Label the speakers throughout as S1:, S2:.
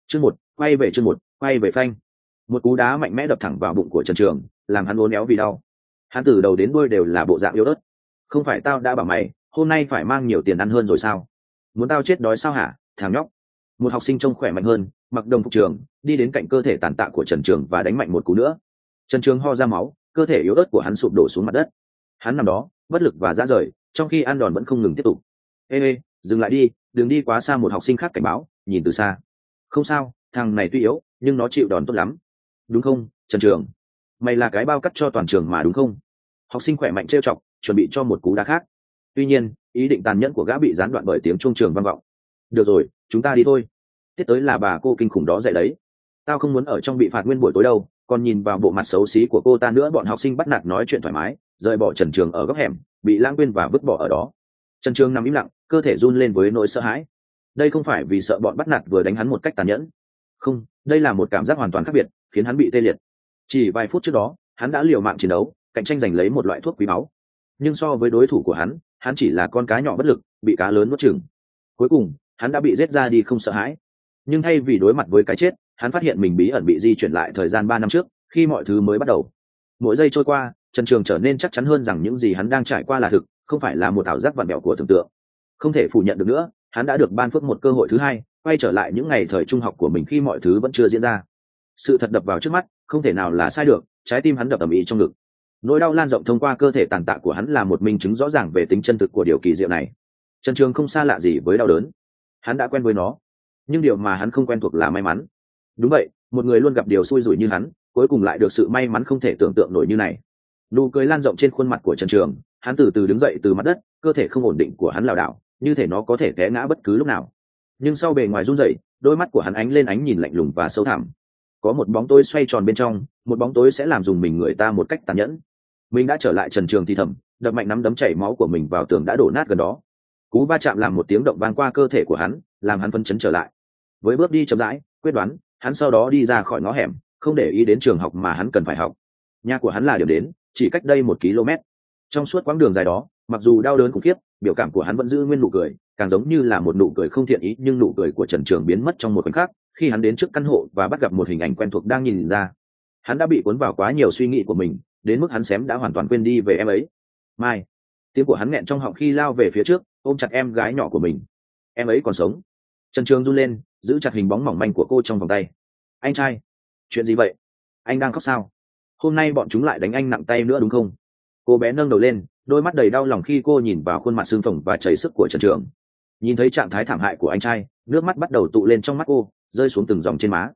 S1: Chương một quay về phanh. Một cú đá mạnh mẽ đập thẳng vào bụng của Trần Trường, làm hắn uốn éo vì đau. Hắn từ đầu đến đuôi đều là bộ dạng yếu ớt. Không phải tao đã bảo mày hôm nay phải mang nhiều tiền ăn hơn rồi sao? Muốn tao chết đói sao hả, thằng nhóc? Một học sinh trông khỏe mạnh hơn, mặc đồng phục trường, đi đến cạnh cơ thể tàn tạ của Trần Trường và đánh mạnh một cú nữa. Trần Trường ho ra máu, cơ thể yếu ớt của hắn sụp đổ xuống mặt đất. Hắn nằm đó bất lực và rã rời, trong khi ăn đòn vẫn không ngừng tiếp tục. Ê, dừng lại đi, đừng đi quá xa. Một học sinh khác cảnh báo, nhìn từ xa. Không sao, thằng này tuy yếu nhưng nó chịu đòn tốt lắm, đúng không Trần Trường? Mày là cái bao cắt cho toàn trường mà đúng không? Học sinh khỏe mạnh trêu chọc, chuẩn bị cho một cú đá khác. Tuy nhiên ý định tàn nhẫn của gã bị gián đoạn bởi tiếng chuông trường vang vọng. Được rồi, chúng ta đi thôi. Tiếp tới là bà cô kinh khủng đó dạy đấy. Tao không muốn ở trong bị phạt nguyên buổi tối đâu. Còn nhìn vào bộ mặt xấu xí của cô ta nữa. Bọn học sinh bắt nạt nói chuyện thoải mái, rời bỏ Trần Trường ở góc hẻm, bị lãng quên và vứt bỏ ở đó. Trần Trường nằm im lặng, cơ thể run lên với nỗi sợ hãi. Đây không phải vì sợ bọn bắt nạt vừa đánh hắn một cách tàn nhẫn. Không, đây là một cảm giác hoàn toàn khác biệt, khiến hắn bị tê liệt. Chỉ vài phút trước đó, hắn đã liều mạng chiến đấu, cạnh tranh giành lấy một loại thuốc quý báu. Nhưng so với đối thủ của hắn chỉ là con cá nhỏ bất lực, bị cá lớn nuốt chửng. Cuối cùng, hắn đã bị giết ra đi không sợ hãi. Nhưng thay vì đối mặt với cái chết, hắn phát hiện mình bí ẩn bị di chuyển lại thời gian 3 năm trước, khi mọi thứ mới bắt đầu. Mỗi giây trôi qua, Trần Trường trở nên chắc chắn hơn rằng những gì hắn đang trải qua là thực, không phải là một ảo giác vặn vẹo của tưởng tượng. Không thể phủ nhận được nữa, hắn đã được ban phước một cơ hội thứ hai, quay trở lại những ngày thời trung học của mình khi mọi thứ vẫn chưa diễn ra. Sự thật đập vào trước mắt, không thể nào là sai được. Trái tim hắn đập ầm ĩ trong ngực. Nỗi đau lan rộng thông qua cơ thể tàn tạ của hắn là một minh chứng rõ ràng về tính chân thực của điều kỳ diệu này. Trần Trường không xa lạ gì với đau đớn, hắn đã quen với nó. Nhưng điều mà hắn không quen thuộc là may mắn. Đúng vậy, một người luôn gặp điều xui rủi như hắn, cuối cùng lại được sự may mắn không thể tưởng tượng nổi như này. Nụ cười lan rộng trên khuôn mặt của Trần Trường, hắn từ từ đứng dậy từ mặt đất, cơ thể không ổn định của hắn lảo đảo, như thể nó có thể té ngã bất cứ lúc nào. Nhưng sau bề ngoài run rẩy, đôi mắt của hắn ánh lên ánh nhìn lạnh lùng và sâu thẳm. Có một bóng tối xoay tròn bên trong, một bóng tối sẽ làm dùng mình người ta một cách tàn nhẫn. Mình đã trở lại. Trần Trường thì thầm, đập mạnh nắm đấm chảy máu của mình vào tường đã đổ nát gần đó. Cú va chạm làm một tiếng động vang qua cơ thể của hắn, làm hắn phấn chấn trở lại. Với bước đi chậm rãi, quyết đoán, hắn sau đó đi ra khỏi ngõ hẻm, không để ý đến trường học mà hắn cần phải học. Nhà của hắn là điểm đến, chỉ cách đây 1 km. Trong suốt quãng đường dài đó, mặc dù đau đớn khủng khiếp, biểu cảm của hắn vẫn giữ nguyên nụ cười, càng giống như là một nụ cười không thiện ý. Nhưng nụ cười của Trần Trường biến mất trong một khoảnh khắc, khi hắn đến trước căn hộ và bắt gặp một hình ảnh quen thuộc đang nhìn ra. Hắn đã bị cuốn vào quá nhiều suy nghĩ của mình, đến mức hắn xém đã hoàn toàn quên đi về em ấy. Mai. Tiếng của hắn nghẹn trong họng khi lao về phía trước, ôm chặt em gái nhỏ của mình. Em ấy còn sống. Trần Trường run lên, giữ chặt hình bóng mỏng manh của cô trong vòng tay. Anh trai, chuyện gì vậy? Anh đang khóc sao? Hôm nay bọn chúng lại đánh anh nặng tay nữa đúng không? Cô bé nâng đầu lên, đôi mắt đầy đau lòng khi cô nhìn vào khuôn mặt sưng phồng và chảy sức của Trần Trường. Nhìn thấy trạng thái thảm hại của anh trai, nước mắt bắt đầu tụ lên trong mắt cô, rơi xuống từng dòng trên má.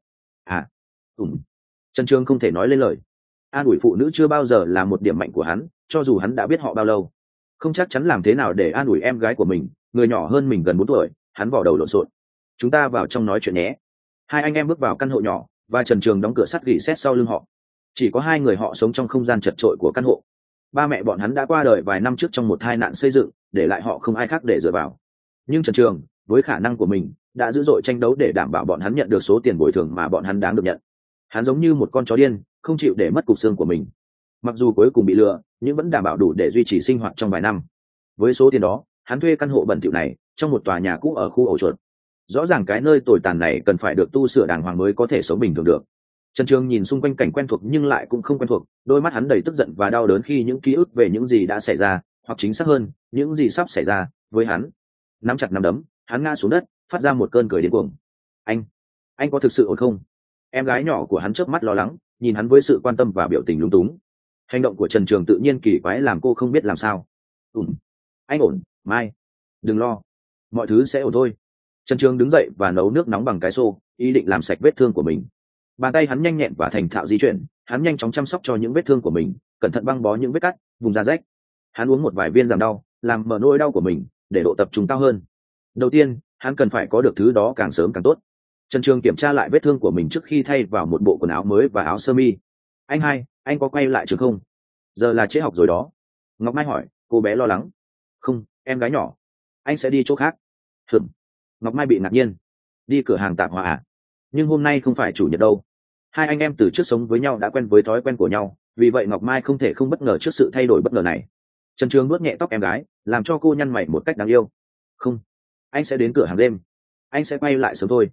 S1: Trần Trường không thể nói lên lời. An ủi phụ nữ chưa bao giờ là một điểm mạnh của hắn, cho dù hắn đã biết họ bao lâu. Không chắc chắn làm thế nào để an ủi em gái của mình, người nhỏ hơn mình gần 4 tuổi. Hắn vò đầu lộn xộn. Chúng ta vào trong nói chuyện nhé. Hai anh em bước vào căn hộ nhỏ, và Trần Trường đóng cửa sắt rỉ sét sau lưng họ. Chỉ có hai người họ sống trong không gian chật chội của căn hộ. Ba mẹ bọn hắn đã qua đời vài năm trước trong một tai nạn xây dựng, để lại họ không ai khác để dựa vào. Nhưng Trần Trường, với khả năng của mình, đã dữ dội tranh đấu để đảm bảo bọn hắn nhận được số tiền bồi thường mà bọn hắn đáng được nhận. Hắn giống như một con chó điên, không chịu để mất cục xương của mình. Mặc dù cuối cùng bị lừa, nhưng vẫn đảm bảo đủ để duy trì sinh hoạt trong vài năm. Với số tiền đó, hắn thuê căn hộ bẩn thỉu này trong một tòa nhà cũ ở khu ổ chuột. Rõ ràng cái nơi tồi tàn này cần phải được tu sửa đàng hoàng mới có thể sống bình thường được. Trần Trường nhìn xung quanh cảnh quen thuộc nhưng lại cũng không quen thuộc, đôi mắt hắn đầy tức giận và đau đớn khi những ký ức về những gì đã xảy ra, hoặc chính xác hơn, những gì sắp xảy ra với hắn. Nắm chặt nắm đấm, hắn ngã xuống đất, phát ra một cơn cười điên cuồng. Anh có thực sự ổn không? Em gái nhỏ của hắn chớp mắt lo lắng, nhìn hắn với sự quan tâm và biểu tình lúng túng. Hành động của Trần Trường tự nhiên kỳ quái làm cô không biết làm sao. Anh ổn, Mai. Đừng lo. Mọi thứ sẽ ổn thôi. Trần Trường đứng dậy và nấu nước nóng bằng cái xô, ý định làm sạch vết thương của mình. Bàn tay hắn nhanh nhẹn và thành thạo di chuyển, hắn nhanh chóng chăm sóc cho những vết thương của mình, cẩn thận băng bó những vết cắt, vùng da rách. Hắn uống một vài viên giảm đau, làm mở nỗi đau của mình, để độ tập trung cao hơn. Đầu tiên, hắn cần phải có được thứ đó càng sớm càng tốt. Trần Trường kiểm tra lại vết thương của mình trước khi thay vào một bộ quần áo mới và áo sơ mi. Anh có quay lại trường không? Giờ là trễ học rồi đó. Ngọc Mai hỏi, cô bé lo lắng. Không, em gái nhỏ. Anh sẽ đi chỗ khác. Ngọc Mai bị ngạc nhiên. Đi cửa hàng tạp hóa à? Nhưng hôm nay không phải chủ nhật đâu. Hai anh em từ trước sống với nhau đã quen với thói quen của nhau, vì vậy Ngọc Mai không thể không bất ngờ trước sự thay đổi bất ngờ này. Trần Trường nuốt nhẹ tóc em gái, làm cho cô nhăn mày một cách đáng yêu. Không, anh sẽ đến cửa hàng đêm. Anh sẽ quay lại sớm thôi.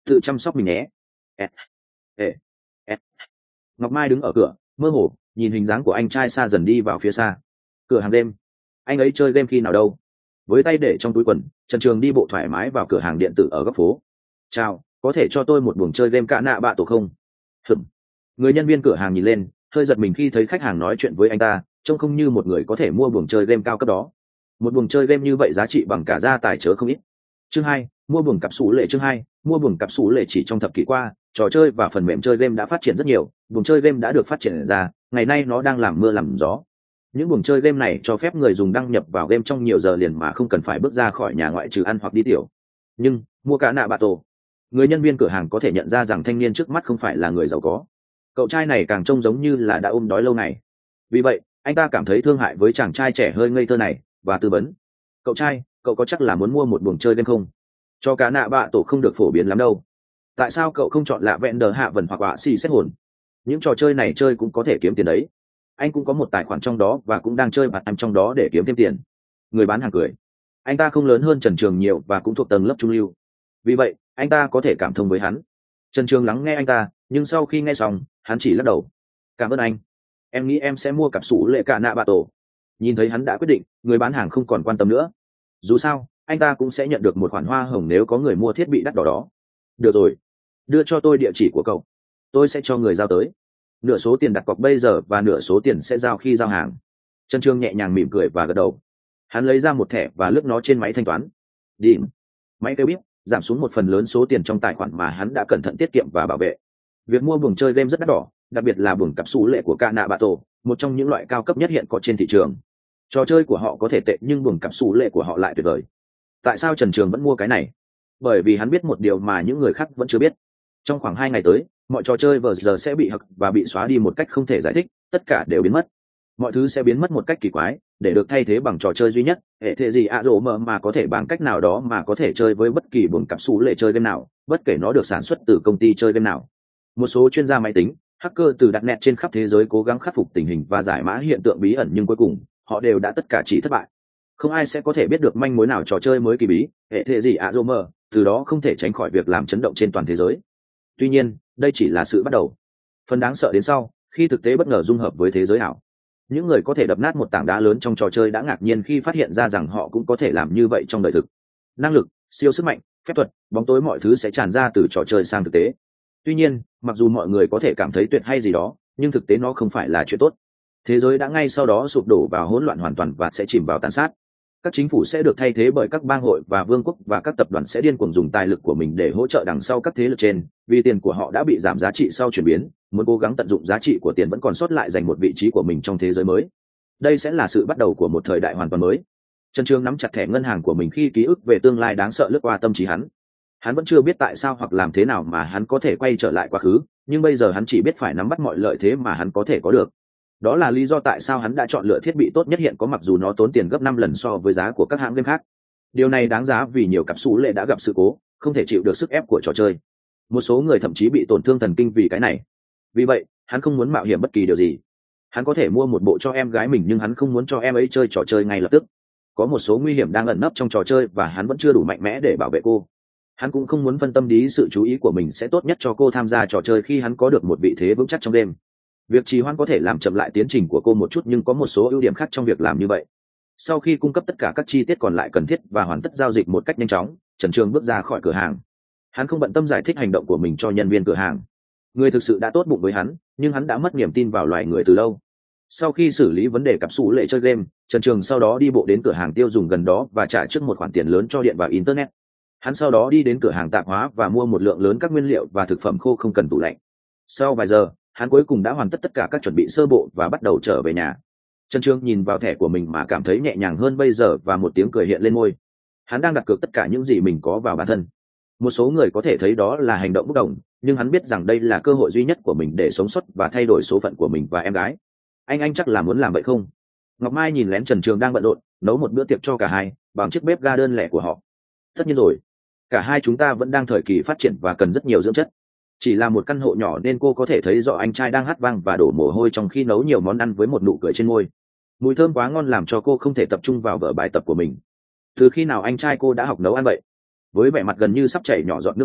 S1: tự chăm sóc mình nhé. Ê, ê, ê. Ngọc Mai đứng ở cửa mơ hồ nhìn hình dáng của anh trai xa dần đi vào phía xa. Cửa hàng đêm, anh ấy chơi game khi nào đâu? Với tay để trong túi quần, Trần Trường đi bộ thoải mái vào cửa hàng điện tử ở góc phố. Chào, có thể cho tôi một buồng chơi game cạ nạ bạ tổ không? Hừm. Người nhân viên cửa hàng nhìn lên hơi giật mình khi thấy khách hàng nói chuyện với anh ta, trông không như một người có thể mua buồng chơi game cao cấp đó. Một buồng chơi game như vậy giá trị bằng cả gia tài chớ không ít. Chương 2, mua buồng cặp sủ lệ. Chương 2, mua buồng cặp sủ lệ. Chỉ trong thập kỷ qua, trò chơi và phần mềm chơi game đã phát triển rất nhiều, buồng chơi game đã được phát triển ra, ngày nay nó đang làm mưa làm gió. Những buồng chơi game này cho phép người dùng đăng nhập vào game trong nhiều giờ liền mà không cần phải bước ra khỏi nhà ngoại trừ ăn hoặc đi tiểu. Nhưng mua cả nạ bạ tổ, người nhân viên cửa hàng có thể nhận ra rằng thanh niên trước mắt không phải là người giàu có. Cậu trai này càng trông giống như là đã ôm đói lâu ngày. Vì vậy anh ta cảm thấy thương hại với chàng trai trẻ hơi ngây thơ này và tư vấn: cậu trai, cậu có chắc là muốn mua một buồng chơi game không? Cho cả nạ bạ tổ không được phổ biến lắm đâu. Tại sao cậu không chọn lạ vẹn đờ hạ vần hoặc họa xì xét hồn? Những trò chơi này chơi cũng có thể kiếm tiền đấy. Anh cũng có một tài khoản trong đó và cũng đang chơi bạt em trong đó để kiếm thêm tiền. Người bán hàng cười. Anh ta không lớn hơn Trần Trường nhiều và cũng thuộc tầng lớp trung lưu, vì vậy anh ta có thể cảm thông với hắn. Trần Trường lắng nghe anh ta, nhưng sau khi nghe xong hắn chỉ lắc đầu. Cảm ơn anh, em nghĩ em sẽ mua cặp sủ lệ cạ nạ bạ tổ. Nhìn thấy hắn đã quyết định, người bán hàng không còn quan tâm nữa. Dù sao anh ta cũng sẽ nhận được một khoản hoa hồng nếu có người mua thiết bị đắt đỏ đó. Được rồi, đưa cho tôi địa chỉ của cậu, tôi sẽ cho người giao tới. Nửa số tiền đặt cọc bây giờ và nửa số tiền sẽ giao khi giao hàng. Trần Trường nhẹ nhàng mỉm cười và gật đầu. Hắn lấy ra một thẻ và lướt nó trên máy thanh toán. Điểm. Máy kêu bíp, giảm xuống một phần lớn số tiền trong tài khoản mà hắn đã cẩn thận tiết kiệm và bảo vệ. Việc mua buồng chơi game rất đắt đỏ, đặc biệt là buồng cặp sủ lệ của cạ nạ bạ tổ, một trong những loại cao cấp nhất hiện có trên thị trường. Trò chơi của họ có thể tệ nhưng buồng cặp sủ lệ của họ lại tuyệt vời. Tại sao Trần Trường vẫn mua cái này? Bởi vì hắn biết một điều mà những người khác vẫn chưa biết. Trong khoảng 2 ngày tới, mọi trò chơi vừa giờ sẽ bị hack và bị xóa đi một cách không thể giải thích, tất cả đều biến mất. Mọi thứ sẽ biến mất một cách kỳ quái, để được thay thế bằng trò chơi duy nhất, hệ thế gì ạ rổ mờ mà có thể bằng cách nào đó mà có thể chơi với bất kỳ buồng cặp sủ lệ chơi game nào, bất kể nó được sản xuất từ công ty chơi game nào. Một số chuyên gia máy tính, hacker từ đặt nẹt trên khắp thế giới cố gắng khắc phục tình hình và giải mã hiện tượng bí ẩn, nhưng cuối cùng họ đều đã tất cả chỉ thất bại. Không ai sẽ có thể biết được manh mối nào trò chơi mới kỳ bí, hệ thế gì ạ rổ mờ, từ đó không thể tránh khỏi việc làm chấn động trên toàn thế giới. Tuy nhiên đây chỉ là sự bắt đầu. Phần đáng sợ đến sau, khi thực tế bất ngờ dung hợp với thế giới ảo. Những người có thể đập nát một tảng đá lớn trong trò chơi đã ngạc nhiên khi phát hiện ra rằng họ cũng có thể làm như vậy trong đời thực. Năng lực, siêu sức mạnh, phép thuật, bóng tối, mọi thứ sẽ tràn ra từ trò chơi sang thực tế. Tuy nhiên mặc dù mọi người có thể cảm thấy tuyệt hay gì đó, nhưng thực tế nó không phải là chuyện tốt. Thế giới đã ngay sau đó sụp đổ vào hỗn loạn hoàn toàn và sẽ chìm vào tàn sát. Các chính phủ sẽ được thay thế bởi các bang hội và vương quốc, và các tập đoàn sẽ điên cuồng dùng tài lực của mình để hỗ trợ đằng sau các thế lực trên, vì tiền của họ đã bị giảm giá trị sau chuyển biến, muốn cố gắng tận dụng giá trị của tiền vẫn còn sót lại giành một vị trí của mình trong thế giới mới. Đây sẽ là sự bắt đầu của một thời đại hoàn toàn mới. Trần Trường nắm chặt thẻ ngân hàng của mình khi ký ức về tương lai đáng sợ lướt qua tâm trí hắn. Hắn vẫn chưa biết tại sao hoặc làm thế nào mà hắn có thể quay trở lại quá khứ, nhưng bây giờ hắn chỉ biết phải nắm bắt mọi lợi thế mà hắn có thể có được. Đó là lý do tại sao hắn đã chọn lựa thiết bị tốt nhất hiện có, mặc dù nó tốn tiền gấp 5 lần so với giá của các hãng game khác. Điều này đáng giá vì nhiều cặp sủ lệ đã gặp sự cố, không thể chịu được sức ép của trò chơi. Một số người thậm chí bị tổn thương thần kinh vì cái này. Vì vậy hắn không muốn mạo hiểm bất kỳ điều gì. Hắn có thể mua một bộ cho em gái mình, nhưng hắn không muốn cho em ấy chơi trò chơi ngay lập tức. Có một số nguy hiểm đang ẩn nấp trong trò chơi và hắn vẫn chưa đủ mạnh mẽ để bảo vệ cô. Hắn cũng không muốn phân tâm đi sự chú ý của mình sẽ tốt nhất cho cô tham gia trò chơi khi hắn có được một vị thế vững chắc trong đêm. Việc trì hoãn có thể làm chậm lại tiến trình của cô một chút, nhưng có một số ưu điểm khác trong việc làm như vậy. Sau khi cung cấp tất cả các chi tiết còn lại cần thiết và hoàn tất giao dịch một cách nhanh chóng, Trần Trường bước ra khỏi cửa hàng. Hắn không bận tâm giải thích hành động của mình cho nhân viên cửa hàng. Người thực sự đã tốt bụng với hắn, nhưng hắn đã mất niềm tin vào loài người từ lâu. Sau khi xử lý vấn đề cặp sủ lệ chơi game, Trần Trường sau đó đi bộ đến cửa hàng tiêu dùng gần đó và trả trước một khoản tiền lớn cho điện và internet. Hắn sau đó đi đến cửa hàng tạp hóa và mua một lượng lớn các nguyên liệu và thực phẩm khô không cần tủ lạnh. Sau vài giờ, hắn cuối cùng đã hoàn tất tất cả các chuẩn bị sơ bộ và bắt đầu trở về nhà. Trần Trường nhìn vào thẻ của mình mà cảm thấy nhẹ nhàng hơn bây giờ, và một tiếng cười hiện lên môi. Hắn đang đặt cược tất cả những gì mình có vào bản thân. Một số người có thể thấy đó là hành động bốc đồng, nhưng hắn biết rằng đây là cơ hội duy nhất của mình để sống sót và thay đổi số phận của mình và em gái. Anh chắc là muốn làm vậy không? Ngọc Mai nhìn lén Trần Trường đang bận rộn nấu một bữa tiệc cho cả hai bằng chiếc bếp ga đơn lẻ của họ. Tất nhiên rồi, cả hai chúng ta vẫn đang thời kỳ phát triển và cần rất nhiều dưỡng chất. Chỉ là một căn hộ nhỏ nên cô có thể thấy rõ anh trai đang hát vang và đổ mồ hôi trong khi nấu nhiều món ăn với một nụ cười trên môi. Mùi thơm quá ngon làm cho cô không thể tập trung vào vở bài tập của mình. Từ khi nào anh trai cô đã học nấu ăn vậy? Với vẻ mặt gần như sắp chảy nhỏ giọt nước miếng,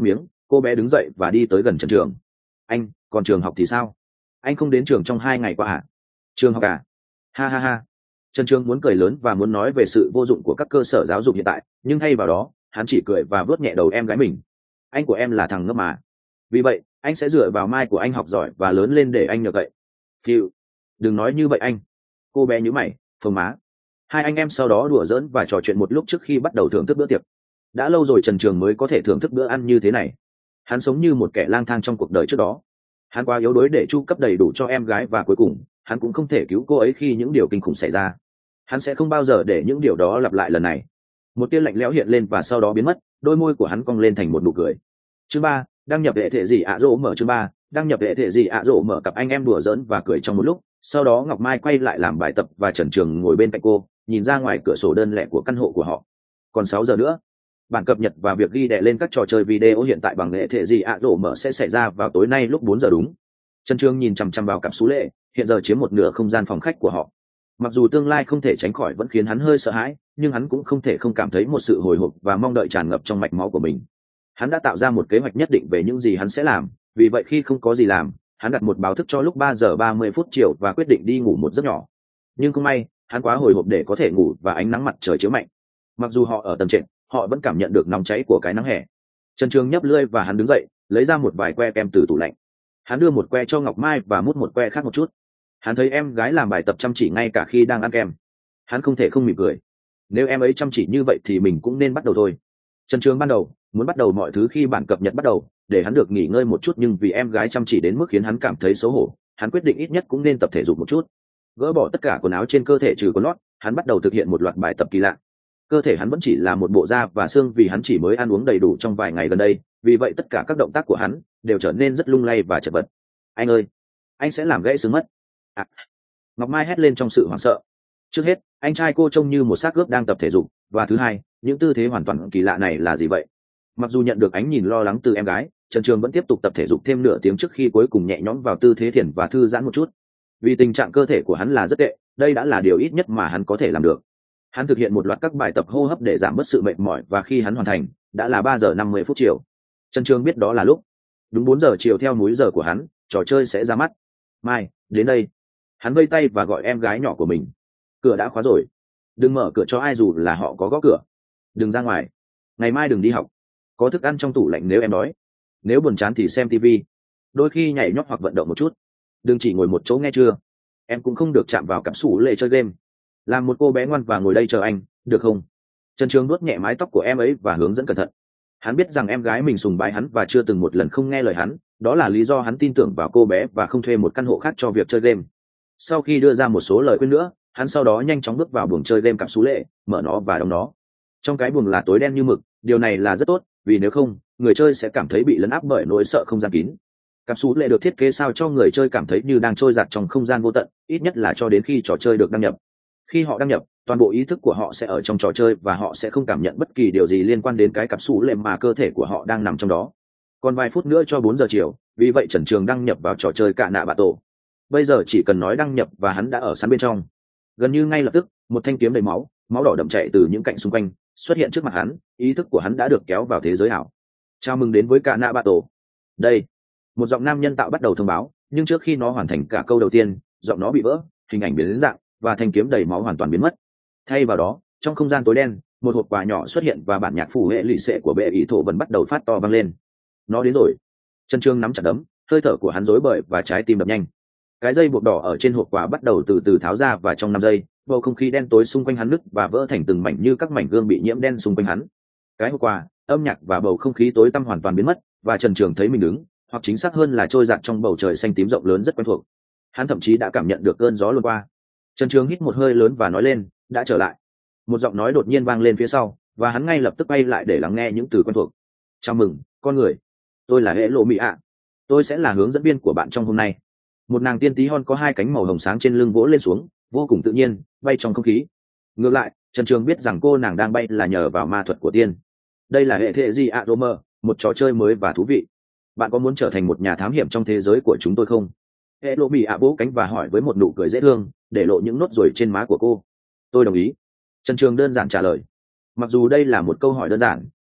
S1: cô bé đứng dậy và đi tới gần Trần Trường. Anh còn trường học thì sao? Anh không đến trường trong 2 ngày qua à? Trường học à? Ha ha ha. Trần Trường muốn cười lớn và muốn nói về sự vô dụng của các cơ sở giáo dục hiện tại, nhưng thay vào đó hắn chỉ cười và vuốt nhẹ đầu em gái mình. Anh của em là thằng ngốc mà, vì vậy anh sẽ dựa vào mai của anh học giỏi và lớn lên để anh nhờ cậy. Phiu, đừng nói như vậy anh. Cô bé nhíu mày, phồng má. Hai anh em sau đó đùa giỡn và trò chuyện một lúc trước khi bắt đầu thưởng thức bữa tiệc. Đã lâu rồi Trần Trường mới có thể thưởng thức bữa ăn như thế này. Hắn sống như một kẻ lang thang trong cuộc đời trước đó. Hắn quá yếu đuối để chu cấp đầy đủ cho em gái và cuối cùng hắn cũng không thể cứu cô ấy khi những điều kinh khủng xảy ra. Hắn sẽ không bao giờ để những điều đó lặp lại lần này. Một tia lạnh lẽo hiện lên và sau đó biến mất, đôi môi của hắn cong lên thành một nụ cười. Chương 3, đăng nhập hệ thể gì ạ rỗ mở. Chương 3, đăng nhập hệ thể gì ạ rỗ mở. Cặp anh em đùa giỡn và cười trong một lúc, sau đó Ngọc Mai quay lại làm bài tập và Trần Trường ngồi bên cạnh cô, nhìn ra ngoài cửa sổ đơn lẻ của căn hộ của họ. Còn 6 giờ nữa, bản cập nhật và việc ghi đè lên các trò chơi video hiện tại bằng hệ thể gì ạ rỗ mở sẽ xảy ra vào tối nay lúc 4 giờ đúng. Trần Trường nhìn chằm chằm vào cặp sú lệ, hiện giờ chiếm một nửa không gian phòng khách của họ. Mặc dù tương lai không thể tránh khỏi vẫn khiến hắn hơi sợ hãi, nhưng hắn cũng không thể không cảm thấy một sự hồi hộp và mong đợi tràn ngập trong mạch máu của mình. Hắn đã tạo ra một kế hoạch nhất định về những gì hắn sẽ làm, vì vậy khi không có gì làm, hắn đặt một báo thức cho lúc 3 giờ 30 phút chiều và quyết định đi ngủ một giấc nhỏ. Nhưng không may, hắn quá hồi hộp để có thể ngủ và ánh nắng mặt trời chiếu mạnh. Mặc dù họ ở tầng trệt, họ vẫn cảm nhận được nóng cháy của cái nắng hè. Trần Trường nhấp lưỡi và hắn đứng dậy, lấy ra một vài que kem từ tủ lạnh. Hắn đưa một que cho Ngọc Mai và mút một que khác một chút. Hắn thấy em gái làm bài tập chăm chỉ ngay cả khi đang ăn kem. Hắn không thể không mỉm cười. Nếu em ấy chăm chỉ như vậy thì mình cũng nên bắt đầu thôi. Trần Trường ban đầu muốn bắt đầu mọi thứ khi bản cập nhật bắt đầu, để hắn được nghỉ ngơi một chút, nhưng vì em gái chăm chỉ đến mức khiến hắn cảm thấy xấu hổ, hắn quyết định ít nhất cũng nên tập thể dục một chút. Gỡ bỏ tất cả quần áo trên cơ thể trừ quần lót, hắn bắt đầu thực hiện một loạt bài tập kỳ lạ. Cơ thể hắn vẫn chỉ là một bộ da và xương vì hắn chỉ mới ăn uống đầy đủ trong vài ngày gần đây, vì vậy tất cả các động tác của hắn đều trở nên rất lung lay và chật vật. Anh ơi, anh sẽ làm gãy xương mất. À. Ngọc Mai hét lên trong sự hoảng sợ. Trước hết, anh trai cô trông như một xác ướp đang tập thể dục, và thứ hai, những tư thế hoàn toàn kỳ lạ này là gì vậy? Mặc dù nhận được ánh nhìn lo lắng từ em gái, Trần Trường vẫn tiếp tục tập thể dục thêm nửa tiếng trước khi cuối cùng nhẹ nhõm vào tư thế thiền và thư giãn một chút. Vì tình trạng cơ thể của hắn là rất tệ, đây đã là điều ít nhất mà hắn có thể làm được. Hắn thực hiện một loạt các bài tập hô hấp để giảm bớt sự mệt mỏi và khi hắn hoàn thành, đã là 3 giờ 50 phút chiều. Trần Trường biết đó là lúc. Đúng 4 giờ chiều theo múi giờ của hắn, trò chơi sẽ ra mắt. Mai, đến đây. Hắn vây tay và gọi em gái nhỏ của mình. Cửa đã khóa rồi. Đừng mở cửa cho ai dù là họ có gõ cửa. Đừng ra ngoài. Ngày mai đừng đi học. Có thức ăn trong tủ lạnh nếu em đói. Nếu buồn chán thì xem tivi. Đôi khi nhảy nhót hoặc vận động một chút. Đừng chỉ ngồi một chỗ nghe chưa. Em cũng không được chạm vào cặp sủ lệ chơi game. Làm một cô bé ngoan và ngồi đây chờ anh, được không? Trần Trường nuốt nhẹ mái tóc của em ấy và hướng dẫn cẩn thận. Hắn biết rằng em gái mình sùng bái hắn và chưa từng một lần không nghe lời hắn, đó là lý do hắn tin tưởng vào cô bé và không thuê một căn hộ khác cho việc chơi game. Sau khi đưa ra một số lời khuyên nữa, hắn sau đó nhanh chóng bước vào buồng chơi game cặp sú lệ, mở nó và đóng nó. Trong cái buồng là tối đen như mực, điều này là rất tốt, vì nếu không, người chơi sẽ cảm thấy bị lấn áp bởi nỗi sợ không gian kín. Cặp sú lệ được thiết kế sao cho người chơi cảm thấy như đang trôi dạt trong không gian vô tận, ít nhất là cho đến khi trò chơi được đăng nhập. Khi họ đăng nhập, toàn bộ ý thức của họ sẽ ở trong trò chơi và họ sẽ không cảm nhận bất kỳ điều gì liên quan đến cái cặp sú lệ mà cơ thể của họ đang nằm trong đó. Còn vài phút nữa cho 4 giờ chiều, vì vậy Trần Trường đăng nhập vào trò chơi Cạ Nạ Bạ Tổ. Bây giờ chỉ cần nói đăng nhập và hắn đã ở sẵn bên trong. Gần như ngay lập tức, một thanh kiếm đầy máu, máu đỏ đậm chảy từ những cạnh xung quanh, xuất hiện trước mặt hắn, ý thức của hắn đã được kéo vào thế giới ảo. Chào mừng đến với Cạ Nạ Bạ Tổ. Đây, một giọng nam nhân tạo bắt đầu thông báo, nhưng trước khi nó hoàn thành cả câu đầu tiên, giọng nó bị vỡ, hình ảnh biến đến dạng và thanh kiếm đầy máu hoàn toàn biến mất. Thay vào đó, trong không gian tối đen, một hộp quà nhỏ xuất hiện và bản nhạc phù hệ lụy xệ của bệ ý thổ vẫn bắt đầu phát to vang lên. Nó đến rồi. Trần Trường nắm chặt đấm, hơi thở của hắn rối bời và trái tim đập nhanh. Cái dây buộc đỏ ở trên hộp quà bắt đầu từ từ tháo ra và trong 5 giây, bầu không khí đen tối xung quanh hắn nứt và vỡ thành từng mảnh như các mảnh gương bị nhiễm đen xung quanh hắn. Cái hộp quà, âm nhạc và bầu không khí tối tăm hoàn toàn biến mất, và Trần Trường thấy mình đứng, hoặc chính xác hơn là trôi dạt trong bầu trời xanh tím rộng lớn rất quen thuộc. Hắn thậm chí đã cảm nhận được cơn gió luồn qua. Trần Trường hít một hơi lớn và nói lên, đã trở lại. Một giọng nói đột nhiên vang lên phía sau, và hắn ngay lập tức quay lại để lắng nghe những từ quen thuộc. Chào mừng, con người. Tôi là Hệ Lộ Mỹ ạ. Tôi sẽ là hướng dẫn viên của bạn trong hôm nay. Một nàng tiên tí hon có 2 cánh màu hồng sáng trên lưng vỗ lên xuống, vô cùng tự nhiên, bay trong không khí. Ngược lại, Trần Trường biết rằng cô nàng đang bay là nhờ vào ma thuật của tiên. Đây là hệ thể gì ạ Romer, một trò chơi mới và thú vị. Bạn có muốn trở thành một nhà thám hiểm trong thế giới của chúng tôi không? Hệ Lộ Mỹ ạ vỗ cánh và hỏi với một nụ cười dễ thương, để lộ những nốt ruồi trên má của cô. Tôi đồng ý. Trần Trường đơn giản trả lời. Mặc dù đây là một câu hỏi đơn giản,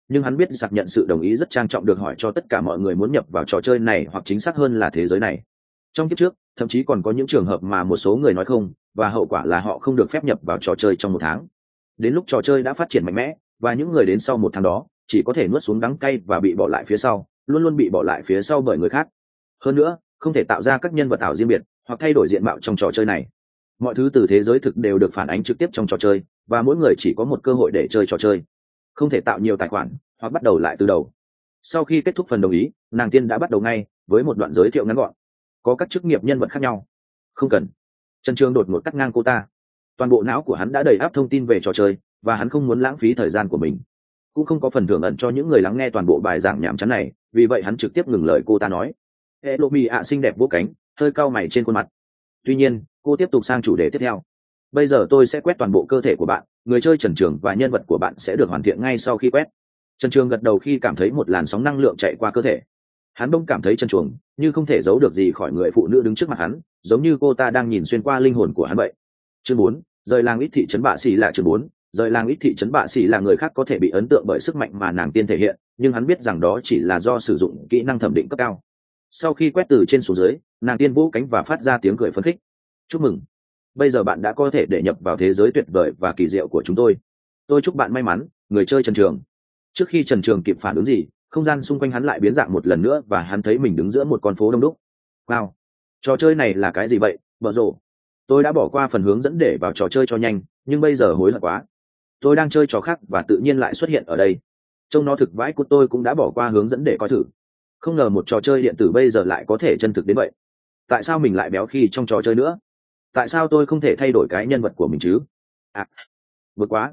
S1: nhưng hắn biết giặc nhận sự đồng ý rất trang trọng được hỏi cho tất cả mọi người muốn nhập vào trò chơi này, hoặc chính xác hơn là thế giới này. Trong kiếp trước thậm chí còn có những trường hợp mà một số người nói không, và hậu quả là họ không được phép nhập vào trò chơi trong 1 tháng. Đến lúc trò chơi đã phát triển mạnh mẽ, và những người đến sau 1 tháng đó chỉ có thể nuốt xuống đắng cay và bị bỏ lại phía sau, luôn luôn bị bỏ lại phía sau bởi người khác. Hơn nữa, không thể tạo ra các nhân vật ảo riêng biệt hoặc thay đổi diện mạo trong trò chơi này. Mọi thứ từ thế giới thực đều được phản ánh trực tiếp trong trò chơi, và mỗi người chỉ có một cơ hội để chơi trò chơi, không thể tạo nhiều tài khoản hoặc bắt đầu lại từ đầu. Sau khi kết thúc phần đồng ý, nàng tiên đã bắt đầu ngay với một đoạn giới thiệu ngắn gọn. Có các chức nghiệp nhân vật khác nhau. Không cần. Trần Trường đột ngột cắt ngang cô ta. Toàn bộ não của hắn đã đầy áp thông tin về trò chơi, và hắn không muốn lãng phí thời gian của mình, cũng không có phần thưởng ẩn cho những người lắng nghe toàn bộ bài giảng nhảm chán này. Vì vậy hắn trực tiếp ngừng lời cô ta nói. Elomi ạ xinh đẹp vỗ cánh, hơi cau mày trên khuôn mặt. Tuy nhiên cô tiếp tục sang chủ đề tiếp theo. Bây giờ tôi sẽ quét toàn bộ cơ thể của bạn, người chơi Trần Trường và nhân vật của bạn sẽ được hoàn thiện ngay sau khi quét. Trần Trường gật đầu khi cảm thấy một làn sóng năng lượng chạy qua cơ thể. Hắn bỗng cảm thấy trần truồng, như không thể giấu được gì khỏi người phụ nữ đứng trước mặt hắn, giống như cô ta đang nhìn xuyên qua linh hồn của hắn vậy. Chương 4, rời làng ít thị trấn Bạ Xỉ là chương 4, rời làng ít thị trấn Bạ Xỉ là người khác có thể bị ấn tượng bởi sức mạnh mà nàng tiên thể hiện, nhưng hắn biết rằng đó chỉ là do sử dụng kỹ năng thẩm định cấp cao. Sau khi quét từ trên xuống dưới, nàng tiên vỗ cánh và phát ra tiếng cười phấn khích. Chúc mừng, bây giờ bạn đã có thể để nhập vào thế giới tuyệt vời và kỳ diệu của chúng tôi. Tôi chúc bạn may mắn, người chơi Trần Trường. Trước khi Trần Trường kịp phản ứng gì, không gian xung quanh hắn lại biến dạng một lần nữa, và hắn thấy mình đứng giữa một con phố đông đúc. Wow, trò chơi này là cái gì vậy, bở rộ? Tôi đã bỏ qua phần hướng dẫn để vào trò chơi cho nhanh, nhưng bây giờ hối hận quá. Tôi đang chơi trò khác và tự nhiên lại xuất hiện ở đây. Trông nó thực vãi, của tôi cũng đã bỏ qua hướng dẫn để coi thử. Không ngờ một trò chơi điện tử bây giờ lại có thể chân thực đến vậy. Tại sao mình lại béo khi trong trò chơi nữa? Tại sao tôi không thể thay đổi cái nhân vật của mình chứ? À, vượt quá.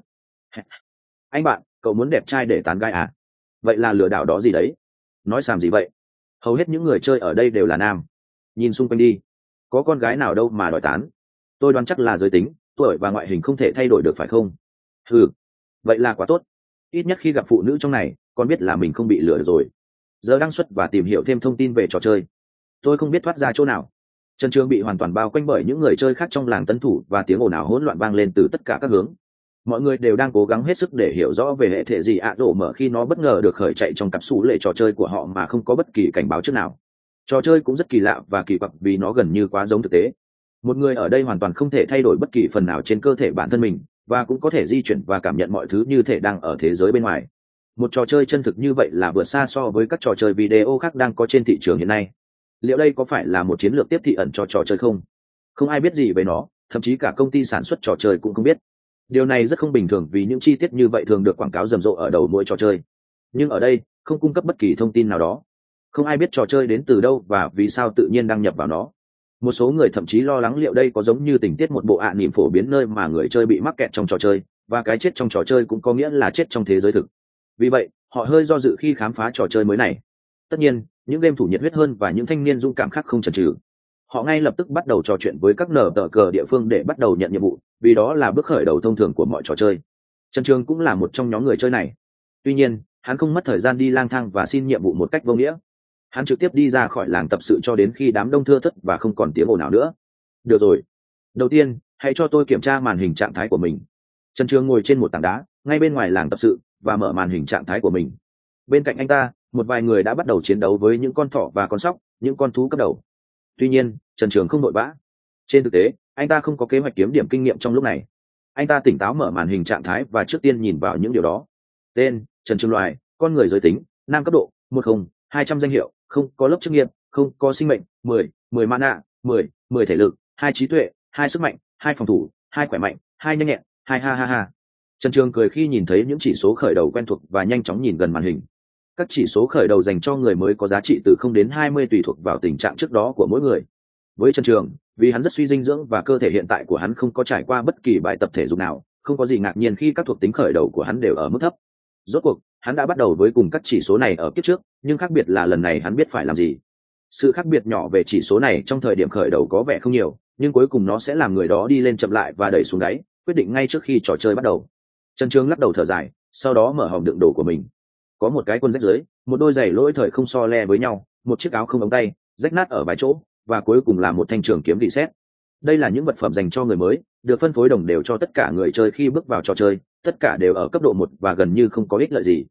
S1: Anh bạn, cậu muốn đẹp trai để tán gái à? Vậy là lừa đảo đó gì đấy? Nói xàm gì vậy? Hầu hết những người chơi ở đây đều là nam. Nhìn xung quanh đi, có con gái nào đâu mà đòi tán. Tôi đoán chắc là giới tính, tuổi và ngoại hình không thể thay đổi được phải không? Ừ, vậy là quá tốt. Ít nhất khi gặp phụ nữ trong này, con biết là mình không bị lừa được rồi. Giờ đăng xuất và tìm hiểu thêm thông tin về trò chơi. Tôi không biết thoát ra chỗ nào. Trần Trường bị hoàn toàn bao quanh bởi những người chơi khác trong làng tân thủ, và tiếng ồn ào hỗn loạn vang lên từ tất cả các hướng. Mọi người đều đang cố gắng hết sức để hiểu rõ về hệ thể gì ạ rổ mở khi nó bất ngờ được khởi chạy trong cặp xú lệ trò chơi của họ mà không có bất kỳ cảnh báo trước nào. Trò chơi cũng rất kỳ lạ và kỳ quặc vì nó gần như quá giống thực tế. Một người ở đây hoàn toàn không thể thay đổi bất kỳ phần nào trên cơ thể bản thân mình, và cũng có thể di chuyển và cảm nhận mọi thứ như thể đang ở thế giới bên ngoài. Một trò chơi chân thực như vậy là vượt xa so với các trò chơi video khác đang có trên thị trường hiện nay. Liệu đây có phải là một chiến lược tiếp thị ẩn cho trò chơi không? Không ai biết gì về nó, thậm chí cả công ty sản xuất trò chơi cũng không biết. Điều này rất không bình thường vì những chi tiết như vậy thường được quảng cáo rầm rộ ở đầu mỗi trò chơi. Nhưng ở đây, không cung cấp bất kỳ thông tin nào đó. Không ai biết trò chơi đến từ đâu và vì sao tự nhiên đăng nhập vào nó. Một số người thậm chí lo lắng liệu đây có giống như tình tiết một bộ ạ niềm phổ biến nơi mà người chơi bị mắc kẹt trong trò chơi, và cái chết trong trò chơi cũng có nghĩa là chết trong thế giới thực. Vì vậy, họ hơi do dự khi khám phá trò chơi mới này. Tất nhiên, những game thủ nhiệt huyết hơn và những thanh niên dũng cảm khác không chần chừ. Họ ngay lập tức bắt đầu trò chuyện với các nở tờ cờ địa phương để bắt đầu nhận nhiệm vụ, vì đó là bước khởi đầu thông thường của mọi trò chơi. Trần Trường cũng là một trong nhóm người chơi này. Tuy nhiên, hắn không mất thời gian đi lang thang và xin nhiệm vụ một cách vô nghĩa. Hắn trực tiếp đi ra khỏi làng tập sự cho đến khi đám đông thưa thớt và không còn tiếng ồn nào nữa. Được rồi, đầu tiên hãy cho tôi kiểm tra màn hình trạng thái của mình. Trần Trường ngồi trên một tảng đá ngay bên ngoài làng tập sự và mở màn hình trạng thái của mình. Bên cạnh anh ta, một vài người đã bắt đầu chiến đấu với những con thỏ và con sóc, những con thú cấp đầu. Tuy nhiên, Trần Trường không vội vã. Trên thực tế, anh ta không có kế hoạch kiếm điểm kinh nghiệm trong lúc này. Anh ta tỉnh táo mở màn hình trạng thái và trước tiên nhìn vào những điều đó. Tên: Trần Trường, loài con người, giới tính nam, cấp độ 10-200, danh hiệu không có lớp chức nghiệp, không có sinh mệnh, 10 mana, 10 thể lực, 2 trí tuệ, 2 sức mạnh, 2 phòng thủ, 2 khỏe mạnh, 2 nhanh nhẹn, 2 ha ha ha. Trần Trường cười khi nhìn thấy những chỉ số khởi đầu quen thuộc và nhanh chóng nhìn gần màn hình. Các chỉ số khởi đầu dành cho người mới có giá trị từ 0 đến 20 tùy thuộc vào tình trạng trước đó của mỗi người. Với Trần Trường, vì hắn rất suy dinh dưỡng và cơ thể hiện tại của hắn không có trải qua bất kỳ bài tập thể dục nào, không có gì ngạc nhiên khi các thuộc tính khởi đầu của hắn đều ở mức thấp. Rốt cuộc, hắn đã bắt đầu với cùng các chỉ số này ở kiếp trước, nhưng khác biệt là lần này hắn biết phải làm gì. Sự khác biệt nhỏ về chỉ số này trong thời điểm khởi đầu có vẻ không nhiều, nhưng cuối cùng nó sẽ làm người đó đi lên chậm lại và đẩy xuống đáy, quyết định ngay trước khi trò chơi bắt đầu. Trần Trường lắc đầu thở dài, sau đó mở hòm đựng đồ của mình. Có một cái quần rách rưới, một đôi giày lỗi thời không so le với nhau, một chiếc áo không ống tay, rách nát ở vài chỗ, và cuối cùng là một thanh trường kiếm reset. Đây là những vật phẩm dành cho người mới, được phân phối đồng đều cho tất cả người chơi khi bước vào trò chơi, tất cả đều ở cấp độ 1 và gần như không có ích lợi gì.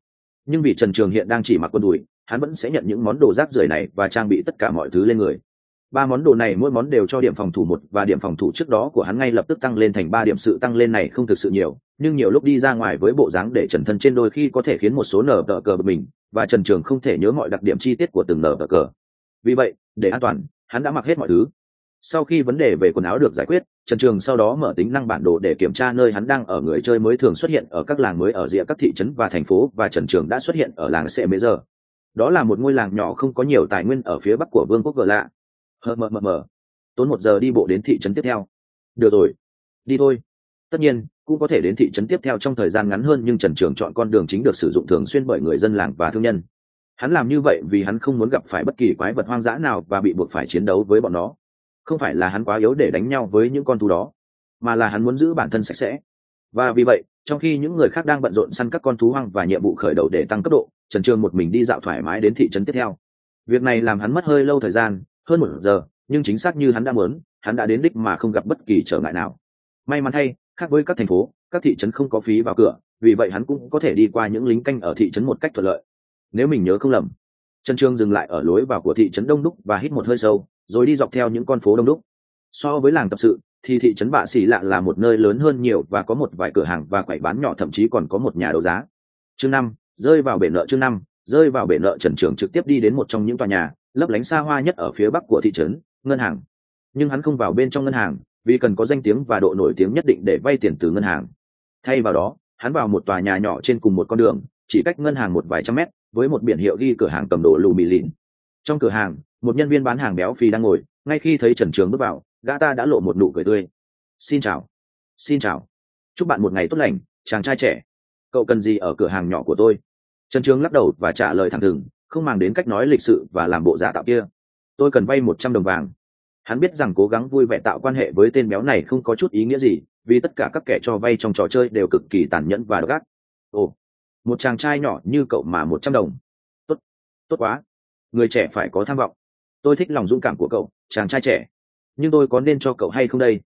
S1: nhưng vì Trần Trường hiện đang chỉ mặc quần đùi, hắn vẫn sẽ nhận những món đồ rác rưởi này và trang bị tất cả mọi thứ lên người. Ba món đồ này mỗi món đều cho điểm phòng thủ 1 và điểm phòng thủ trước đó của hắn ngay lập tức tăng lên thành 3 điểm. Sự tăng lên này không thực sự nhiều, nhưng nhiều lúc đi ra ngoài với bộ dáng để trần thân trên đôi khi có thể khiến một số nở tờ cờ bực mình, và Trần Trường không thể nhớ mọi đặc điểm chi tiết của từng nở tờ cờ. Vì vậy, để an toàn, hắn đã mặc hết mọi thứ. Sau khi vấn đề về quần áo được giải quyết, Trần Trường sau đó mở tính năng bản đồ để kiểm tra nơi hắn đang ở. Người chơi mới thường xuất hiện ở các làng mới ở rìa các thị trấn và thành phố, và Trần Trường đã xuất hiện ở làng Sệ Mê Giờ. Đó là một ngôi làng nhỏ không có nhiều tài nguyên ở phía bắc của vương quốc Gờ Lạ. Tốn 1 giờ đi bộ đến thị trấn tiếp theo. Được rồi, đi thôi. Tất nhiên, cũng có thể đến thị trấn tiếp theo trong thời gian ngắn hơn, nhưng Trần Trường chọn con đường chính được sử dụng thường xuyên bởi người dân làng và thương nhân. Hắn làm như vậy vì hắn không muốn gặp phải bất kỳ quái vật hoang dã nào và bị buộc phải chiến đấu với bọn nó. Không phải là hắn quá yếu để đánh nhau với những con thú đó, mà là hắn muốn giữ bản thân sạch sẽ. Và vì vậy, trong khi những người khác đang bận rộn săn các con thú hoang và nhiệm vụ khởi đầu để tăng cấp độ, Trần Trường một mình đi dạo thoải mái đến thị trấn tiếp theo. Việc này làm hắn mất hơi lâu thời gian, hơn 1 giờ, nhưng chính xác như hắn đã muốn, hắn đã đến đích mà không gặp bất kỳ trở ngại nào. May mắn thay, khác với các thành phố, các thị trấn không có phí vào cửa, vì vậy hắn cũng có thể đi qua những lính canh ở thị trấn một cách thuận lợi. Nếu mình nhớ không lầm, Trần Trường dừng lại ở lối vào của thị trấn đông đúc và hít một hơi sâu, rồi đi dọc theo những con phố đông đúc. So với làng tập sự, thì thị trấn Bạ Xỉ Lạ là một nơi lớn hơn nhiều và có một vài cửa hàng và quầy bán nhỏ, thậm chí còn có một nhà đấu giá. Chương 5, rơi vào bể nợ. Chương 5, rơi vào bể nợ. Trần Trường trực tiếp đi đến một trong những tòa nhà lấp lánh xa hoa nhất ở phía bắc của thị trấn, ngân hàng. Nhưng hắn không vào bên trong ngân hàng, vì cần có danh tiếng và độ nổi tiếng nhất định để vay tiền từ ngân hàng. Thay vào đó, hắn vào một tòa nhà nhỏ trên cùng một con đường, chỉ cách ngân hàng một vài trăm mét, với một biển hiệu ghi cửa hàng cầm đồ Lù Mì Lìn. Trong cửa hàng, một nhân viên bán hàng béo phì đang ngồi. Ngay khi thấy Trần Trường bước vào, gã ta đã lộ một nụ cười tươi. Xin chào. Xin chào. Chúc bạn một ngày tốt lành, chàng trai trẻ. Cậu cần gì ở cửa hàng nhỏ của tôi? Trần Trường lắc đầu và trả lời thẳng thừng, không màng đến cách nói lịch sự và làm bộ giả tạo kia. Tôi cần vay 100 đồng vàng. Hắn biết rằng cố gắng vui vẻ tạo quan hệ với tên béo này không có chút ý nghĩa gì, vì tất cả các kẻ cho vay trong trò chơi đều cực kỳ tàn nhẫn và độc ác. Ồ, một chàng trai nhỏ như cậu mà 100 đồng. Tốt, tốt quá. Người trẻ phải có tham vọng. Tôi thích lòng dũng cảm của cậu, chàng trai trẻ. Nhưng tôi có nên cho cậu hay không đây?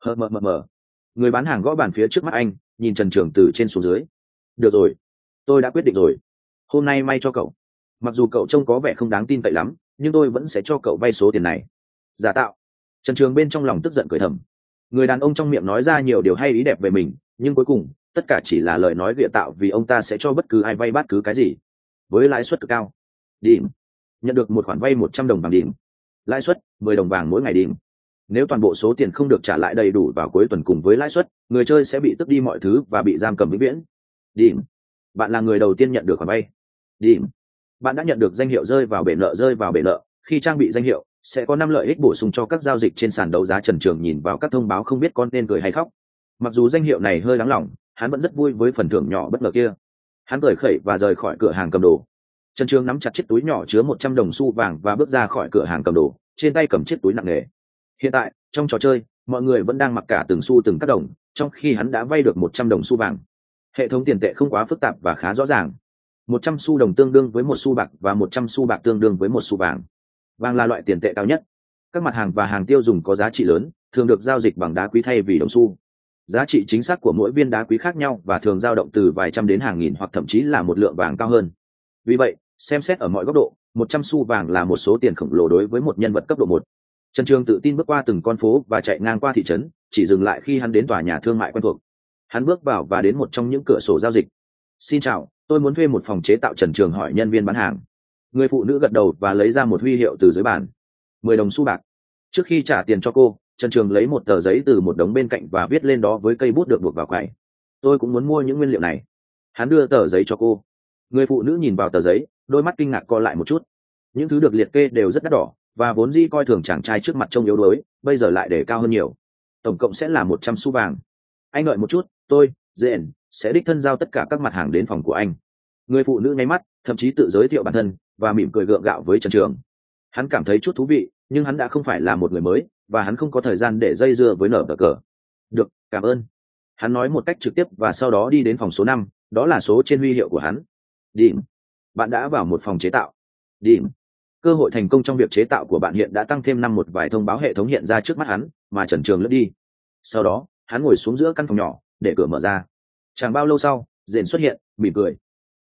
S1: Mờ. Người bán hàng gõ bàn phía trước mắt anh, nhìn Trần Trường từ trên xuống dưới. Được rồi, tôi đã quyết định rồi. Hôm nay may cho cậu. Mặc dù cậu trông có vẻ không đáng tin cậy lắm, nhưng tôi vẫn sẽ cho cậu vay số tiền này. Giả tạo. Trần Trường bên trong lòng tức giận cười thầm. Người đàn ông trong miệng nói ra nhiều điều hay ý đẹp về mình, nhưng cuối cùng tất cả chỉ là lời nói bịa tạo, vì ông ta sẽ cho bất cứ ai vay bất cứ cái gì với lãi suất cực cao. Điểm. Nhận được một khoản vay 100 đồng vàng. Điểm. Lãi suất 10 đồng vàng mỗi ngày. Điểm. Nếu toàn bộ số tiền không được trả lại đầy đủ vào cuối tuần cùng với lãi suất, người chơi sẽ bị tước đi mọi thứ và bị giam cầm vĩnh viễn. Điểm. Bạn là người đầu tiên nhận được khoản vay. Điểm. Bạn đã nhận được danh hiệu rơi vào bể nợ. Rơi vào bể nợ. Khi trang bị danh hiệu, sẽ có 5 lợi ích bổ sung cho các giao dịch trên sàn đấu giá. Trần Trường nhìn vào các thông báo không biết con nên cười hay khóc. Mặc dù danh hiệu này hơi đáng lòng, hắn vẫn rất vui với phần thưởng nhỏ bất ngờ kia. Hắn cười khẩy và rời khỏi cửa hàng cầm đồ. Trần Trường nắm chặt chiếc túi nhỏ chứa 100 đồng xu vàng và bước ra khỏi cửa hàng cầm đồ, trên tay cầm chiếc túi nặng nề. Hiện tại, trong trò chơi, mọi người vẫn đang mặc cả từng xu từng các đồng, trong khi hắn đã vay được 100 đồng xu vàng. Hệ thống tiền tệ không quá phức tạp và khá rõ ràng. 100 xu đồng tương đương với 1 xu bạc và 100 xu bạc tương đương với 1 xu vàng. Vàng là loại tiền tệ cao nhất. Các mặt hàng và hàng tiêu dùng có giá trị lớn, thường được giao dịch bằng đá quý thay vì đồng xu. Giá trị chính xác của mỗi viên đá quý khác nhau và thường dao động từ vài trăm đến hàng nghìn hoặc thậm chí là một lượng vàng cao hơn. Vì vậy, xem xét ở mọi góc độ, 100 xu vàng là một số tiền khổng lồ đối với một nhân vật cấp độ 1. Trần Trường tự tin bước qua từng con phố và chạy ngang qua thị trấn, chỉ dừng lại khi hắn đến tòa nhà thương mại quen thuộc. Hắn bước vào và đến một trong những cửa sổ giao dịch. Xin chào, tôi muốn thuê một phòng chế tạo. Trần Trường hỏi nhân viên bán hàng. Người phụ nữ gật đầu và lấy ra một huy hiệu từ dưới bàn. 10 đồng xu bạc. Trước khi trả tiền cho cô, Trần Trường lấy một tờ giấy từ một đống bên cạnh và viết lên đó với cây bút được buộc vào quầy. Tôi cũng muốn mua những nguyên liệu này. Hắn đưa tờ giấy cho cô. Người phụ nữ nhìn vào tờ giấy, đôi mắt kinh ngạc co lại một chút. Những thứ được liệt kê đều rất đắt đỏ, và vốn dĩ coi thường chàng trai trước mặt trông yếu đuối, bây giờ lại để cao hơn nhiều. Tổng cộng sẽ là 100 xu vàng. Anh đợi một chút, tôi, Jane, sẽ đích thân giao tất cả các mặt hàng đến phòng của anh. Người phụ nữ nháy mắt, thậm chí tự giới thiệu bản thân và mỉm cười gượng gạo với Trần Trường. Hắn cảm thấy chút thú vị, nhưng hắn đã không phải là một người mới, và hắn không có thời gian để dây dưa với nở cờ. Được, cảm ơn. Hắn nói một cách trực tiếp và sau đó đi đến phòng số 5, đó là số trên huy hiệu của hắn. Điểm. Bạn đã vào một phòng chế tạo. Điểm. Cơ hội thành công trong việc chế tạo của bạn hiện đã tăng thêm 5. Một vài thông báo hệ thống hiện ra trước mắt hắn, mà Trần Trường lướt đi. Sau đó, hắn ngồi xuống giữa căn phòng nhỏ, để cửa mở ra. Chẳng bao lâu sau, Jane xuất hiện, mỉm cười.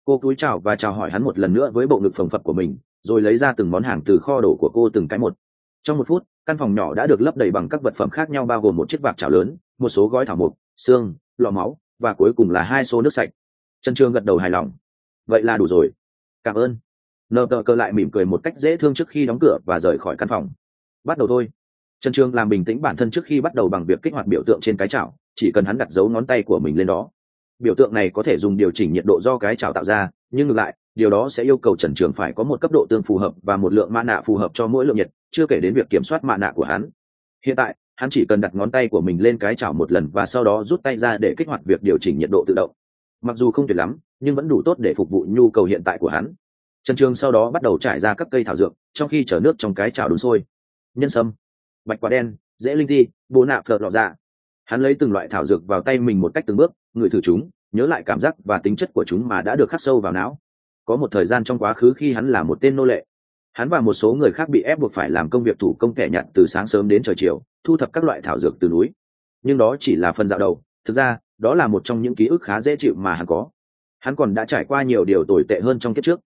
S1: Cô cúi chào và chào hỏi hắn một lần nữa với bộ ngực phồng phập của mình, rồi lấy ra từng món hàng từ kho đồ của cô từng cái một. Trong 1 phút, căn phòng nhỏ đã được lấp đầy bằng các vật phẩm khác nhau, bao gồm một chiếc vạc chảo lớn, một số gói thảo mộc, xương, lọ máu, và cuối cùng là 2 xô nước sạch. Trần Trường gật đầu hài lòng. Vậy là đủ rồi. Cảm ơn. Nờ tờ cơ lại mỉm cười một cách dễ thương trước khi đóng cửa và rời khỏi căn phòng. Bắt đầu thôi. Trần Trường làm bình tĩnh bản thân trước khi bắt đầu bằng việc kích hoạt biểu tượng trên cái chảo. Chỉ cần hắn đặt dấu ngón tay của mình lên đó, biểu tượng này có thể dùng điều chỉnh nhiệt độ do cái chảo tạo ra, nhưng ngược lại điều đó sẽ yêu cầu Trần Trường phải có một cấp độ tương phù hợp và một lượng mana phù hợp cho mỗi lượng nhiệt, chưa kể đến việc kiểm soát mana của hắn. Hiện tại hắn chỉ cần đặt ngón tay của mình lên cái chảo một lần và sau đó rút tay ra để kích hoạt việc điều chỉnh nhiệt độ tự động. Mặc dù không tuyệt lắm nhưng vẫn đủ tốt để phục vụ nhu cầu hiện tại của hắn. Trần Trường sau đó bắt đầu trải ra các cây thảo dược trong khi chở nước trong cái chảo đun sôi. Nhân sâm, bạch quả đen, rễ linh ti, bồ nạp phợt lọ dạ. Hắn lấy từng loại thảo dược vào tay mình một cách từng bước, ngửi thử chúng, nhớ lại cảm giác và tính chất của chúng mà đã được khắc sâu vào não. Có một thời gian trong quá khứ khi hắn là một tên nô lệ, hắn và một số người khác bị ép buộc phải làm công việc thủ công kẻ nhặt từ sáng sớm đến trời chiều, thu thập các loại thảo dược từ núi. Nhưng đó chỉ là phần dạo đầu, thực ra đó là một trong những ký ức khá dễ chịu mà hắn có. Hắn còn đã trải qua nhiều điều tồi tệ hơn trong kiếp trước.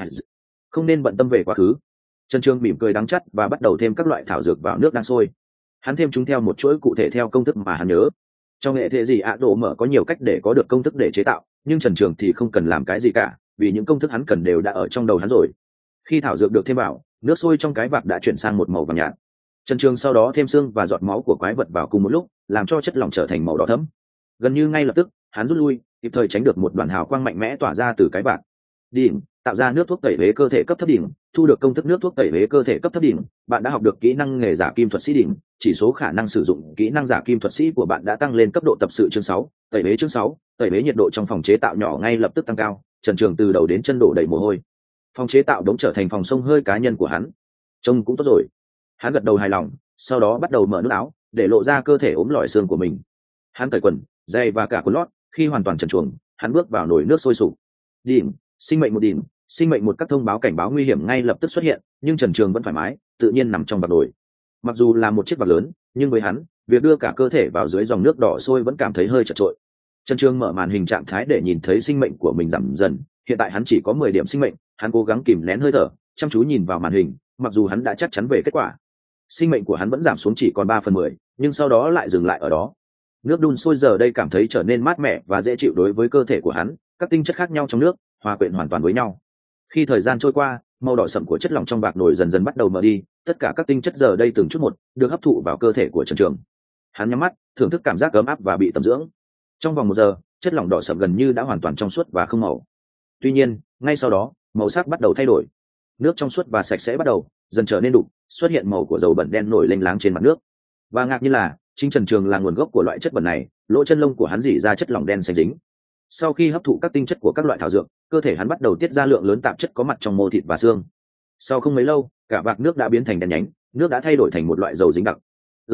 S1: Không nên bận tâm về quá khứ. Trần Trường mỉm cười đắng chắt và bắt đầu thêm các loại thảo dược vào nước đang sôi. Hắn thêm chúng theo một chuỗi cụ thể theo công thức mà hắn nhớ. Trong nghệ thể gì ạ độ mở có nhiều cách để có được công thức để chế tạo, nhưng Trần Trường thì không cần làm cái gì cả, vì những công thức hắn cần đều đã ở trong đầu hắn rồi. Khi thảo dược được thêm vào, nước sôi trong cái vạc đã chuyển sang một màu vàng nhạt. Trần Trường sau đó thêm xương và giọt máu của quái vật vào cùng một lúc, làm cho chất lỏng trở thành màu đỏ thẫm. Gần như ngay lập tức, hắn rút lui, kịp thời tránh được một đoàn hào quang mạnh mẽ tỏa ra từ cái vạc. Điểm, tạo ra nước thuốc tẩy uế cơ thể cấp thấp đỉnh. Thu được công thức nước thuốc tẩy uế cơ thể cấp thấp đỉnh, bạn đã học được kỹ năng nghề giả kim thuật sĩ đỉnh. Chỉ số khả năng sử dụng kỹ năng giả kim thuật sĩ của bạn đã tăng lên cấp độ tập sự chương 6. Tẩy uế chương 6, tẩy uế nhiệt độ trong phòng chế tạo nhỏ ngay lập tức tăng cao. Trần Trường từ đầu đến chân đổ đầy mồ hôi. Phòng chế tạo đống trở thành phòng xông hơi cá nhân của hắn. Trông cũng tốt rồi. Hắn gật đầu hài lòng, sau đó bắt đầu mở nút áo để lộ ra cơ thể ốm lỏi xương của mình. Hắn cởi quần, giày và cả quần lót. Khi hoàn toàn trần truồng, hắn bước vào nồi nước sôi sục. Điểm, sinh mệnh một điểm, sinh mệnh một, các thông báo cảnh báo nguy hiểm ngay lập tức xuất hiện, nhưng Trần Trường vẫn thoải mái, tự nhiên nằm trong vạc nồi. Mặc dù là một chiếc vạc lớn, nhưng với hắn, việc đưa cả cơ thể vào dưới dòng nước đỏ sôi vẫn cảm thấy hơi chật chội. Trần Trường mở màn hình trạng thái để nhìn thấy sinh mệnh của mình giảm dần, hiện tại hắn chỉ có 10 điểm sinh mệnh. Hắn cố gắng kìm nén hơi thở, chăm chú nhìn vào màn hình, mặc dù hắn đã chắc chắn về kết quả. Sinh mệnh của hắn vẫn giảm xuống chỉ còn 3/10, nhưng sau đó lại dừng lại ở đó. Nước đun sôi giờ đây cảm thấy trở nên mát mẻ và dễ chịu đối với cơ thể của hắn, các tinh chất khác nhau trong nước hòa quyện hoàn toàn với nhau. Khi thời gian trôi qua, màu đỏ sậm của chất lỏng trong vạc nồi dần dần bắt đầu mờ đi, tất cả các tinh chất giờ đây từng chút một được hấp thụ vào cơ thể của Trần Trường. Hắn nhắm mắt, thưởng thức cảm giác ấm áp và bị tẩm dưỡng. Trong vòng 1 giờ, chất lỏng đỏ sậm gần như đã hoàn toàn trong suốt và không màu. Tuy nhiên, ngay sau đó, màu sắc bắt đầu thay đổi. Nước trong suốt và sạch sẽ bắt đầu dần trở nên đục, xuất hiện màu của dầu bẩn đen nổi lênh láng trên mặt nước. Và ngạc nhiên là, chính Trần Trường là nguồn gốc của loại chất bẩn này, lỗ chân lông của hắn rỉ ra chất lỏng đen xanh dính. Sau khi hấp thụ các tinh chất của các loại thảo dược, cơ thể hắn bắt đầu tiết ra lượng lớn tạp chất có mặt trong mô thịt và xương. Sau không mấy lâu, cả vạc nước đã biến thành đen nhánh, nước đã thay đổi thành một loại dầu dính đặc.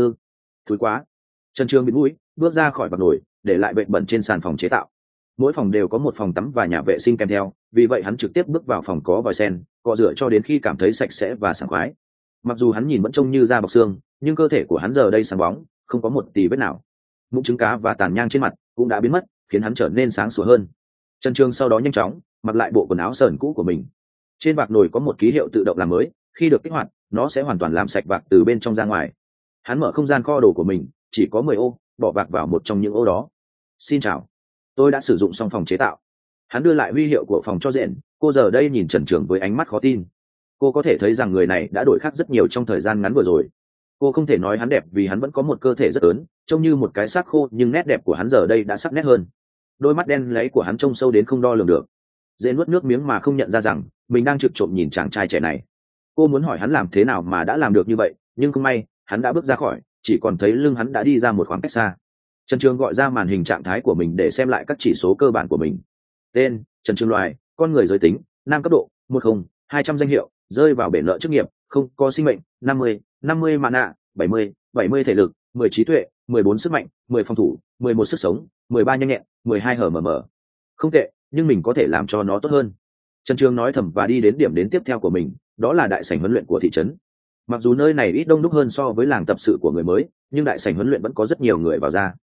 S1: Thúi quá. Trần Trường bịt mũi, bước ra khỏi vạc nồi, để lại vệt bẩn trên sàn phòng chế tạo. Mỗi phòng đều có một phòng tắm và nhà vệ sinh kèm theo, vì vậy hắn trực tiếp bước vào phòng có vòi sen, cọ rửa cho đến khi cảm thấy sạch sẽ và sảng khoái. Mặc dù hắn nhìn vẫn trông như da bọc xương, nhưng cơ thể của hắn giờ đây sáng bóng, không có một tì vết nào. Mụn trứng cá và tàn nhang trên mặt cũng đã biến mất, khiến hắn trở nên sáng sủa hơn. Trần Trường sau đó nhanh chóng mặc lại bộ quần áo sờn cũ của mình. Trên vạc nồi có một ký hiệu tự động làm mới, khi được kích hoạt, nó sẽ hoàn toàn làm sạch vạc từ bên trong ra ngoài. Hắn mở không gian kho đồ của mình, chỉ có 10 ô, bỏ vạc vào một trong những ô đó. Xin chào, tôi đã sử dụng xong phòng chế tạo. Hắn đưa lại huy hiệu của phòng cho Dện. Cô giờ đây nhìn Trần Trường với ánh mắt khó tin. Cô có thể thấy rằng người này đã đổi khác rất nhiều trong thời gian ngắn vừa rồi. Cô không thể nói hắn đẹp vì hắn vẫn có một cơ thể rất lớn, trông như một cái xác khô, nhưng nét đẹp của hắn giờ đây đã sắc nét hơn. Đôi mắt đen láy của hắn trông sâu đến không đo lường được. Dễ nuốt nước miếng mà không nhận ra rằng mình đang trực trộm nhìn chàng trai trẻ này. Cô muốn hỏi hắn làm thế nào mà đã làm được như vậy, nhưng không may, hắn đã bước ra khỏi, chỉ còn thấy lưng hắn đã đi ra một khoảng cách xa. Trần Trường gọi ra màn hình trạng thái của mình để xem lại các chỉ số cơ bản của mình. Tên: Trần Trường. Loài: con người. Giới tính: nam. Cấp độ: 10. 200 danh hiệu: rơi vào bể nợ chức nghiệp, không có sinh mệnh, 50 mana, 70 thể lực, 10 trí tuệ, 14 sức mạnh, 10 phòng thủ, 11 sức sống, 13 nhanh nhẹn, 12 HMM. Không tệ, nhưng mình có thể làm cho nó tốt hơn. Trần Trường nói thầm và đi đến điểm đến tiếp theo của mình, đó là đại sảnh huấn luyện của thị trấn. Mặc dù nơi này ít đông đúc hơn so với làng tập sự của người mới, nhưng đại sảnh huấn luyện vẫn có rất nhiều người vào ra.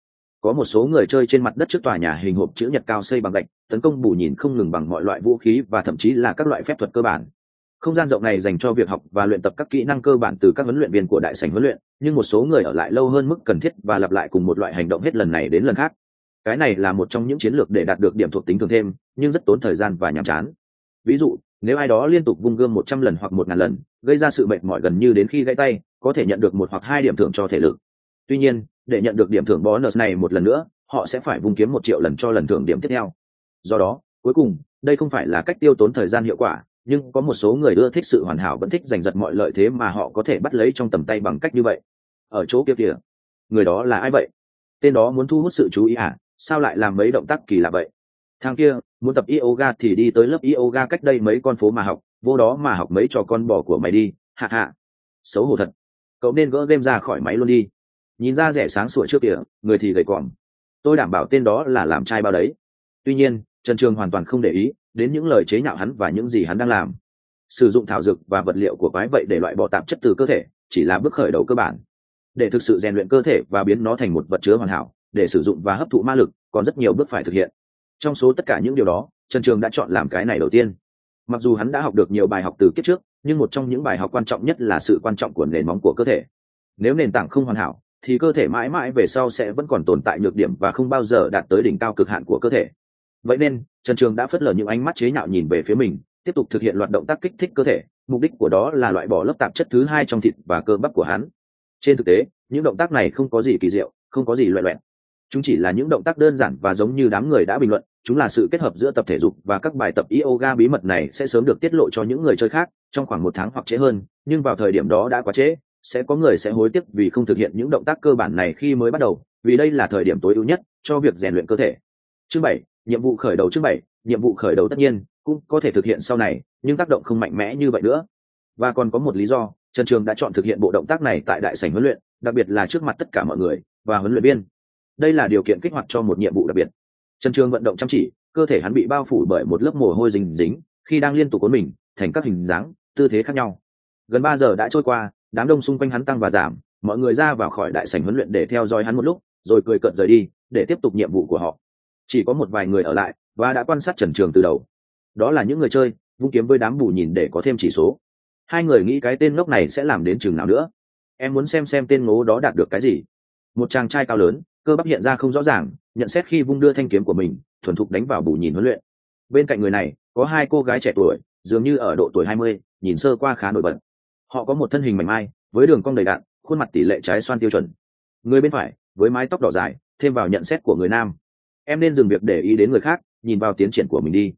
S1: Có một số người chơi trên mặt đất trước tòa nhà hình hộp chữ nhật cao xây bằng gạch, tấn công bù nhìn không ngừng bằng mọi loại vũ khí và thậm chí là các loại phép thuật cơ bản. Không gian rộng này dành cho việc học và luyện tập các kỹ năng cơ bản từ các huấn luyện viên của đại sảnh huấn luyện, nhưng một số người ở lại lâu hơn mức cần thiết và lặp lại cùng một loại hành động hết lần này đến lần khác. Cái này là một trong những chiến lược để đạt được điểm thuộc tính thường thêm, nhưng rất tốn thời gian và nhàm chán. Ví dụ, nếu ai đó liên tục vung gươm 100 lần hoặc 1000 lần, gây ra sự mệt mỏi gần như đến khi gãy tay, có thể nhận được 1 hoặc 2 điểm thưởng cho thể lực. Tuy nhiên, để nhận được điểm thưởng bonus này một lần nữa, họ sẽ phải vung kiếm 1 triệu lần cho lần thưởng điểm tiếp theo. Do đó, cuối cùng, đây không phải là cách tiêu tốn thời gian hiệu quả, nhưng có một số người ưa thích sự hoàn hảo vẫn thích giành giật mọi lợi thế mà họ có thể bắt lấy trong tầm tay bằng cách như vậy. Ở chỗ kia kìa, người đó là ai vậy? Tên đó muốn thu hút sự chú ý à? Sao lại làm mấy động tác kỳ lạ vậy? Thằng kia muốn tập yoga thì đi tới lớp yoga cách đây mấy con phố mà học, vô đó mà học mấy trò con bò của mày đi, hạ hạ. Xấu hổ thật. Cậu nên gỡ game ra khỏi máy luôn đi. Nhìn ra rẻ sáng sủa trước kìa, người thì gầy còm. Tôi đảm bảo tên đó là làm trai bao đấy. Tuy nhiên, Trần Trường hoàn toàn không để ý đến những lời chế nhạo hắn và những gì hắn đang làm. Sử dụng thảo dược và vật liệu của quái vậy để loại bỏ tạp chất từ cơ thể chỉ là bước khởi đầu cơ bản. Để thực sự rèn luyện cơ thể và biến nó thành một vật chứa hoàn hảo, để sử dụng và hấp thụ ma lực, còn rất nhiều bước phải thực hiện. Trong số tất cả những điều đó, Trần Trường đã chọn làm cái này đầu tiên. Mặc dù hắn đã học được nhiều bài học từ kiếp trước, nhưng một trong những bài học quan trọng nhất là sự quan trọng của nền móng của cơ thể. Nếu nền tảng không hoàn hảo, thì cơ thể mãi mãi về sau sẽ vẫn còn tồn tại nhược điểm và không bao giờ đạt tới đỉnh cao cực hạn của cơ thể. Vậy nên, Trần Trường đã phớt lờ những ánh mắt chế nhạo nhìn về phía mình, tiếp tục thực hiện loạt động tác kích thích cơ thể, mục đích của đó là loại bỏ lớp tạp chất thứ hai trong thịt và cơ bắp của hắn. Trên thực tế, những động tác này không có gì kỳ diệu, không có gì loẹ loẹt. Chúng chỉ là những động tác đơn giản và giống như đám người đã bình luận, chúng là sự kết hợp giữa tập thể dục và các bài tập yoga. Bí mật này sẽ sớm được tiết lộ cho những người chơi khác trong khoảng 1 tháng hoặc trễ hơn, nhưng vào thời điểm đó đã quá trễ, sẽ có người sẽ hối tiếc vì không thực hiện những động tác cơ bản này khi mới bắt đầu, vì đây là thời điểm tối ưu nhất cho việc rèn luyện cơ thể. Chương 7, nhiệm vụ khởi đầu. Chương 7, nhiệm vụ khởi đầu tất nhiên cũng có thể thực hiện sau này, nhưng tác động không mạnh mẽ như vậy nữa. Và còn có một lý do, Trần Trường đã chọn thực hiện bộ động tác này tại đại sảnh huấn luyện, đặc biệt là trước mặt tất cả mọi người và huấn luyện viên. Đây là điều kiện kích hoạt cho một nhiệm vụ đặc biệt. Trần Trường vận động chăm chỉ, cơ thể hắn bị bao phủ bởi một lớp mồ hôi dính dính khi đang liên tục cuốn mình thành các hình dáng, tư thế khác nhau. Gần 3 giờ đã trôi qua, đám đông xung quanh hắn tăng và giảm, mọi người ra vào khỏi đại sảnh huấn luyện để theo dõi hắn một lúc, rồi cười cợt rời đi để tiếp tục nhiệm vụ của họ. Chỉ có một vài người ở lại và đã quan sát Trần Trường từ đầu. Đó là những người chơi vung kiếm với đám bù nhìn để có thêm chỉ số. Hai người nghĩ cái tên ngốc này sẽ làm đến chừng nào nữa. Em muốn xem tên ngố đó đạt được cái gì. Một chàng trai cao lớn, cơ bắp hiện ra không rõ ràng, nhận xét khi vung đưa thanh kiếm của mình, thuần thục đánh vào bù nhìn huấn luyện. Bên cạnh người này có 2 cô gái trẻ tuổi, dường như ở độ tuổi 20, nhìn sơ qua khá nổi bật. Họ có một thân hình mảnh mai với đường cong đầy đặn, khuôn mặt tỷ lệ trái xoan tiêu chuẩn. Người bên phải với mái tóc đỏ dài, thêm vào nhận xét của người nam. Em nên dừng việc để ý đến người khác, nhìn vào tiến triển của mình đi.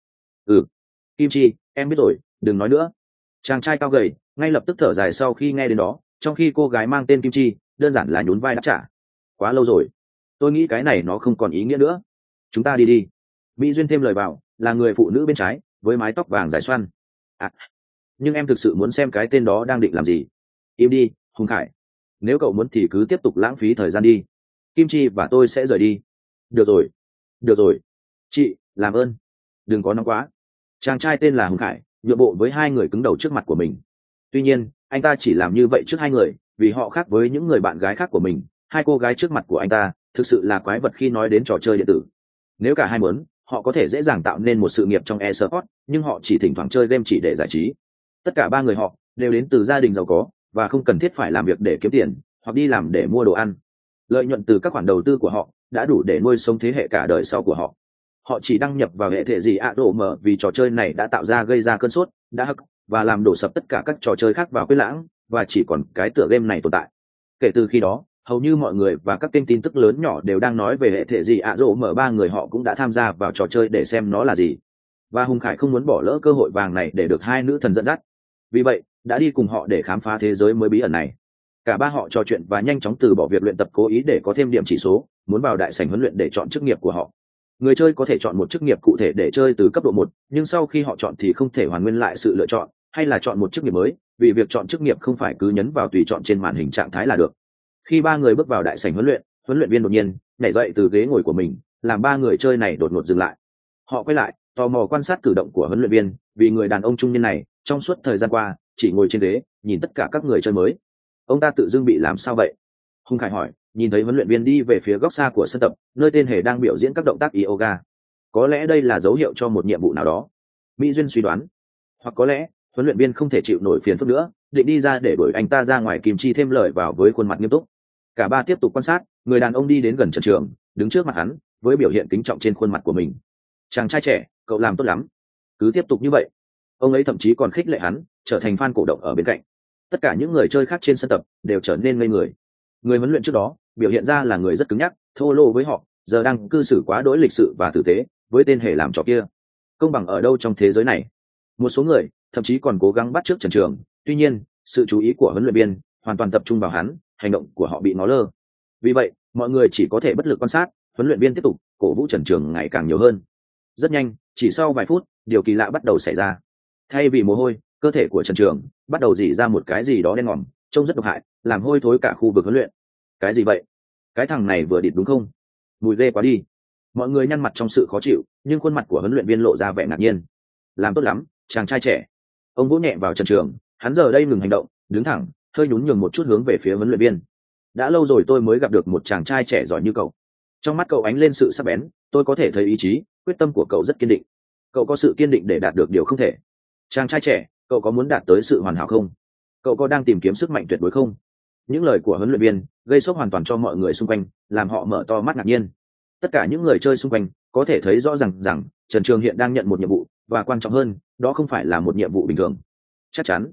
S1: Kim Chi, em biết rồi, đừng nói nữa. Chàng trai cao gầy ngay lập tức thở dài sau khi nghe đến đó, trong khi cô gái mang tên Kim Chi đơn giản là nhún vai đáp trả. Quá lâu rồi, tôi nghĩ cái này nó không còn ý nghĩa nữa. Chúng ta đi đi. Mỹ Duyên thêm lời vào, là người phụ nữ bên trái với mái tóc vàng dài xoăn. Nhưng em thực sự muốn xem cái tên đó đang định làm gì. Im đi, Hùng Khải. Nếu cậu muốn thì cứ tiếp tục lãng phí thời gian đi. Kim Chi và tôi sẽ rời đi. Được rồi, chị, làm ơn, đừng có nóng quá. Chàng trai tên là Hùng Khải nhượng bộ với 2 người cứng đầu trước mặt của mình. Tuy nhiên, anh ta chỉ làm như vậy trước 2 người vì họ khác với những người bạn gái khác của mình. 2 cô gái trước mặt của anh ta thực sự là quái vật khi nói đến trò chơi điện tử. Nếu cả hai muốn, họ có thể dễ dàng tạo nên một sự nghiệp trong e-sport, nhưng họ chỉ thỉnh thoảng chơi game chỉ để giải trí. Tất cả 3 người họ đều đến từ gia đình giàu có và không cần thiết phải làm việc để kiếm tiền hoặc đi làm để mua đồ ăn. Lợi nhuận từ các khoản đầu tư của họ đã đủ để nuôi sống thế hệ cả đời sau của họ. Họ chỉ đăng nhập vào hệ thể gì đổ mở vì trò chơi này đã gây ra cơn sốt, đã hack và làm đổ sập tất cả các trò chơi khác vào quên lãng, và chỉ còn cái tựa game này tồn tại. Kể từ khi đó, hầu như mọi người và các kênh tin tức lớn nhỏ đều đang nói về hệ thể gì đổ mở. 3 người họ cũng đã tham gia vào trò chơi để xem nó là gì. Và Hùng Khải không muốn bỏ lỡ cơ hội vàng này để được 2 nữ thần dẫn dắt. Vì vậy, đã đi cùng họ để khám phá thế giới mới bí ẩn này. Cả 3 họ trò chuyện và nhanh chóng từ bỏ việc luyện tập cố ý để có thêm điểm chỉ số, muốn vào đại sảnh huấn luyện để chọn chức nghiệp của họ. Người chơi có thể chọn một chức nghiệp cụ thể để chơi từ cấp độ 1, nhưng sau khi họ chọn thì không thể hoàn nguyên lại sự lựa chọn hay là chọn một chức nghiệp mới, vì việc chọn chức nghiệp không phải cứ nhấn vào tùy chọn trên màn hình trạng thái là được. Khi 3 người bước vào đại sảnh huấn luyện viên đột nhiên nhảy dậy từ ghế ngồi của mình, làm 3 người chơi này đột ngột dừng lại. Họ quay lại, tò mò quan sát cử động của huấn luyện viên, vì người đàn ông trung niên này trong suốt thời gian qua chỉ ngồi trên ghế nhìn tất cả các người chơi mới. Ông ta tự dưng bị làm sao vậy? Hùng Khải hỏi, nhìn thấy huấn luyện viên đi về phía góc xa của sân tập, nơi tên hề đang biểu diễn các động tác yoga. Có lẽ đây là dấu hiệu cho một nhiệm vụ nào đó, Mỹ Duyên suy đoán. Hoặc có lẽ huấn luyện viên không thể chịu nổi phiền phức nữa, định đi ra để đuổi anh ta ra ngoài. Kim Chi thêm lời vào với khuôn mặt nghiêm túc. Cả ba tiếp tục quan sát. Người đàn ông đi đến gần Trần Trường, đứng trước mặt hắn với biểu hiện kính trọng trên khuôn mặt của mình. Chàng trai trẻ, cậu làm tốt lắm, cứ tiếp tục như vậy. Ông ấy thậm chí còn khích lệ hắn, trở thành fan cổ động ở bên cạnh. Tất cả những người chơi khác trên sân tập đều trở nên ngây người. Người huấn luyện trước đó biểu hiện ra là người rất cứng nhắc, thô lỗ với họ, giờ đang cư xử quá đỗi lịch sự và tử tế với tên hề làm trò kia. Công bằng ở đâu trong thế giới này? Một số người thậm chí còn cố gắng bắt chước Trần Trường, tuy nhiên sự chú ý của huấn luyện viên hoàn toàn tập trung vào hắn, hành động của họ bị ngó lơ. Vì vậy mọi người chỉ có thể bất lực quan sát. Huấn luyện viên tiếp tục cổ vũ Trần Trường ngày càng nhiều hơn. Rất nhanh, chỉ sau vài phút, điều kỳ lạ bắt đầu xảy ra. Thay vì mồ hôi, cơ thể của Trần Trường bắt đầu rỉ ra một cái gì đó đen ngòm, trông rất độc hại, làm hôi thối cả khu vực huấn luyện. Cái gì vậy? Cái thằng này vừa địt đúng không? Mùi ghê quá đi. Mọi người nhăn mặt trong sự khó chịu, nhưng khuôn mặt của huấn luyện viên lộ ra vẻ ngạc nhiên. Làm tốt lắm, chàng trai trẻ. Ông vỗ nhẹ vào Trần Trường, hắn giờ đây ngừng hành động, đứng thẳng, hơi nhún nhường một chút hướng về phía huấn luyện viên. Đã lâu rồi tôi mới gặp được một chàng trai trẻ giỏi như cậu. Trong mắt cậu ánh lên sự sắc bén, tôi có thể thấy ý chí, quyết tâm của cậu rất kiên định. Cậu có sự kiên định để đạt được điều không thể. Chàng trai trẻ, cậu có muốn đạt tới sự hoàn hảo không? Cậu có đang tìm kiếm sức mạnh tuyệt đối không? Những lời của huấn luyện viên gây sốc hoàn toàn cho mọi người xung quanh, làm họ mở to mắt ngạc nhiên. Tất cả những người chơi xung quanh có thể thấy rõ rằng Trần Trường hiện đang nhận một nhiệm vụ, và quan trọng hơn, đó không phải là một nhiệm vụ bình thường. Chắc chắn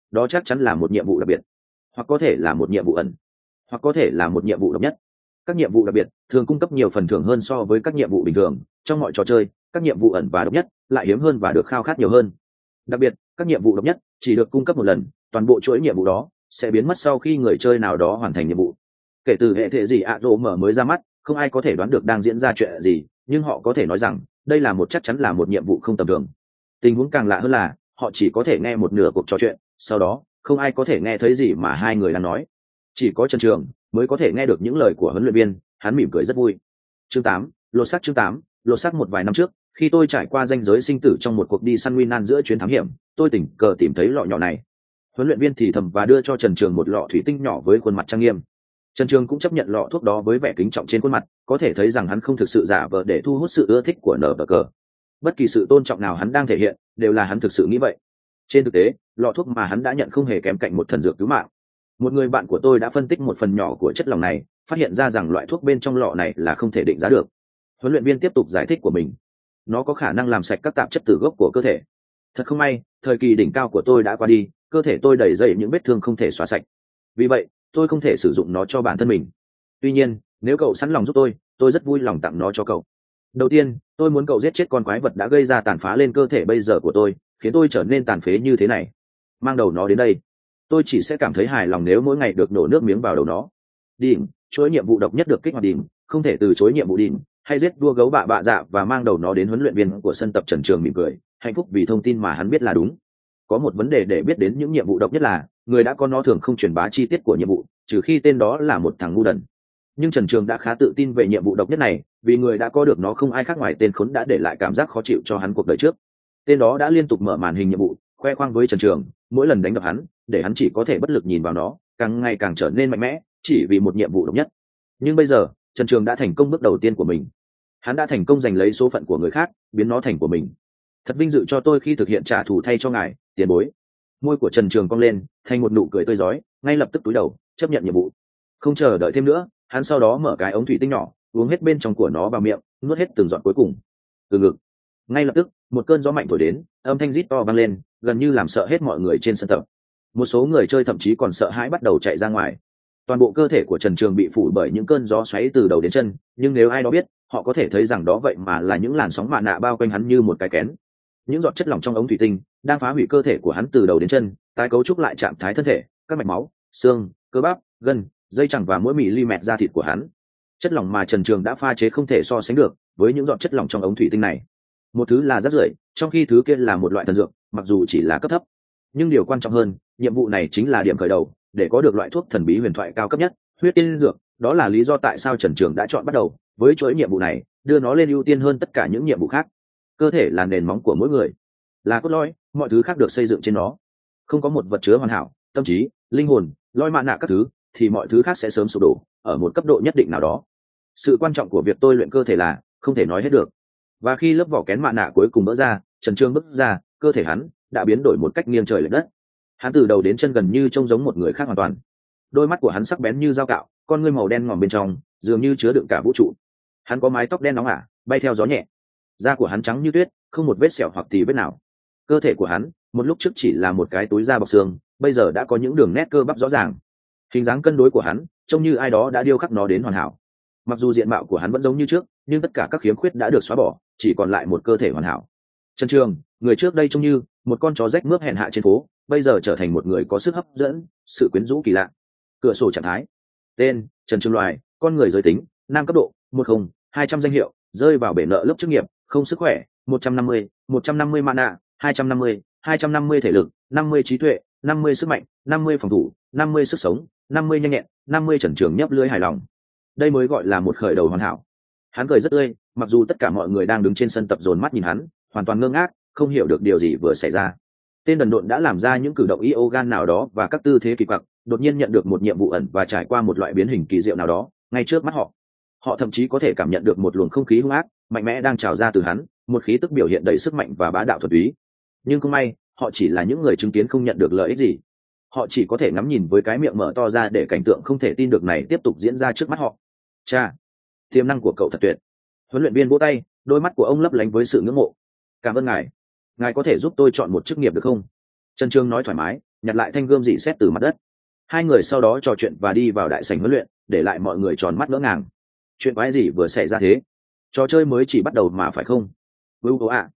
S1: là một nhiệm vụ đặc biệt, hoặc có thể là một nhiệm vụ ẩn, hoặc có thể là một nhiệm vụ độc nhất. Các nhiệm vụ đặc biệt thường cung cấp nhiều phần thưởng hơn so với các nhiệm vụ bình thường. Trong mọi trò chơi, các nhiệm vụ ẩn và độc nhất lại hiếm hơn và được khao khát nhiều hơn. Đặc biệt, các nhiệm vụ độc nhất chỉ được cung cấp một lần, toàn bộ chuỗi nhiệm vụ đó sẽ biến mất sau khi người chơi nào đó hoàn thành nhiệm vụ. Kể từ hệ thể gì mở mới ra mắt, không ai có thể đoán được đang diễn ra chuyện gì, nhưng họ có thể nói rằng đây là chắc chắn là một nhiệm vụ không tầm thường. Tình huống càng lạ hơn là họ chỉ có thể nghe một nửa cuộc trò chuyện, sau đó không ai có thể nghe thấy gì mà hai người đang nói. Chỉ có Trần Trường mới có thể nghe được những lời của huấn luyện viên. Hắn mỉm cười rất vui. Chương 8, lột xác. Chương 8, lột xác. Một vài năm trước, khi tôi trải qua ranh giới sinh tử trong một cuộc đi săn nguy nan giữa chuyến thám hiểm, tôi tình cờ tìm thấy lọ nhỏ này. Huấn luyện viên thì thầm và đưa cho Trần Trường một lọ thủy tinh nhỏ với khuôn mặt trang nghiêm. Trần Trường cũng chấp nhận lọ thuốc đó với vẻ kính trọng trên khuôn mặt, có thể thấy rằng hắn không thực sự giả vờ để thu hút sự ưa thích của nở bờ cờ. Bất kỳ sự tôn trọng nào hắn đang thể hiện đều là hắn thực sự nghĩ vậy. Trên thực tế, lọ thuốc mà hắn đã nhận không hề kém cạnh một thần dược cứu mạng. Một người bạn của tôi đã phân tích một phần nhỏ của chất lỏng này, phát hiện ra rằng loại thuốc bên trong lọ này là không thể định giá được. Huấn luyện viên tiếp tục giải thích của mình. Nó có khả năng làm sạch các tạp chất từ gốc của cơ thể. Thật không may, thời kỳ đỉnh cao của tôi đã qua đi, cơ thể tôi đầy dẫy những vết thương không thể xóa sạch. Vì vậy, tôi không thể sử dụng nó cho bản thân mình. Tuy nhiên, nếu cậu sẵn lòng giúp tôi rất vui lòng tặng nó cho cậu. Đầu tiên, tôi muốn cậu giết chết con quái vật đã gây ra tàn phá lên cơ thể bây giờ của tôi, khiến tôi trở nên tàn phế như thế này. Mang đầu nó đến đây. Tôi chỉ sẽ cảm thấy hài lòng nếu mỗi ngày được đổ nước miếng vào đầu nó. Đỉnh, chuỗi nhiệm vụ độc nhất được kích hoạt. Đỉnh, không thể từ chối nhiệm vụ. Đỉnh, hay giết vua gấu bạ dạ và mang đầu nó đến. Huấn luyện viên của sân tập Trần Trường mỉm cười, hạnh phúc vì thông tin mà hắn biết là đúng. Có một vấn đề để biết đến những nhiệm vụ độc nhất là người đã có nó thường không truyền bá chi tiết của nhiệm vụ, trừ khi tên đó là một thằng ngu đần. Nhưng Trần Trường đã khá tự tin về nhiệm vụ độc nhất này, vì người đã có được nó không ai khác ngoài tên khốn đã để lại cảm giác khó chịu cho hắn cuộc đời trước. Tên đó đã liên tục mở màn hình nhiệm vụ, khoe khoang với Trần Trường, mỗi lần đánh đập hắn, để hắn chỉ có thể bất lực nhìn vào nó, càng ngày càng trở nên mạnh mẽ, chỉ vì một nhiệm vụ độc nhất. Nhưng bây giờ, Trần Trường đã thành công bước đầu tiên của mình. Hắn đã thành công giành lấy số phận của người khác, biến nó thành của mình. Thật vinh dự cho tôi khi thực hiện trả thù thay cho ngài, tiền bối. Môi của Trần Trường cong lên thành một nụ cười tươi rói, ngay lập tức cúi đầu chấp nhận nhiệm vụ. Không chờ đợi thêm nữa, hắn sau đó mở cái ống thủy tinh nhỏ, uống hết bên trong của nó vào miệng, nuốt hết từng giọt cuối cùng. Từ ngực, ngay lập tức một cơn gió mạnh thổi đến, âm thanh rít to vang lên, gần như làm sợ hết mọi người trên sân tập. Một số người chơi thậm chí còn sợ hãi bắt đầu chạy ra ngoài. Toàn bộ cơ thể của Trần Trường bị phủ bởi những cơn gió xoáy từ đầu đến chân, nhưng nếu ai đó biết, họ có thể thấy rằng đó vậy mà là những làn sóng mạ nạ bao quanh hắn như một cái kén. Những giọt chất lỏng trong ống thủy tinh đang phá hủy cơ thể của hắn từ đầu đến chân, tái cấu trúc lại trạng thái thân thể, các mạch máu, xương, cơ bắp, gân, dây chằng và mỗi mm da thịt của hắn. Chất lỏng mà Trần Trường đã pha chế không thể so sánh được với những giọt chất lỏng trong ống thủy tinh này. Một thứ là rác rưởi, trong khi thứ kia là một loại thần dược, mặc dù chỉ là cấp thấp. Nhưng điều quan trọng hơn, nhiệm vụ này chính là điểm khởi đầu để có được loại thuốc thần bí huyền thoại cao cấp nhất, huyết tiên dược. Đó là lý do tại sao Trần Trường đã chọn bắt đầu với chuỗi nhiệm vụ này, đưa nó lên ưu tiên hơn tất cả những nhiệm vụ khác. Cơ thể là nền móng của mỗi người, là cốt lõi, mọi thứ khác được xây dựng trên nó. Không có một vật chứa hoàn hảo, tâm trí, linh hồn, lõi mạ nạ các thứ, thì mọi thứ khác sẽ sớm sụp đổ ở một cấp độ nhất định nào đó. Sự quan trọng của việc tôi luyện cơ thể là không thể nói hết được. Và khi lớp vỏ kén mạ nạ cuối cùng vỡ ra, Trần Trường bước ra, cơ thể hắn đã biến đổi một cách nghiêng trời lệch đất. Hắn từ đầu đến chân gần như trông giống một người khác hoàn toàn. Đôi mắt của hắn sắc bén như dao cạo, con ngươi màu đen ngòm bên trong dường như chứa đựng cả vũ trụ. Hắn có mái tóc đen nóng ả bay theo gió nhẹ, da của hắn trắng như tuyết, không một vết sẹo hoặc tì vết nào. Cơ thể của hắn một lúc trước chỉ là một cái túi da bọc xương, bây giờ đã có những đường nét cơ bắp rõ ràng. Hình dáng cân đối của hắn trông như ai đó đã điêu khắc nó đến hoàn hảo. Mặc dù diện mạo của hắn vẫn giống như trước, nhưng tất cả các khiếm khuyết đã được xóa bỏ, chỉ còn lại một cơ thể hoàn hảo. Trần Trường, người trước đây trông như một con chó rách mướp hèn hạ trên phố, bây giờ trở thành một người có sức hấp dẫn, sự quyến rũ kỳ lạ. Cửa sổ trạng thái. Tên: Trần Trường Loài, con người giới tính: nam, cấp độ 10, 200 danh hiệu, rơi vào bể nợ lớp chức nghiệp, không sức khỏe, 150 mana, 250 thể lực, 50 trí tuệ, 50 sức mạnh, 50 phòng thủ, 50 sức sống, 50 nhanh nhẹn, 50 Trần Trường nhấp lưỡi hài lòng. Đây mới gọi là một khởi đầu hoàn hảo. Hắn cười rất tươi, mặc dù tất cả mọi người đang đứng trên sân tập dồn mắt nhìn hắn, hoàn toàn ngơ ngác, không hiểu được điều gì vừa xảy ra. Tên đần độn đã làm ra những cử động yoga nào đó và các tư thế kỳ quặc, đột nhiên nhận được một nhiệm vụ ẩn và trải qua một loại biến hình kỳ diệu nào đó ngay trước mắt họ. Họ thậm chí có thể cảm nhận được một luồng không khí hung ác mạnh mẽ đang trào ra từ hắn, một khí tức biểu hiện đầy sức mạnh và bá đạo thuật túy. Nhưng không may, họ chỉ là những người chứng kiến không nhận được lợi ích gì. Họ chỉ có thể ngắm nhìn với cái miệng mở to ra để cảnh tượng không thể tin được này tiếp tục diễn ra trước mắt họ. Cha, tiềm năng của cậu thật tuyệt. Huấn luyện viên vỗ tay, đôi mắt của ông lấp lánh với sự ngưỡng mộ. Cảm ơn ngài. Ngài có thể giúp tôi chọn một chức nghiệp được không? Trần Trường nói thoải mái, nhặt lại thanh gươm rỉ sét từ mặt đất. Hai người sau đó trò chuyện và đi vào đại sảnh huấn luyện, để lại mọi người tròn mắt ngỡ ngàng. Chuyện quái gì vừa xảy ra thế? Trò chơi mới chỉ bắt đầu mà phải không? Bưu ạ.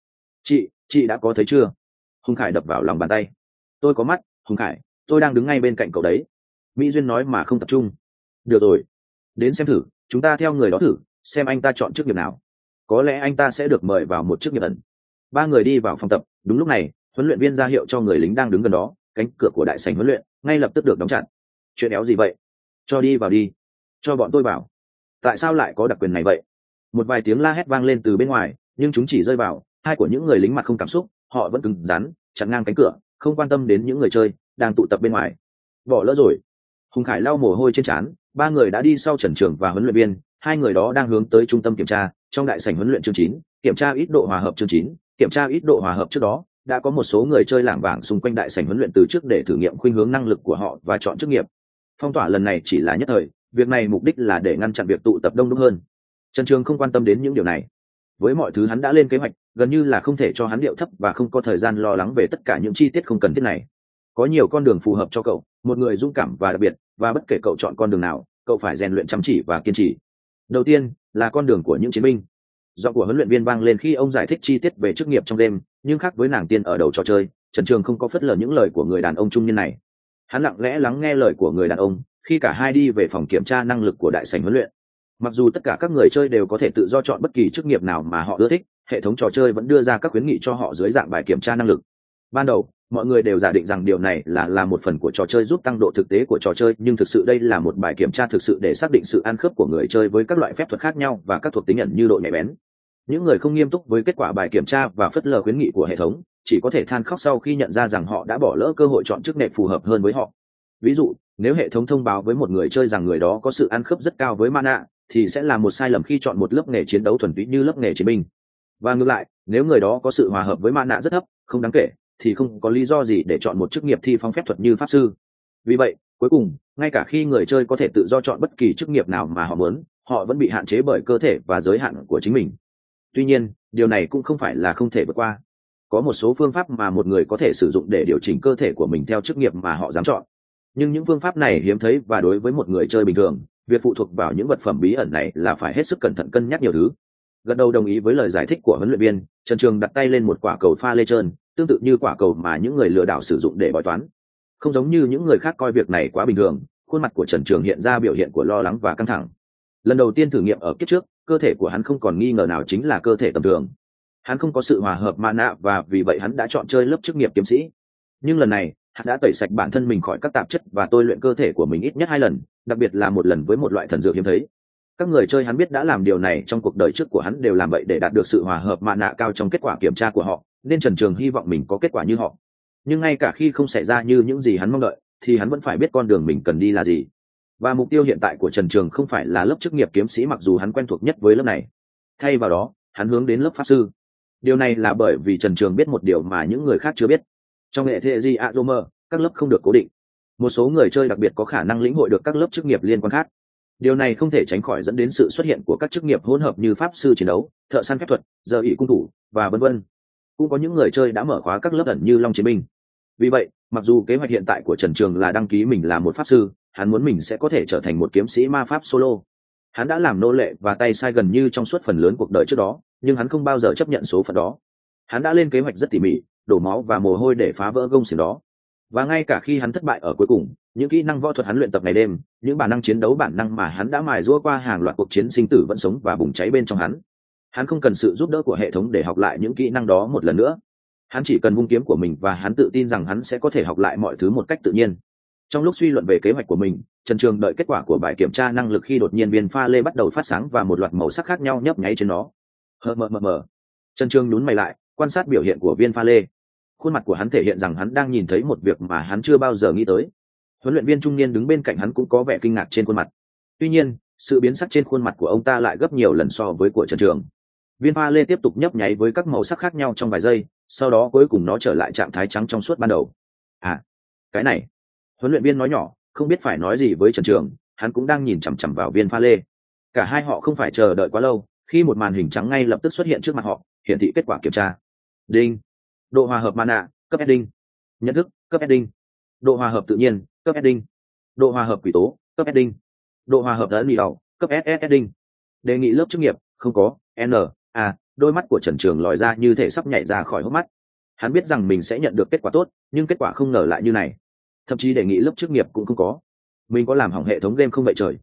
S1: Chị đã có thấy chưa? Hùng Khải đập vào lòng bàn tay. Tôi có mắt, Hùng Khải, tôi đang đứng ngay bên cạnh cậu đấy. Mỹ Duyên nói mà không tập trung. Được rồi, đến xem thử, chúng ta theo người đó thử, xem anh ta chọn chức nghiệp nào. Có lẽ anh ta sẽ được mời vào một chức nghiệp ẩn. Ba người đi vào phòng tập, đúng lúc này, huấn luyện viên ra hiệu cho người lính đang đứng gần đó, cánh cửa của đại sảnh huấn luyện ngay lập tức được đóng chặt. Chuyện éo gì vậy? Cho đi vào đi. Cho bọn tôi vào. Tại sao lại có đặc quyền này vậy? Một vài tiếng la hét vang lên từ bên ngoài, nhưng chúng chỉ rơi vào hai của những người lính mặt không cảm xúc, họ vẫn cứng rắn chặn ngang cánh cửa, không quan tâm đến những người chơi đang tụ tập bên ngoài. Bỏ lỡ rồi. Hùng Khải lau mồ hôi trên trán. Ba người đã đi sau Trần Trường và huấn luyện viên, hai người đó đang hướng tới trung tâm kiểm tra. Trong đại sảnh huấn luyện chương 9, kiểm tra ít độ hòa hợp chương 9, kiểm tra ít độ hòa hợp. Trước đó đã có một số người chơi lảng vảng xung quanh đại sảnh huấn luyện từ trước để thử nghiệm khuynh hướng năng lực của họ và chọn chức nghiệp. Phong tỏa lần này chỉ là nhất thời, việc này mục đích là để ngăn chặn việc tụ tập đông đúc hơn. Trần Trường không quan tâm đến những điều này. Với mọi thứ hắn đã lên kế hoạch, gần như là không thể cho hắn điệu thấp và không có thời gian lo lắng về tất cả những chi tiết không cần thiết này. Có nhiều con đường phù hợp cho cậu, một người dũng cảm và đặc biệt, và bất kể cậu chọn con đường nào, cậu phải rèn luyện chăm chỉ và kiên trì. Đầu tiên là con đường của những chiến binh. Giọng của huấn luyện viên vang lên khi ông giải thích chi tiết về chức nghiệp trong đêm, nhưng khác với nàng tiên ở đầu trò chơi, Trần Trường không có phớt lờ những lời của người đàn ông trung niên này. Hắn lặng lẽ lắng nghe lời của người đàn ông khi cả hai đi về phòng kiểm tra năng lực của đại sảnh huấn luyện. Mặc dù tất cả các người chơi đều có thể tự do chọn bất kỳ chức nghiệp nào mà họ ưa thích, hệ thống trò chơi vẫn đưa ra các khuyến nghị cho họ dưới dạng bài kiểm tra năng lực. Ban đầu, mọi người đều giả định rằng điều này là một phần của trò chơi giúp tăng độ thực tế của trò chơi, nhưng thực sự đây là một bài kiểm tra thực sự để xác định sự ăn khớp của người chơi với các loại phép thuật khác nhau và các thuộc tính ẩn như độ nhạy bén. Những người không nghiêm túc với kết quả bài kiểm tra và phớt lờ khuyến nghị của hệ thống chỉ có thể than khóc sau khi nhận ra rằng họ đã bỏ lỡ cơ hội chọn chức nệp phù hợp hơn với họ. Ví dụ, nếu hệ thống thông báo với một người chơi rằng người đó có sự ăn khớp rất cao với mana, thì sẽ là một sai lầm khi chọn một lớp nghề chiến đấu thuần túy như lớp nghề chiến binh. Và ngược lại, nếu người đó có sự hòa hợp với mana rất thấp, không đáng kể, thì không có lý do gì để chọn một chức nghiệp thi phong phép thuật như pháp sư. Vì vậy, cuối cùng, ngay cả khi người chơi có thể tự do chọn bất kỳ chức nghiệp nào mà họ muốn, họ vẫn bị hạn chế bởi cơ thể và giới hạn của chính mình. Tuy nhiên, điều này cũng không phải là không thể vượt qua. Có một số phương pháp mà một người có thể sử dụng để điều chỉnh cơ thể của mình theo chức nghiệp mà họ dám chọn. Nhưng những phương pháp này hiếm thấy, và đối với một người chơi bình thường, việc phụ thuộc vào những vật phẩm bí ẩn này là phải hết sức cẩn thận cân nhắc nhiều thứ. Gật đầu đồng ý với lời giải thích của huấn luyện viên, Trần Trường đặt tay lên một quả cầu pha lê trơn, tương tự như quả cầu mà những người lừa đảo sử dụng để bói toán. Không giống như những người khác coi việc này quá bình thường, khuôn mặt của Trần Trường hiện ra biểu hiện của lo lắng và căng thẳng. Lần đầu tiên thử nghiệm ở kiếp trước, cơ thể của hắn không còn nghi ngờ nào chính là cơ thể tầm thường. Hắn không có sự hòa hợp mana, và vì vậy hắn đã chọn chơi lớp chức nghiệp kiếm sĩ. Nhưng lần này, hắn đã tẩy sạch bản thân mình khỏi các tạp chất và tôi luyện cơ thể của mình ít nhất 2 lần, đặc biệt là một lần với một loại thần dược hiếm thấy. Các người chơi hắn biết đã làm điều này trong cuộc đời trước của hắn đều làm vậy để đạt được sự hòa hợp mana cao trong kết quả kiểm tra của họ, nên Trần Trường hy vọng mình có kết quả như họ. Nhưng ngay cả khi không xảy ra như những gì hắn mong đợi, thì hắn vẫn phải biết con đường mình cần đi là gì. Và mục tiêu hiện tại của Trần Trường không phải là lớp chức nghiệp kiếm sĩ, mặc dù hắn quen thuộc nhất với lớp này. Thay vào đó, hắn hướng đến lớp pháp sư. Điều này là bởi vì Trần Trường biết một điều mà những người khác chưa biết. Trong hệ thế di Azomer, các lớp không được cố định. Một số người chơi đặc biệt có khả năng lĩnh hội được các lớp chức nghiệp liên quan khác. Điều này không thể tránh khỏi dẫn đến sự xuất hiện của các chức nghiệp hỗn hợp như pháp sư chiến đấu, thợ săn phép thuật, giờ ỷ cung thủ và vân vân. Cũng có những người chơi đã mở khóa các lớp ẩn như Long Chiến binh. Vì vậy, mặc dù kế hoạch hiện tại của Trần Trường là đăng ký mình là một pháp sư, hắn muốn mình sẽ có thể trở thành một kiếm sĩ ma pháp solo. Hắn đã làm nô lệ và tay sai gần như trong suốt phần lớn cuộc đời trước đó, nhưng hắn không bao giờ chấp nhận số phận đó. Hắn đã lên kế hoạch rất tỉ mỉ, đổ máu và mồ hôi để phá vỡ gông xiềng đó. Và ngay cả khi hắn thất bại ở cuối cùng, những kỹ năng võ thuật hắn luyện tập ngày đêm, những bản năng chiến đấu bản năng mà hắn đã mài giũa qua hàng loạt cuộc chiến sinh tử vẫn sống và bùng cháy bên trong hắn. Hắn không cần sự giúp đỡ của hệ thống để học lại những kỹ năng đó một lần nữa. Hắn chỉ cần vung kiếm của mình và hắn tự tin rằng hắn sẽ có thể học lại mọi thứ một cách tự nhiên. Trong lúc suy luận về kế hoạch của mình, Trần Trường đợi kết quả của bài kiểm tra năng lực khi đột nhiên viên pha lê bắt đầu phát sáng và một loạt màu sắc khác nhau nhấp nháy trên nó. Mờ. Trần Trường nhún mày lại, quan sát biểu hiện của viên pha lê. Khuôn mặt của hắn thể hiện rằng hắn đang nhìn thấy một việc mà hắn chưa bao giờ nghĩ tới. Huấn luyện viên trung niên đứng bên cạnh hắn cũng có vẻ kinh ngạc trên khuôn mặt. Tuy nhiên, sự biến sắc trên khuôn mặt của ông ta lại gấp nhiều lần so với của Trần Trường. Viên pha lê tiếp tục nhấp nháy với các màu sắc khác nhau trong vài giây, sau đó cuối cùng nó trở lại trạng thái trắng trong suốt ban đầu. À, cái này. Huấn luyện viên nói nhỏ, không biết phải nói gì với Trần Trường, hắn cũng đang nhìn chằm chằm vào viên pha lê. Cả hai họ không phải chờ đợi quá lâu, khi một màn hình trắng ngay lập tức xuất hiện trước mặt họ, hiển thị kết quả kiểm tra. Đinh. Độ hòa hợp mana, cấp S đinh. Nhận thức, cấp S đinh. Độ hòa hợp tự nhiên, cấp S đinh. Độ hòa hợp quỷ tố, cấp S đinh. Độ hòa hợp ấn lì đầu, cấp SS đinh. Đề nghị lớp chức nghiệp, không có. Đôi mắt của Trần Trường lòi ra như thể sắp nhảy ra khỏi hốc mắt. Hắn biết rằng mình sẽ nhận được kết quả tốt, nhưng kết quả không ngờ lại như này. Thậm chí đề nghị lớp chức nghiệp cũng không có. Mình có làm hỏng hệ thống game không vậy trời?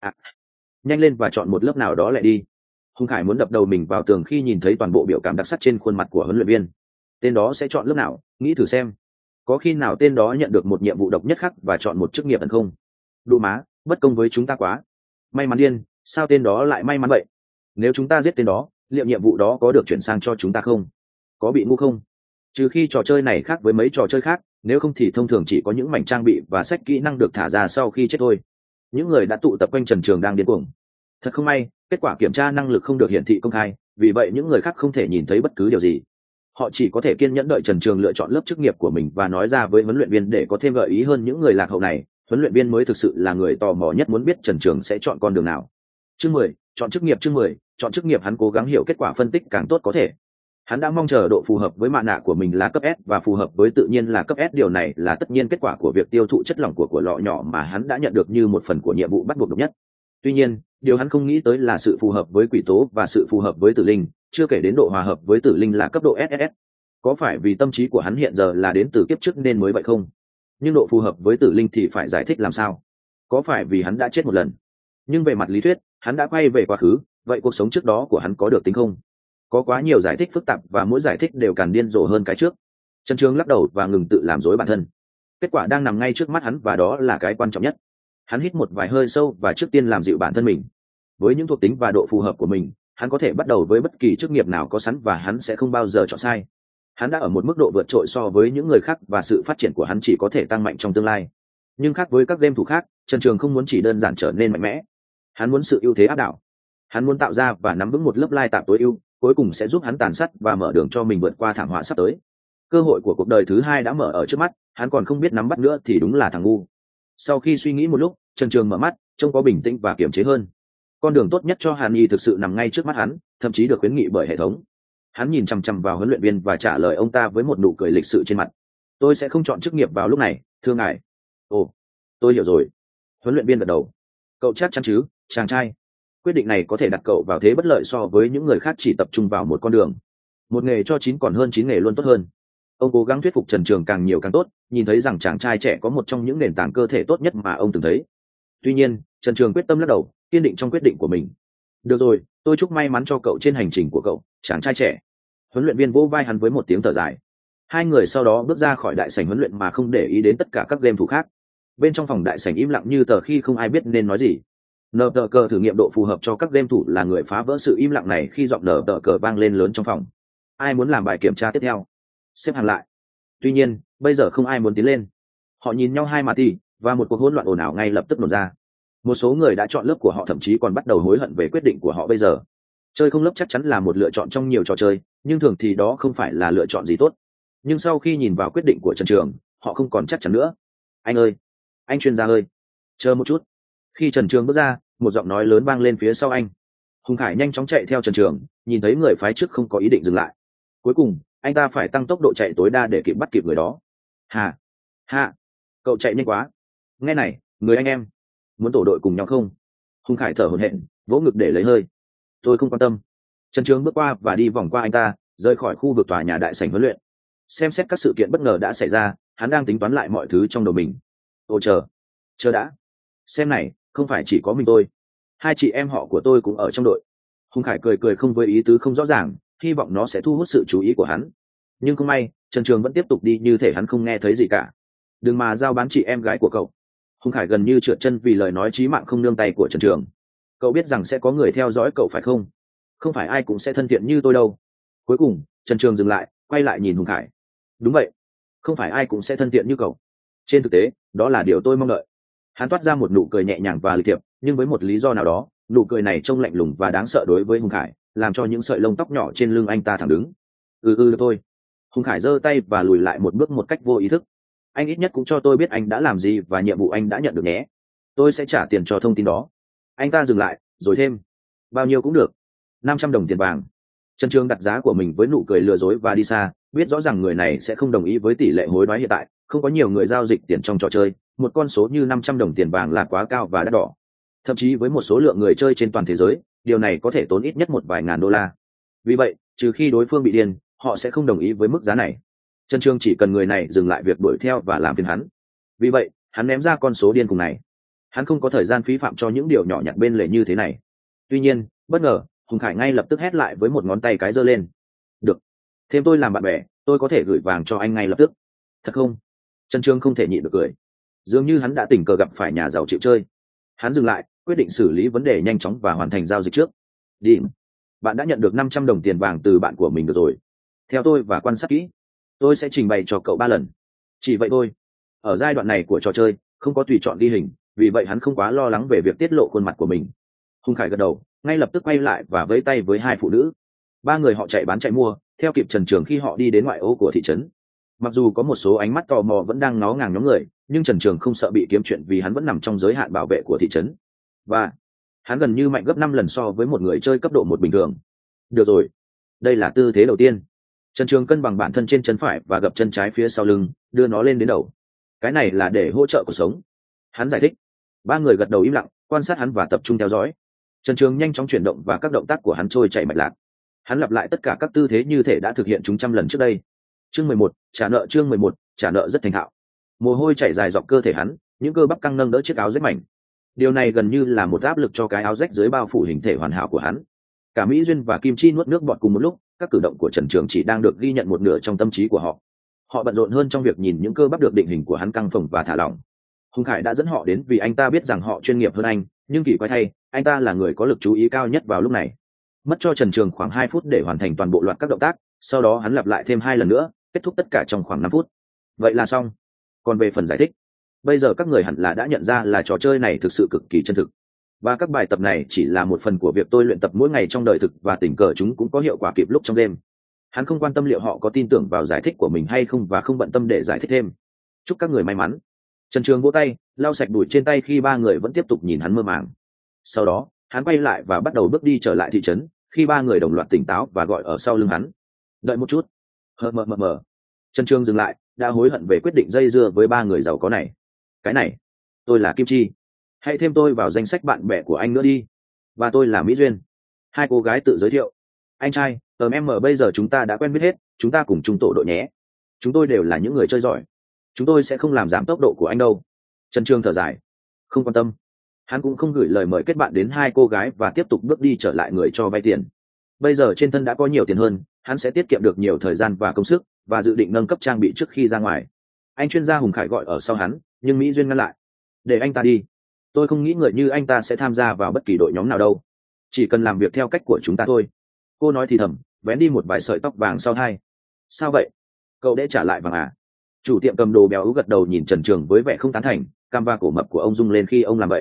S1: Nhanh lên và chọn một lớp nào đó lại đi. Hùng Khải muốn đập đầu mình vào tường khi nhìn thấy toàn bộ biểu cảm đặc sắc trên khuôn mặt của huấn luyện viên. Tên đó sẽ chọn lớp nào, nghĩ thử xem. Có khi nào tên đó nhận được một nhiệm vụ độc nhất khác và chọn một chức nghiệp ẩn không? Đụ má, bất công với chúng ta quá. May mắn điên, sao tên đó lại may mắn vậy? Nếu chúng ta giết tên đó, liệu nhiệm vụ đó có được chuyển sang cho chúng ta không? Có bị ngu không? Trừ khi trò chơi này khác với mấy trò chơi khác, nếu không thì thông thường chỉ có những mảnh trang bị và sách kỹ năng được thả ra sau khi chết thôi. Những người đã tụ tập quanh Trần Trường đang điên cuồng. Thật không may, kết quả kiểm tra năng lực không được hiển thị công khai, vì vậy những người khác không thể nhìn thấy bất cứ điều gì. Họ chỉ có thể kiên nhẫn đợi Trần Trường lựa chọn lớp chức nghiệp của mình và nói ra với huấn luyện viên để có thêm gợi ý hơn những người lạc hậu này. Huấn luyện viên mới thực sự là người tò mò nhất muốn biết Trần Trường sẽ chọn con đường nào. Chương 10, chọn chức nghiệp. Chương 10, chọn chức nghiệp. Hắn cố gắng hiểu kết quả phân tích càng tốt có thể. Hắn đã mong chờ độ phù hợp với mạ nạ của mình là cấp S và phù hợp với tự nhiên là cấp S. Điều này là tất nhiên kết quả của việc tiêu thụ chất lỏng của lọ nhỏ mà hắn đã nhận được như một phần của nhiệm vụ bắt buộc độc nhất. Tuy nhiên, điều hắn không nghĩ tới là sự phù hợp với quỷ tố và sự phù hợp với tử linh, chưa kể đến độ hòa hợp với tử linh là cấp độ SSS. Có phải vì tâm trí của hắn hiện giờ là đến từ kiếp trước nên mới vậy không? Nhưng độ phù hợp với tử linh thì phải giải thích làm sao? Có phải vì hắn đã chết một lần? Nhưng về mặt lý thuyết, hắn đã quay về quá khứ, vậy cuộc sống trước đó của hắn có được tính không? Có quá nhiều giải thích phức tạp và mỗi giải thích đều càng điên rồ hơn cái trước. Trần Trường lắc đầu và ngừng tự làm rối bản thân. Kết quả đang nằm ngay trước mắt hắn và đó là cái quan trọng nhất. Hắn hít một vài hơi sâu và trước tiên làm dịu bản thân mình. Với những thuộc tính và độ phù hợp của mình, hắn có thể bắt đầu với bất kỳ chức nghiệp nào có sẵn và hắn sẽ không bao giờ chọn sai. Hắn đã ở một mức độ vượt trội so với những người khác và sự phát triển của hắn chỉ có thể tăng mạnh trong tương lai. Nhưng khác với các game thủ khác, Trần Trường không muốn chỉ đơn giản trở nên mạnh mẽ. Hắn muốn sự ưu thế áp đảo. Hắn muốn tạo ra và nắm vững một lớp lai tạp tối ưu, cuối cùng sẽ giúp hắn tàn sát và mở đường cho mình vượt qua thảm họa sắp tới. Cơ hội của cuộc đời thứ hai đã mở ở trước mắt, hắn còn không biết nắm bắt nữa thì đúng là thằng ngu. Sau khi suy nghĩ một lúc, Trần Trường mở mắt, trông có bình tĩnh và kiềm chế hơn. Con đường tốt nhất cho Hàn Y thực sự nằm ngay trước mắt hắn, thậm chí được khuyến nghị bởi hệ thống. Hắn nhìn chằm chằm vào huấn luyện viên và trả lời ông ta với một nụ cười lịch sự trên mặt. Tôi sẽ không chọn chức nghiệp vào lúc này, thưa ngài. Ồ, tôi hiểu rồi. Huấn luyện viên gật đầu. Cậu chắc chắn chứ, chàng trai? Quyết định này có thể đặt cậu vào thế bất lợi so với những người khác chỉ tập trung vào một con đường. Một nghề cho 9 còn hơn 9 nghề luôn tốt hơn. Ông cố gắng thuyết phục Trần Trường càng nhiều càng tốt, nhìn thấy rằng chàng trai trẻ có một trong những nền tảng cơ thể tốt nhất mà ông từng thấy. Tuy nhiên, Trần Trường quyết tâm lắc đầu, kiên định trong quyết định của mình. Được rồi, tôi chúc may mắn cho cậu trên hành trình của cậu, chàng trai trẻ. Huấn luyện viên vỗ vai hắn với một tiếng thở dài. Hai người sau đó bước ra khỏi đại sảnh huấn luyện mà không để ý đến tất cả các game thủ khác. Bên trong phòng đại sảnh im lặng như tờ khi không ai biết nên nói gì. Nở tờ cờ thử nghiệm độ phù hợp cho các game thủ là người phá vỡ sự im lặng này khi giọng nở tờ cờ vang lên lớn trong phòng. Ai muốn làm bài kiểm tra tiếp theo? Xếp hàng lại. Tuy nhiên, bây giờ không ai muốn tiến lên. Họ nhìn nhau hai mà thì, và một cuộc hỗn loạn ồn ào ngay lập tức nổ ra. Một số người đã chọn lớp của họ thậm chí còn bắt đầu hối hận về quyết định của họ bây giờ. Chơi không lớp chắc chắn là một lựa chọn trong nhiều trò chơi, nhưng thường thì đó không phải là lựa chọn gì tốt. Nhưng sau khi nhìn vào quyết định của Trần Trường, họ không còn chắc chắn nữa. Anh ơi, anh chuyên gia ơi, chờ một chút. Khi Trần Trường bước ra, một giọng nói lớn vang lên phía sau anh. Hùng Khải nhanh chóng chạy theo Trần Trường, nhìn thấy người phái trước không có ý định dừng lại. Cuối cùng anh ta phải tăng tốc độ chạy tối đa để bắt kịp người đó. Hà cậu chạy nhanh quá. Nghe này người anh em, muốn tổ đội cùng nhau không? Hùng Khải thở hổn hển, vỗ ngực để lấy hơi. Tôi không quan tâm. Trần Trường bước qua và đi vòng qua anh ta, rời khỏi khu vực tòa nhà đại sảnh huấn luyện. Xem xét các sự kiện bất ngờ đã xảy ra, hắn đang tính toán lại mọi thứ trong đầu mình. Ồ chờ đã. Xem này, không phải chỉ có mình tôi, hai chị em họ của tôi cũng ở trong đội. Hùng Khải cười cười không với ý tứ không rõ ràng, hy vọng nó sẽ thu hút sự chú ý của hắn. Nhưng không may, Trần Trường vẫn tiếp tục đi như thể hắn không nghe thấy gì cả. Đừng mà giao bán chị em gái của cậu. Hùng Khải gần như trượt chân vì lời nói chí mạng không nương tay của Trần Trường. Cậu biết rằng sẽ có người theo dõi cậu phải không? Không phải ai cũng sẽ thân thiện như tôi đâu. Cuối cùng Trần Trường dừng lại, quay lại nhìn Hùng Khải. Đúng vậy, không phải ai cũng sẽ thân thiện như cậu. Trên thực tế đó là điều tôi mong đợi. Hắn toát ra một nụ cười nhẹ nhàng và lịch thiệp, nhưng với một lý do nào đó, nụ cười này trông lạnh lùng và đáng sợ đối với Hùng Khải, làm cho những sợi lông tóc nhỏ trên lưng anh ta thẳng đứng. Thôi. Hùng Khải giơ tay và lùi lại một bước một cách vô ý thức. Anh ít nhất cũng cho tôi biết anh đã làm gì và nhiệm vụ anh đã nhận được nhé. Tôi sẽ trả tiền cho thông tin đó. Anh ta dừng lại rồi thêm. Bao nhiêu cũng được. 500 đồng tiền vàng. Trần Trường đặt giá của mình với nụ cười lừa dối và đi xa, biết rõ rằng người này sẽ không đồng ý với tỷ lệ hối đoái hiện tại. Không có nhiều người giao dịch tiền trong trò chơi, một con số như 500 đồng tiền vàng là quá cao và đắt đỏ. Thậm chí với một số lượng người chơi trên toàn thế giới, điều này có thể tốn ít nhất một vài ngàn đô la. Vì vậy, trừ khi đối phương bị điên, họ sẽ không đồng ý với mức giá này. Trần Trường chỉ cần người này dừng lại việc đuổi theo và làm phiền hắn. Vì vậy hắn ném ra con số điên khùng này. Hắn không có thời gian phí phạm cho những điều nhỏ nhặt bên lề như thế này. Tuy nhiên bất ngờ, Hùng Khải ngay lập tức hét lại với một ngón tay cái giơ lên. Được, thêm tôi làm bạn bè, tôi có thể gửi vàng cho anh ngay lập tức. Thật không? Trần Trường không thể nhịn được cười. Dường như hắn đã tình cờ gặp phải nhà giàu chịu chơi. Hắn dừng lại, quyết định xử lý vấn đề nhanh chóng và hoàn thành giao dịch trước. Đi. Bạn đã nhận được 500 đồng tiền vàng từ bạn của mình được rồi. Theo tôi và quan sát kỹ, tôi sẽ trình bày cho cậu 3 lần. Chỉ vậy thôi. Ở giai đoạn này của trò chơi, không có tùy chọn ghi hình, vì vậy hắn không quá lo lắng về việc tiết lộ khuôn mặt của mình. Hùng Khải gật đầu, ngay lập tức quay lại và vẫy tay với hai phụ nữ. Ba người họ chạy bán chạy mua, theo kịp Trần Trường khi họ đi đến ngoại ô của thị trấn. Mặc dù có một số ánh mắt tò mò vẫn đang ngó ngàng nhóm người, nhưng Trần Trường không sợ bị kiếm chuyện vì hắn vẫn nằm trong giới hạn bảo vệ của thị trấn. Và hắn gần như mạnh gấp 5 lần so với một người chơi cấp độ 1 bình thường. Được rồi, đây là tư thế đầu tiên. Trần Trường cân bằng bản thân trên chân phải và gập chân trái phía sau lưng, đưa nó lên đến đầu. Cái này là để hỗ trợ cuộc sống. Hắn giải thích. Ba người gật đầu im lặng, quan sát hắn và tập trung theo dõi. Trần Trường nhanh chóng chuyển động và các động tác của hắn trôi chảy mạch lạc. Hắn lặp lại tất cả các tư thế như thể đã thực hiện chúng trăm lần trước đây. Chương 11, trả nợ. Chương 11, trả nợ rất thành thạo. Mồ hôi chảy dài dọc cơ thể hắn, những cơ bắp căng nâng đỡ chiếc áo rách mảnh. Điều này gần như là một áp lực cho cái áo rách dưới bao phủ hình thể hoàn hảo của hắn. Cả Mỹ Duyên và Kim Chi nuốt nước bọt cùng một lúc, các cử động của Trần Trường chỉ đang được ghi nhận một nửa trong tâm trí của họ. Họ bận rộn hơn trong việc nhìn những cơ bắp được định hình của hắn căng phồng và thả lỏng. Hùng Khải đã dẫn họ đến vì anh ta biết rằng họ chuyên nghiệp hơn anh, nhưng kỳ quái thay, anh ta là người có lực chú ý cao nhất vào lúc này. Mất cho Trần Trường khoảng 2 phút để hoàn thành toàn bộ loạt các động tác, sau đó hắn lặp lại thêm 2 lần nữa, kết thúc tất cả trong khoảng 5 phút. Vậy là xong. Còn về phần giải thích, bây giờ các người hẳn là đã nhận ra là trò chơi này thực sự cực kỳ chân thực. Và các bài tập này chỉ là một phần của việc tôi luyện tập mỗi ngày trong đời thực, và tình cờ chúng cũng có hiệu quả kịp lúc trong đêm. Hắn không quan tâm liệu họ có tin tưởng vào giải thích của mình hay không và không bận tâm để giải thích thêm. Chúc các người may mắn. Trần Trường vỗ tay, lau sạch bụi trên tay khi ba người vẫn tiếp tục nhìn hắn mơ màng. Sau đó hắn quay lại và bắt đầu bước đi trở lại thị trấn, khi ba người đồng loạt tỉnh táo và gọi ở sau lưng hắn. Đợi một chút. Mờ. Trần Trường dừng lại, đã hối hận về quyết định dây dưa với ba người giàu có này. Cái này, tôi là Kim Chi, hãy thêm tôi vào danh sách bạn bè của anh nữa đi. Và tôi là Mỹ Duyên. Hai cô gái tự giới thiệu. Anh trai, em bây giờ chúng ta đã quen biết hết, chúng ta cùng chung tổ đội nhé. Chúng tôi đều là những người chơi giỏi, chúng tôi sẽ không làm giảm tốc độ của anh đâu. Trần Trường thở dài, không quan tâm. Hắn cũng không gửi lời mời kết bạn đến hai cô gái và tiếp tục bước đi trở lại người cho vay tiền. Bây giờ trên thân đã có nhiều tiền hơn, hắn sẽ tiết kiệm được nhiều thời gian và công sức, và dự định nâng cấp trang bị trước khi ra ngoài. Anh chuyên gia Hùng Khải gọi ở sau hắn, nhưng Mỹ Duyên ngăn lại. Để anh ta đi. Tôi không nghĩ người như anh ta sẽ tham gia vào bất kỳ đội nhóm nào đâu. Chỉ cần làm việc theo cách của chúng ta thôi. Cô nói thì thầm, vén đi một vài sợi tóc vàng sau tai. Sao vậy? Cậu để trả lại vàng à? Chủ tiệm cầm đồ béo gật đầu nhìn Trần Trường với vẻ không tán thành, cam va cổ mập của ông rung lên khi ông làm vậy.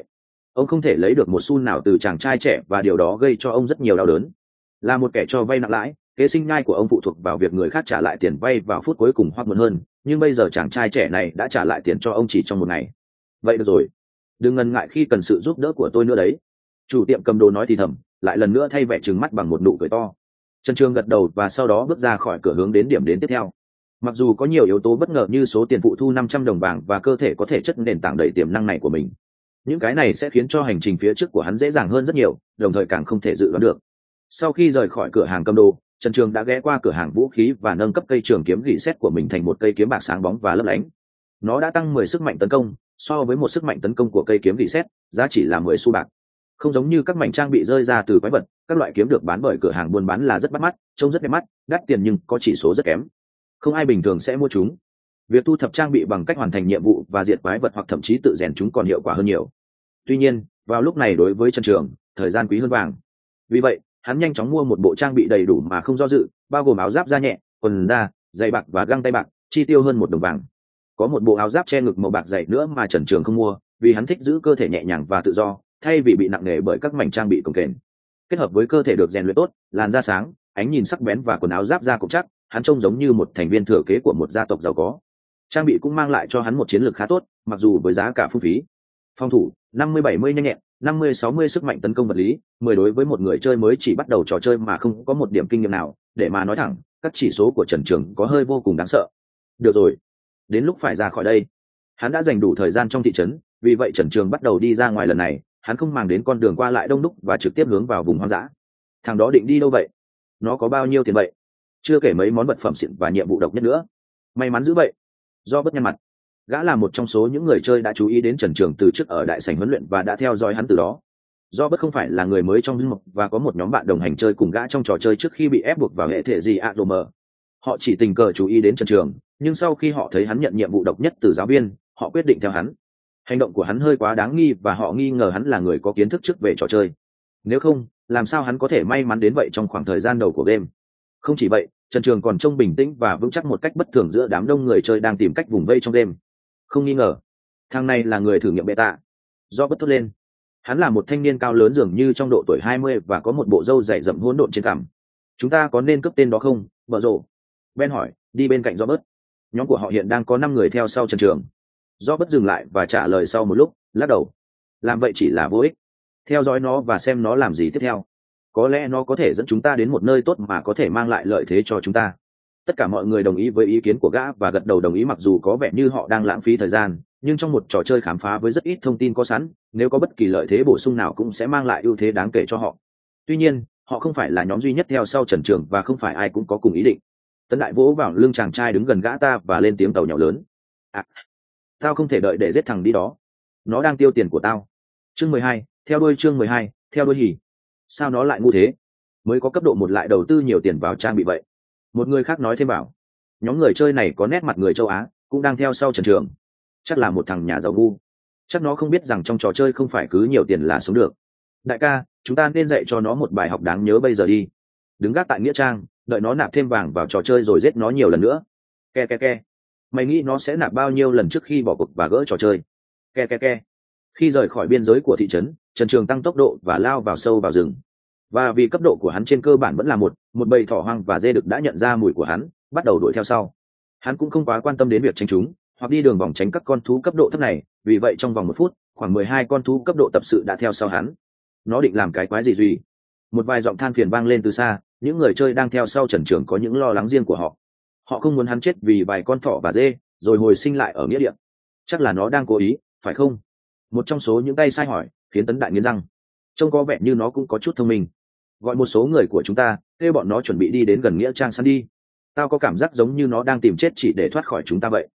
S1: ông không thể lấy được một xu nào từ chàng trai trẻ, và điều đó gây cho ông rất nhiều đau đớn. Là một kẻ cho vay nặng lãi, kế sinh nhai của ông phụ thuộc vào việc người khác trả lại tiền vay vào phút cuối cùng hoặc muộn hơn, nhưng bây giờ chàng trai trẻ này đã trả lại tiền cho ông chỉ trong một ngày. Vậy được rồi, đừng ngần ngại khi cần sự giúp đỡ của tôi nữa đấy. Chủ tiệm cầm đồ nói thì thầm, lại lần nữa thay vẻ trừng mắt bằng một nụ cười to. Trần Trường gật đầu và sau đó bước ra khỏi cửa hướng đến điểm đến tiếp theo. Mặc dù có nhiều yếu tố bất ngờ như số tiền phụ thu 500 đồng vàng và cơ thể có thể chất nền tảng đầy tiềm năng này của mình, những cái này sẽ khiến cho hành trình phía trước của hắn dễ dàng hơn rất nhiều, đồng thời càng không thể dự đoán được. Sau khi rời khỏi cửa hàng cầm đồ, Trần Trường đã ghé qua cửa hàng vũ khí và nâng cấp cây trường kiếm gỉ sét của mình thành một cây kiếm bạc sáng bóng và lấp lánh. Nó đã tăng 10 sức mạnh tấn công, so với một sức mạnh tấn công của cây kiếm gỉ sét, giá chỉ là 10 xu bạc. Không giống như các mảnh trang bị rơi ra từ quái vật, các loại kiếm được bán bởi cửa hàng buôn bán là rất bắt mắt, trông rất đẹp mắt, đắt tiền nhưng có chỉ số rất kém. Không ai bình thường sẽ mua chúng. Việc thu thập trang bị bằng cách hoàn thành nhiệm vụ và diệt quái vật hoặc thậm chí tự rèn chúng còn hiệu quả hơn nhiều. Tuy nhiên, vào lúc này đối với Trần Trường, thời gian quý hơn vàng. Vì vậy, hắn nhanh chóng mua một bộ trang bị đầy đủ mà không do dự, bao gồm áo giáp da nhẹ, quần da, giày bạc và găng tay bạc, chi tiêu hơn 1 đồng vàng. Có một bộ áo giáp che ngực màu bạc dày nữa mà Trần Trường không mua, vì hắn thích giữ cơ thể nhẹ nhàng và tự do, thay vì bị nặng nề bởi các mảnh trang bị cồng kềnh. Kết hợp với cơ thể được rèn luyện tốt, làn da sáng, ánh nhìn sắc bén và quần áo giáp da cũng chắc, hắn trông giống như một thành viên thừa kế của một gia tộc giàu có. Trang bị cũng mang lại cho hắn một chiến lược khá tốt, mặc dù với giá cả phung phí. Phòng thủ 50-70 nhanh nhẹn, 50-60 sức mạnh tấn công vật lý, 10 đối với một người chơi mới chỉ bắt đầu trò chơi mà không có một điểm kinh nghiệm nào, để mà nói thẳng, các chỉ số của Trần Trường có hơi vô cùng đáng sợ. Được rồi, đến lúc phải ra khỏi đây. Hắn đã dành đủ thời gian trong thị trấn, vì vậy Trần Trường bắt đầu đi ra ngoài lần này, hắn không màng đến con đường qua lại đông đúc và trực tiếp hướng vào vùng hoang dã. Thằng đó định đi đâu vậy? Nó có bao nhiêu tiền vậy? Chưa kể mấy món vật phẩm xịn và nhiệm vụ độc nhất nữa. May mắn dữ vậy. Do bất nhăn mặt, gã là một trong số những người chơi đã chú ý đến Trần Trường từ trước ở đại sảnh huấn luyện và đã theo dõi hắn từ đó. Do bất không phải là người mới trong mục và có một nhóm bạn đồng hành chơi cùng gã trong trò chơi trước khi bị ép buộc vào hệ thể gì ADM. Họ chỉ tình cờ chú ý đến Trần Trường, nhưng sau khi họ thấy hắn nhận nhiệm vụ độc nhất từ giáo viên, họ quyết định theo hắn. Hành động của hắn hơi quá đáng nghi và họ nghi ngờ hắn là người có kiến thức trước về trò chơi. Nếu không, làm sao hắn có thể may mắn đến vậy trong khoảng thời gian đầu của game? Không chỉ vậy, Trần Trường còn trông bình tĩnh và vững chắc một cách bất thường giữa đám đông người chơi đang tìm cách vùng vây trong game. Không nghi ngờ, thằng này là người thử nghiệm bệ tạ. Do bất thốt lên. Hắn là một thanh niên cao lớn dường như trong độ tuổi 20 và có một bộ râu dày rậm hỗn độn trên cằm. Chúng ta có nên cướp tên đó không, Bờ Rồ? Ben hỏi, đi bên cạnh Robert. Nhóm của họ hiện đang có 5 người theo sau Trần Trường. Robert dừng lại và trả lời sau một lúc, lắc đầu. Làm vậy chỉ là vô ích. Theo dõi nó và xem nó làm gì tiếp theo. Có lẽ nó có thể dẫn chúng ta đến một nơi tốt mà có thể mang lại lợi thế cho chúng ta. Tất cả mọi người đồng ý với ý kiến của gã và gật đầu đồng ý, mặc dù có vẻ như họ đang lãng phí thời gian, nhưng trong một trò chơi khám phá với rất ít thông tin có sẵn, nếu có bất kỳ lợi thế bổ sung nào cũng sẽ mang lại ưu thế đáng kể cho họ. Tuy nhiên, họ không phải là nhóm duy nhất theo sau Trần Trường và không phải ai cũng có cùng ý định. Tấn Đại vỗ vào lưng chàng trai đứng gần gã ta và lên tiếng tàu nhạo lớn. À, tao không thể đợi để giết thằng đi đó. Nó đang tiêu tiền của tao. Chương 12, theo đuôi chương 12, theo đuôi hỉ. Sao nó lại ngu thế? Mới có cấp độ 1 lại đầu tư nhiều tiền vào trang bị vậy. Một người khác nói thêm bảo, nhóm người chơi này có nét mặt người châu Á, cũng đang theo sau Trần Trường. Chắc là một thằng nhà giàu ngu. Chắc nó không biết rằng trong trò chơi không phải cứ nhiều tiền là sống được. Đại ca, chúng ta nên dạy cho nó một bài học đáng nhớ bây giờ đi. Đứng gác tại nghĩa trang, đợi nó nạp thêm vàng vào trò chơi rồi giết nó nhiều lần nữa. Ke ke ke. Mày nghĩ nó sẽ nạp bao nhiêu lần trước khi bỏ cuộc và gỡ trò chơi? Ke ke ke. Khi rời khỏi biên giới của thị trấn, Trần Trường tăng tốc độ và lao vào sâu vào rừng. Và vì cấp độ của hắn trên cơ bản vẫn là một bầy thỏ hoang và dê đực đã nhận ra mùi của hắn, bắt đầu đuổi theo sau. Hắn cũng không quá quan tâm đến việc tránh chúng hoặc đi đường vòng tránh các con thú cấp độ thấp này, vì vậy trong vòng 1 phút, khoảng 12 con thú cấp độ tập sự đã theo sau hắn. Nó định làm cái quái gì duy? Một vài giọng than phiền vang lên từ xa, những người chơi đang theo sau Trần Trường có những lo lắng riêng của họ. Họ không muốn hắn chết vì vài con thỏ và dê, rồi hồi sinh lại ở nghĩa địa. Chắc là nó đang cố ý, phải không? Một trong số những tay sai hỏi, khiến Tấn Đại nghiến răng. Trông có vẻ như nó cũng có chút thông minh. Gọi một số người của chúng ta, kêu bọn nó chuẩn bị đi đến gần nghĩa trang săn đi. Tao có cảm giác giống như nó đang tìm chết chỉ để thoát khỏi chúng ta vậy.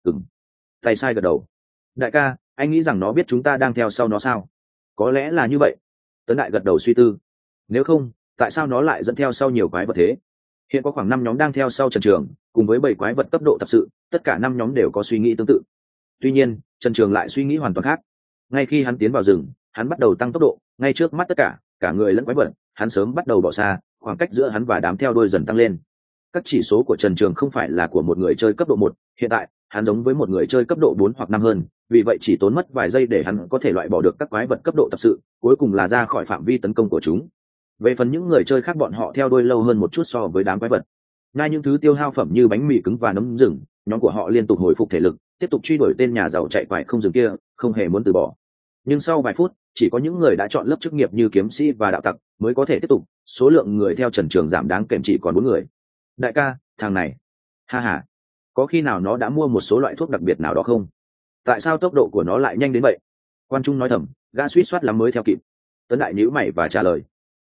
S1: Tay sai gật đầu. Đại ca, anh nghĩ rằng nó biết chúng ta đang theo sau nó sao? Có lẽ là như vậy. Tấn Đại gật đầu suy tư. Nếu không, tại sao nó lại dẫn theo sau nhiều quái vật thế? Hiện có khoảng 5 nhóm đang theo sau Trần Trường, cùng với 7 quái vật cấp độ tập sự, tất cả 5 nhóm đều có suy nghĩ tương tự. Tuy nhiên, Trần Trường lại suy nghĩ hoàn toàn khác. Ngay khi hắn tiến vào rừng, hắn bắt đầu tăng tốc độ, ngay trước mắt tất cả người lẫn quái vật, hắn sớm bắt đầu bỏ xa, khoảng cách giữa hắn và đám theo đuôi dần tăng lên. Các chỉ số của Trần Trường không phải là của một người chơi cấp độ 1, hiện tại hắn giống với một người chơi cấp độ 4 hoặc 5 hơn, vì vậy chỉ tốn mất vài giây để hắn có thể loại bỏ được các quái vật cấp độ tập sự, cuối cùng là ra khỏi phạm vi tấn công của chúng. Về phần những người chơi khác, bọn họ theo đuôi lâu hơn một chút so với đám quái vật. Ngay những thứ tiêu hao phẩm như bánh mì cứng và nấm rừng, nhóm của họ liên tục hồi phục thể lực, tiếp tục truy đuổi tên nhà giàu chạy quải không dừng kia, không hề muốn từ bỏ. Nhưng sau vài phút, chỉ có những người đã chọn lớp chức nghiệp như kiếm sĩ và đạo tặc mới có thể tiếp tục, số lượng người theo Trần Trường giảm đáng kể, chỉ còn 4 người. Đại ca, thằng này, ha ha, có khi nào nó đã mua một số loại thuốc đặc biệt nào đó không? Tại sao tốc độ của nó lại nhanh đến vậy? Quan Trung nói thầm, gã suýt soát lắm mới theo kịp. Tấn Đại nhíu mày và trả lời,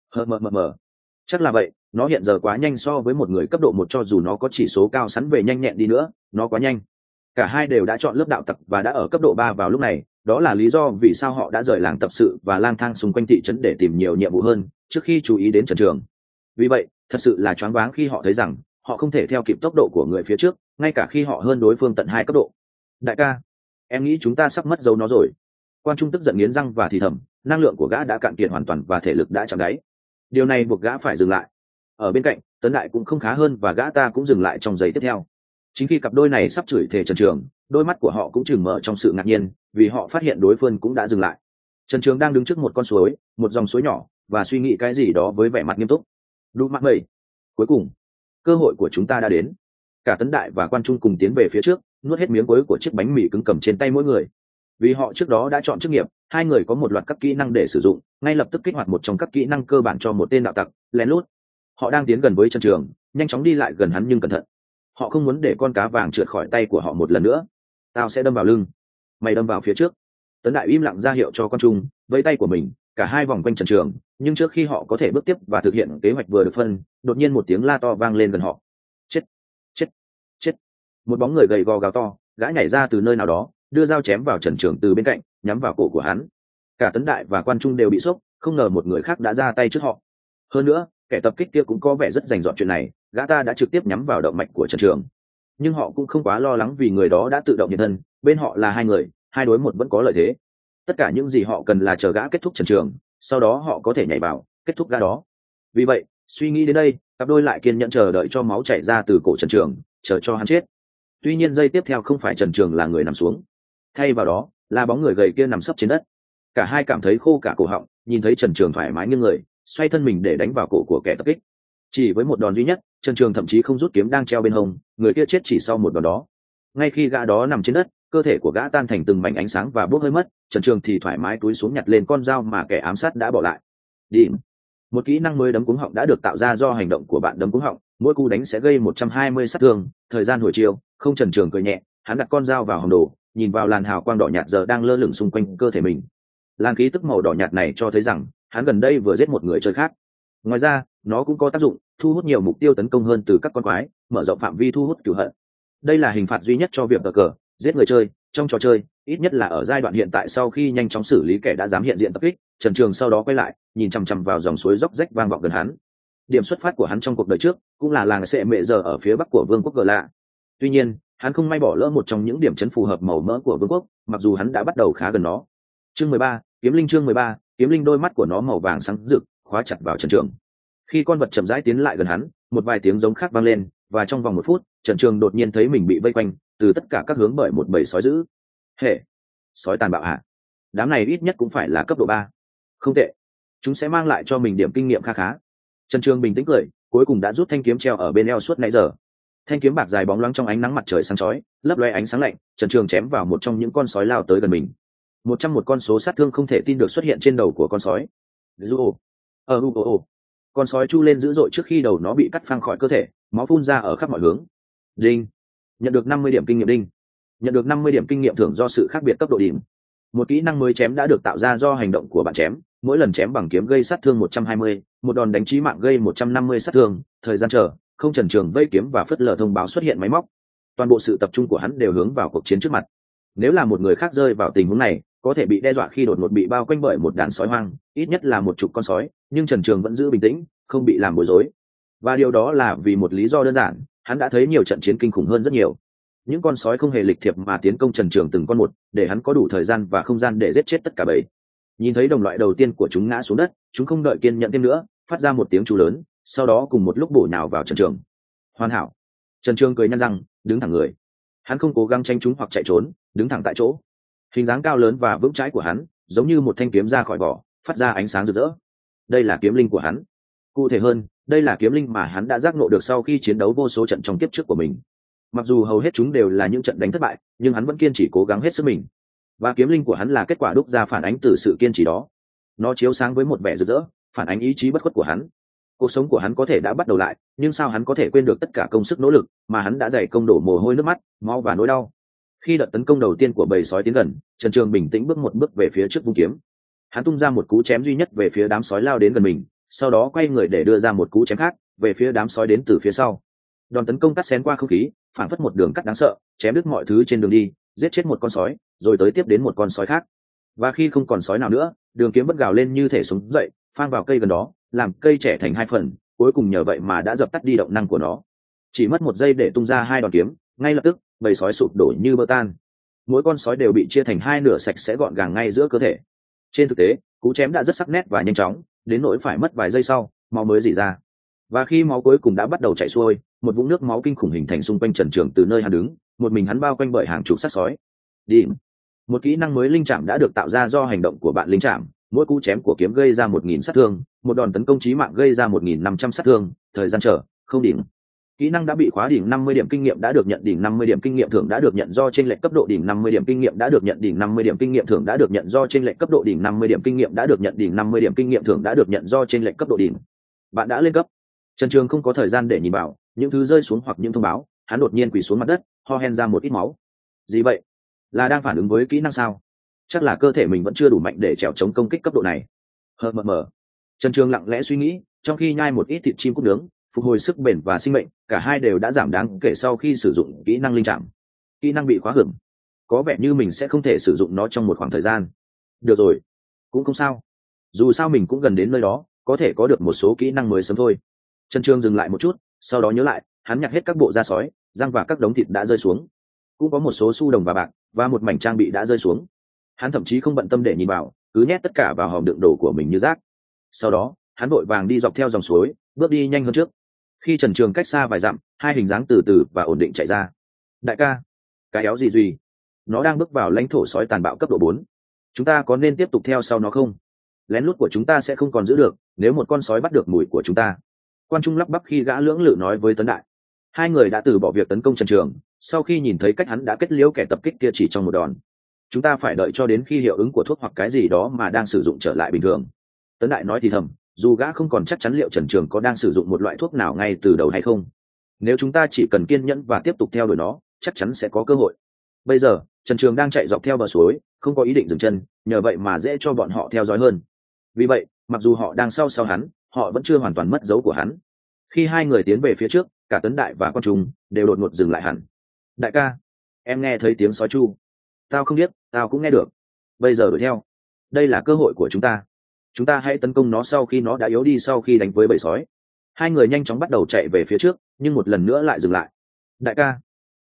S1: mờ, chắc là vậy, nó hiện giờ quá nhanh so với một người cấp độ 1, cho dù nó có chỉ số cao sẵn về nhanh nhẹn đi nữa, nó quá nhanh. Cả hai đều đã chọn lớp đạo tặc và đã ở cấp độ 3 vào lúc này, đó là lý do vì sao họ đã rời làng tập sự và lang thang xung quanh thị trấn để tìm nhiều nhiệm vụ hơn trước khi chú ý đến Trần Trường. Vì vậy, thật sự là choáng váng khi họ thấy rằng họ không thể theo kịp tốc độ của người phía trước, ngay cả khi họ hơn đối phương tận 2 cấp độ. Đại ca, em nghĩ chúng ta sắp mất dấu nó rồi. Quan Trung tức giận nghiến răng và thì thầm, năng lượng của gã đã cạn kiệt hoàn toàn và thể lực đã chạm đáy. Điều này buộc gã phải dừng lại. Ở bên cạnh, Tấn Đại cũng không khá hơn và gã ta cũng dừng lại trong giây tiếp theo. Chính khi cặp đôi này sắp chửi thề Trần Trường, đôi mắt của họ cũng trừng mở trong sự ngạc nhiên, vì họ phát hiện đối phương cũng đã dừng lại. Trần Trường đang đứng trước một con suối, một dòng suối nhỏ, và suy nghĩ cái gì đó với vẻ mặt nghiêm túc. Đu mắt mây. Cuối cùng, cơ hội của chúng ta đã đến. Cả Tấn Đại và Quan Trung cùng tiến về phía trước, nuốt hết miếng cuối của chiếc bánh mì cứng cầm trên tay mỗi người. Vì họ trước đó đã chọn chức nghiệp, hai người có một loạt các kỹ năng để sử dụng, ngay lập tức kích hoạt một trong các kỹ năng cơ bản cho một tên đạo tặc, lén lút. Họ đang tiến gần với Trần Trường, nhanh chóng đi lại gần hắn nhưng cẩn thận. Họ không muốn để con cá vàng trượt khỏi tay của họ một lần nữa. Tao sẽ đâm vào lưng, mày đâm vào phía trước. Tấn Đại im lặng ra hiệu cho Quan Trung với tay của mình, cả hai vòng quanh Trần Trường, nhưng trước khi họ có thể bước tiếp và thực hiện kế hoạch vừa được phân, đột nhiên một tiếng la to vang lên gần họ. Chết, chết, chết. Một bóng người gầy gò gào to, gã nhảy ra từ nơi nào đó, đưa dao chém vào Trần Trường từ bên cạnh, nhắm vào cổ của hắn. Cả Tấn Đại và Quan Trung đều bị sốc, không ngờ một người khác đã ra tay trước họ. Hơn nữa, kẻ tập kích kia cũng có vẻ rất rành rọt chuyện này, gã ta đã trực tiếp nhắm vào động mạch của Trần Trường. Nhưng họ cũng không quá lo lắng vì người đó đã tự động hiện thân, bên họ là hai người, 2 đối 1 vẫn có lợi thế. Tất cả những gì họ cần là chờ gã kết thúc Trần Trường, sau đó họ có thể nhảy vào, kết thúc gã đó. Vì vậy, suy nghĩ đến đây, cặp đôi lại kiên nhẫn chờ đợi cho máu chảy ra từ cổ Trần Trường, chờ cho hắn chết. Tuy nhiên giây tiếp theo không phải Trần Trường là người nằm xuống, thay vào đó là bóng người gầy kia nằm sấp trên đất. Cả hai cảm thấy khô cả cổ họng, nhìn thấy Trần Trường thoải mái nghiêng người, xoay thân mình để đánh vào cổ của kẻ tập kích. Chỉ với một đòn duy nhất, Trần Trường thậm chí không rút kiếm đang treo bên hông, người kia chết chỉ sau một đòn đó. Ngay khi gã đó nằm trên đất, cơ thể của gã tan thành từng mảnh ánh sáng và bốc hơi mất, Trần Trường thì thoải mái túi xuống nhặt lên con dao mà kẻ ám sát đã bỏ lại. Điểm. Một kỹ năng mới đấm cuống họng đã được tạo ra do hành động của bạn đấm cuống họng, mỗi cú đánh sẽ gây 120 sát thương, thời gian hồi chiêu. Không, Trần Trường cười nhẹ, hắn đặt con dao vào hòm đồ, nhìn vào làn hào quang đỏ nhạt giờ đang lơ lửng xung quanh cơ thể mình. Làn khí tức màu đỏ nhạt này cho thấy rằng hắn gần đây vừa giết một người chơi khác. Ngoài ra, nó cũng có tác dụng thu hút nhiều mục tiêu tấn công hơn từ các con quái, mở rộng phạm vi thu hút cửu hận. Đây là hình phạt duy nhất cho việc cờ giết người chơi trong trò chơi, ít nhất là ở giai đoạn hiện tại. Sau khi nhanh chóng xử lý kẻ đã dám hiện diện tập kích, Trần Trường sau đó quay lại, nhìn chằm chằm vào dòng suối róc rách vang vọng gần hắn. Điểm xuất phát của hắn trong cuộc đời trước cũng là làng Sệ Mệ giờ ở phía bắc của Vương quốc Gờ Lạ. Tuy nhiên, hắn không may bỏ lỡ một trong những điểm chấn phù hợp màu mỡ của vương quốc, mặc dù hắn đã bắt đầu khá gần nó. Chương 13, Kiếm Linh. Chương 13, Kiếm Linh. Đôi mắt của nó màu vàng sáng rực, khóa chặt vào Trần Trường. Khi con vật chậm rãi tiến lại gần hắn, một vài tiếng giống khác vang lên, và trong vòng 1 phút, Trần Trường đột nhiên thấy mình bị vây quanh từ tất cả các hướng bởi một bầy sói dữ. Hệ, sói tàn bạo hả? Đám này ít nhất cũng phải là cấp độ 3. Không tệ, chúng sẽ mang lại cho mình điểm kinh nghiệm kha khá. Trần Trường bình tĩnh cười, cuối cùng đã rút thanh kiếm treo ở bên eo suốt nãy giờ. Thanh kiếm bạc dài bóng loáng trong ánh nắng mặt trời sáng chói, lấp loe ánh sáng lạnh. Trần Trường chém vào một trong những con sói lao tới gần mình. 101 con số sát thương không thể tin được xuất hiện trên đầu của con sói. Con sói chu lên dữ dội trước khi đầu nó bị cắt phăng khỏi cơ thể, máu phun ra ở khắp mọi hướng. Đinh, nhận được 50 điểm kinh nghiệm. Đinh, nhận được 50 điểm kinh nghiệm thưởng do sự khác biệt cấp độ điểm. Một kỹ năng mới chém đã được tạo ra do hành động của bạn chém, mỗi lần chém bằng kiếm gây sát thương 120, một đòn đánh chí mạng gây 150 sát thương. Thời gian chờ không. Trần Trường vây kiếm và phớt lờ thông báo xuất hiện máy móc. Toàn bộ sự tập trung của hắn đều hướng vào cuộc chiến trước mặt. Nếu là một người khác rơi vào tình huống này, có thể bị đe dọa khi đột ngột bị bao quanh bởi một đàn sói hoang, ít nhất là 10 con sói, nhưng Trần Trường vẫn giữ bình tĩnh, không bị làm bối rối. Và điều đó là vì một lý do đơn giản, hắn đã thấy nhiều trận chiến kinh khủng hơn rất nhiều. Những con sói không hề lịch thiệp mà tiến công Trần Trường từng con một, để hắn có đủ thời gian và không gian để giết chết tất cả bầy. Nhìn thấy đồng loại đầu tiên của chúng ngã xuống đất, chúng không đợi kiên nhẫn thêm nữa, phát ra một tiếng chú lớn, sau đó cùng một lúc bổ nhào vào Trần Trường. Hoàn hảo. Trần Trường cười nhăn răng, đứng thẳng người. Hắn không cố gắng tranh trúng hoặc chạy trốn, đứng thẳng tại chỗ. Hình dáng cao lớn và vững chãi của hắn giống như một thanh kiếm ra khỏi vỏ, phát ra ánh sáng rực rỡ. Đây là kiếm linh của hắn. Cụ thể hơn, đây là kiếm linh mà hắn đã giác ngộ được sau khi chiến đấu vô số trận trong kiếp trước của mình. Mặc dù hầu hết chúng đều là những trận đánh thất bại, nhưng hắn vẫn kiên trì cố gắng hết sức mình. Và kiếm linh của hắn là kết quả đúc ra phản ánh từ sự kiên trì đó. Nó chiếu sáng với một vẻ rực rỡ, phản ánh ý chí bất khuất của hắn. Cuộc sống của hắn có thể đã bắt đầu lại, nhưng sao hắn có thể quên được tất cả công sức nỗ lực mà hắn đã dày công đổ mồ hôi nước mắt, máu và nỗi đau. Khi đợt tấn công đầu tiên của bầy sói tiến gần, Trần Trường bình tĩnh bước một bước về phía trước vung kiếm. Hắn tung ra một cú chém duy nhất về phía đám sói lao đến gần mình, sau đó quay người để đưa ra một cú chém khác về phía đám sói đến từ phía sau. Đòn tấn công cắt xén qua không khí, phảng phất một đường cắt đáng sợ, chém đứt mọi thứ trên đường đi, giết chết một con sói, rồi tới tiếp đến một con sói khác. Và khi không còn sói nào nữa, đường kiếm bất gào lên như thể sống dậy, phang vào cây gần đó, làm cây trẻ thành hai phần, cuối cùng nhờ vậy mà đã dập tắt đi động năng của nó. Chỉ mất một giây để tung ra hai đòn kiếm, ngay lập tức bầy sói sụp đổ như bơ tan. Mỗi con sói đều bị chia thành hai nửa sạch sẽ gọn gàng ngay giữa cơ thể. Trên thực tế, cú chém đã rất sắc nét và nhanh chóng, đến nỗi phải mất vài giây sau, máu mới rỉ ra. Và khi máu cuối cùng đã bắt đầu chảy xuôi, một vũng nước máu kinh khủng hình thành xung quanh Trần Trường từ nơi hắn đứng, một mình hắn bao quanh bởi hàng chục xác sói. Điểm. Một kỹ năng mới linh chạm đã được tạo ra do hành động của bạn linh chạm, mỗi cú chém của kiếm gây ra 1000 sát thương, một đòn tấn công chí mạng gây ra 1500 sát thương, thời gian chờ, không điểm. Kỹ năng đã bị khóa đỉnh 50 điểm kinh nghiệm đã được nhận đỉnh 50 điểm kinh nghiệm thưởng đã được nhận do trên lệch cấp độ đỉnh 50 điểm kinh nghiệm đã được nhận đỉnh 50 điểm kinh nghiệm thưởng đã được nhận do trên lệch cấp độ đỉnh 50 điểm kinh nghiệm đã được nhận đỉnh 50 điểm kinh nghiệm thưởng đã được nhận do trên lệch cấp độ đỉnh. Bạn đã lên cấp. Trần Trường không có thời gian để nhìn vào những thứ rơi xuống hoặc những thông báo, hắn đột nhiên quỳ xuống mặt đất, ho hen ra một ít máu. Gì vậy? Là đang phản ứng với kỹ năng sao? Chắc là cơ thể mình vẫn chưa đủ mạnh để trèo chống công kích cấp độ này. Mờ. Trần Trường lặng lẽ suy nghĩ, trong khi nhai một ít thịt chim cút nướng, phục hồi sức bền và sinh mệnh, cả hai đều đã giảm đáng kể sau khi sử dụng kỹ năng linh chạm. Kỹ năng bị khóa hưởng, có vẻ như mình sẽ không thể sử dụng nó trong một khoảng thời gian. Được rồi, cũng không sao, dù sao mình cũng gần đến nơi đó, có thể có được một số kỹ năng mới sớm thôi. Trần Trường dừng lại một chút, sau đó nhớ lại, hắn nhặt hết các bộ da sói, răng và các đống thịt đã rơi xuống, cũng có một số xu đồng và bạc và một mảnh trang bị đã rơi xuống. Hắn thậm chí không bận tâm để nhìn vào, cứ nhét tất cả vào hòm đựng đồ của mình như rác. Sau đó hắn vội vàng đi dọc theo dòng suối, bước đi nhanh hơn trước. Khi Trần Trường cách xa vài dặm, hai hình dáng từ từ và ổn định chạy ra. Đại ca, cái éo gì duy, nó đang bước vào lãnh thổ sói tàn bạo cấp độ 4. Chúng ta có nên tiếp tục theo sau nó không? Lén lút của chúng ta sẽ không còn giữ được nếu một con sói bắt được mùi của chúng ta. Quan Trung lắp bắp khi gã lưỡng lự nói với Tấn Đại. Hai người đã từ bỏ việc tấn công Trần Trường sau khi nhìn thấy cách hắn đã kết liễu kẻ tập kích kia chỉ trong một đòn. Chúng ta phải đợi cho đến khi hiệu ứng của thuốc hoặc cái gì đó mà đang sử dụng trở lại bình thường. Tấn Đại nói thì thầm, dù gã không còn chắc chắn liệu Trần Trường có đang sử dụng một loại thuốc nào ngay từ đầu hay không. Nếu chúng ta chỉ cần kiên nhẫn và tiếp tục theo đuổi nó, chắc chắn sẽ có cơ hội. Bây giờ Trần Trường đang chạy dọc theo bờ suối, không có ý định dừng chân, nhờ vậy mà dễ cho bọn họ theo dõi hơn. Vì vậy, mặc dù họ đang sau hắn, họ vẫn chưa hoàn toàn mất dấu của hắn. Khi hai người tiến về phía trước, cả Tấn Đại và Quan Trung đều đột ngột dừng lại hẳn. Đại ca, em nghe thấy tiếng sói chu. Tao không biết, tao cũng nghe được. Bây giờ đuổi theo. Đây là cơ hội của chúng ta. Chúng ta hãy tấn công nó sau khi nó đã yếu đi sau khi đánh với bầy sói. Hai người nhanh chóng bắt đầu chạy về phía trước, nhưng một lần nữa lại dừng lại. Đại ca,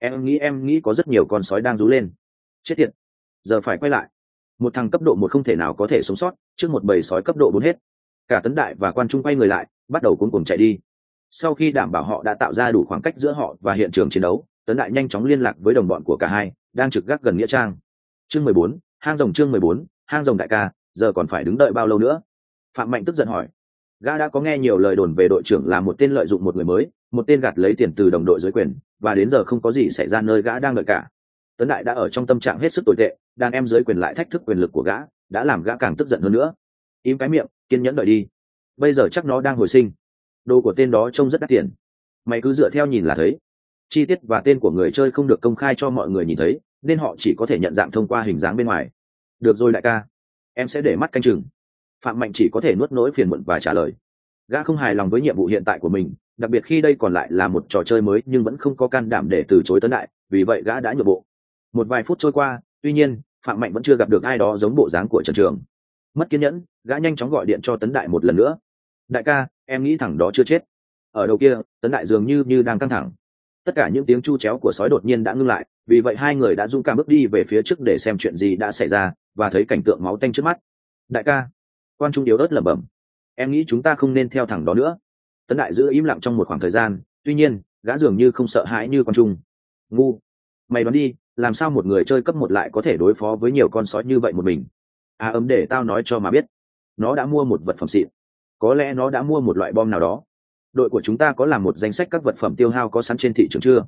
S1: em nghĩ có rất nhiều con sói đang rú lên. Chết tiệt, giờ phải quay lại. Một thằng cấp độ 1 không thể nào có thể sống sót trước một bầy sói cấp độ 4 hết. Cả Tấn Đại và Quan Trung quay người lại, bắt đầu cuống cuồng chạy đi. Sau khi đảm bảo họ đã tạo ra đủ khoảng cách giữa họ và hiện trường chiến đấu, Tấn Đại nhanh chóng liên lạc với đồng bọn của cả hai đang trực gác gần nghĩa trang. Chương 14, hang rồng. Chương 14, hang rồng. Đại ca, giờ còn phải đứng đợi bao lâu nữa? Phạm Mạnh tức giận hỏi. Gã đã có nghe nhiều lời đồn về đội trưởng là một tên lợi dụng một người mới, một tên gạt lấy tiền từ đồng đội dưới quyền, và đến giờ không có gì xảy ra nơi gã đang đợi cả. Tấn Đại đã ở trong tâm trạng hết sức tồi tệ, đàn em dưới quyền lại thách thức quyền lực của gã, đã làm gã càng tức giận hơn nữa. Im cái miệng, kiên nhẫn đợi đi. Bây giờ chắc nó đang hồi sinh. Đồ của tên đó trông rất đắt tiền, mày cứ dựa theo nhìn là thấy. Chi tiết và tên của người chơi không được công khai cho mọi người nhìn thấy, nên họ chỉ có thể nhận dạng thông qua hình dáng bên ngoài. Được rồi đại ca, em sẽ để mắt canh chừng. Phạm Mạnh chỉ có thể nuốt nỗi phiền muộn và trả lời. Gã không hài lòng với nhiệm vụ hiện tại của mình, đặc biệt khi đây còn lại là một trò chơi mới, nhưng vẫn không có can đảm để từ chối Tấn Đại, vì vậy gã đã nhượng bộ. Một vài phút trôi qua, tuy nhiên Phạm Mạnh vẫn chưa gặp được ai đó giống bộ dáng của Trần Trường. Mất kiên nhẫn, gã nhanh chóng gọi điện cho Tấn Đại một lần nữa. Đại ca, em nghĩ thằng đó chưa chết. Ở đầu kia, Tấn Đại dường như đang căng thẳng. Tất cả những tiếng chu chéo của sói đột nhiên đã ngưng lại, vì vậy hai người đã dũng cảm bước đi về phía trước để xem chuyện gì đã xảy ra, và thấy cảnh tượng máu tanh trước mắt. Đại ca, Quan Trung yếu ớt lẩm bẩm, em nghĩ chúng ta không nên theo thằng đó nữa. Tấn Đại giữ im lặng trong một khoảng thời gian, tuy nhiên gã dường như không sợ hãi như con trung. Ngu, mày đoán đi, làm sao một người chơi cấp 1 lại có thể đối phó với nhiều con sói như vậy một mình? Để tao nói cho mà biết, nó đã mua một vật phẩm xịn, có lẽ nó đã mua một loại bom nào đó. Đội của chúng ta có làm một danh sách các vật phẩm tiêu hao có sẵn trên thị trường chưa?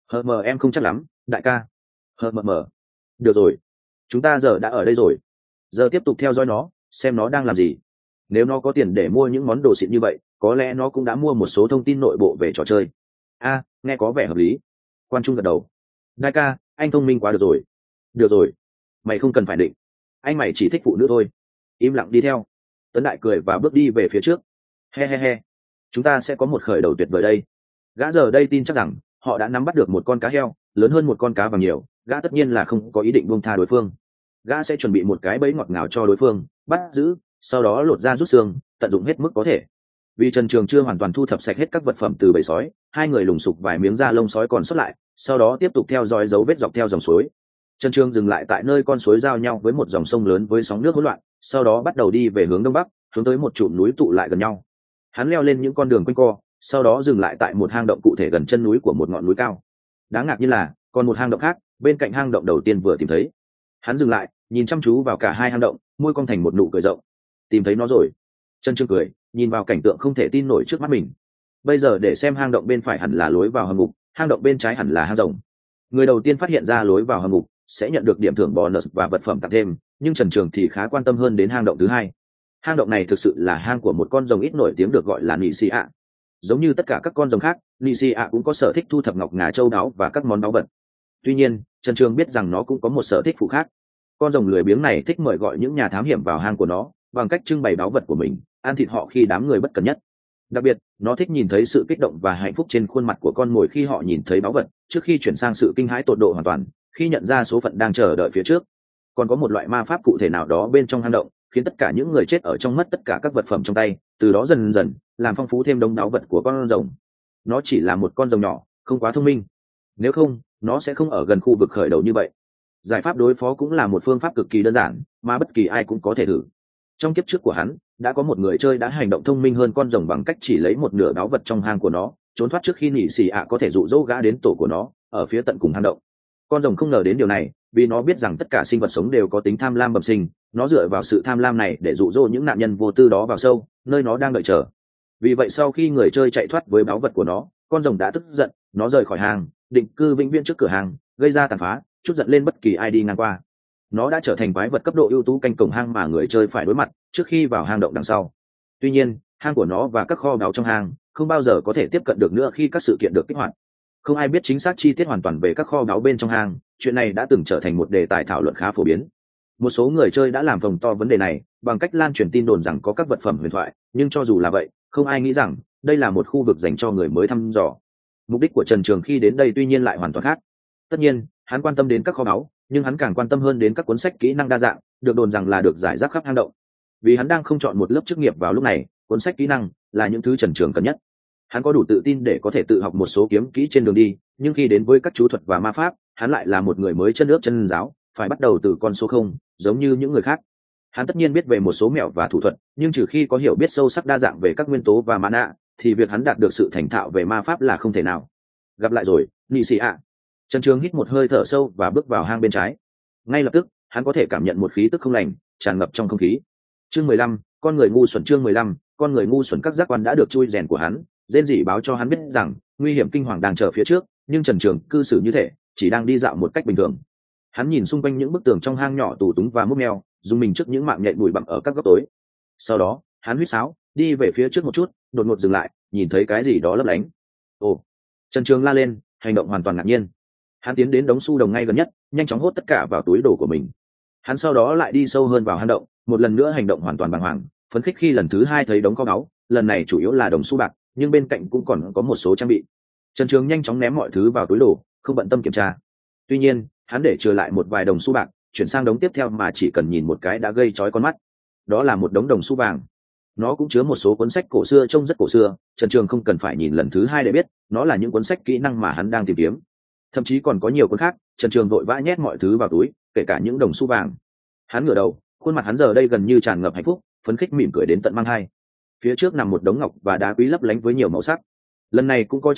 S1: Em không chắc lắm đại ca. Mờ. Được rồi, chúng ta giờ đã ở đây rồi, giờ tiếp tục theo dõi nó, xem nó đang làm gì. Nếu nó có tiền để mua những món đồ xịn như vậy, có lẽ nó cũng đã mua một số thông tin nội bộ về trò chơi. Nghe có vẻ hợp lý. Quan Trung gật đầu. Đại ca, anh thông minh quá được rồi. Được rồi, mày không cần phải định, anh mày chỉ thích phụ nữ thôi. Im lặng đi theo. Tấn Đại cười và bước đi về phía trước. He, chúng ta sẽ có một khởi đầu tuyệt vời đây. Gã giờ đây tin chắc rằng họ đã nắm bắt được một con cá heo lớn hơn một con cá vàng nhiều. Gã tất nhiên là không có ý định buông tha đối phương. Gã sẽ chuẩn bị một cái bẫy ngọt ngào cho đối phương, bắt giữ, sau đó lột ra rút xương, tận dụng hết mức có thể. Vì Trần Trường chưa hoàn toàn thu thập sạch hết các vật phẩm từ bầy sói, hai người lùng sục vài miếng da lông sói còn sót lại, sau đó tiếp tục theo dõi dấu vết dọc theo dòng suối. Trần Trường dừng lại tại nơi con suối giao nhau với một dòng sông lớn với sóng nước hỗn loạn, sau đó bắt đầu đi về hướng đông bắc, hướng tới một trụ núi tụ lại gần nhau. Hắn leo lên những con đường quanh co, sau đó dừng lại tại một hang động cụ thể gần chân núi của một ngọn núi cao. Đáng ngạc nhiên là, còn một hang động khác, bên cạnh hang động đầu tiên vừa tìm thấy. Hắn dừng lại, nhìn chăm chú vào cả hai hang động, môi cong thành một nụ cười rộng. Tìm thấy nó rồi. Trần Trường cười, nhìn vào cảnh tượng không thể tin nổi trước mắt mình. Bây giờ để xem hang động bên phải hẳn là lối vào hầm ngục, hang động bên trái hẳn là hang rồng. Người đầu tiên phát hiện ra lối vào hầm ngục sẽ nhận được điểm thưởng bonus và vật phẩm tặng thêm, nhưng Trần Trường thì khá quan tâm hơn đến hang động thứ hai. Hang động này thực sự là hang của một con rồng ít nổi tiếng được gọi là nị xì ạ. Giống như tất cả các con rồng khác, nị xì ạ cũng có sở thích thu thập ngọc ngà châu đáo và các món báu vật. Tuy nhiên, Trần Trường biết rằng nó cũng có một sở thích phụ khác. Con rồng lười biếng này thích mời gọi những nhà thám hiểm vào hang của nó bằng cách trưng bày báu vật của mình, ăn thịt họ khi đám người bất cần nhất. Đặc biệt, nó thích nhìn thấy sự kích động và hạnh phúc trên khuôn mặt của con mồi khi họ nhìn thấy báu vật, trước khi chuyển sang sự kinh hãi tột độ hoàn toàn khi nhận ra số phận đang chờ đợi phía trước. Còn có một loại ma pháp cụ thể nào đó bên trong hang động, khiến tất cả những người chết ở trong mất tất cả các vật phẩm trong tay, từ đó dần dần làm phong phú thêm đống báu vật của con rồng. Nó chỉ là một con rồng nhỏ, không quá thông minh. Nếu không, nó sẽ không ở gần khu vực khởi đầu như vậy. Giải pháp đối phó cũng là một phương pháp cực kỳ đơn giản, mà bất kỳ ai cũng có thể thử. Trong kiếp trước của hắn, đã có một người chơi đã hành động thông minh hơn con rồng bằng cách chỉ lấy một nửa báu vật trong hang của nó, trốn thoát trước khi nỉ xì ạ có thể dụ dỗ gã đến tổ của nó ở phía tận cùng hang động. Con rồng không ngờ đến điều này, vì nó biết rằng tất cả sinh vật sống đều có tính tham lam bẩm sinh, nó dựa vào sự tham lam này để dụ dỗ những nạn nhân vô tư đó vào sâu, nơi nó đang đợi chờ. Vì vậy sau khi người chơi chạy thoát với báu vật của nó, con rồng đã tức giận, nó rời khỏi hang, định cư vĩnh viễn trước cửa hàng, gây ra tàn phá, chút giận lên bất kỳ ai đi ngang qua. Nó đã trở thành quái vật cấp độ ưu tú canh cổng hang mà người chơi phải đối mặt trước khi vào hang động đằng sau. Tuy nhiên, hang của nó và các kho báu trong hang không bao giờ có thể tiếp cận được nữa khi các sự kiện được kích hoạt. Không ai biết chính xác chi tiết hoàn toàn về các kho báu bên trong hang, chuyện này đã từng trở thành một đề tài thảo luận khá phổ biến. Một số người chơi đã làm vòng to vấn đề này bằng cách lan truyền tin đồn rằng có các vật phẩm huyền thoại, nhưng cho dù là vậy, không ai nghĩ rằng đây là một khu vực dành cho người mới thăm dò. Mục đích của Trần Trường khi đến đây tuy nhiên lại hoàn toàn khác. Tất nhiên, hắn quan tâm đến các kho báu, nhưng hắn càng quan tâm hơn đến các cuốn sách kỹ năng đa dạng, được đồn rằng là được giải rác khắp hang động. Vì hắn đang không chọn một lớp chức nghiệp vào lúc này, cuốn sách kỹ năng là những thứ Trần Trường cần nhất. Hắn có đủ tự tin để có thể tự học một số kiếm kỹ trên đường đi, nhưng khi đến với các chú thuật và ma pháp, hắn lại là một người mới chân ướp chân giáo, phải bắt đầu từ con số 0, giống như những người khác. Hắn tất nhiên biết về một số mẹo và thủ thuật, nhưng trừ khi có hiểu biết sâu sắc đa dạng về các nguyên tố và mana, thì việc hắn đạt được sự thành thạo về ma pháp là không thể nào. Gặp lại rồi, nị xì ạ. Trần Trường hít một hơi thở sâu và bước vào hang bên trái. Ngay lập tức, hắn có thể cảm nhận một khí tức không lành tràn ngập trong không khí. Chương 15, con người ngu xuẩn. Chương 15, con người ngu xuẩn. Các giác quan đã được chui rèn của hắn, rên rỉ báo cho hắn biết rằng nguy hiểm kinh hoàng đang chờ phía trước, nhưng Trần Trường cư xử như thể chỉ đang đi dạo một cách bình thường. Hắn nhìn xung quanh những bức tường trong hang nhỏ tù túng và múc meo, dùng mình trước những mạng nhện bụi bặm ở các góc tối. Sau đó, hắn huýt sáo, đi về phía trước một chút, đột ngột dừng lại, nhìn thấy cái gì đó lấp lánh. Ồ! Trần Trường la lên, hành động hoàn toàn ngạc nhiên. Hắn tiến đến đống xu đồng ngay gần nhất, nhanh chóng hốt tất cả vào túi đồ của mình. Hắn sau đó lại đi sâu hơn vào hang động, một lần nữa hành động hoàn toàn bàng hoàng, phấn khích khi lần thứ hai thấy đống kho báu, lần này chủ yếu là đồng xu bạc, nhưng bên cạnh cũng còn có một số trang bị. Trần Trường nhanh chóng ném mọi thứ vào túi đồ, không bận tâm kiểm tra. Tuy nhiên, hắn để trừ lại một vài đồng xu bạc, chuyển sang đống tiếp theo mà chỉ cần nhìn một cái đã gây chói con mắt. Đó là một đống đồng xu vàng. Nó cũng chứa một số cuốn sách cổ xưa trông rất cổ xưa, Trần Trường không cần phải nhìn lần thứ hai để biết, nó là những cuốn sách kỹ năng mà hắn đang tìm kiếm. Thậm chí còn có nhiều cuốn khác. Trần Trường vội vã nhét mọi thứ vào túi, kể cả những đồng xu vàng. Hắn ngửa đầu, khuôn mặt hắn giờ đây gần như tràn ngập hạnh phúc, phấn khích mỉm cười đến tận mang hai. Phía trước nằm một đống ngọc và đá quý lấp lánh với nhiều màu sắc. Lần này cũng có trang bị,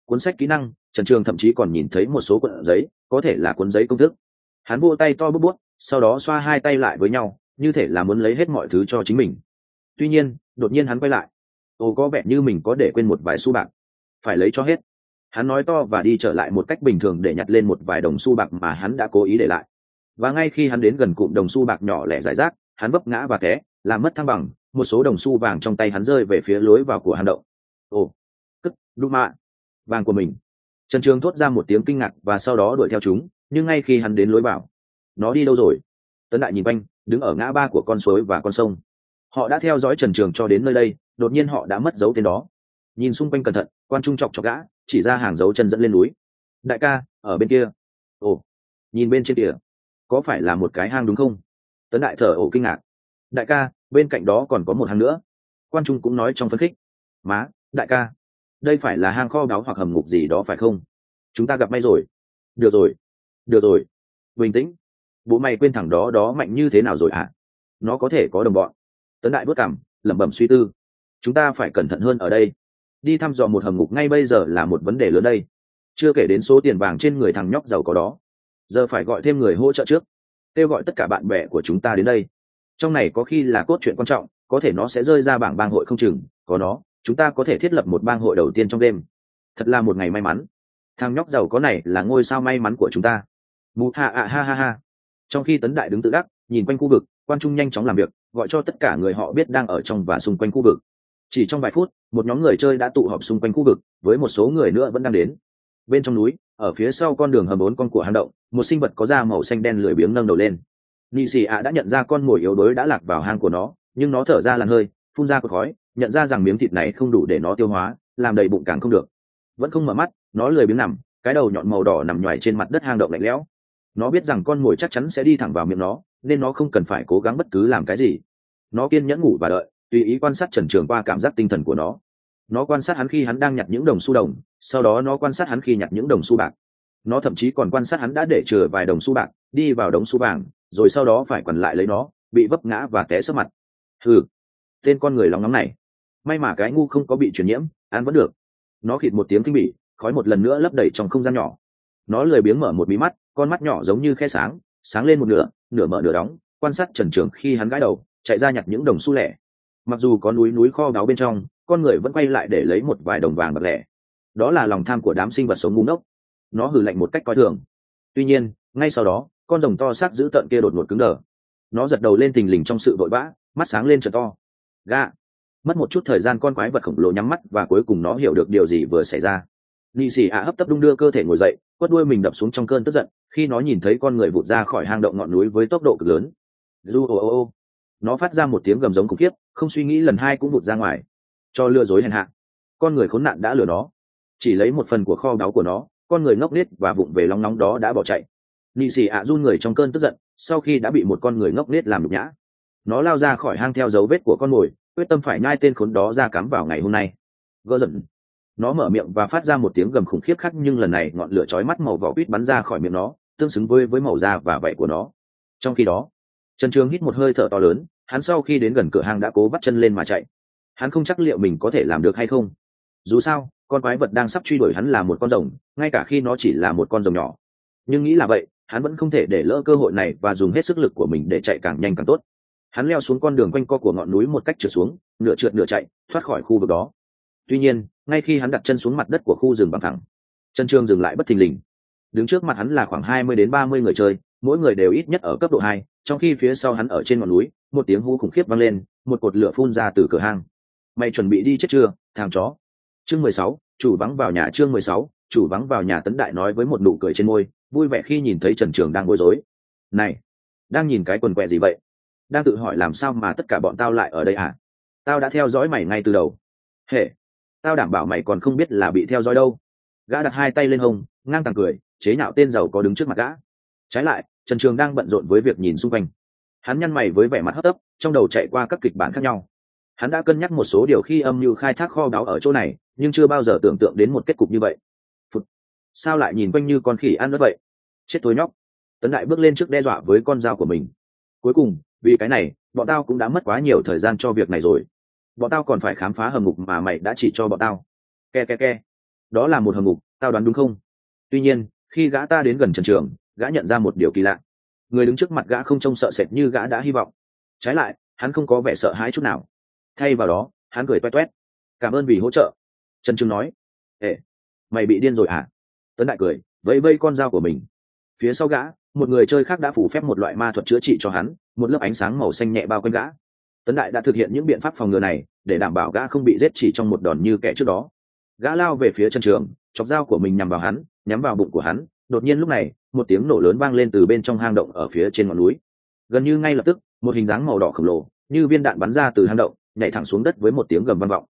S1: cuốn sách kỹ năng, Trần Trường thậm chí còn nhìn thấy một số cuộn giấy, có thể là cuốn giấy công thức. Hắn vỗ tay to bút bút, sau đó xoa hai tay lại với nhau, như thể là muốn lấy hết mọi thứ cho chính mình. Tuy nhiên, đột nhiên hắn quay lại. Ồ, có vẻ như mình có để quên một vài xu bạc, phải lấy cho hết. Hắn nói to và đi trở lại một cách bình thường để nhặt lên một vài đồng xu bạc mà hắn đã cố ý để lại. Và ngay khi hắn đến gần cụm đồng xu bạc nhỏ lẻ rải rác, hắn vấp ngã và té, làm mất thăng bằng, một số đồng xu vàng trong tay hắn rơi về phía lối vào của hang động. Ồ, cất, đu mạ, vàng của mình. Trần Trường thốt ra một tiếng kinh ngạc và sau đó đuổi theo chúng, nhưng ngay khi hắn đến lối vào, nó đi đâu rồi? Tấn Đại nhìn quanh, đứng ở ngã ba của con suối và con sông. Họ đã theo dõi Trần Trường cho đến nơi đây, đột nhiên họ đã mất dấu tên đó. Nhìn xung quanh cẩn thận, quan trung chọc chọc gã, chỉ ra hàng dấu chân dẫn lên núi. Đại ca, ở bên kia. Ồ, nhìn bên trên kìa, có phải là một cái hang đúng không? Tấn Đại thở ồ kinh ngạc. Đại ca, bên cạnh đó còn có một hang nữa. Quan trung cũng nói trong phấn khích. Má, đại ca, đây phải là hang kho báu hoặc hầm ngục gì đó phải không? Chúng ta gặp may rồi. Được rồi, được rồi, bình tĩnh. Bố mày quên thằng đó đó mạnh như thế nào rồi hả? Nó có thể có đồng bọn. Tấn Đại bước cằm, lẩm bẩm suy tư. Chúng ta phải cẩn thận hơn ở đây. Đi thăm dò một hầm ngục ngay bây giờ là một vấn đề lớn đây. Chưa kể đến số tiền vàng trên người thằng nhóc giàu có đó. Giờ phải gọi thêm người hỗ trợ trước. Kêu gọi tất cả bạn bè của chúng ta đến đây. Trong này có khi là cốt truyện quan trọng, có thể nó sẽ rơi ra bảng bang hội không chừng. Có nó, chúng ta có thể thiết lập một bang hội đầu tiên trong đêm. Thật là một ngày may mắn. Thằng nhóc giàu có này là ngôi sao may mắn của chúng ta. Mù ha à ha ha ha. Trong khi Tấn Đại đứng tự đắc, nhìn quanh khu vực, quan trung nhanh chóng làm việc, gọi cho tất cả người họ biết đang ở trong và xung quanh khu vực. Chỉ trong vài phút, một nhóm người chơi đã tụ họp xung quanh khu vực, với một số người nữa vẫn đang đến. Bên trong núi, ở phía sau con đường hầm 4 con của hang động, một sinh vật có da màu xanh đen lười biếng nâng đầu lên. Nị Sĩ ạ đã nhận ra con mồi yếu đuối đã lạc vào hang của nó, nhưng nó thở ra làn hơi, phun ra cột khói, nhận ra rằng miếng thịt này không đủ để nó tiêu hóa, làm đầy bụng càng không được. Vẫn không mở mắt, nó lười biếng nằm, cái đầu nhọn màu đỏ nằm nhoài trên mặt đất hang động lạnh lẽo. Nó biết rằng con mồi chắc chắn sẽ đi thẳng vào miệng nó, nên nó không cần phải cố gắng bất cứ làm cái gì. Nó kiên nhẫn ngủ và đợi, tùy ý quan sát Trần Trường qua cảm giác tinh thần của nó. Nó quan sát hắn khi hắn đang nhặt những đồng xu đồng, sau đó nó quan sát hắn khi nhặt những đồng xu bạc. Nó thậm chí còn quan sát hắn đã để chừa vài đồng xu bạc, đi vào đống xu vàng, rồi sau đó phải quằn lại lấy nó, bị vấp ngã và té sấp mặt. Hừ, tên con người lóng nóng này. May mà cái ngu không có bị truyền nhiễm, ăn vẫn được. Nó khịt một tiếng kinh bỉ, khói một lần nữa lấp đầy trong không gian nhỏ. Nó lười biếng mở một mí mắt, con mắt nhỏ giống như khe sáng, sáng lên một nửa, nửa mở nửa đóng, quan sát Trần Trường khi hắn gãi đầu, chạy ra nhặt những đồng xu lẻ. Mặc dù có núi núi kho báu bên trong, con người vẫn quay lại để lấy một vài đồng vàng bạc lẻ. Đó là lòng tham của đám sinh vật sống ngu ngốc. Nó hừ lạnh một cách coi thường. Tuy nhiên, ngay sau đó, con rồng to xác dữ tợn kia đột ngột cứng đờ. Nó giật đầu lên thình lình trong sự vội vã, mắt sáng lên trợn to. Gạ. Mất một chút thời gian con quái vật khổng lồ nhắm mắt và cuối cùng nó hiểu được điều gì vừa xảy ra. Nị Sĩ ạ hấp tấp đung đưa cơ thể ngồi dậy, quất đuôi mình đập xuống trong cơn tức giận khi nó nhìn thấy con người vụt ra khỏi hang động ngọn núi với tốc độ cực lớn. Du ô ô ô. Nó phát ra một tiếng gầm giống khủng khiếp, không suy nghĩ lần hai cũng vụt ra ngoài. Cho lừa dối hèn hạ. Con người khốn nạn đã lừa nó. Chỉ lấy một phần của kho báu của nó, con người ngốc nghếch và vụng về lóng nóng đó đã bỏ chạy. Nị Sĩ ạ run người trong cơn tức giận, sau khi đã bị một con người ngốc nghếch làm nhục nhã. Nó lao ra khỏi hang theo dấu vết của con mồi, quyết tâm phải nhai tên khốn đó ra cắm vào ngày hôm nay. Gỡ giận. Nó mở miệng và phát ra một tiếng gầm khủng khiếp khác, nhưng lần này ngọn lửa chói mắt màu vỏ quýt bắn ra khỏi miệng nó, tương xứng với màu da và vảy của nó. Trong khi đó, Trần Trường hít một hơi thở to lớn, hắn sau khi đến gần cửa hang đã cố vắt chân lên mà chạy. Hắn không chắc liệu mình có thể làm được hay không. Dù sao, con quái vật đang sắp truy đuổi hắn là một con rồng, ngay cả khi nó chỉ là một con rồng nhỏ. Nhưng nghĩ là vậy, hắn vẫn không thể để lỡ cơ hội này và dùng hết sức lực của mình để chạy càng nhanh càng tốt. Hắn leo xuống con đường quanh co của ngọn núi một cách trượt xuống, nửa trượt nửa chạy, thoát khỏi khu vực đó. Tuy nhiên, ngay khi hắn đặt chân xuống mặt đất của khu rừng bằng thẳng, Trần Trường dừng lại bất thình lình. Đứng trước mặt hắn là khoảng 20 đến 30 người chơi, mỗi người đều ít nhất ở cấp độ 2, trong khi phía sau hắn ở trên ngọn núi, một tiếng hú khủng khiếp vang lên, một cột lửa phun ra từ cửa hang. Mày chuẩn bị đi chết chưa, thằng chó? Chương 16, chủ vắng vào nhà. Chương 16, chủ vắng vào nhà. Tấn Đại nói với một nụ cười trên môi, vui vẻ khi nhìn thấy Trần Trường đang bối rối. Này, đang nhìn cái quần quẹ gì vậy? Đang tự hỏi làm sao mà tất cả bọn tao lại ở đây à? Tao đã theo dõi mày ngay từ đầu. Hệ, tao đảm bảo mày còn không biết là bị theo dõi đâu. Gã đặt hai tay lên hông, ngang tàng cười, chế nhạo tên giàu có đứng trước mặt gã. Trái lại, Trần Trường đang bận rộn với việc nhìn xung quanh. Hắn nhăn mày với vẻ mặt hấp tấp, trong đầu chạy qua các kịch bản khác nhau. Hắn đã cân nhắc một số điều khi âm mưu khai thác kho báu ở chỗ này, nhưng chưa bao giờ tưởng tượng đến một kết cục như vậy. Phụt. Sao lại nhìn quanh như con khỉ ăn đất vậy? Chết thối nhóc. Tấn Đại bước lên trước đe dọa với con dao của mình. Cuối cùng, vì cái này, bọn tao cũng đã mất quá nhiều thời gian cho việc này rồi. Bọn tao còn phải khám phá hầm ngục mà mày đã chỉ cho bọn tao. Ke ke ke. đó là một hầm ngục, tao đoán đúng không? Tuy nhiên khi gã ta đến gần Trần Trường, gã nhận ra một điều kỳ lạ. Người đứng trước mặt gã không trông sợ sệt như gã đã hy vọng, trái lại hắn không có vẻ sợ hãi chút nào. Thay vào đó hắn cười toét toét. Cảm ơn vì hỗ trợ. Trần Trường nói. Ê, mày bị điên rồi à? Tấn Đại cười vẫy vẫy con dao của mình. Phía sau gã một người chơi khác đã phủ phép một loại ma thuật chữa trị cho hắn, một lớp ánh sáng màu xanh nhẹ bao quanh gã. Tấn Đại đã thực hiện những biện pháp phòng ngừa này để đảm bảo gã không bị giết chỉ trong một đòn như kẻ trước đó. Gã lao về phía Trần Trường, chọc dao của mình nhắm vào hắn, nhắm vào bụng của hắn. Đột nhiên lúc này một tiếng nổ lớn vang lên từ bên trong hang động ở phía trên ngọn núi. Gần như ngay lập tức một hình dáng màu đỏ khổng lồ như viên đạn bắn ra từ hang động, nhảy thẳng xuống đất với một tiếng gầm vang vọng.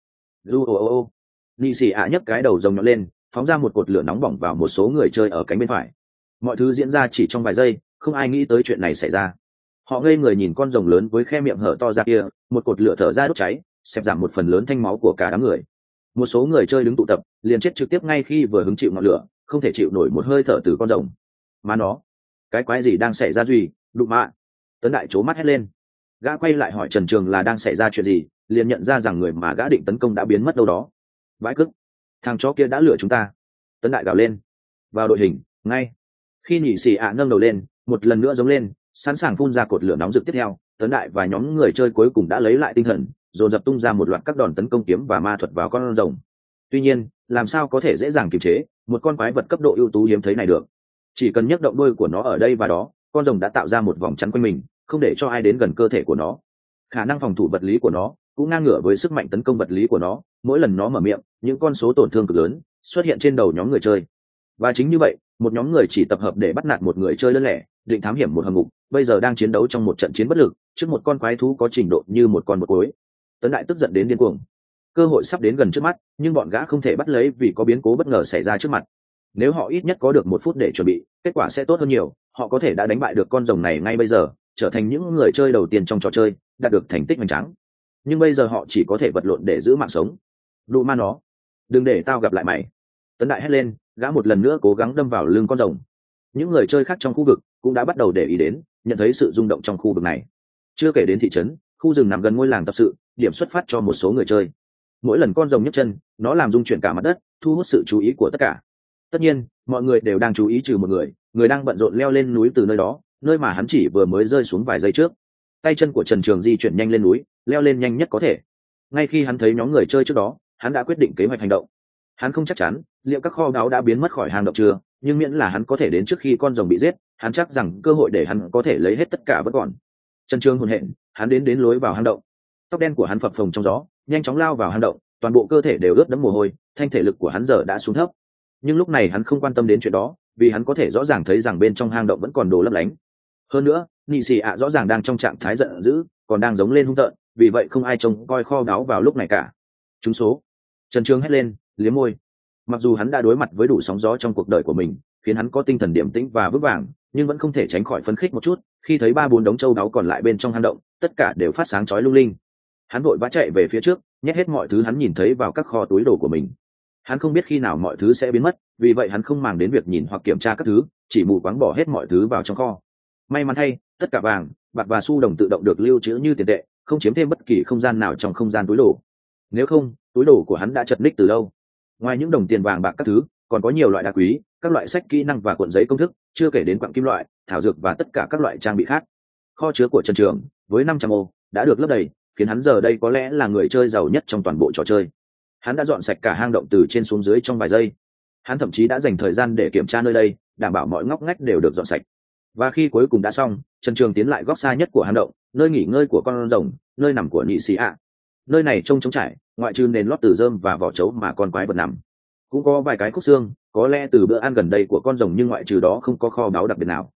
S1: Nị xì ạ nhấc cái đầu rồng nhọn lên, phóng ra một cột lửa nóng bỏng vào một số người chơi ở cánh bên phải. Mọi thứ diễn ra chỉ trong vài giây, không ai nghĩ tới chuyện này xảy ra. Họ ngây người nhìn con rồng lớn với khe miệng hở to ra kia, một cột lửa thở ra đốt cháy, xẹp giảm một phần lớn thanh máu của cả đám người. Một số người chơi đứng tụ tập liền chết trực tiếp ngay khi vừa hứng chịu ngọn lửa, không thể chịu nổi một hơi thở từ con rồng. Mà nó, cái quái gì đang xảy ra duy, đụng mạ. Tấn Đại trố mắt hét lên. Gã quay lại hỏi Trần Trường là đang xảy ra chuyện gì, liền nhận ra rằng người mà gã định tấn công đã biến mất đâu đó. Vãi cức, thằng chó kia đã lừa chúng ta. Tấn Đại gào lên. Vào đội hình ngay. Khi nhị xì ạ nâng đầu lên một lần nữa giống lên, sẵn sàng phun ra cột lửa nóng rực tiếp theo, Tấn Đại và nhóm người chơi cuối cùng đã lấy lại tinh thần, dồn dập tung ra một loạt các đòn tấn công kiếm và ma thuật vào con rồng. Tuy nhiên làm sao có thể dễ dàng kiềm chế một con quái vật cấp độ ưu tú hiếm thấy này được. Chỉ cần nhấc động đuôi của nó ở đây và đó, con rồng đã tạo ra một vòng chắn quanh mình, không để cho ai đến gần cơ thể của nó. Khả năng phòng thủ vật lý của nó cũng ngang ngửa với sức mạnh tấn công vật lý của nó. Mỗi lần nó mở miệng, những con số tổn thương cực lớn xuất hiện trên đầu nhóm người chơi. Và chính như vậy, một nhóm người chỉ tập hợp để bắt nạt một người chơi đơn lẻ, định thám hiểm một hầm ngục, bây giờ đang chiến đấu trong một trận chiến bất lực trước một con quái thú có trình độ như một con một cối. Tấn Đại tức giận đến điên cuồng. Cơ hội sắp đến gần trước mắt, nhưng bọn gã không thể bắt lấy vì có biến cố bất ngờ xảy ra trước mặt. Nếu họ ít nhất có được 1 phút để chuẩn bị, kết quả sẽ tốt hơn nhiều. Họ có thể đã đánh bại được con rồng này ngay bây giờ, trở thành những người chơi đầu tiên trong trò chơi, đạt được thành tích hoành tráng. Nhưng bây giờ họ chỉ có thể vật lộn để giữ mạng sống. Đụ ma nó, đừng để tao gặp lại mày. Tấn Đại hét lên, gã một lần nữa cố gắng đâm vào lưng con rồng. Những người chơi khác trong khu vực cũng đã bắt đầu để ý đến, nhận thấy sự rung động trong khu vực này. Chưa kể đến thị trấn, khu rừng nằm gần ngôi làng tập sự, điểm xuất phát cho một số người chơi. Mỗi lần con rồng nhấc chân, nó làm rung chuyển cả mặt đất, thu hút sự chú ý của tất cả. Tất nhiên mọi người đều đang chú ý trừ một người đang bận rộn leo lên núi từ nơi đó, nơi mà hắn chỉ vừa mới rơi xuống vài giây trước. Tay chân của Trần Trường di chuyển nhanh lên núi, leo lên nhanh nhất có thể. Ngay khi hắn thấy nhóm người chơi trước đó, hắn đã quyết định kế hoạch hành động. Hắn không chắc chắn liệu các kho báu đã biến mất khỏi hang động chưa, nhưng miễn là hắn có thể đến trước khi con rồng bị giết, hắn chắc rằng cơ hội để hắn có thể lấy hết tất cả vẫn còn. Trần Trường hồn hển, hắn đến lối vào hang động. Tóc đen của hắn phập phồng trong gió, nhanh chóng lao vào hang động, toàn bộ cơ thể đều ướt đẫm mồ hôi, thanh thể lực của hắn giờ đã xuống thấp. Nhưng lúc này hắn không quan tâm đến chuyện đó, vì hắn có thể rõ ràng thấy rằng bên trong hang động vẫn còn đồ lấp lánh. Hơn nữa nhị xì ạ rõ ràng đang trong trạng thái giận dữ, còn đang giống lên hung tợn, vì vậy không ai trông coi kho báu vào lúc này cả. Trúng số. Trần Trường hét lên, liếm môi. Mặc dù hắn đã đối mặt với đủ sóng gió trong cuộc đời của mình, khiến hắn có tinh thần điềm tĩnh và vững vàng, nhưng vẫn không thể tránh khỏi phấn khích một chút khi thấy 3-4 đống châu báu còn lại bên trong hang động, tất cả đều phát sáng chói lung linh. Hắn vội vã chạy về phía trước, nhét hết mọi thứ hắn nhìn thấy vào các kho túi đồ của mình. Hắn không biết khi nào mọi thứ sẽ biến mất, vì vậy hắn không màng đến việc nhìn hoặc kiểm tra các thứ, chỉ mù quáng bỏ hết mọi thứ vào trong kho. May mắn thay, tất cả vàng, bạc và xu đồng tự động được lưu trữ như tiền tệ, không chiếm thêm bất kỳ không gian nào trong không gian túi đồ. Nếu không, túi đồ của hắn đã chật ních từ lâu. Ngoài những đồng tiền vàng bạc các thứ, còn có nhiều loại đá quý, các loại sách kỹ năng và cuộn giấy công thức, chưa kể đến quặng kim loại, thảo dược và tất cả các loại trang bị khác. Kho chứa của Trần Trường với 500 ô đã được lấp đầy, khiến hắn giờ đây có lẽ là người chơi giàu nhất trong toàn bộ trò chơi. Hắn đã dọn sạch cả hang động từ trên xuống dưới trong vài giây. Hắn thậm chí đã dành thời gian để kiểm tra nơi đây, đảm bảo mọi ngóc ngách đều được dọn sạch. Và khi cuối cùng đã xong, Trần Trường tiến lại góc xa nhất của hang động, nơi nghỉ ngơi của con rồng, nơi nằm của nhị sĩ ạ. Nơi này trông trống trải, ngoại trừ nền lót từ rơm và vỏ trấu mà con quái vật nằm, cũng có vài cái khúc xương, có lẽ từ bữa ăn gần đây của con rồng, nhưng ngoại trừ đó không có kho báu đặc biệt nào.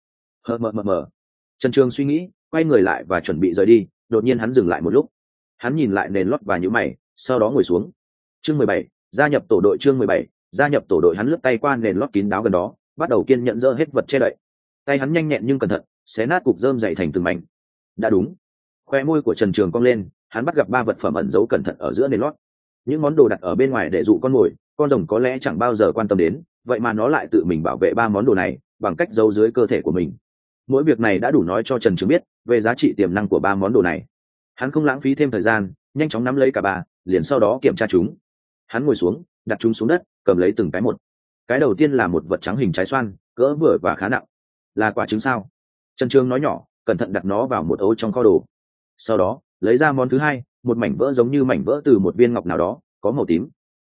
S1: Mờ. Trần Trường suy nghĩ, quay người lại và chuẩn bị rời đi. Đột nhiên hắn dừng lại một lúc, hắn nhìn lại nền lót và nhíu mày, sau đó ngồi xuống. Chương 17, gia nhập tổ đội. Chương 17, gia nhập tổ đội. Hắn lướt tay qua nền lót kín đáo gần đó, bắt đầu kiên nhẫn dỡ hết vật che đậy. Tay hắn nhanh nhẹn nhưng cẩn thận, xé nát cục rơm dày thành từng mảnh. Đã đúng. Khoe môi của Trần Trường cong lên, hắn bắt gặp 3 vật phẩm ẩn giấu cẩn thận ở giữa nền lót. Những món đồ đặt ở bên ngoài để dụ con mồi, con rồng có lẽ chẳng bao giờ quan tâm đến, vậy mà nó lại tự mình bảo vệ 3 món đồ này bằng cách giấu dưới cơ thể của mình. Mỗi việc này đã đủ nói cho Trần Trường biết về giá trị tiềm năng của 3 món đồ này. Hắn không lãng phí thêm thời gian, nhanh chóng nắm lấy cả 3, liền sau đó kiểm tra chúng. Hắn ngồi xuống, đặt chúng xuống đất, cầm lấy từng cái một. Cái đầu tiên là một vật trắng hình trái xoan, cỡ vừa và khá nặng. Là quả trứng sao? Trần Trường nói nhỏ, cẩn thận đặt nó vào một ấu trong kho đồ. Sau đó lấy ra món thứ hai, một mảnh vỡ giống như mảnh vỡ từ một viên ngọc nào đó, có màu tím.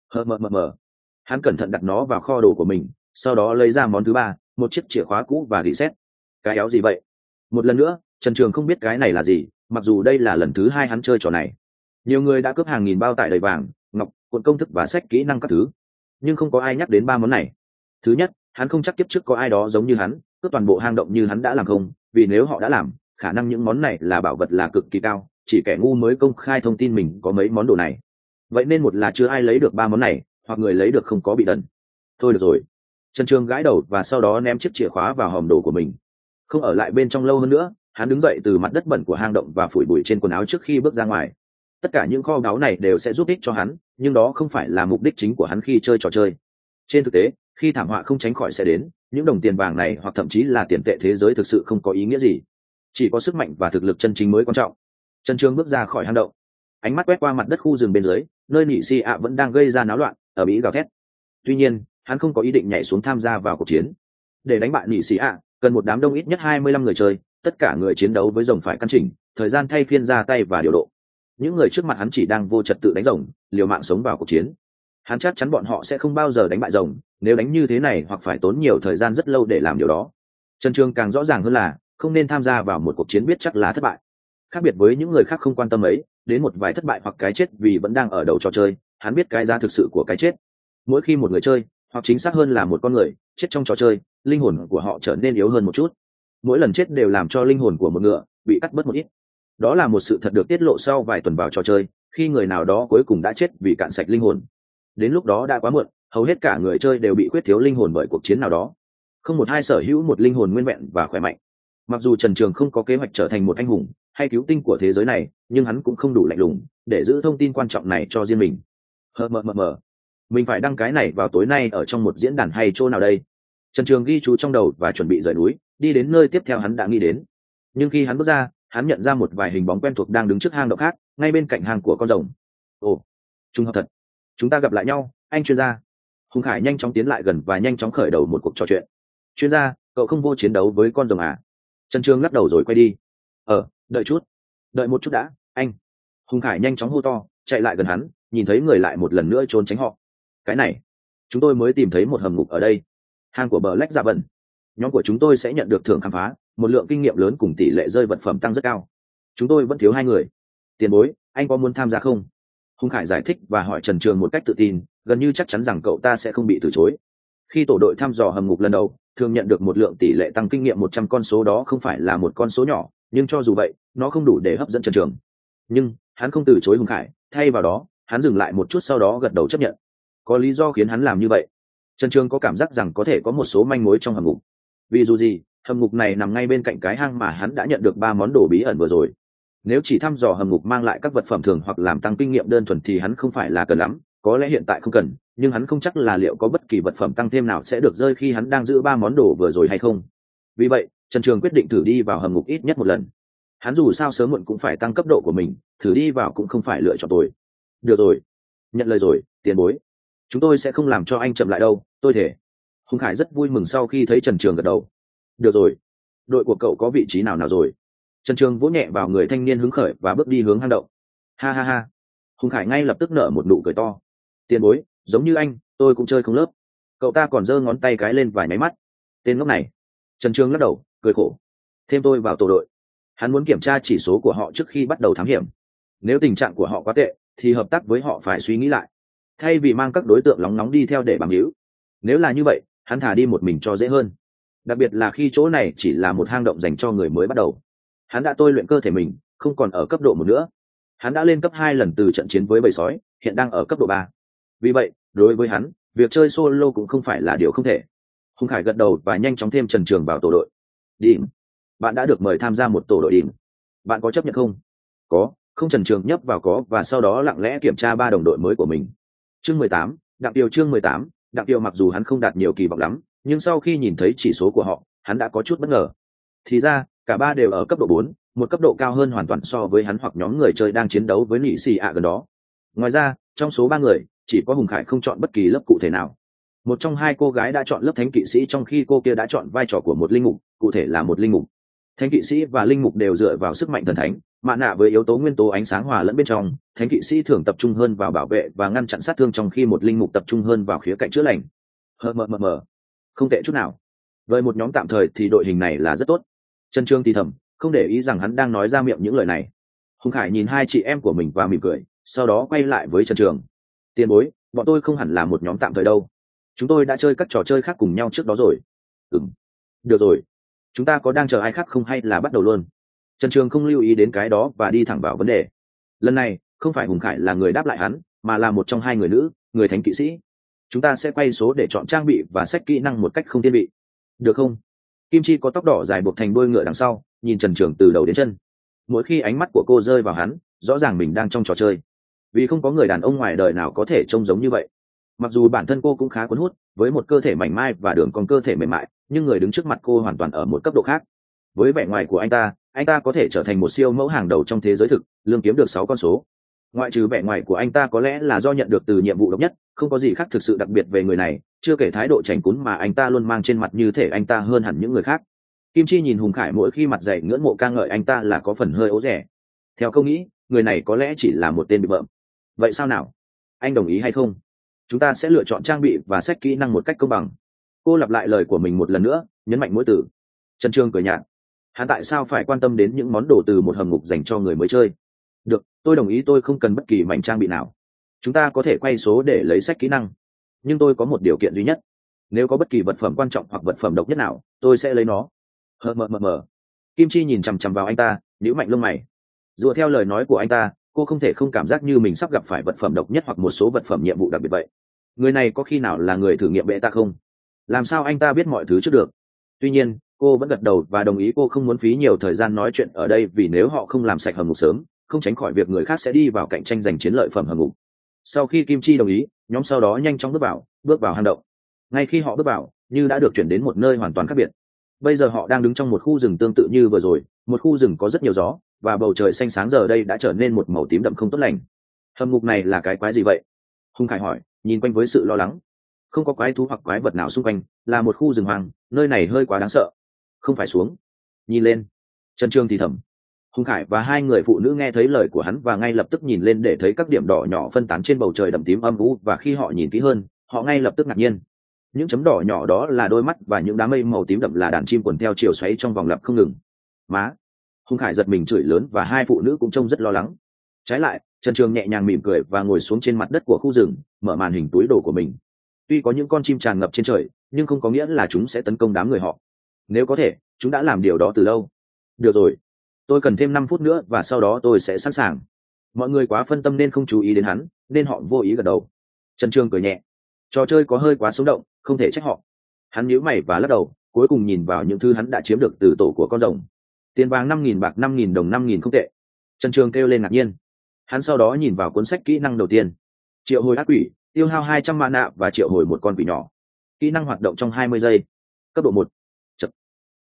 S1: Mờ. Hắn cẩn thận đặt nó vào kho đồ của mình, sau đó lấy ra món thứ ba, một chiếc chìa khóa cũ và reset. Cái éo gì vậy? Một lần nữa, Trần Trường không biết cái này là gì, mặc dù đây là lần thứ hai hắn chơi trò này. Nhiều người đã cướp hàng nghìn bao tải đầy vàng, ngọc, cuộn công thức và sách kỹ năng các thứ, nhưng không có ai nhắc đến ba món này. Thứ nhất, hắn không chắc kiếp trước có ai đó giống như hắn cướp toàn bộ hang động như hắn đã làm không, vì nếu họ đã làm, khả năng những món này là bảo vật là cực kỳ cao, chỉ kẻ ngu mới công khai thông tin mình có mấy món đồ này. Vậy nên một là chưa ai lấy được ba món này, hoặc người lấy được không có bị đần. Thôi được rồi. Trần Trường gãi đầu và sau đó ném chiếc chìa khóa vào hòm đồ của mình. Không ở lại bên trong lâu hơn nữa, hắn đứng dậy từ mặt đất bẩn của hang động và phủi bụi trên quần áo trước khi bước ra ngoài. Tất cả những kho báu này đều sẽ giúp ích cho hắn, nhưng đó không phải là mục đích chính của hắn khi chơi trò chơi. Trên thực tế, khi thảm họa không tránh khỏi sẽ đến, những đồng tiền vàng này hoặc thậm chí là tiền tệ thế giới thực sự không có ý nghĩa gì. Chỉ có sức mạnh và thực lực chân chính mới quan trọng. Trần Trường bước ra khỏi hang động, ánh mắt quét qua mặt đất khu rừng bên dưới, nơi nị si ạ vẫn đang gây ra náo loạn, ở mỹ gào thét. Tuy nhiên, hắn không có ý định nhảy xuống tham gia vào cuộc chiến. Để đánh bại nị si ạ, cần một đám đông ít nhất 25 người chơi, tất cả người chiến đấu với rồng phải căn chỉnh, thời gian thay phiên ra tay và điều độ. Những người trước mặt hắn chỉ đang vô trật tự đánh rồng, liều mạng sống vào cuộc chiến. Hắn chắc chắn bọn họ sẽ không bao giờ đánh bại rồng, nếu đánh như thế này hoặc phải tốn nhiều thời gian rất lâu để làm điều đó. Trần Trường càng rõ ràng hơn là không nên tham gia vào một cuộc chiến biết chắc là thất bại. Khác biệt với những người khác không quan tâm ấy, đến một vài thất bại hoặc cái chết vì vẫn đang ở đầu trò chơi, hắn biết cái giá thực sự của cái chết. Mỗi khi một người chơi, hoặc chính xác hơn là một con người, chết trong trò chơi, linh hồn của họ trở nên yếu hơn một chút. Mỗi lần chết đều làm cho linh hồn của một ngựa bị cắt bớt một ít. Đó là một sự thật được tiết lộ sau vài tuần vào trò chơi, khi người nào đó cuối cùng đã chết vì cạn sạch linh hồn. Đến lúc đó đã quá muộn, hầu hết cả người chơi đều bị khuyết thiếu linh hồn bởi cuộc chiến nào đó. Không một ai sở hữu một linh hồn nguyên vẹn và khỏe mạnh. Mặc dù Trần Trường không có kế hoạch trở thành một anh hùng hay cứu tinh của thế giới này, nhưng hắn cũng không đủ lạnh lùng để giữ thông tin quan trọng này cho riêng mình. Mình phải đăng cái này vào tối nay ở trong một diễn đàn hay chỗ nào đây? Trần Trường ghi chú trong đầu và chuẩn bị rời núi, đi đến nơi tiếp theo hắn đã nghĩ đến. Nhưng khi hắn bước ra, hắn nhận ra một vài hình bóng quen thuộc đang đứng trước hang động khác, ngay bên cạnh hang của con rồng. Ồ, trùng hợp thật. Chúng ta gặp lại nhau, anh chuyên gia. Hùng Khải nhanh chóng tiến lại gần và nhanh chóng khởi đầu một cuộc trò chuyện. Chuyên gia, cậu không vô chiến đấu với con rồng à? Trần Trường lắc đầu rồi quay đi. Đợi chút. Đợi một chút đã, anh. Hùng Khải nhanh chóng hô to, chạy lại gần hắn, nhìn thấy người lại một lần nữa trốn tránh họ. Cái này, chúng tôi mới tìm thấy một hầm ngục ở đây. Hang của Black Dạ Vân. Nhóm của chúng tôi sẽ nhận được thưởng khám phá, một lượng kinh nghiệm lớn cùng tỷ lệ rơi vật phẩm tăng rất cao. Chúng tôi vẫn thiếu 2 người. Tiền bối, anh có muốn tham gia không? Hùng Khải giải thích và hỏi Trần Trường một cách tự tin, gần như chắc chắn rằng cậu ta sẽ không bị từ chối. Khi tổ đội thăm dò hầm ngục lần đầu, thường nhận được một lượng tỷ lệ tăng kinh nghiệm 100, con số đó không phải là một con số nhỏ, nhưng cho dù vậy, nó không đủ để hấp dẫn Trần Trường. Nhưng hắn không từ chối Hùng Khải, thay vào đó, hắn dừng lại một chút sau đó gật đầu chấp nhận. Có lý do khiến hắn làm như vậy. Trần Trường có cảm giác rằng có thể có một số manh mối trong hầm ngục. Vì dù gì, hầm ngục này nằm ngay bên cạnh cái hang mà hắn đã nhận được 3 món đồ bí ẩn vừa rồi. Nếu chỉ thăm dò hầm ngục mang lại các vật phẩm thường hoặc làm tăng kinh nghiệm đơn thuần thì hắn không phải là cần lắm, có lẽ hiện tại không cần, nhưng hắn không chắc là liệu có bất kỳ vật phẩm tăng thêm nào sẽ được rơi khi hắn đang giữ 3 món đồ vừa rồi hay không. Vì vậy, Trần Trường quyết định thử đi vào hầm ngục ít nhất một lần. Hắn dù sao sớm muộn cũng phải tăng cấp độ của mình, thử đi vào cũng không phải lựa chọn tồi. Được rồi, nhận lời rồi, tiền bối. Chúng tôi sẽ không làm cho anh chậm lại đâu, tôi thể. Hùng Khải rất vui mừng sau khi thấy Trần Trường gật đầu. Được rồi, đội của cậu có vị trí nào rồi? Trần Trường vỗ nhẹ vào người thanh niên hứng khởi và bước đi hướng hang động. Ha ha ha. Hùng Khải ngay lập tức nở một nụ cười to. Tiền bối, giống như anh, tôi cũng chơi không lớp. Cậu ta còn giơ ngón tay cái lên vài nháy mắt. Tên ngốc này. Trần Trường lắc đầu, cười khổ. Thêm tôi vào tổ đội. Hắn muốn kiểm tra chỉ số của họ trước khi bắt đầu thám hiểm. Nếu tình trạng của họ quá tệ, thì hợp tác với họ phải suy nghĩ lại. Thay vì mang các đối tượng lóng nóng đi theo để bằng hữu. Nếu là như vậy, hắn thả đi một mình cho dễ hơn. Đặc biệt là khi chỗ này chỉ là một hang động dành cho người mới bắt đầu. Hắn đã tôi luyện cơ thể mình, không còn ở cấp độ 1 nữa. Hắn đã lên cấp 2 lần từ trận chiến với bầy sói, hiện đang ở cấp độ 3. Vì vậy, đối với hắn, việc chơi solo cũng không phải là điều không thể. Hùng Khải gật đầu và nhanh chóng thêm Trần Trường vào tổ đội. Điểm. Bạn đã được mời tham gia một tổ đội điểm. Bạn có chấp nhận không? Có, không. Trần Trường nhấp vào có và sau đó lặng lẽ kiểm tra 3 đồng đội mới của mình. Chương 18, Đặng Tiêu. Chương 18, Đặng Tiêu. Mặc dù hắn không đạt nhiều kỳ vọng lắm, nhưng sau khi nhìn thấy chỉ số của họ, hắn đã có chút bất ngờ. Thì ra, cả 3 đều ở cấp độ 4, một cấp độ cao hơn hoàn toàn so với hắn hoặc nhóm người chơi đang chiến đấu với nị xì ạ gần đó. Ngoài ra, trong số 3 người, chỉ có Hùng Khải không chọn bất kỳ lớp cụ thể nào. Một trong hai cô gái đã chọn lớp thánh kỵ sĩ, trong khi cô kia đã chọn vai trò của một linh mục, cụ thể là một linh mục. Thánh kỵ sĩ và linh mục đều dựa vào sức mạnh thần thánh, mạ nạ với yếu tố nguyên tố ánh sáng hòa lẫn bên trong. Thánh kỵ sĩ thường tập trung hơn vào bảo vệ và ngăn chặn sát thương, trong khi một linh mục tập trung hơn vào khía cạnh chữa lành. Không tệ chút nào. Với một nhóm tạm thời thì đội hình này là rất tốt. Trần Trương thì thầm, không để ý rằng hắn đang nói ra miệng những lời này. Hùng Khải nhìn hai chị em của mình và mỉm cười, sau đó quay lại với Trần Trường. Tiền bối, bọn tôi không hẳn là một nhóm tạm thời đâu. Chúng tôi đã chơi các trò chơi khác cùng nhau trước đó rồi. Được rồi. Chúng ta có đang chờ ai khác không hay là bắt đầu luôn? Trần Trường không lưu ý đến cái đó và đi thẳng vào vấn đề. Lần này, không phải Hùng Khải là người đáp lại hắn, mà là một trong hai người nữ, người thánh kỵ sĩ. Chúng ta sẽ quay số để chọn trang bị và sách kỹ năng một cách không thiên vị. Được không? Kim Chi có tóc đỏ dài buộc thành đuôi ngựa đằng sau, nhìn Trần Trường từ đầu đến chân. Mỗi khi ánh mắt của cô rơi vào hắn, rõ ràng mình đang trong trò chơi. Vì không có người đàn ông ngoài đời nào có thể trông giống như vậy. Mặc dù bản thân cô cũng khá cuốn hút, với một cơ thể mảnh mai và đường cong cơ thể mềm mại, nhưng người đứng trước mặt cô hoàn toàn ở một cấp độ khác. Với vẻ ngoài của anh ta có thể trở thành một siêu mẫu hàng đầu trong thế giới thực, lương kiếm được 6 con số. Ngoại trừ vẻ ngoài của anh ta có lẽ là do nhận được từ nhiệm vụ độc nhất, không có gì khác thực sự đặc biệt về người này, chưa kể thái độ chảnh cún mà anh ta luôn mang trên mặt, như thể anh ta hơn hẳn những người khác. Kim Chi nhìn Hùng Khải mỗi khi mặt dày ngưỡng mộ ca ngợi anh ta là có phần hơi ố rẻ. Theo câu nghĩ, người này có lẽ chỉ là một tên bị bợm. Vậy sao nào? Anh đồng ý hay không? Chúng ta sẽ lựa chọn trang bị và sách kỹ năng một cách công bằng. Cô lặp lại lời của mình một lần nữa, nhấn mạnh mỗi từ. Trần Trương cười nhạt. Hắn tại sao phải quan tâm đến những món đồ từ một hầm ngục dành cho người mới chơi? Được, tôi đồng ý, tôi không cần bất kỳ mảnh trang bị nào. Chúng ta có thể quay số để lấy sách kỹ năng. Nhưng tôi có một điều kiện duy nhất. Nếu có bất kỳ vật phẩm quan trọng hoặc vật phẩm độc nhất nào, tôi sẽ lấy nó. Kim Chi nhìn chằm chằm vào anh ta, nhíu mạnh lông mày. Dựa theo lời nói của anh ta, cô không thể không cảm giác như mình sắp gặp phải vật phẩm độc nhất hoặc một số vật phẩm nhiệm vụ đặc biệt vậy. Người này có khi nào là người thử nghiệm beta không? Làm sao anh ta biết mọi thứ trước được? Tuy nhiên, cô vẫn gật đầu và đồng ý. Cô không muốn phí nhiều thời gian nói chuyện ở đây, vì nếu họ không làm sạch hầm ngục sớm, không tránh khỏi việc người khác sẽ đi vào cạnh tranh giành chiến lợi phẩm hầm ngục. Sau khi Kim Chi đồng ý, nhóm sau đó nhanh chóng bước vào hang động. Ngay khi họ bước vào, như đã được chuyển đến một nơi hoàn toàn khác biệt. Bây giờ họ đang đứng trong một khu rừng tương tự như vừa rồi, một khu rừng có rất nhiều gió, và bầu trời xanh sáng giờ đây đã trở nên một màu tím đậm không tốt lành. Hầm ngục này là cái quái gì vậy? Hùng Khải hỏi, nhìn quanh với sự lo lắng. Không có quái thú hoặc quái vật nào xung quanh, là một khu rừng hoang, nơi này hơi quá đáng sợ. Không phải xuống, nhìn lên. Trần Trương thì thầm. Hùng Khải và hai người phụ nữ nghe thấy lời của hắn và ngay lập tức nhìn lên để thấy các điểm đỏ nhỏ phân tán trên bầu trời đậm tím âm u, và khi họ nhìn kỹ hơn, họ ngay lập tức ngạc nhiên. Những chấm đỏ nhỏ đó là đôi mắt, và những đám mây màu tím đậm là đàn chim quần theo chiều xoáy trong vòng lặp không ngừng. Má! Hùng Khải giật mình chửi lớn, và hai phụ nữ cũng trông rất lo lắng. Trái lại, Trần Trường nhẹ nhàng mỉm cười và ngồi xuống trên mặt đất của khu rừng, mở màn hình túi đồ của mình. Tuy có những con chim tràn ngập trên trời, nhưng không có nghĩa là chúng sẽ tấn công đám người họ. Nếu có thể, chúng đã làm điều đó từ lâu. Được rồi, tôi cần thêm 5 phút nữa và sau đó tôi sẽ sẵn sàng. Mọi người quá phân tâm nên không chú ý đến hắn, nên họ vô ý gật đầu. Trần Trường cười nhẹ. Trò chơi có hơi quá sống động, không thể trách họ. Hắn nhíu mày và lắc đầu, cuối cùng nhìn vào những thứ hắn đã chiếm được từ tổ của con rồng. Tiền vàng 5.000 bạc, 5.000 đồng, 5.000 không tệ. Trần Trường kêu lên ngạc nhiên. Hắn sau đó nhìn vào cuốn sách kỹ năng đầu tiên. Triệu hồi ác quỷ, tiêu hao 200 mana và triệu hồi một con quỷ nhỏ. Kỹ năng hoạt động trong 20 giây. Cấp độ 1. Chậc.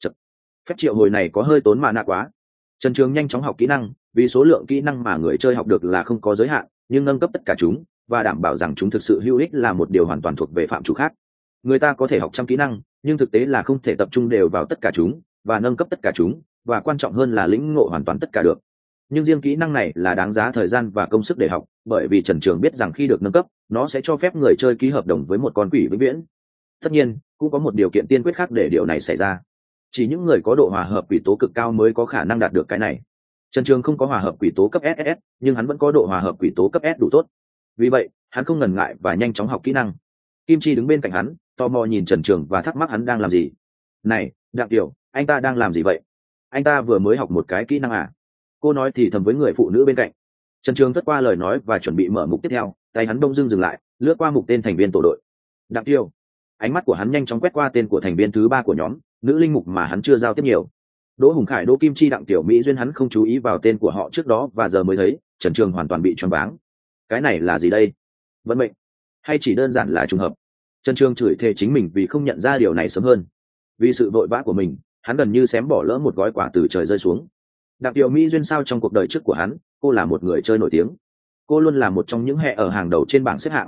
S1: Phép triệu hồi này có hơi tốn mana quá. Trần Trường nhanh chóng học kỹ năng, vì số lượng kỹ năng mà người chơi học được là không có giới hạn, nhưng nâng cấp tất cả chúng và đảm bảo rằng chúng thực sự hữu ích là một điều hoàn toàn thuộc về phạm chủ khác. Người ta có thể học trăm kỹ năng, nhưng thực tế là không thể tập trung đều vào tất cả chúng và nâng cấp tất cả chúng, và quan trọng hơn là lĩnh ngộ hoàn toàn tất cả được. Nhưng riêng kỹ năng này là đáng giá thời gian và công sức để học, bởi vì Trần Trường biết rằng khi được nâng cấp, nó sẽ cho phép người chơi ký hợp đồng với một con quỷ vĩnh viễn. Tất nhiên, cũng có một điều kiện tiên quyết khác để điều này xảy ra. Chỉ những người có độ hòa hợp quỷ tố cực cao mới có khả năng đạt được cái này. Trần Trường không có hòa hợp quỷ tố cấp SS, nhưng hắn vẫn có độ hòa hợp quỷ tố cấp S đủ tốt. Vì vậy, hắn không ngần ngại và nhanh chóng học kỹ năng. Kim Chi đứng bên cạnh hắn, tò mò nhìn Trần Trường và thắc mắc hắn đang làm gì. Này, Đặng Tiểu, anh ta đang làm gì vậy? Anh ta vừa mới học một cái kỹ năng à? Cô nói thì thầm với người phụ nữ bên cạnh. Trần Trường vất qua lời nói và chuẩn bị mở mục tiếp theo, tay hắn bỗng dưng dừng lại, lướt qua mục tên thành viên tổ đội. Đặng Tiêu. Ánh mắt của hắn nhanh chóng quét qua tên của thành viên thứ 3 của nhóm, nữ linh mục mà hắn chưa giao tiếp nhiều. Đỗ Hùng Khải, Đỗ Kim Chi, Đặng Tiểu Mỹ Duyên. Hắn không chú ý vào tên của họ trước đó và giờ mới thấy. Trần Trường hoàn toàn bị choáng váng. Cái này là gì đây? Vận mệnh hay chỉ đơn giản là trùng hợp? Trần Trường chửi thề chính mình vì không nhận ra điều này sớm hơn. Vì sự vội vã của mình, hắn gần như xém bỏ lỡ một gói quà từ trời rơi xuống. Đặng Tiểu Mỹ Duyên. Sao trong cuộc đời trước của hắn, cô là một người chơi nổi tiếng. Cô luôn là một trong những hệ ở hàng đầu trên bảng xếp hạng.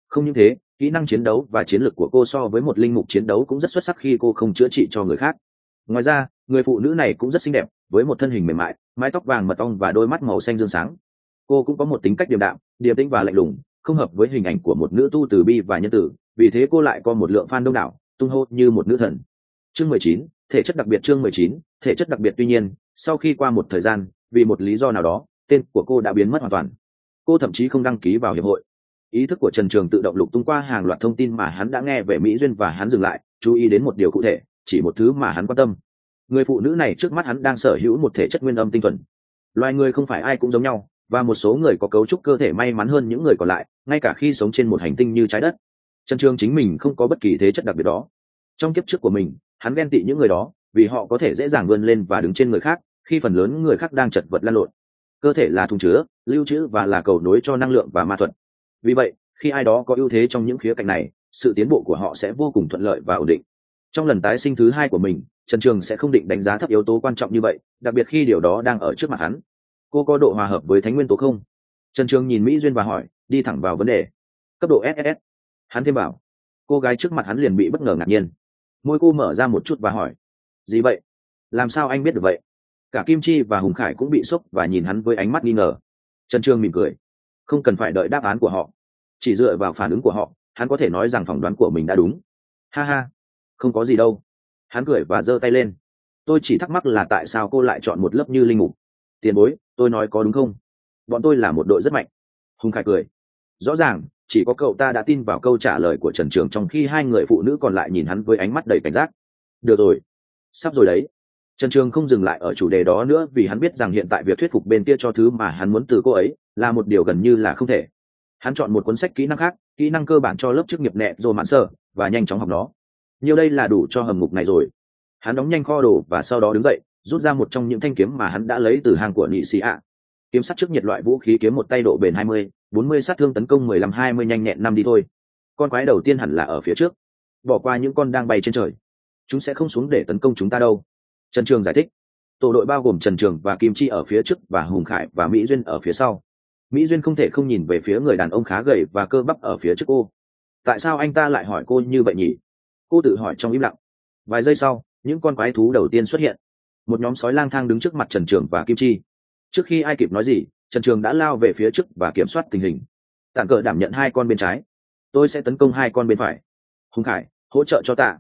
S1: Không những thế, kỹ năng chiến đấu và chiến lược của cô so với một linh mục chiến đấu cũng rất xuất sắc khi cô không chữa trị cho người khác. Ngoài ra, người phụ nữ này cũng rất xinh đẹp, với một thân hình mềm mại, mái tóc vàng mật ong và đôi mắt màu xanh dương sáng. Cô cũng có một tính cách điềm đạm, điềm tĩnh và lạnh lùng, không hợp với hình ảnh của một nữ tu từ bi và nhân tử, vì thế cô lại có một lượng fan đông đảo, tung hô như một nữ thần. Chương 19, thể chất đặc biệt. Chương 19, thể chất đặc biệt. Tuy nhiên, sau khi qua một thời gian, vì một lý do nào đó, tên của cô đã biến mất hoàn toàn. Cô thậm chí không đăng ký vào hiệp hội. Ý thức của Trần Trường tự động lục tung qua hàng loạt thông tin mà hắn đã nghe về Mỹ Duyên và hắn dừng lại, chú ý đến một điều cụ thể, chỉ một thứ mà hắn quan tâm. Người phụ nữ này trước mắt hắn đang sở hữu một thể chất nguyên âm tinh thuần. Loài người không phải ai cũng giống nhau, và một số người có cấu trúc cơ thể may mắn hơn những người còn lại, ngay cả khi sống trên một hành tinh như trái đất. Trần Trường chính mình không có bất kỳ thể chất đặc biệt đó. Trong kiếp trước của mình, hắn ghen tị những người đó, vì họ có thể dễ dàng vươn lên và đứng trên người khác, khi phần lớn người khác đang chật vật lăn lộn. Cơ thể là thùng chứa, lưu trữ và là cầu nối cho năng lượng và ma thuật. Vì vậy, khi ai đó có ưu thế trong những khía cạnh này, sự tiến bộ của họ sẽ vô cùng thuận lợi và ổn định. Trong lần tái sinh thứ hai của mình, Trần Trường sẽ không định đánh giá thấp yếu tố quan trọng như vậy, đặc biệt khi điều đó đang ở trước mặt hắn. Cô có độ hòa hợp với thánh nguyên tố không? Trần Trường nhìn Mỹ Duyên và hỏi, đi thẳng vào vấn đề. Cấp độ SSS. Hắn thêm bảo. Cô gái trước mặt hắn liền bị bất ngờ ngạc nhiên. Môi cô mở ra một chút và hỏi, gì vậy? Làm sao anh biết được vậy? Cả Kim Chi và Hùng Khải cũng bị sốc và nhìn hắn với ánh mắt nghi ngờ. Trần Trường mỉm cười. Không cần phải đợi đáp án của họ. Chỉ dựa vào phản ứng của họ, hắn có thể nói rằng phỏng đoán của mình đã đúng. Ha ha, không có gì đâu. Hắn cười và giơ tay lên. Tôi chỉ thắc mắc là tại sao cô lại chọn một lớp như linh mục. Tiền bối, tôi nói có đúng không? Bọn tôi là một đội rất mạnh. Hùng Khải cười. Rõ ràng, chỉ có cậu ta đã tin vào câu trả lời của Trần Trường, trong khi hai người phụ nữ còn lại nhìn hắn với ánh mắt đầy cảnh giác. Được rồi. Sắp rồi đấy. Trần Trường không dừng lại ở chủ đề đó nữa, vì hắn biết rằng hiện tại việc thuyết phục bên kia cho thứ mà hắn muốn từ cô ấy là một điều gần như là không thể. Hắn chọn một cuốn sách kỹ năng khác, kỹ năng cơ bản cho lớp chức nghiệp nẹ rồi mạn sơ, và nhanh chóng học nó. Nhiều đây là đủ cho hầm ngục này rồi. Hắn đóng nhanh kho đồ và sau đó đứng dậy, rút ra một trong những thanh kiếm mà hắn đã lấy từ hàng của nị sĩ ạ. Kiếm sắt trước nhiệt loại vũ khí, kiếm một tay, độ bền 20, 40, sát thương tấn công 15, 20, nhanh nhẹn 5 đi thôi. Con quái đầu tiên hẳn là ở phía trước. Bỏ qua những con đang bay trên trời. Chúng sẽ không xuống để tấn công chúng ta đâu. Trần Trường giải thích. Tổ đội bao gồm Trần Trường và Kim Chi ở phía trước và Hùng Khải và Mỹ Duyên ở phía sau. Mỹ Duyên không thể không nhìn về phía người đàn ông khá gầy và cơ bắp ở phía trước cô. Tại sao anh ta lại hỏi cô như vậy nhỉ? Cô tự hỏi trong im lặng. Vài giây sau, những con quái thú đầu tiên xuất hiện. Một nhóm sói lang thang đứng trước mặt Trần Trường và Kim Chi. Trước khi ai kịp nói gì, Trần Trường đã lao về phía trước và kiểm soát tình hình. Tản cờ đảm nhận hai con bên trái. Tôi sẽ tấn công hai con bên phải. Hùng Khải, hỗ trợ cho tạ.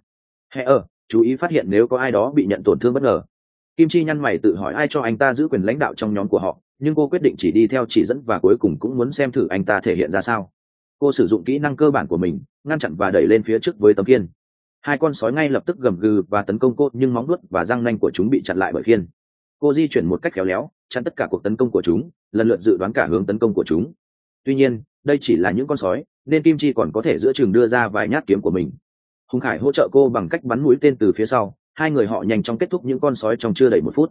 S1: Chú ý phát hiện nếu có ai đó bị nhận tổn thương bất ngờ. Kim Chi nhăn mày tự hỏi ai cho anh ta giữ quyền lãnh đạo trong nhóm của họ, nhưng cô quyết định chỉ đi theo chỉ dẫn và cuối cùng cũng muốn xem thử anh ta thể hiện ra sao. Cô sử dụng kỹ năng cơ bản của mình, ngăn chặn và đẩy lên phía trước với tấm khiên. Hai con sói ngay lập tức gầm gừ và tấn công cô, nhưng móng vuốt và răng nanh của chúng bị chặn lại bởi khiên. Cô di chuyển một cách khéo léo, chặn tất cả cuộc tấn công của chúng, lần lượt dự đoán cả hướng tấn công của chúng. Tuy nhiên, đây chỉ là những con sói, nên Kim Chi còn có thể giữa chừng đưa ra vài nhát kiếm của mình. Hùng Khải hỗ trợ cô bằng cách bắn mũi tên từ phía sau. Hai người họ nhanh chóng kết thúc những con sói trong chưa đầy 1 phút.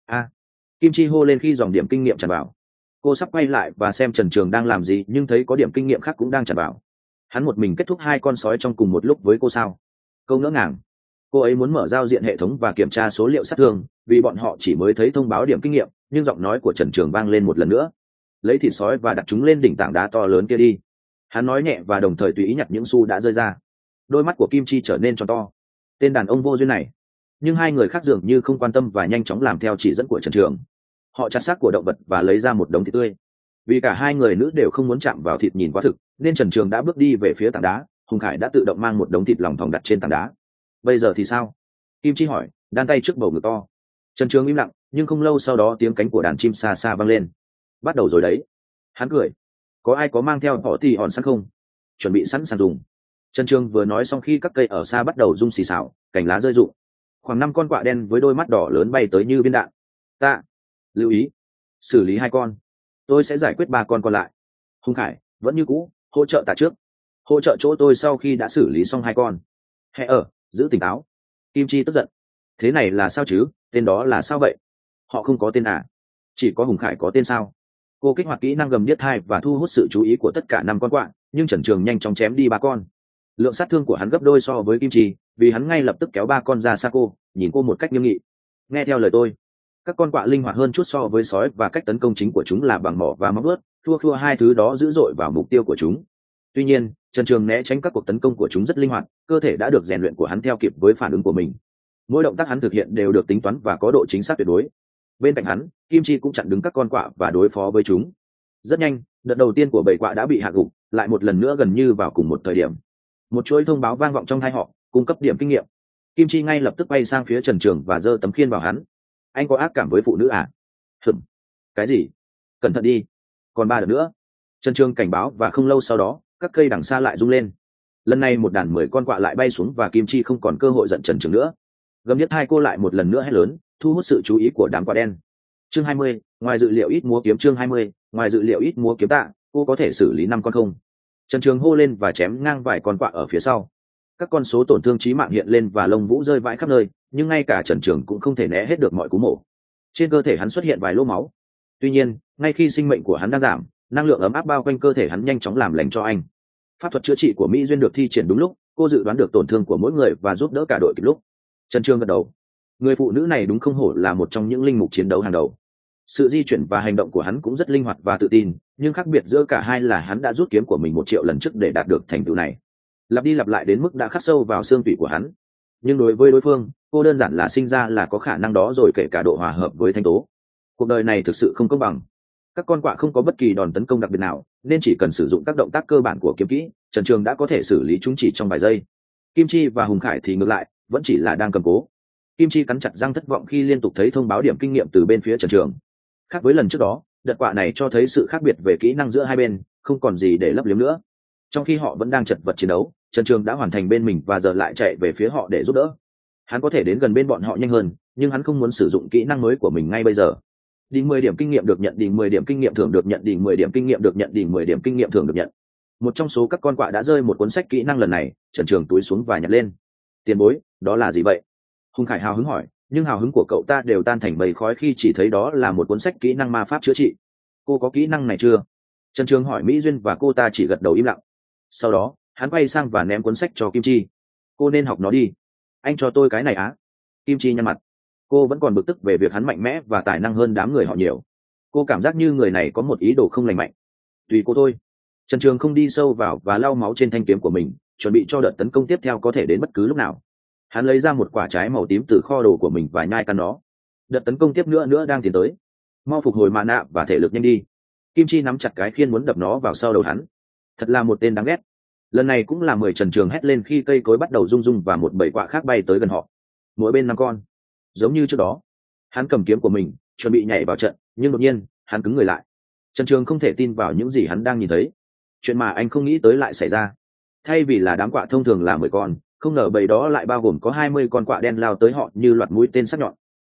S1: Kim Chi hô lên khi dòng điểm kinh nghiệm tràn vào. Cô sắp quay lại và xem Trần Trường đang làm gì, nhưng thấy có điểm kinh nghiệm khác cũng đang tràn vào. Hắn một mình kết thúc hai con sói trong cùng một lúc với cô sao? Câu ngỡ ngàng. Cô ấy muốn mở giao diện hệ thống và kiểm tra số liệu sát thương, vì bọn họ chỉ mới thấy thông báo điểm kinh nghiệm, nhưng giọng nói của Trần Trường vang lên một lần nữa. Lấy thịt sói và đặt chúng lên đỉnh tảng đá to lớn kia đi. Hắn nói nhẹ và đồng thời tùy ý nhặt những xu đã rơi ra. Đôi mắt của Kim Chi trở nên tròn to. Tên đàn ông vô duyên này. Nhưng hai người khác dường như không quan tâm và nhanh chóng làm theo chỉ dẫn của Trần Trường. Họ chặt xác của động vật và lấy ra một đống thịt tươi. Vì cả hai người nữ đều không muốn chạm vào thịt nhìn quá thực, nên Trần Trường đã bước đi về phía tảng đá. Hùng Khải đã tự động mang một đống thịt lòng thòng đặt trên tảng đá. Bây giờ thì sao? Kim Chi hỏi, đan tay trước bầu ngực to. Trần Trường im lặng, nhưng không lâu sau đó tiếng cánh của đàn chim xa xa vang lên. Bắt đầu rồi đấy. Hắn cười. Có ai có mang theo họ thì hòn sẵn không? Chuẩn bị sẵn sàng dùng. Trần Trường vừa nói xong khi các cây ở xa bắt đầu rung xì xào, cành lá rơi rụng. Khoảng 5 con quạ đen với đôi mắt đỏ lớn bay tới như viên đạn. Tạ, lưu ý, xử lý 2 con. Tôi sẽ giải quyết 3 con còn lại. Hùng Khải, vẫn như cũ, hỗ trợ Tạ trước. Hỗ trợ chỗ tôi sau khi đã xử lý xong 2 con. Giữ tỉnh táo. Kim Chi tức giận. Thế này là sao chứ, tên đó là sao vậy? Họ không có tên à? Chỉ có Hùng Khải có tên sao? Cô kích hoạt kỹ năng gầm điếc thai và thu hút sự chú ý của tất cả 5 con quạ, nhưng Trần Trường nhanh chóng chém đi 3 con. Lượng sát thương của hắn gấp đôi so với Kim Chi, vì hắn ngay lập tức kéo 3 con ra xa cô, nhìn cô một cách nghiêm nghị. Nghe theo lời tôi. Các con quạ linh hoạt hơn chút so với sói và cách tấn công chính của chúng là bằng mỏ và móng vuốt, thua hai thứ đó dữ dội vào mục tiêu của chúng. Tuy nhiên Trần Trường né tránh các cuộc tấn công của chúng rất linh hoạt, cơ thể đã được rèn luyện của hắn theo kịp với phản ứng của mình. Mỗi động tác hắn thực hiện đều được tính toán và có độ chính xác tuyệt đối. Bên cạnh hắn, Kim Chi cũng chặn đứng các con quạ và đối phó với chúng. Rất nhanh, đợt đầu tiên của bầy quạ đã bị hạ gục, lại một lần nữa gần như vào cùng một thời điểm. Một chuỗi thông báo vang vọng trong tai họ, cung cấp điểm kinh nghiệm. Kim Chi ngay lập tức bay sang phía Trần Trường và giơ tấm khiên vào hắn. Anh có ác cảm với phụ nữ à? Hửm. Cái gì? Cẩn thận đi. Còn 3 đợt nữa. Trần Trường cảnh báo và không lâu sau đó, các cây đằng xa lại rung lên. Lần này một đàn 10 con quạ lại bay xuống và Kim Chi không còn cơ hội giận Trần Trường nữa. Gầm nhất hai cô lại một lần nữa hét lớn, thu hút sự chú ý của đám quạ đen. Chương 20, ngoài dự liệu ít múa kiếm. Chương 20, ngoài dự liệu ít múa kiếm tạ, cô có thể xử lý 5 con không? Trần Trường hô lên và chém ngang vài con quạ ở phía sau. Các con số tổn thương chí mạng hiện lên và lông vũ rơi vãi khắp nơi, nhưng ngay cả Trần Trường cũng không thể né hết được mọi cú mổ. Trên cơ thể hắn xuất hiện vài lỗ máu. Tuy nhiên, ngay khi sinh mệnh của hắn đang giảm, năng lượng ấm áp bao quanh cơ thể hắn nhanh chóng làm lành cho anh. Pháp thuật chữa trị của Mỹ Duyên được thi triển đúng lúc, cô dự đoán được tổn thương của mỗi người và giúp đỡ cả đội kịp lúc. Trần Trường gật đầu. Người phụ nữ này đúng không hổ là một trong những linh mục chiến đấu hàng đầu. Sự di chuyển và hành động của hắn cũng rất linh hoạt và tự tin, nhưng khác biệt giữa cả hai là hắn đã rút kiếm của mình 1 triệu lần trước để đạt được thành tựu này. Lặp đi lặp lại đến mức đã khắc sâu vào xương tủy của hắn. Nhưng đối với đối phương, cô đơn giản là sinh ra là có khả năng đó rồi, kể cả độ hòa hợp với thanh tố. Cuộc đời này thực sự không công bằng. Các con quạ không có bất kỳ đòn tấn công đặc biệt nào, nên chỉ cần sử dụng các động tác cơ bản của kiếm kỹ, Trần Trường đã có thể xử lý chúng chỉ trong vài giây. Kim Chi và Hùng Khải thì ngược lại, vẫn chỉ là đang cầm cố. Kim Chi cắn chặt răng thất vọng khi liên tục thấy thông báo điểm kinh nghiệm từ bên phía Trần Trường. Khác với lần trước đó, đợt quạ này cho thấy sự khác biệt về kỹ năng giữa hai bên, không còn gì để lấp liếm nữa. Trong khi họ vẫn đang chật vật chiến đấu, Trần Trường đã hoàn thành bên mình và giờ lại chạy về phía họ để giúp đỡ. Hắn có thể đến gần bên bọn họ nhanh hơn, nhưng hắn không muốn sử dụng kỹ năng mới của mình ngay bây giờ. Đỉnh 10 điểm kinh nghiệm được nhận, đỉnh 10 điểm kinh nghiệm thưởng được nhận, đỉnh 10 điểm kinh nghiệm được nhận, đỉnh 10 điểm kinh nghiệm thưởng được nhận. Một trong số các con quạ đã rơi một cuốn sách kỹ năng lần này, Trần Trường túi xuống và nhặt lên. Tiền bối, đó là gì vậy? Hùng Khải hào hứng hỏi, nhưng hào hứng của cậu ta đều tan thành mây khói khi chỉ thấy đó là một cuốn sách kỹ năng ma pháp chữa trị. Cô có kỹ năng này chưa? Trần Trường hỏi Mỹ Duyên và cô ta chỉ gật đầu im lặng. Sau đó, hắn quay sang và ném cuốn sách cho Kim Chi. Cô nên học nó đi. Anh cho tôi cái này á? Kim Chi nhăn mặt. Cô vẫn còn bực tức về việc hắn mạnh mẽ và tài năng hơn đám người họ nhiều. Cô cảm giác như người này có một ý đồ không lành mạnh. Tùy cô thôi. Trần Trường không đi sâu vào và lau máu trên thanh kiếm của mình, chuẩn bị cho đợt tấn công tiếp theo có thể đến bất cứ lúc nào. Hắn lấy ra một quả trái màu tím từ kho đồ của mình và nhai căn nó. Đợt tấn công tiếp nữa đang tiến tới. Mau phục hồi mana và thể lực nhanh đi. Kim Chi nắm chặt cái khiên muốn đập nó vào sau đầu hắn. Thật là một tên đáng ghét. Lần này cũng là 10 Trần Trường hét lên khi cây cối bắt đầu rung rung và một bầy quạ khác bay tới gần họ. Mỗi bên 5 con. Giống như trước đó, hắn cầm kiếm của mình, chuẩn bị nhảy vào trận, nhưng đột nhiên, hắn cứng người lại. Trần Trường không thể tin vào những gì hắn đang nhìn thấy. Chuyện mà anh không nghĩ tới lại xảy ra. Thay vì là đám quạ thông thường là 10 con, không ngờ bầy đó lại bao gồm có 20 con quạ đen lao tới họ như loạt mũi tên sắc nhọn.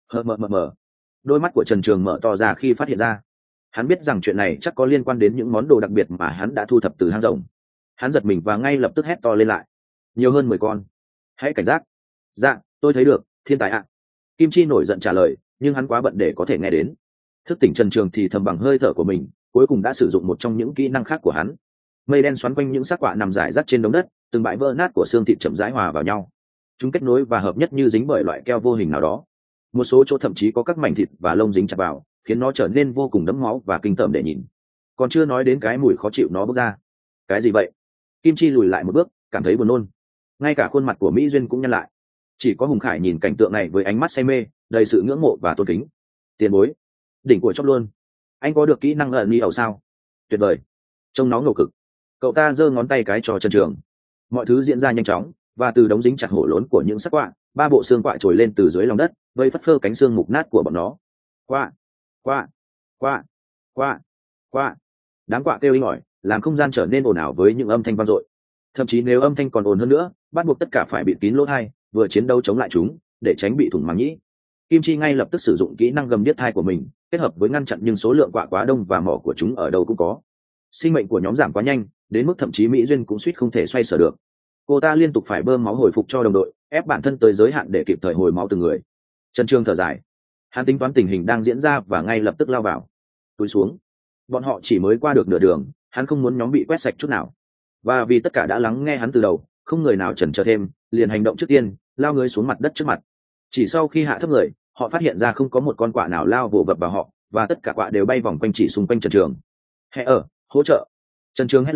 S1: Mờ. Đôi mắt của Trần Trường mở to ra khi phát hiện ra. Hắn biết rằng chuyện này chắc có liên quan đến những món đồ đặc biệt mà hắn đã thu thập từ hang rồng. Hắn giật mình và ngay lập tức hét to lên lại. Nhiều hơn 10 con. Hãy cảnh giác. Dạ, tôi thấy được, thiên tài ạ. Kim Chi nổi giận trả lời, nhưng hắn quá bận để có thể nghe đến. Thức tỉnh Trần Trường thì thầm bằng hơi thở của mình, cuối cùng đã sử dụng một trong những kỹ năng khác của hắn. Mây đen xoắn quanh những xác quạ nằm rải rác trên đống đất, từng bãi vỡ nát của xương thịt chậm rãi hòa vào nhau. Chúng kết nối và hợp nhất như dính bởi loại keo vô hình nào đó. Một số chỗ thậm chí có các mảnh thịt và lông dính chặt vào, khiến nó trở nên vô cùng đẫm máu và kinh tởm để nhìn. Còn chưa nói đến cái mùi khó chịu nó bốc ra. Cái gì vậy? Kim Chi lùi lại một bước, cảm thấy buồn nôn. Ngay cả khuôn mặt của Mỹ Duyên cũng nhăn lại. Chỉ có Hùng Khải nhìn cảnh tượng này với ánh mắt say mê, đầy sự ngưỡng mộ và tôn kính. Tiền bối, đỉnh của chóp luôn. Anh có được kỹ năng ẩn ni ẩu sao? Tuyệt vời. Trông nó ngầu cực. Cậu ta giơ ngón tay cái cho Trần Trường. Mọi thứ diễn ra nhanh chóng, và từ đống dính chặt hổ lốn của những xác quạ, 3 bộ xương quạ trồi lên từ dưới lòng đất, vây phất phơ cánh xương mục nát của bọn nó. Quạ, quạ, quạ, quạ, quạ. Đám quạ kêu inh ỏi, làm không gian trở nên ồn ào với những âm thanh vang dội. Thậm chí nếu âm thanh còn ồn hơn nữa, bắt buộc tất cả phải bịt kín lỗ tai, vừa chiến đấu chống lại chúng, để tránh bị thủng màng nhĩ. Kim Chi ngay lập tức sử dụng kỹ năng gầm điếc thai của mình, kết hợp với ngăn chặn nhưng số lượng quạ quá đông và mỏ của chúng ở đâu cũng có. Sinh mệnh của nhóm giảm quá nhanh, đến mức thậm chí Mỹ Duyên cũng suýt không thể xoay sở được. Cô ta liên tục phải bơm máu hồi phục cho đồng đội, ép bản thân tới giới hạn để kịp thời hồi máu từng người. Trần Trường thở dài. Hắn tính toán tình hình đang diễn ra và ngay lập tức lao vào. Túi xuống. Bọn họ chỉ mới qua được nửa đường, hắn không muốn nhóm bị quét sạch chút nào. Và vì tất cả đã lắng nghe hắn từ đầu, không người nào chần chờ thêm, liền hành động trước tiên, lao người xuống mặt đất trước mặt. Chỉ sau khi hạ thấp người, họ phát hiện ra không có một con quạ nào lao vồ vập vào họ, và tất cả quạ đều bay vòng quanh chỉ xung quanh Trần Trường. Hẹ ở, hỗ trợ. Trần Trường hét lên,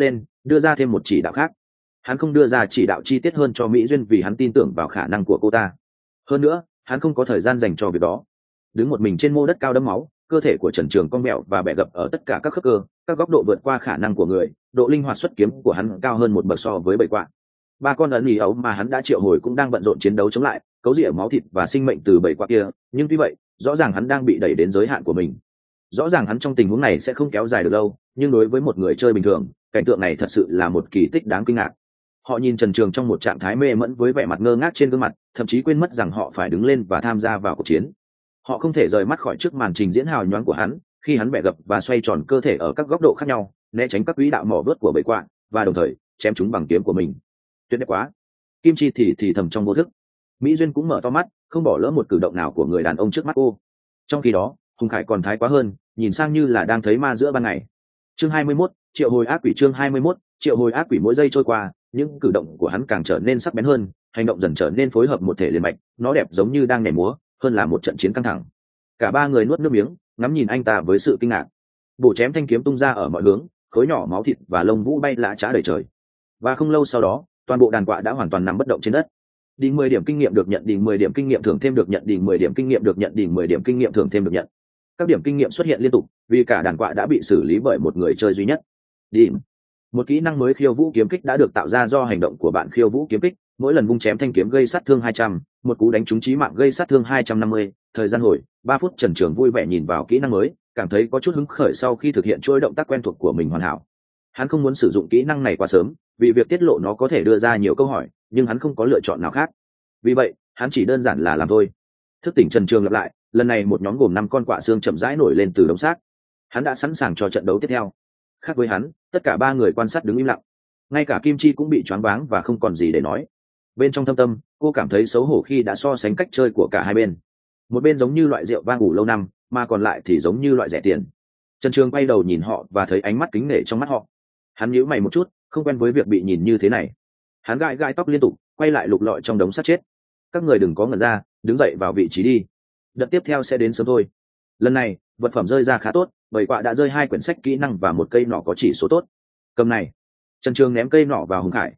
S1: đưa ra thêm một chỉ đạo khác. Hắn không đưa ra chỉ đạo chi tiết hơn cho Mỹ Duyên vì hắn tin tưởng vào khả năng của cô ta. Hơn nữa, hắn không có thời gian dành cho việc đó. Đứng một mình trên mô đất cao đẫm máu, cơ thể của Trần Trường cong mẹo và bẻ gập ở tất cả các khớp cơ, các góc độ vượt qua khả năng của người, độ linh hoạt xuất kiếm của hắn cao hơn một bậc so với bầy quạ. Ba con ấn ý ấu mà hắn đã triệu hồi cũng đang bận rộn chiến đấu chống lại, cấu rỉa máu thịt và sinh mệnh từ bầy quạ kia, nhưng tuy vậy, rõ ràng hắn đang bị đẩy đến giới hạn của mình. Rõ ràng hắn trong tình huống này sẽ không kéo dài được lâu, nhưng đối với một người chơi bình thường, cảnh tượng này thật sự là một kỳ tích đáng kinh ngạc. Họ nhìn Trần Trường trong một trạng thái mê mẫn với vẻ mặt ngơ ngác trên gương mặt, thậm chí quên mất rằng họ phải đứng lên và tham gia vào cuộc chiến. Họ không thể rời mắt khỏi trước màn trình diễn hào nhoáng của hắn, khi hắn bẻ gập và xoay tròn cơ thể ở các góc độ khác nhau, né tránh các quỹ đạo mỏ vớt của bầy quạ và đồng thời chém chúng bằng kiếm của mình. Tuyệt đẹp quá. Kim Chi thì thầm trong vô thức. Mỹ Duyên cũng mở to mắt, không bỏ lỡ một cử động nào của người đàn ông trước mắt cô. Trong khi đó, Hùng Khải còn thái quá hơn, nhìn sang như là đang thấy ma giữa ban ngày. Chương 21, triệu hồi ác quỷ. Chương 21, triệu hồi ác quỷ. Mỗi giây trôi qua, những cử động của hắn càng trở nên sắc bén hơn, hành động dần trở nên phối hợp một thể liền mạch, nó đẹp giống như đang nhảy múa, hơn là một trận chiến căng thẳng. Cả ba người nuốt nước miếng, ngắm nhìn anh ta với sự kinh ngạc. Bổ chém thanh kiếm tung ra ở mọi hướng, khối nhỏ máu thịt và lông vũ bay lả chả đầy trời. Và không lâu sau đó, toàn bộ đàn quạ đã hoàn toàn nằm bất động trên đất. Đỉnh 10 điểm kinh nghiệm được nhận, đỉnh 10 điểm kinh nghiệm thưởng thêm được nhận, đỉnh 10 điểm kinh nghiệm được nhận, đỉnh 10 điểm kinh nghiệm thưởng thêm được nhận. Các điểm kinh nghiệm xuất hiện liên tục, vì cả đàn quạ đã bị xử lý bởi một người chơi duy nhất. Đỉnh. Một kỹ năng mới khiêu vũ kiếm kích đã được tạo ra do hành động của bạn khiêu vũ kiếm kích, mỗi lần vung chém thanh kiếm gây sát thương 200, một cú đánh trúng chí mạng gây sát thương 250, thời gian hồi 3 phút. Trần Trường vui vẻ nhìn vào kỹ năng mới, cảm thấy có chút hứng khởi sau khi thực hiện chuỗi động tác quen thuộc của mình hoàn hảo. Hắn không muốn sử dụng kỹ năng này quá sớm, vì việc tiết lộ nó có thể đưa ra nhiều câu hỏi, nhưng hắn không có lựa chọn nào khác. Vì vậy, hắn chỉ đơn giản là làm thôi. Thức tỉnh. Trần Trường lặp lại, lần này một nhóm gồm 5 con quạ xương chậm rãi nổi lên từ đống xác. Hắn đã sẵn sàng cho trận đấu tiếp theo. Khác với hắn, tất cả ba người quan sát đứng im lặng. Ngay cả Kim Chi cũng bị choáng váng và không còn gì để nói. Bên trong thâm tâm, cô cảm thấy xấu hổ khi đã so sánh cách chơi của cả hai bên. Một bên giống như loại rượu vang ủ lâu năm, mà còn lại thì giống như loại rẻ tiền. Trần Trường quay đầu nhìn họ và thấy ánh mắt kính nể trong mắt họ. Hắn nhíu mày một chút, không quen với việc bị nhìn như thế này. Hắn gãi gãi tóc liên tục, quay lại lục lọi trong đống xác chết. Các người đừng có ngẩn ra, đứng dậy vào vị trí đi. Đợt tiếp theo sẽ đến sớm thôi. Lần này, vật phẩm rơi ra khá tốt, bầy quạ đã rơi 2 quyển sách kỹ năng và một cây nỏ có chỉ số tốt. Cầm này. Trần Trường ném cây nỏ vào Hùng Khải.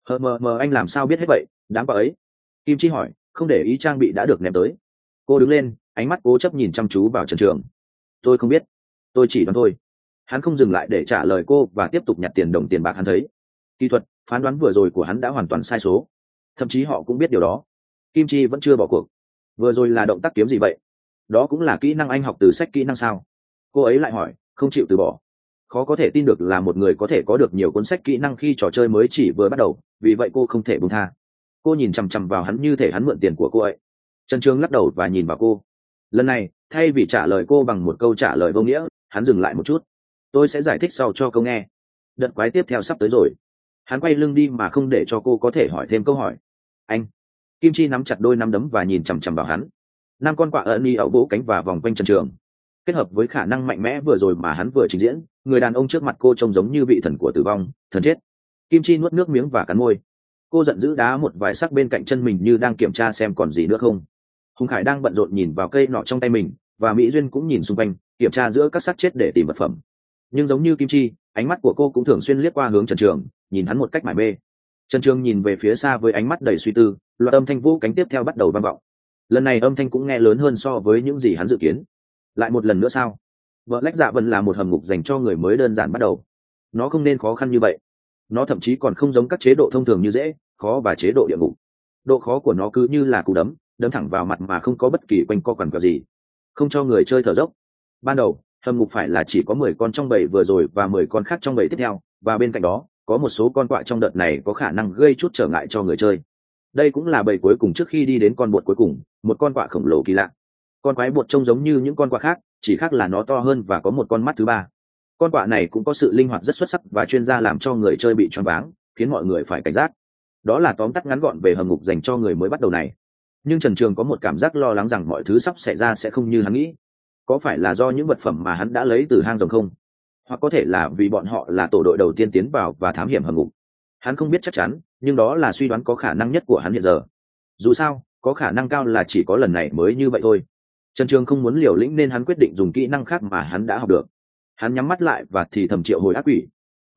S1: Mờ anh làm sao biết hết vậy, đám quạ ấy? Kim Chi hỏi, không để ý trang bị đã được ném tới. Cô đứng lên, ánh mắt cố chấp nhìn chăm chú vào Trần Trường. Tôi không biết, tôi chỉ đoán thôi. Hắn không dừng lại để trả lời cô và tiếp tục nhặt tiền đồng tiền bạc hắn thấy. Kỹ thuật, phán đoán vừa rồi của hắn đã hoàn toàn sai số. Thậm chí họ cũng biết điều đó. Kim Chi vẫn chưa bỏ cuộc. Vừa rồi là động tác kiếm gì vậy? Đó cũng là kỹ năng anh học từ sách kỹ năng sao? Cô ấy lại hỏi, không chịu từ bỏ. Khó có thể tin được là một người có thể có được nhiều cuốn sách kỹ năng khi trò chơi mới chỉ vừa bắt đầu, vì vậy cô không thể buông tha. Cô nhìn chằm chằm vào hắn như thể hắn mượn tiền của cô ấy. Trần Trường lắc đầu và nhìn vào cô. Lần này, thay vì trả lời cô bằng một câu trả lời vô nghĩa, hắn dừng lại một chút. Tôi sẽ giải thích sau cho cô nghe. Đợt quái tiếp theo sắp tới rồi. Hắn quay lưng đi mà không để cho cô có thể hỏi thêm câu hỏi. Anh. Kim Chi nắm chặt đôi nắm đấm và nhìn chằm chằm vào hắn. 5 con quạ ẩn y ẩu vỗ cánh và vòng quanh Trần Trường. Kết hợp với khả năng mạnh mẽ vừa rồi mà hắn vừa trình diễn, người đàn ông trước mặt cô trông giống như vị thần của tử vong, thần chết. Kim Chi nuốt nước miếng và cắn môi. Cô giận dữ đá một vài sắc bên cạnh chân mình như đang kiểm tra xem còn gì nữa không. Hùng Khải đang bận rộn nhìn vào cây nọ trong tay mình, và Mỹ Duyên cũng nhìn xung quanh, kiểm tra giữa các xác chết để tìm vật phẩm. Nhưng giống như Kim Chi, ánh mắt của cô cũng thường xuyên liếc qua hướng Trần Trường, nhìn hắn một cách mải mê. Trần Trường nhìn về phía xa với ánh mắt đầy suy tư, loạt âm thanh vũ cánh tiếp theo bắt đầu vang vọng. Lần này âm thanh cũng nghe lớn hơn so với những gì hắn dự kiến. Lại một lần nữa sao? Black Dạ Vân là một hầm ngục dành cho người mới đơn giản bắt đầu. Nó không nên khó khăn như vậy. Nó thậm chí còn không giống các chế độ thông thường như dễ, khó và chế độ địa ngục. Độ khó của nó cứ như là cú đấm thẳng vào mặt mà không có bất kỳ quanh co quằn quẹo gì, không cho người chơi thở dốc. Ban đầu, hầm ngục phải là chỉ có 10 con trong bầy vừa rồi và 10 con khác trong bầy tiếp theo, và bên cạnh đó, có một số con quạ trong đợt này có khả năng gây chút trở ngại cho người chơi. Đây cũng là bầy cuối cùng trước khi đi đến con bột cuối cùng, một con quạ khổng lồ kỳ lạ. Con quái bột trông giống như những con quạ khác, chỉ khác là nó to hơn và có một con mắt thứ ba. Con quạ này cũng có sự linh hoạt rất xuất sắc và chuyên gia làm cho người chơi bị choáng váng, khiến mọi người phải cảnh giác. Đó là tóm tắt ngắn gọn về hầm ngục dành cho người mới bắt đầu này. Nhưng Trần Trường có một cảm giác lo lắng rằng mọi thứ sắp xảy ra sẽ không như hắn nghĩ. Có phải là do những vật phẩm mà hắn đã lấy từ hang rồng không? Hoặc có thể là vì bọn họ là tổ đội đầu tiên tiến vào và thám hiểm hầm ngục. Hắn không biết chắc chắn, nhưng đó là suy đoán có khả năng nhất của hắn hiện giờ. Dù sao, có khả năng cao là chỉ có lần này mới như vậy thôi. Trần Trường không muốn liều lĩnh nên hắn quyết định dùng kỹ năng khác mà hắn đã học được. Hắn nhắm mắt lại và thì thầm triệu hồi ác quỷ.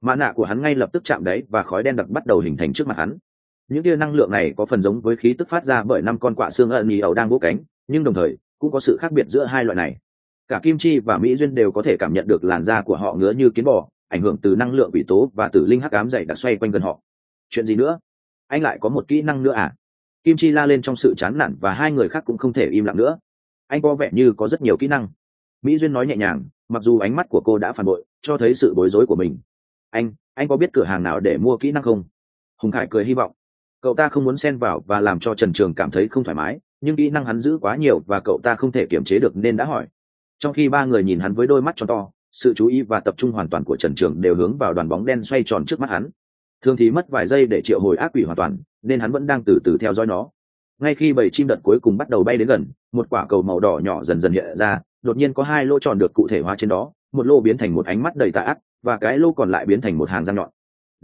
S1: mã nạ của hắn ngay lập tức chạm đáy và khói đen đặc bắt đầu hình thành trước mặt hắn. Những tia năng lượng này có phần giống với khí tức phát ra bởi 5 con quạ xương ẩn nhì ẩu đang vỗ cánh, nhưng đồng thời cũng có sự khác biệt giữa hai loại này. Cả Kim Chi và Mỹ Duyên đều có thể cảm nhận được làn da của họ ngứa như kiến bò, ảnh hưởng từ năng lượng quỷ tố và tử linh hắc ám dày đặc xoay quanh gần họ. Chuyện gì nữa? Anh lại có một kỹ năng nữa à? Kim Chi la lên trong sự chán nản và hai người khác cũng không thể im lặng nữa. Anh có vẻ như có rất nhiều kỹ năng. Mỹ Duyên nói nhẹ nhàng, mặc dù ánh mắt của cô đã phản bội, cho thấy sự bối rối của mình. Anh có biết cửa hàng nào để mua kỹ năng không? Hùng Khải cười hy vọng. Cậu ta không muốn xen vào và làm cho Trần Trường cảm thấy không thoải mái, nhưng kỹ năng hắn giữ quá nhiều và cậu ta không thể kiềm chế được nên đã hỏi. Trong khi ba người nhìn hắn với đôi mắt tròn to, sự chú ý và tập trung hoàn toàn của Trần Trường đều hướng vào đoàn bóng đen xoay tròn trước mắt hắn. Thường thì mất vài giây để triệu hồi ác quỷ hoàn toàn, nên hắn vẫn đang từ từ theo dõi nó. Ngay khi bầy chim đợt cuối cùng bắt đầu bay đến gần, một quả cầu màu đỏ nhỏ dần dần hiện ra, đột nhiên có 2 lỗ tròn được cụ thể hóa trên đó, một lỗ biến thành một ánh mắt đầy tà ác, và cái lỗ còn lại biến thành một hàng răng nhọn.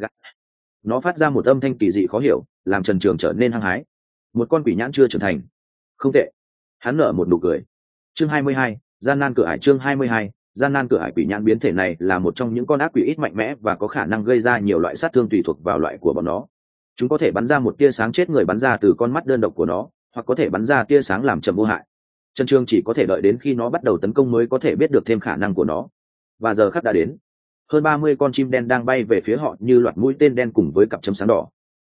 S1: Nó phát ra một âm thanh kỳ dị khó hiểu, làm Trần Trường trở nên hăng hái. Một con quỷ nhãn chưa trưởng thành. Không tệ. Hắn nở một nụ cười. Chương 22, gian nan cửa ải. Chương 22, gian nan cửa ải. Quỷ nhãn biến thể này là một trong những con ác quỷ ít mạnh mẽ và có khả năng gây ra nhiều loại sát thương tùy thuộc vào loại của bọn nó. Chúng có thể bắn ra một tia sáng chết người bắn ra từ con mắt đơn độc của nó, hoặc có thể bắn ra tia sáng làm chậm vô hại. Trần Trường chỉ có thể đợi đến khi nó bắt đầu tấn công mới có thể biết được thêm khả năng của nó. Và giờ khắc đã đến. Hơn 30 con chim đen đang bay về phía họ như loạt mũi tên đen cùng với cặp chấm sáng đỏ.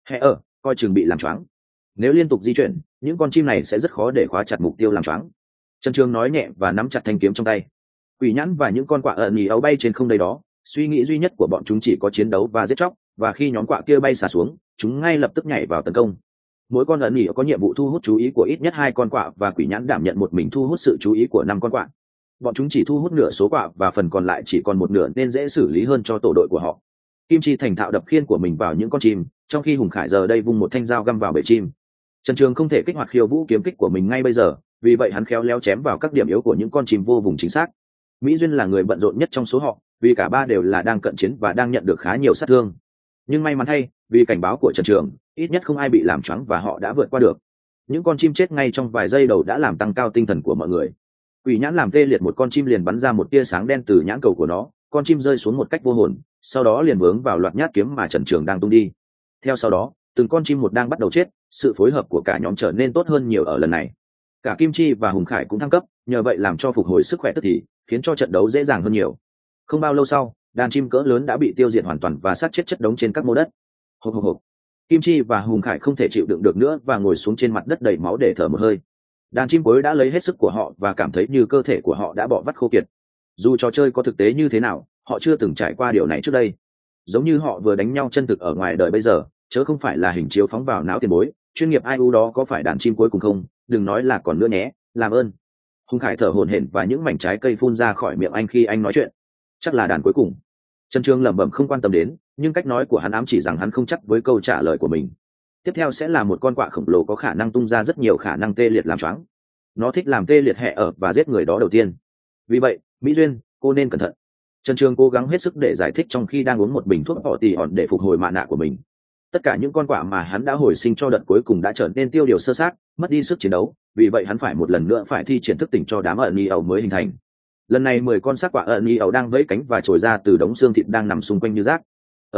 S1: Coi chừng bị làm choáng. Nếu liên tục di chuyển, những con chim này sẽ rất khó để khóa chặt mục tiêu làm choáng. Trần Trường nói nhẹ và nắm chặt thanh kiếm trong tay. Quỷ nhãn và những con quạ ẩn nhì ấu bay trên không đây đó, suy nghĩ duy nhất của bọn chúng chỉ có chiến đấu và giết chóc, và khi nhóm quạ kia bay xả xuống, chúng ngay lập tức nhảy vào tấn công. Mỗi con ẩn nhì có nhiệm vụ thu hút chú ý của ít nhất 2 con quạ, và quỷ nhãn đảm nhận một mình thu hút sự chú ý của 5 con quạ. Bọn chúng chỉ thu hút nửa số quạ và phần còn lại chỉ còn một nửa nên dễ xử lý hơn cho tổ đội của họ. Kim Chi thành thạo đập khiên của mình vào những con chim, trong khi Hùng Khải giờ đây vung một thanh dao găm vào bầy chim. Trần Trường không thể kích hoạt khiêu vũ kiếm kích của mình ngay bây giờ, vì vậy hắn khéo léo chém vào các điểm yếu của những con chim vô vùng chính xác. Mỹ Duyên là người bận rộn nhất trong số họ, vì cả ba đều là đang cận chiến và đang nhận được khá nhiều sát thương. Nhưng may mắn thay, vì cảnh báo của Trần Trường, ít nhất không ai bị làm choáng và họ đã vượt qua được. Những con chim chết ngay trong vài giây đầu đã làm tăng cao tinh thần của mọi người. Quỷ nhãn làm tê liệt một con chim liền bắn ra một tia sáng đen từ nhãn cầu của nó, con chim rơi xuống một cách vô hồn, sau đó liền vướng vào loạt nhát kiếm mà Trần Trường đang tung đi. Theo sau đó, từng con chim một đang bắt đầu chết, sự phối hợp của cả nhóm trở nên tốt hơn nhiều ở lần này. Cả Kim Chi và Hùng Khải cũng thăng cấp, nhờ vậy làm cho phục hồi sức khỏe tức thì, khiến cho trận đấu dễ dàng hơn nhiều. Không bao lâu sau, đàn chim cỡ lớn đã bị tiêu diệt hoàn toàn và xác chết chất đống trên các mô đất. Hộp. Kim Chi và Hùng Khải không thể chịu đựng được nữa và ngồi xuống trên mặt đất đầy máu để thở một hơi. Đàn chim cuối đã lấy hết sức của họ và cảm thấy như cơ thể của họ đã bỏ vắt khô kiệt. Dù trò chơi có thực tế như thế nào, họ chưa từng trải qua điều này trước đây. Giống như họ vừa đánh nhau chân thực ở ngoài đời bây giờ, chớ không phải là hình chiếu phóng vào não tiền bối. Chuyên nghiệp IU đó có phải đàn chim cuối cùng không? Đừng nói là còn nữa nhé, làm ơn. Hùng Khải thở hổn hển và những mảnh trái cây phun ra khỏi miệng anh khi anh nói chuyện. Chắc là đàn cuối cùng. Trần Trường lẩm bẩm không quan tâm đến, nhưng cách nói của hắn ám chỉ rằng hắn không chắc với câu trả lời của mình. Tiếp theo sẽ là một con quạ khổng lồ có khả năng tung ra rất nhiều khả năng tê liệt làm choáng. Nó thích làm tê liệt hẹ ở và giết người đó đầu tiên. Vì vậy, Mỹ Duyên, cô nên cẩn thận. Trần Trường cố gắng hết sức để giải thích trong khi đang uống một bình thuốc bỏ tỉ hòn để phục hồi mạ nạ của mình. Tất cả những con quạ mà hắn đã hồi sinh cho đợt cuối cùng đã trở nên tiêu điều sơ sát, mất đi sức chiến đấu, vì vậy hắn phải một lần nữa phải thi triển thức tỉnh cho đám ẩn nhì ẩu mới hình thành. Lần này 10 con xác quạ ẩn nhì ẩu đang vẫy cánh và trồi ra từ đống xương thịt đang nằm xung quanh như rác.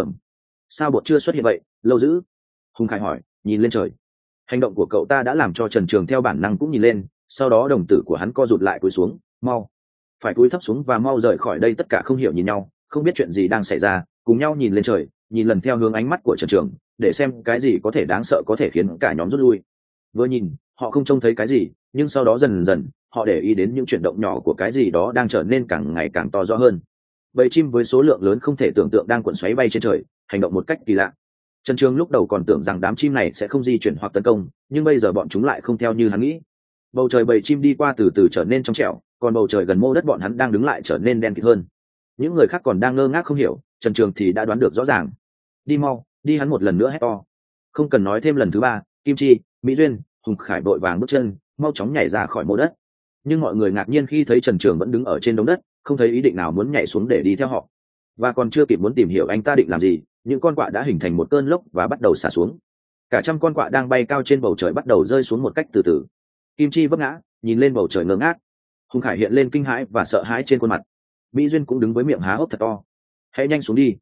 S1: Sao bột chưa xuất hiện vậy, lâu dữ? Hùng Khải hỏi, nhìn lên trời. Hành động của cậu ta đã làm cho Trần Trường theo bản năng cũng nhìn lên, sau đó đồng tử của hắn co rụt lại cúi xuống. Mau, phải cúi thấp xuống và mau rời khỏi đây. Tất cả không hiểu nhìn nhau, không biết chuyện gì đang xảy ra, cùng nhau nhìn lên trời, nhìn lần theo hướng ánh mắt của Trần Trường, để xem cái gì có thể đáng sợ có thể khiến cả nhóm rút lui. Vừa nhìn, họ không trông thấy cái gì, nhưng sau đó dần dần, họ để ý đến những chuyển động nhỏ của cái gì đó đang trở nên càng ngày càng to rõ hơn. Bầy chim với số lượng lớn không thể tưởng tượng đang cuộn xoáy bay trên trời, hành động một cách kỳ lạ. Trần Trường lúc đầu còn tưởng rằng đám chim này sẽ không di chuyển hoặc tấn công, nhưng bây giờ bọn chúng lại không theo như hắn nghĩ. Bầu trời bầy chim đi qua từ từ trở nên trong trẻo, còn bầu trời gần mô đất bọn hắn đang đứng lại trở nên đen kịt hơn. Những người khác còn đang ngơ ngác không hiểu, Trần Trường thì đã đoán được rõ ràng. Đi mau, đi, hắn một lần nữa hét to. Không cần nói thêm lần thứ ba, Kim Chi, Mỹ Duyên, Hùng Khải vội vàng bước chân, mau chóng nhảy ra khỏi mô đất. Nhưng mọi người ngạc nhiên khi thấy Trần Trường vẫn đứng ở trên đống đất, không thấy ý định nào muốn nhảy xuống để đi theo họ. Và còn chưa kịp muốn tìm hiểu anh ta định làm gì, những con quạ đã hình thành một cơn lốc và bắt đầu xả xuống. Cả trăm con quạ đang bay cao trên bầu trời bắt đầu rơi xuống một cách từ từ. Kim Chi vấp ngã, nhìn lên bầu trời ngơ ngác. Hùng Khải hiện lên kinh hãi và sợ hãi trên khuôn mặt. Mỹ Duyên cũng đứng với miệng há hốc thật to. Hãy nhanh xuống đi.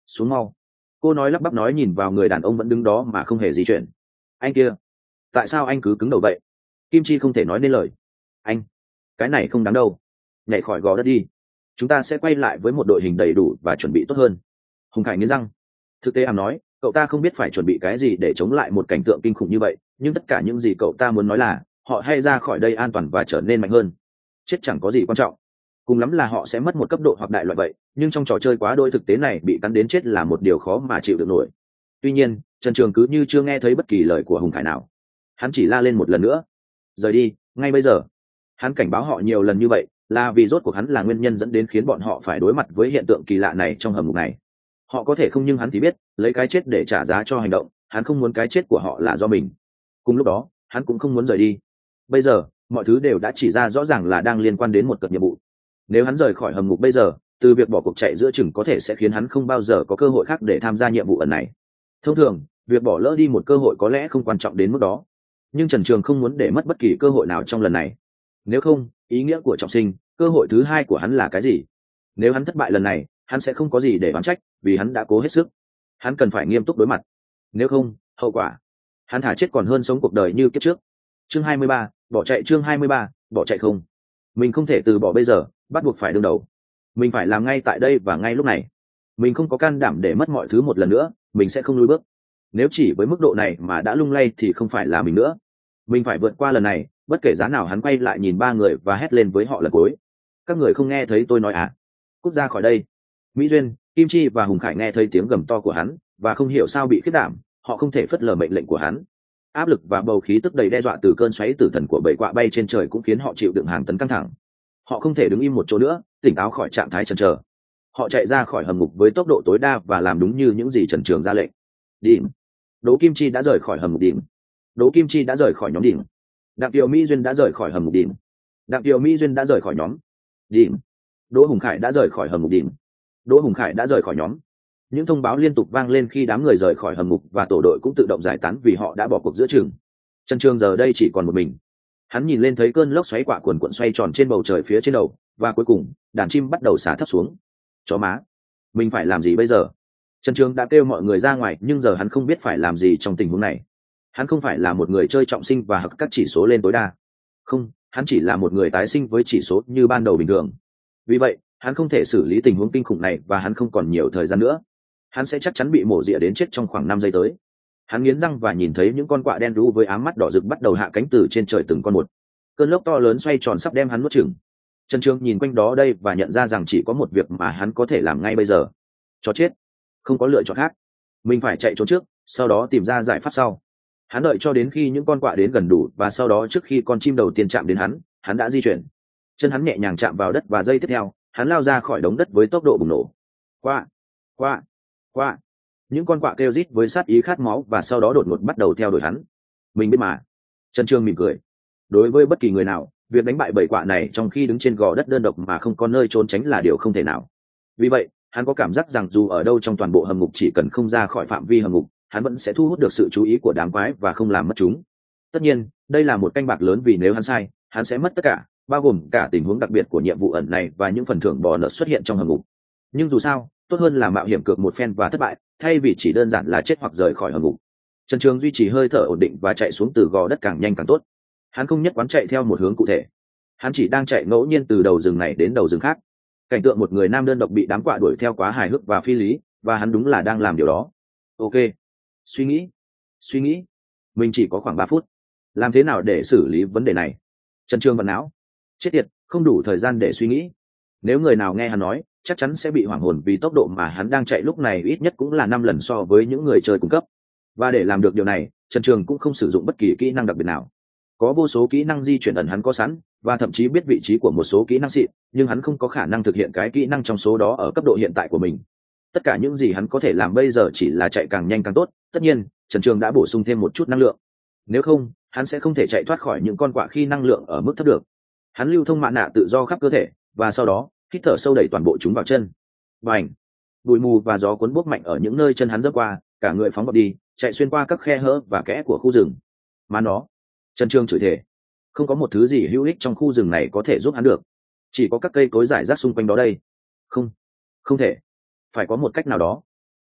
S1: Xuống mau. Cô nói lắp bắp nói, nhìn vào người đàn ông vẫn đứng đó mà không hề di chuyển. Anh kia, tại sao anh cứ cứng đầu vậy? Kim Chi không thể nói nên lời. Anh, cái này không đáng đâu. Nhảy khỏi gò đất đi, chúng ta sẽ quay lại với một đội hình đầy đủ và chuẩn bị tốt hơn. Hùng Khải nghiến răng. Thực tế ám nói, cậu ta không biết phải chuẩn bị cái gì để chống lại một cảnh tượng kinh khủng như vậy, nhưng tất cả những gì cậu ta muốn nói là họ hay ra khỏi đây an toàn và trở nên mạnh hơn. Chết chẳng có gì quan trọng, cùng lắm là họ sẽ mất một cấp độ hoặc đại loại vậy, nhưng trong trò chơi quá đôi thực tế này, bị cắn đến chết là một điều khó mà chịu được nổi. Tuy nhiên Trần Trường cứ như chưa nghe thấy bất kỳ lời của Hùng Khải nào. Hắn chỉ la lên một lần nữa: rời đi ngay bây giờ. Hắn cảnh báo họ nhiều lần như vậy là vì rốt cuộc hắn là nguyên nhân dẫn đến khiến bọn họ phải đối mặt với hiện tượng kỳ lạ này trong hầm ngục này. Họ có thể không, nhưng hắn thì biết lấy cái chết để trả giá cho hành động. Hắn không muốn cái chết của họ là do mình. Cùng lúc đó hắn cũng không muốn rời đi. Bây giờ mọi thứ đều đã chỉ ra rõ ràng là đang liên quan đến một cột nhiệm vụ. Nếu hắn rời khỏi hầm ngục bây giờ, từ việc bỏ cuộc chạy giữa chừng có thể sẽ khiến hắn không bao giờ có cơ hội khác để tham gia nhiệm vụ ẩn này. Thông thường việc bỏ lỡ đi một cơ hội có lẽ không quan trọng đến mức đó, nhưng Trần Trường không muốn để mất bất kỳ cơ hội nào trong lần này. Nếu không, ý nghĩa của trọng sinh, cơ hội thứ hai của hắn là cái gì? Nếu hắn thất bại lần này, hắn sẽ không có gì để oán trách, vì hắn đã cố hết sức. Hắn cần phải nghiêm túc đối mặt. Nếu không, hậu quả, hắn thà chết còn hơn sống cuộc đời như kiếp trước. Chương 23, bỏ chạy. Chương 23, bỏ chạy không. Mình không thể từ bỏ bây giờ, bắt buộc phải đương đầu. Mình phải làm ngay tại đây và ngay lúc này. Mình không có can đảm để mất mọi thứ một lần nữa, mình sẽ không lùi bước. Nếu chỉ với mức độ này mà đã lung lay thì không phải là mình nữa. Mình phải vượt qua lần này, bất kể giá nào. Hắn quay lại nhìn ba người và hét lên với họ lần cuối: các người không nghe thấy tôi nói à? Cút ra khỏi đây. Mỹ Duyên, Kim Chi và Hùng Khải nghe thấy tiếng gầm to của hắn và không hiểu sao bị khiếp đảm. Họ không thể phớt lờ mệnh lệnh của hắn. Áp lực và bầu khí tức đầy đe dọa từ cơn xoáy tử thần của bầy quạ bay trên trời cũng khiến họ chịu đựng hàng tấn căng thẳng. Họ không thể đứng im một chỗ nữa, tỉnh táo khỏi trạng thái chần chờ. Họ chạy ra khỏi hầm ngục với tốc độ tối đa và làm đúng như những gì Trần Trường ra lệnh. Điểm. Đỗ Kim Chi đã rời khỏi hầm ngục. Điểm. Đỗ Kim Chi đã rời khỏi nhóm. Điểm. Đặng Kiều Mỹ Duyên đã rời khỏi hầm ngục. Điểm. Đặng Kiều Mỹ Duyên đã rời khỏi nhóm. Điểm. Đỗ Hùng Khải đã rời khỏi hầm ngục. Điểm. Đỗ Hùng Khải đã rời khỏi nhóm. Những thông báo liên tục vang lên khi đám người rời khỏi hầm ngục, và tổ đội cũng tự động giải tán vì họ đã bỏ cuộc giữa chừng. Trần Trường giờ đây chỉ còn một mình. Hắn nhìn lên thấy cơn lốc xoáy quạ cuồn cuộn xoay tròn trên bầu trời phía trên đầu, và cuối cùng đàn chim bắt đầu xả thấp xuống. Chó má, mình phải làm gì bây giờ? Trần Trường đã kêu mọi người ra ngoài, nhưng giờ hắn không biết phải làm gì trong tình huống này. Hắn không phải là một người chơi trọng sinh và hặc các chỉ số lên tối đa. Không, hắn chỉ là một người tái sinh với chỉ số như ban đầu bình thường. Vì vậy hắn không thể xử lý tình huống kinh khủng này, và hắn không còn nhiều thời gian nữa. Hắn sẽ chắc chắn bị mổ rịa đến chết trong khoảng 5 giây tới. Hắn nghiến răng và nhìn thấy những con quạ đen đú với ám mắt đỏ rực bắt đầu hạ cánh từ trên trời từng con một. Cơn lốc to lớn xoay tròn sắp đem hắn nuốt chửng. Trần Trường nhìn quanh đó đây và nhận ra rằng chỉ có một việc mà hắn có thể làm ngay bây giờ: cho chết. Không có lựa chọn khác. Mình phải chạy trốn trước, sau đó tìm ra giải pháp sau. Hắn đợi cho đến khi những con quạ đến gần đủ, và sau đó trước khi con chim đầu tiên chạm đến hắn đã di chuyển. Chân hắn nhẹ nhàng chạm vào đất, và giây tiếp theo hắn lao ra khỏi đống đất với tốc độ bùng nổ. Quạ, quạ, quạ. Những con quạ kêu rít với sát ý khát máu, và sau đó đột ngột bắt đầu theo đuổi hắn. Mình biết mà. Trần Trường mỉm cười. Đối với bất kỳ người nào, việc đánh bại bầy quạ này trong khi đứng trên gò đất đơn độc mà không có nơi trốn tránh là điều không thể nào. Vì vậy hắn có cảm giác rằng dù ở đâu trong toàn bộ hầm ngục, chỉ cần không ra khỏi phạm vi hầm ngục, hắn vẫn sẽ thu hút được sự chú ý của đám quái và không làm mất chúng. Tất nhiên đây là một canh bạc lớn, vì nếu hắn sai, hắn sẽ mất tất cả, bao gồm cả tình huống đặc biệt của nhiệm vụ ẩn này và những phần thưởng bò nợ xuất hiện trong hầm ngục. Nhưng dù sao, tốt hơn là mạo hiểm cược một phen và thất bại, thay vì chỉ đơn giản là chết hoặc rời khỏi hầm ngục. Trần Trường duy trì hơi thở ổn định và chạy xuống từ gò đất càng nhanh càng tốt. Hắn không nhất quán chạy theo một hướng cụ thể, hắn chỉ đang chạy ngẫu nhiên từ đầu rừng này đến đầu rừng khác. Cảnh tượng một người nam đơn độc bị đám quạ đuổi theo quá hài hước và phi lý, và hắn đúng là đang làm điều đó. Ok, suy nghĩ. Mình chỉ có khoảng 3 phút. Làm thế nào để xử lý vấn đề này? Trần Trường vận não. Chết tiệt, không đủ thời gian để suy nghĩ. Nếu người nào nghe hắn nói, chắc chắn sẽ bị hoảng hồn, vì tốc độ mà hắn đang chạy lúc này ít nhất cũng là 5 lần so với những người chơi cung cấp. Và để làm được điều này, Trần Trường cũng không sử dụng bất kỳ kỹ năng đặc biệt nào. Có vô số kỹ năng di chuyển ẩn hắn có sẵn, và thậm chí biết vị trí của một số kỹ năng xịn, nhưng hắn không có khả năng thực hiện cái kỹ năng trong số đó ở cấp độ hiện tại của mình. Tất cả những gì hắn có thể làm bây giờ chỉ là chạy càng nhanh càng tốt. Tất nhiên Trần Trường đã bổ sung thêm một chút năng lượng, nếu không hắn sẽ không thể chạy thoát khỏi những con quạ khi năng lượng ở mức thấp được. Hắn lưu thông mạ nạ tự do khắp cơ thể, và sau đó hít thở sâu đẩy toàn bộ chúng vào chân. Bành! Bụi mù và gió cuốn bốc mạnh ở những nơi chân hắn dẫm qua, cả người phóng bọt đi, chạy xuyên qua các khe hở và kẽ của khu rừng. Mà nó, Trần Trường chửi thề, không có một thứ gì hữu ích trong khu rừng này có thể giúp hắn được. Chỉ có các cây cối rải rác xung quanh đó đây. Không thể. Phải có một cách nào đó.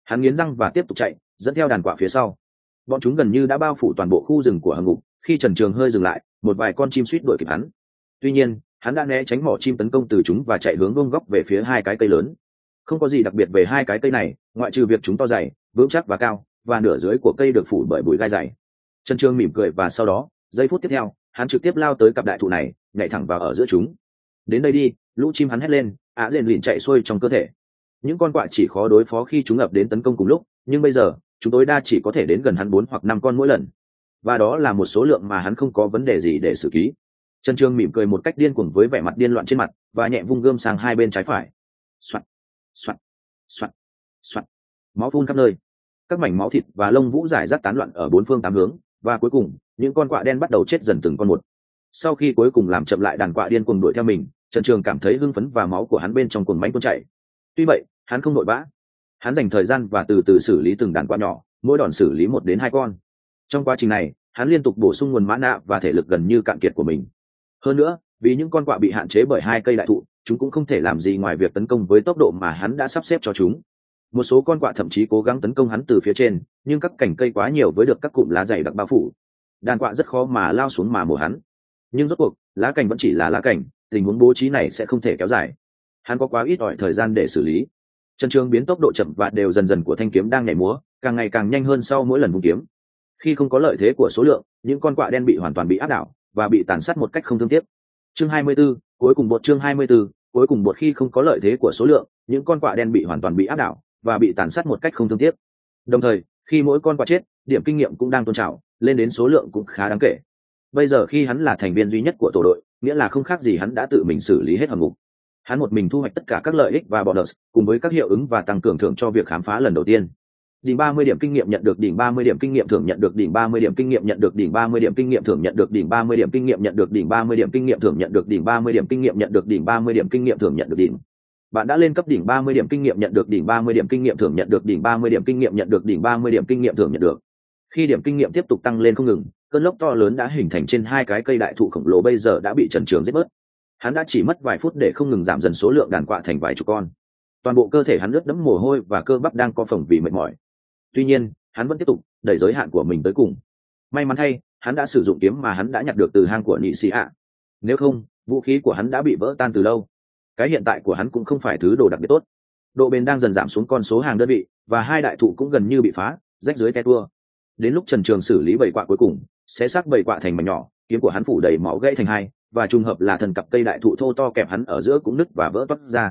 S1: Hắn nghiến răng và tiếp tục chạy, dẫn theo đàn quạ phía sau. Bọn chúng gần như đã bao phủ toàn bộ khu rừng của hầm ngục. Khi Trần Trường hơi dừng lại, một vài con chim suýt đuổi kịp hắn. Tuy nhiên, hắn đã né tránh mỏ chim tấn công từ chúng và chạy hướng vuông góc về phía hai cái cây lớn. Không có gì đặc biệt về hai cái cây này, ngoại trừ việc chúng to dày, vững chắc và cao, và nửa dưới của cây được phủ bởi bụi gai dày. Trần Trường mỉm cười và sau đó, giây phút tiếp theo, hắn trực tiếp lao tới cặp đại thụ này, nhảy thẳng vào ở giữa chúng. Đến đây đi, lũ chim, hắn hét lên, ạ rền lìn chạy xuôi trong cơ thể. Những con quạ chỉ khó đối phó khi chúng ập đến tấn công cùng lúc, nhưng bây giờ chúng tối đa chỉ có thể đến gần hắn 4 hoặc 5 con mỗi lần, và đó là một số lượng mà hắn không có vấn đề gì để xử ký. Trần Trường mỉm cười một cách điên cuồng với vẻ mặt điên loạn trên mặt, và nhẹ vung gươm sang hai bên trái phải. Soạt, soạt, soạt, soạt. Máu phun khắp nơi, các mảnh máu thịt và lông vũ rải rác tán loạn ở bốn phương tám hướng, và cuối cùng những con quạ đen bắt đầu chết dần từng con một. Sau khi cuối cùng làm chậm lại đàn quạ điên cuồng đuổi theo mình, Trần Trường cảm thấy hưng phấn và máu của hắn bên trong cuồng mãnh tuôn chảy. Tuy vậy, hắn không vội vã. Hắn dành thời gian và từ từ xử lý từng đàn quạ nhỏ, mỗi đòn xử lý 1 đến 2 con. Trong quá trình này, hắn liên tục bổ sung nguồn mana và thể lực gần như cạn kiệt của mình. Hơn nữa, vì những con quạ bị hạn chế bởi 2 cây đại thụ, chúng cũng không thể làm gì ngoài việc tấn công với tốc độ mà hắn đã sắp xếp cho chúng. Một số con quạ thậm chí cố gắng tấn công hắn từ phía trên, nhưng các cành cây quá nhiều với được các cụm lá dày đặc bao phủ. Đàn quạ rất khó mà lao xuống mà mổ hắn. Nhưng rốt cuộc, lá cành vẫn chỉ là lá cành, tình huống bố trí này sẽ không thể kéo dài. Hắn có quá ít ỏi thời gian để xử lý. Trần Trường biến tốc độ chậm và đều dần dần của thanh kiếm đang nhảy múa, càng ngày càng nhanh hơn sau mỗi lần vung kiếm. Khi không có lợi thế của số lượng, những con quạ đen bị hoàn toàn bị áp đảo và bị tàn sát một cách không thương tiếc. Chương 24, cuối cùng bột. Chương 24, cuối cùng bột. Khi không có lợi thế của số lượng, những con quạ đen bị hoàn toàn bị áp đảo và bị tàn sát một cách không thương tiếc. Đồng thời, khi mỗi con quạ chết, điểm kinh nghiệm cũng đang tôn trào lên, đến số lượng cũng khá đáng kể. Bây giờ khi hắn là thành viên duy nhất của tổ đội, nghĩa là không khác gì hắn đã tự mình xử lý hết hầm ngục. Hắn một mình thu hoạch tất cả các lợi ích và bonus, cùng với các hiệu ứng và tăng cường thưởng cho việc khám phá lần đầu tiên. Đỉnh 30 điểm kinh nghiệm nhận được, đỉnh 30 điểm kinh nghiệm thưởng nhận được, đỉnh 30 điểm kinh nghiệm nhận được, đỉnh 30 điểm kinh nghiệm thưởng nhận được, đỉnh 30 điểm kinh nghiệm nhận được, đỉnh 30 điểm kinh nghiệm thưởng nhận được, đỉnh 30 điểm kinh nghiệm nhận được, đỉnh 30 điểm kinh nghiệm thưởng nhận được. Đỉnh bạn đã lên cấp. Đỉnh 30 điểm kinh nghiệm nhận được, đỉnh 30 điểm kinh nghiệm thưởng nhận được, đỉnh 30 điểm kinh nghiệm nhận được, đỉnh 30 điểm kinh nghiệm thưởng nhận được. Khi điểm kinh nghiệm tiếp tục tăng lên không ngừng, cơn lốc to lớn đã hình thành trên hai cái cây đại thụ khổng lồ bây giờ đã bị Trần Trường giết bớt. Hắn đã chỉ mất vài phút để không ngừng giảm dần số lượng đàn quạ thành vài chục con. Toàn bộ cơ thể hắn ướt đẫm mồ hôi và cơ bắp đang co phồng vì mệt mỏi. Tuy nhiên, hắn vẫn tiếp tục đẩy giới hạn của mình tới cùng. May mắn thay, hắn đã sử dụng kiếm mà hắn đã nhặt được từ hang của Nị Sĩ ạ. Nếu không, vũ khí của hắn đã bị vỡ tan từ lâu. Cái hiện tại của hắn cũng không phải thứ đồ đặc biệt tốt. Độ bền đang dần giảm xuống con số hàng đơn vị, và hai đại thụ cũng gần như bị phá rách dưới te tua. Đến lúc Trần Trường xử lý 7 quạ cuối cùng, xé xác 7 quạ thành mảnh nhỏ, kiếm của hắn phủ đầy máu gãy thành hai, và trùng hợp là thần cặp cây đại thụ thô to kẹp hắn ở giữa cũng nứt và vỡ toác ra.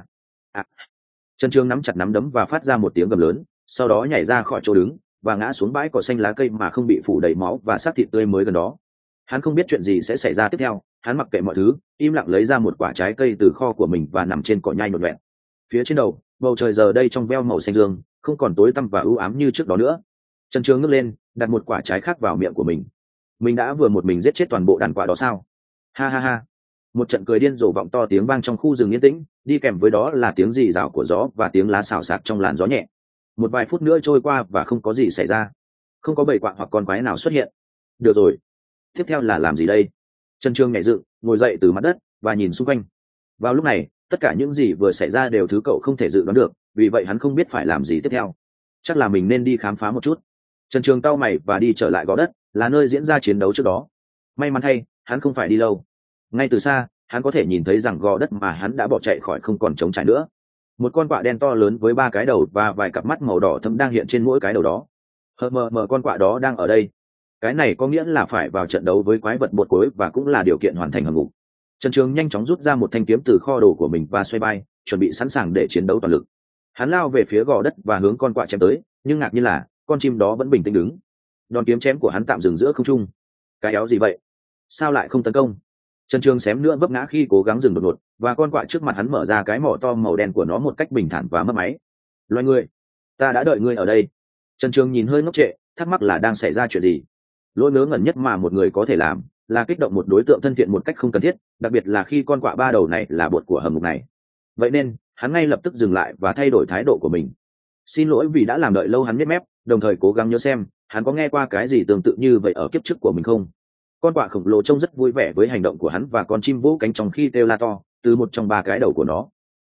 S1: Trần Trường nắm chặt nắm đấm và phát ra một tiếng gầm lớn, sau đó nhảy ra khỏi chỗ đứng và ngã xuống bãi cỏ xanh lá cây mà không bị phủ đầy máu và xác thịt tươi mới gần đó. Hắn không biết chuyện gì sẽ xảy ra tiếp theo, hắn mặc kệ mọi thứ, im lặng lấy ra một quả trái cây từ kho của mình và nằm trên cỏ nhai nhọn vẹn. Phía trên đầu, bầu trời giờ đây trong veo màu xanh dương, không còn tối tăm và u ám như trước đó nữa. Trần Trường ngước lên, đặt một quả trái khác vào miệng của mình. Mình đã vừa một mình giết chết toàn bộ đàn quạ đó sao? Ha ha ha. Một trận cười điên rồ vọng to tiếng vang trong khu rừng yên tĩnh, đi kèm với đó là tiếng rì rào của gió và tiếng lá xào xạc trong làn gió nhẹ. Một vài phút nữa trôi qua và không có gì xảy ra. Không có bầy quạ hoặc con quái nào xuất hiện. Được rồi, tiếp theo là làm gì đây? Trần Trường nhảy dựng, ngồi dậy từ mặt đất và nhìn xung quanh. Vào lúc này, tất cả những gì vừa xảy ra đều thứ cậu không thể dự đoán được, vì vậy hắn không biết phải làm gì tiếp theo. Chắc là mình nên đi khám phá một chút. Trần Trường cau mày và đi trở lại gò đất, là nơi diễn ra chiến đấu trước đó. May mắn thay, hắn không phải đi lâu. Ngay từ xa, hắn có thể nhìn thấy rằng gò đất mà hắn đã bỏ chạy khỏi không còn trống trải nữa. Một con quạ đen to lớn với 3 cái đầu và vài cặp mắt màu đỏ thẫm đang hiện trên mỗi cái đầu đó. Mờ con quạ đó đang ở đây. Cái này có nghĩa là phải vào trận đấu với quái vật bột cuối và cũng là điều kiện hoàn thành hầm ngục. Trần Trường nhanh chóng rút ra một thanh kiếm từ kho đồ của mình và xoay bay, chuẩn bị sẵn sàng để chiến đấu toàn lực. Hắn lao về phía gò đất và hướng con quạ chém tới, nhưng ngạc nhiên là con chim đó vẫn bình tĩnh đứng. Đòn kiếm chém của hắn tạm dừng giữa không trung. Cái éo gì vậy? Sao lại không tấn công? Trần Trường xém nữa vấp ngã khi cố gắng dừng đột ngột, và con quạ trước mặt hắn mở ra cái mỏ to màu đen của nó một cách bình thản và mất máy. Loài người, ta đã đợi ngươi ở đây. Trần Trường nhìn hơi ngốc trệ, thắc mắc là đang xảy ra chuyện gì. Lỗi ngớ ngẩn nhất mà một người có thể làm là kích động một đối tượng thân thiện một cách không cần thiết, đặc biệt là khi con quạ 3 đầu này là bột của hầm ngục này. Vậy nên hắn ngay lập tức dừng lại và thay đổi thái độ của mình. Xin lỗi vì đã làm đợi lâu, hắn nhếch mép, đồng thời cố gắng nhớ xem hắn có nghe qua cái gì tương tự như vậy ở kiếp trước của mình không. Con quạ khổng lồ trông rất vui vẻ với hành động của hắn, và con chim vỗ cánh trong khi kêu la to từ một trong 3 cái đầu của nó.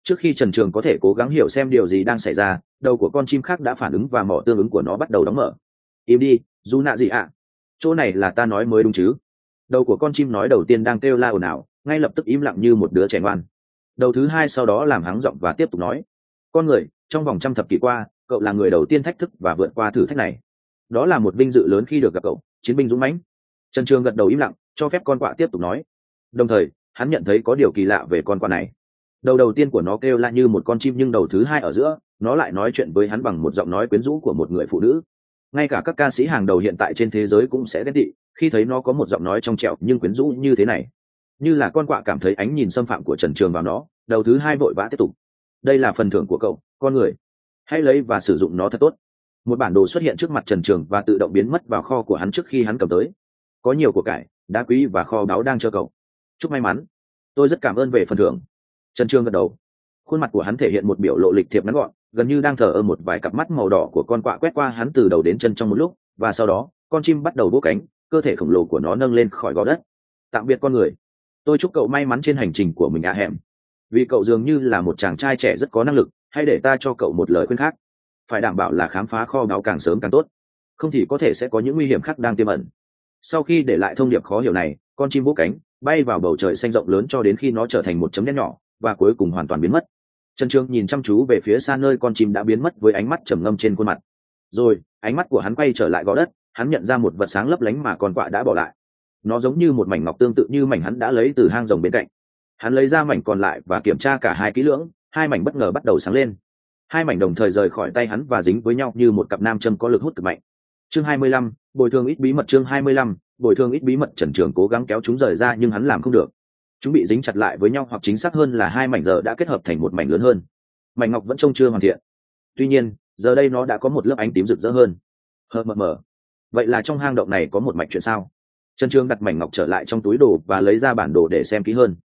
S1: Trước khi Trần Trường có thể cố gắng hiểu xem điều gì đang xảy ra, đầu của con chim khác đã phản ứng và mỏ tương ứng của nó bắt đầu đóng mở. Im đi, dù nạ gì ạ? Chỗ này là ta nói mới đúng chứ? Đầu của con chim nói đầu tiên đang kêu la ồn ào, ngay lập tức im lặng như một đứa trẻ ngoan. Đầu thứ hai sau đó làm hắng giọng và tiếp tục nói: con người, trong vòng trăm thập kỷ qua, cậu là người đầu tiên thách thức và vượt qua thử thách này. Đó là một vinh dự lớn khi được gặp cậu, chiến binh dũng mãnh. Trần Trường gật đầu im lặng, cho phép con quạ tiếp tục nói. Đồng thời, hắn nhận thấy có điều kỳ lạ về con quạ này. Đầu đầu tiên của nó kêu la như một con chim, nhưng đầu thứ hai ở giữa, nó lại nói chuyện với hắn bằng một giọng nói quyến rũ của một người phụ nữ. Ngay cả các ca sĩ hàng đầu hiện tại trên thế giới cũng sẽ ghét tị khi thấy nó có một giọng nói trong trẻo nhưng quyến rũ như thế này. Như là con quạ cảm thấy ánh nhìn xâm phạm của Trần Trường vào nó, đầu thứ hai vội vã tiếp tục. Đây là phần thưởng của cậu, con người. Hãy lấy và sử dụng nó thật tốt. Một bản đồ xuất hiện trước mặt Trần Trường và tự động biến mất vào kho của hắn trước khi hắn cầm tới. Có nhiều của cải, đá quý và kho báu đang chờ cậu. Chúc may mắn. Tôi rất cảm ơn về phần thưởng. Trần Trường gật đầu. Khuôn mặt của hắn thể hiện một biểu lộ lịch thiệp ngắn gọn, gần như đang thờ ơ. Một vài cặp mắt màu đỏ của con quạ quét qua hắn từ đầu đến chân trong một lúc, và sau đó con chim bắt đầu vỗ cánh, cơ thể khổng lồ của nó nâng lên khỏi gò đất. Tạm biệt con người. Tôi chúc cậu may mắn trên hành trình của mình ạ hẻm. Vì cậu dường như là một chàng trai trẻ rất có năng lực, hãy để ta cho cậu một lời khuyên khác. Phải đảm bảo là khám phá kho báu càng sớm càng tốt, không thì có thể sẽ có những nguy hiểm khác đang tiềm ẩn. Sau khi để lại thông điệp khó hiểu này, con chim vỗ cánh bay vào bầu trời xanh rộng lớn cho đến khi nó trở thành một chấm đen nhỏ và cuối cùng hoàn toàn biến mất. Trần Trường nhìn chăm chú về phía xa nơi con chim đã biến mất với ánh mắt trầm ngâm trên khuôn mặt. Rồi ánh mắt của hắn quay trở lại gò đất. Hắn nhận ra một vật sáng lấp lánh mà con quạ đã bỏ lại. Nó giống như một mảnh ngọc, tương tự như mảnh hắn đã lấy từ hang rồng bên cạnh. Hắn lấy ra mảnh còn lại và kiểm tra cả hai kỹ lưỡng. Hai mảnh bất ngờ bắt đầu sáng lên. Hai mảnh đồng thời rời khỏi tay hắn và dính với nhau như một cặp nam châm có lực hút cực mạnh. Chương 25, bồi thường ít bí mật. Chương 25, bồi thường ít bí mật. Trần Trường cố gắng kéo chúng rời ra nhưng hắn làm không được. Chúng bị dính chặt lại với nhau, hoặc chính xác hơn là hai mảnh giờ đã kết hợp thành một mảnh lớn hơn. Mảnh ngọc vẫn trông chưa hoàn thiện. Tuy nhiên, giờ đây nó đã có một lớp ánh tím rực rỡ hơn. Mờ. Vậy là trong hang động này có một mạch chuyện sao? Trần Trường đặt mảnh ngọc trở lại trong túi đồ và lấy ra bản đồ để xem kỹ hơn.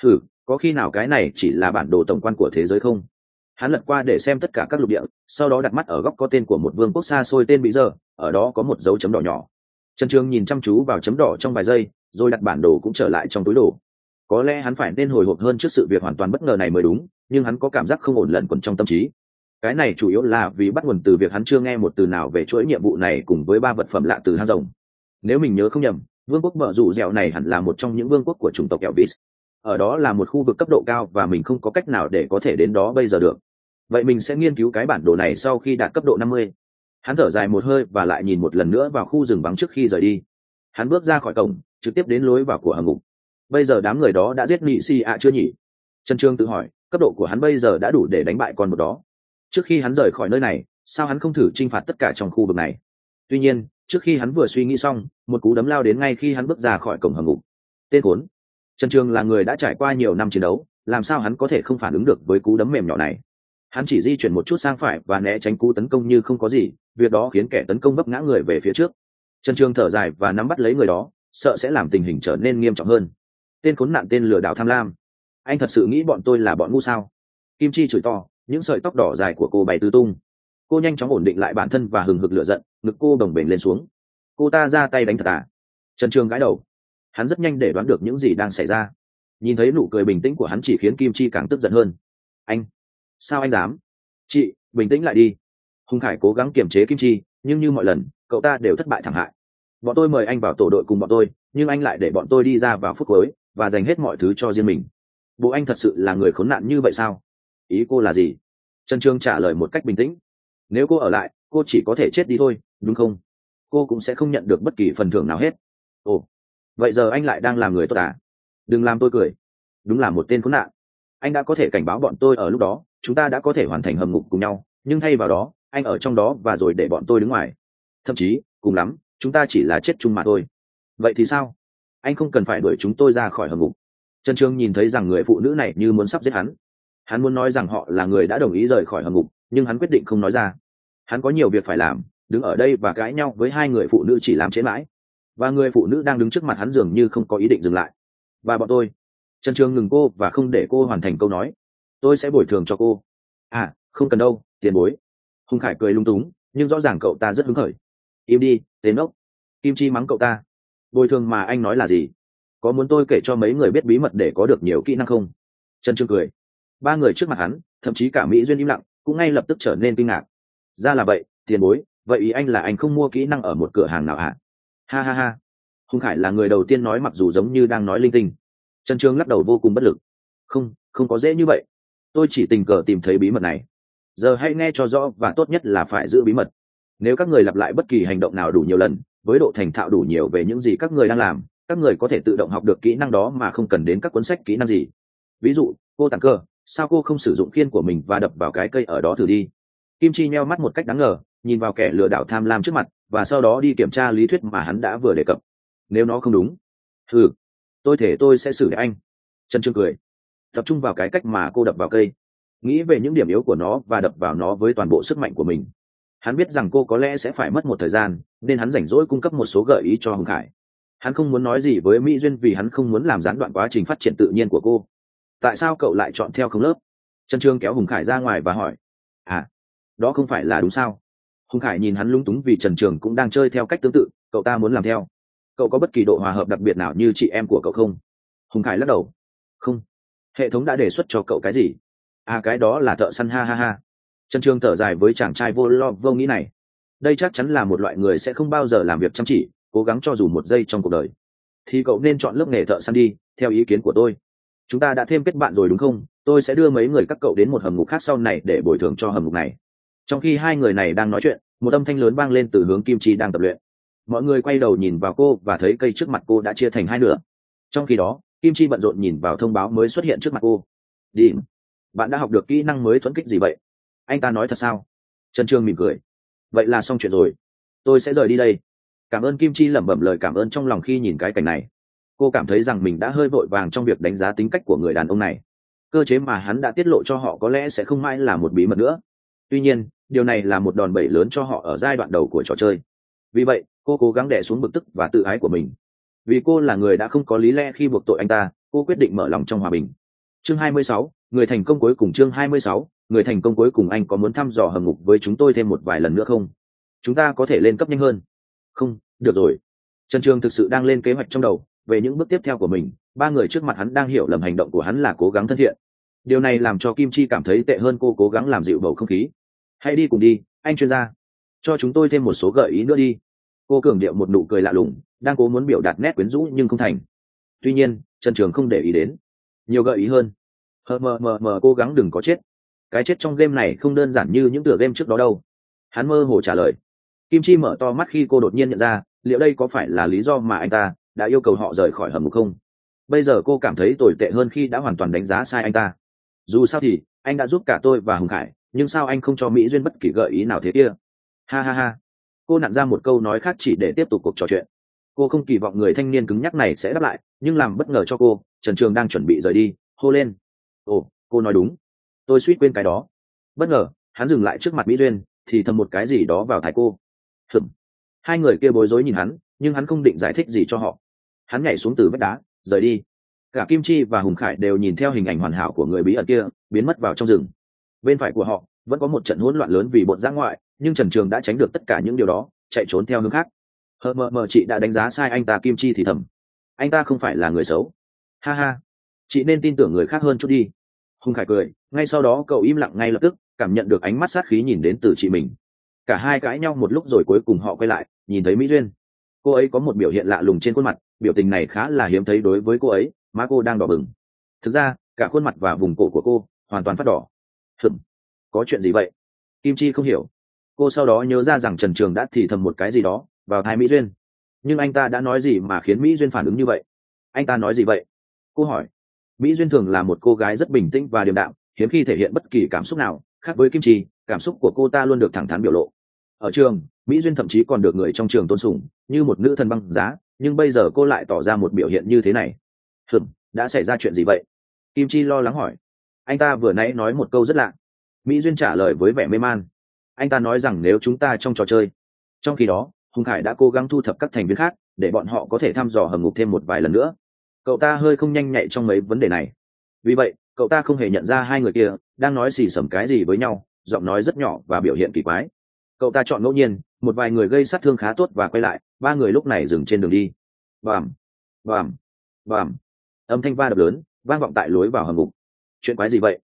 S1: Có khi nào cái này chỉ là bản đồ tổng quan của thế giới không? Hắn lật qua để xem tất cả các lục địa, sau đó đặt mắt ở góc có tên của một vương quốc xa xôi tên Bị Giờ, ở đó có một dấu chấm đỏ nhỏ. Trần Trường nhìn chăm chú vào chấm đỏ trong vài giây, rồi đặt bản đồ cũng trở lại trong túi đồ. Có lẽ hắn phải nên hồi hộp hơn trước sự việc hoàn toàn bất ngờ này mới đúng, nhưng hắn có cảm giác không ổn lẩn quẩn trong tâm trí. Cái này chủ yếu là vì bắt nguồn từ việc hắn chưa nghe một từ nào về chuỗi nhiệm vụ này cùng với 3 vật phẩm lạ từ hang rồng. Nếu mình nhớ không nhầm, vương quốc Bờ Rủ Dẻo này hẳn là một trong những vương quốc của chủng tộc Elvis. Ở đó là một khu vực cấp độ cao và mình không có cách nào để có thể đến đó bây giờ được. Vậy mình sẽ nghiên cứu cái bản đồ này sau khi đạt cấp độ 50. Hắn thở dài một hơi và lại nhìn một lần nữa vào khu rừng vắng trước khi rời đi. Hắn bước ra khỏi cổng, trực tiếp đến lối vào của hầm ngục. Bây giờ đám người đó đã giết Nị Si ạ chưa nhỉ? Trần Trường tự hỏi, cấp độ của hắn bây giờ đã đủ để đánh bại con một đó. Trước khi hắn rời khỏi nơi này, sao hắn không thử chinh phạt tất cả trong khu vực này? Tuy nhiên, trước khi hắn vừa suy nghĩ xong, một cú đấm lao đến ngay khi hắn bước ra khỏi cổng hầm ngục. Tên khốn! Trần Trường là người đã trải qua nhiều năm chiến đấu, làm sao hắn có thể không phản ứng được với cú đấm mềm nhỏ này? Hắn chỉ di chuyển một chút sang phải và né tránh cú tấn công như không có gì, việc đó khiến kẻ tấn công vấp ngã người về phía trước. Trần Trường thở dài và nắm bắt lấy người đó, sợ sẽ làm tình hình trở nên nghiêm trọng hơn. Tên khốn nạn, tên lừa đảo tham lam! Anh thật sự nghĩ bọn tôi là bọn ngu sao? Kim Chi chửi to, những sợi tóc đỏ dài của cô bay tứ tung. Cô nhanh chóng ổn định lại bản thân và hừng hực lửa giận, ngực cô bồng bềnh lên xuống. Cô ta ra tay đánh thật à? Trần Trường gãi đầu. Hắn rất nhanh để đoán được những gì đang xảy ra. Nhìn thấy nụ cười bình tĩnh của hắn chỉ khiến Kim Chi càng tức giận hơn. Anh! Sao anh dám? Chị, bình tĩnh lại đi. Hùng Khải cố gắng kiềm chế Kim Chi, nhưng như mọi lần, cậu ta đều thất bại thảm hại. Bọn tôi mời anh vào tổ đội cùng bọn tôi, nhưng anh lại để bọn tôi đi ra vào phút cuối và dành hết mọi thứ cho riêng mình. Bố anh thật sự là người khốn nạn như vậy sao? Ý cô là gì? Trần Trường trả lời một cách bình tĩnh. Nếu cô ở lại, cô chỉ có thể chết đi thôi, đúng không? Cô cũng sẽ không nhận được bất kỳ phần thưởng nào hết. Ồ, vậy giờ anh lại đang làm người tốt à? Đừng làm tôi cười. Đúng là một tên khốn nạn. Anh đã có thể cảnh báo bọn tôi ở lúc đó, chúng ta đã có thể hoàn thành hầm ngục cùng nhau, nhưng thay vào đó, anh ở trong đó và rồi để bọn tôi đứng ngoài. Thậm chí, cùng lắm, chúng ta chỉ là chết chung mà thôi. Vậy thì sao? Anh không cần phải đuổi chúng tôi ra khỏi hầm ngục. Trần Trường nhìn thấy rằng người phụ nữ này như muốn sắp giết hắn. Hắn muốn nói rằng họ là người đã đồng ý rời khỏi hầm ngục, nhưng hắn quyết định không nói ra. Hắn có nhiều việc phải làm, đứng ở đây và cãi nhau với hai người phụ nữ chỉ làm trễ mãi. Và người phụ nữ đang đứng trước mặt hắn dường như không có ý định dừng lại. Và bọn tôi. Trần Trường ngừng cô và không để cô hoàn thành câu nói. Tôi sẽ bồi thường cho cô. À, không cần đâu, tiền bối. Hùng Khải cười lung túng, nhưng rõ ràng cậu ta rất hứng khởi. Im đi, tên ốc. Kim Chi mắng cậu ta. Bồi thường mà anh nói là gì? Có muốn tôi kể cho mấy người biết bí mật để có được nhiều kỹ năng không? Trần Trường cười. Ba người trước mặt hắn, thậm chí cả Mỹ Duyên im lặng cũng ngay lập tức trở nên kinh ngạc. Ra là vậy, tiền bối, vậy ý anh là anh không mua kỹ năng ở một cửa hàng nào hả? Ha ha ha. Hùng Khải là người đầu tiên nói, mặc dù giống như đang nói linh tinh. Trần Trường lắc đầu vô cùng bất lực. Không có dễ như vậy. Tôi chỉ tình cờ tìm thấy bí mật này. Giờ hãy nghe cho rõ, và tốt nhất là phải giữ bí mật. Nếu các người lặp lại bất kỳ hành động nào đủ nhiều lần, với độ thành thạo đủ nhiều về những gì các người đang làm, các người có thể tự động học được kỹ năng đó mà không cần đến các cuốn sách kỹ năng gì. Ví dụ, cô tặng cơ, sao cô không sử dụng khiên của mình và đập vào cái cây ở đó thử đi? Kim Chi nheo mắt một cách đáng ngờ, nhìn vào kẻ lừa đảo tham lam trước mặt, và sau đó đi kiểm tra lý thuyết mà hắn đã vừa đề cập. Nếu nó không đúng, tôi thể tôi sẽ xử để anh. Trần Trương cười, tập trung vào cái cách mà cô đập vào cây, nghĩ về những điểm yếu của nó và đập vào nó với toàn bộ sức mạnh của mình. Hắn biết rằng cô có lẽ sẽ phải mất một thời gian, nên hắn rảnh rỗi cung cấp một số gợi ý cho Hùng Khải. Hắn không muốn nói gì với Mỹ Duyên vì hắn không muốn làm gián đoạn quá trình phát triển tự nhiên của cô. Tại sao cậu lại chọn theo không lớp? Trần Trương kéo Hùng Khải ra ngoài và hỏi. Đó không phải là đúng sao? Hùng Khải nhìn hắn lung túng vì Trần Trường cũng đang chơi theo cách tương tự. Cậu ta muốn làm theo. Cậu có bất kỳ độ hòa hợp đặc biệt nào như chị em của cậu không? Hùng Khải lắc đầu. Không. Hệ thống đã đề xuất cho cậu cái gì? Cái đó là thợ săn, ha ha ha. Trần Trường thở dài với chàng trai vô lo vô nghĩ này. Đây chắc chắn là một loại người sẽ không bao giờ làm việc chăm chỉ, cố gắng cho dù một giây trong cuộc đời. Thì cậu nên chọn lớp nghề thợ săn đi, theo ý kiến của tôi. Chúng ta đã thêm kết bạn rồi đúng không? Tôi sẽ đưa mấy người các cậu đến một hầm ngục khác sau này để bồi thường cho hầm ngục này. Trong khi hai người này đang nói chuyện, một âm thanh lớn vang lên từ hướng Kim Chi đang tập luyện. Mọi người quay đầu nhìn vào cô và thấy cây trước mặt cô đã chia thành hai nửa. Trong khi đó, Kim Chi bận rộn nhìn vào thông báo mới xuất hiện trước mặt cô. Đi. Bạn đã học được kỹ năng mới thuẫn kích gì vậy? Anh ta nói thật sao? Trần Trương mỉm cười. Vậy là xong chuyện rồi. Tôi sẽ rời đi đây. Cảm ơn. Kim Chi lẩm bẩm lời cảm ơn trong lòng khi nhìn cái cảnh này. Cô cảm thấy rằng mình đã hơi vội vàng trong việc đánh giá tính cách của người đàn ông này. Cơ chế mà hắn đã tiết lộ cho họ có lẽ sẽ không mãi là một bí mật nữa. Tuy nhiên, điều này là một đòn bẩy lớn cho họ ở giai đoạn đầu của trò chơi. Vì vậy, cô cố gắng đè xuống bực tức và tự ái của mình. Vì cô là người đã không có lý lẽ khi buộc tội anh ta, cô quyết định mở lòng trong hòa bình. Chương 26, người thành công cuối cùng. Chương 26, người thành công cuối cùng. Anh có muốn thăm dò hầm ngục với chúng tôi thêm một vài lần nữa không? Chúng ta có thể lên cấp nhanh hơn. Không, được rồi. Trần Trường thực sự đang lên kế hoạch trong đầu về những bước tiếp theo của mình. Ba người trước mặt hắn đang hiểu lầm hành động của hắn là cố gắng thân thiện. Điều này làm cho Kim Chi cảm thấy tệ hơn. Cô cố gắng làm dịu bầu không khí. Hãy đi cùng đi, anh chuyên gia. Cho chúng tôi thêm một số gợi ý nữa đi. Cô cường điệu một nụ cười lạ lùng, đang cố muốn biểu đạt nét quyến rũ nhưng không thành. Tuy nhiên, Trần Trường không để ý đến. Nhiều gợi ý hơn. Cố gắng đừng có chết. Cái chết trong game này không đơn giản như những tựa game trước đó đâu. Hắn mơ hồ trả lời. Kim Chi mở to mắt khi cô đột nhiên nhận ra, liệu đây có phải là lý do mà anh ta đã yêu cầu họ rời khỏi hầm ngục không? Bây giờ cô cảm thấy tồi tệ hơn khi đã hoàn toàn đánh giá sai anh ta. Dù sao thì, anh đã giúp cả tôi và Hùng Khải, nhưng sao anh không cho Mỹ Duyên bất kỳ gợi ý nào thế kia? Ha ha ha. Cô nặn ra một câu nói khác chỉ để tiếp tục cuộc trò chuyện. Cô không kỳ vọng người thanh niên cứng nhắc này sẽ đáp lại, nhưng làm bất ngờ cho cô, Trần Trường đang chuẩn bị rời đi, hô lên. Ồ, cô nói đúng. Tôi suýt quên cái đó. Bất ngờ, hắn dừng lại trước mặt Mỹ Duyên, thì thầm một cái gì đó vào tai cô. Hai người kia bối rối nhìn hắn, nhưng hắn không định giải thích gì cho họ. Hắn nhảy xuống từ vách đá, rời đi. Cả Kim Chi và Hùng Khải đều nhìn theo hình ảnh hoàn hảo của người bí ẩn kia biến mất vào trong rừng. Bên phải của họ vẫn có một trận hỗn loạn lớn vì bọn giã ngoại, nhưng Trần Trường đã tránh được tất cả những điều đó, chạy trốn theo hướng khác. Chị đã đánh giá sai anh ta. Kim Chi thì thầm. Anh ta không phải là người xấu. Ha ha. Chị nên tin tưởng người khác hơn chút đi. Hùng Khải cười, ngay sau đó cậu im lặng ngay lập tức, cảm nhận được ánh mắt sát khí nhìn đến từ chị mình. Cả hai cãi nhau một lúc rồi cuối cùng họ quay lại, nhìn thấy Mỹ Duyên. Cô ấy có một biểu hiện lạ lùng trên khuôn mặt, biểu tình này khá là hiếm thấy đối với cô ấy, má cô đang đỏ bừng. Thực ra, cả khuôn mặt và vùng cổ của cô hoàn toàn phát đỏ. Có chuyện gì vậy? Kim Chi không hiểu. Cô sau đó nhớ ra rằng Trần Trường đã thì thầm một cái gì đó vào tai Mỹ Duyên. Nhưng anh ta đã nói gì mà khiến Mỹ Duyên phản ứng như vậy? Anh ta nói gì vậy? Cô hỏi. Mỹ Duyên thường là một cô gái rất bình tĩnh và điềm đạm, hiếm khi thể hiện bất kỳ cảm xúc nào. Khác với Kim Chi, cảm xúc của cô ta luôn được thẳng thắn biểu lộ. Ở trường, Mỹ Duyên thậm chí còn được người trong trường tôn sùng như một nữ thần băng giá, nhưng bây giờ cô lại tỏ ra một biểu hiện như thế này. Đã xảy ra chuyện gì vậy? Kim Chi lo lắng hỏi. Anh ta vừa nãy nói một câu rất lạ. Mỹ Duyên trả lời với vẻ mê man. Anh ta nói rằng nếu chúng ta trong trò chơi. Trong khi đó, Hùng Khải đã cố gắng thu thập các thành viên khác để bọn họ có thể thăm dò hầm ngục thêm một vài lần nữa. Cậu ta hơi không nhanh nhạy trong mấy vấn đề này. Vì vậy, cậu ta không hề nhận ra hai người kia đang nói xì xầm cái gì với nhau, giọng nói rất nhỏ và biểu hiện kỳ quái. Cậu ta chọn ngẫu nhiên một vài người gây sát thương khá tốt và quay lại. Ba người lúc này dừng trên đường đi. Bàm, bàm, bàm. Âm thanh va đập lớn vang vọng tại lối vào hầm ngục. Chuyện quái gì vậy?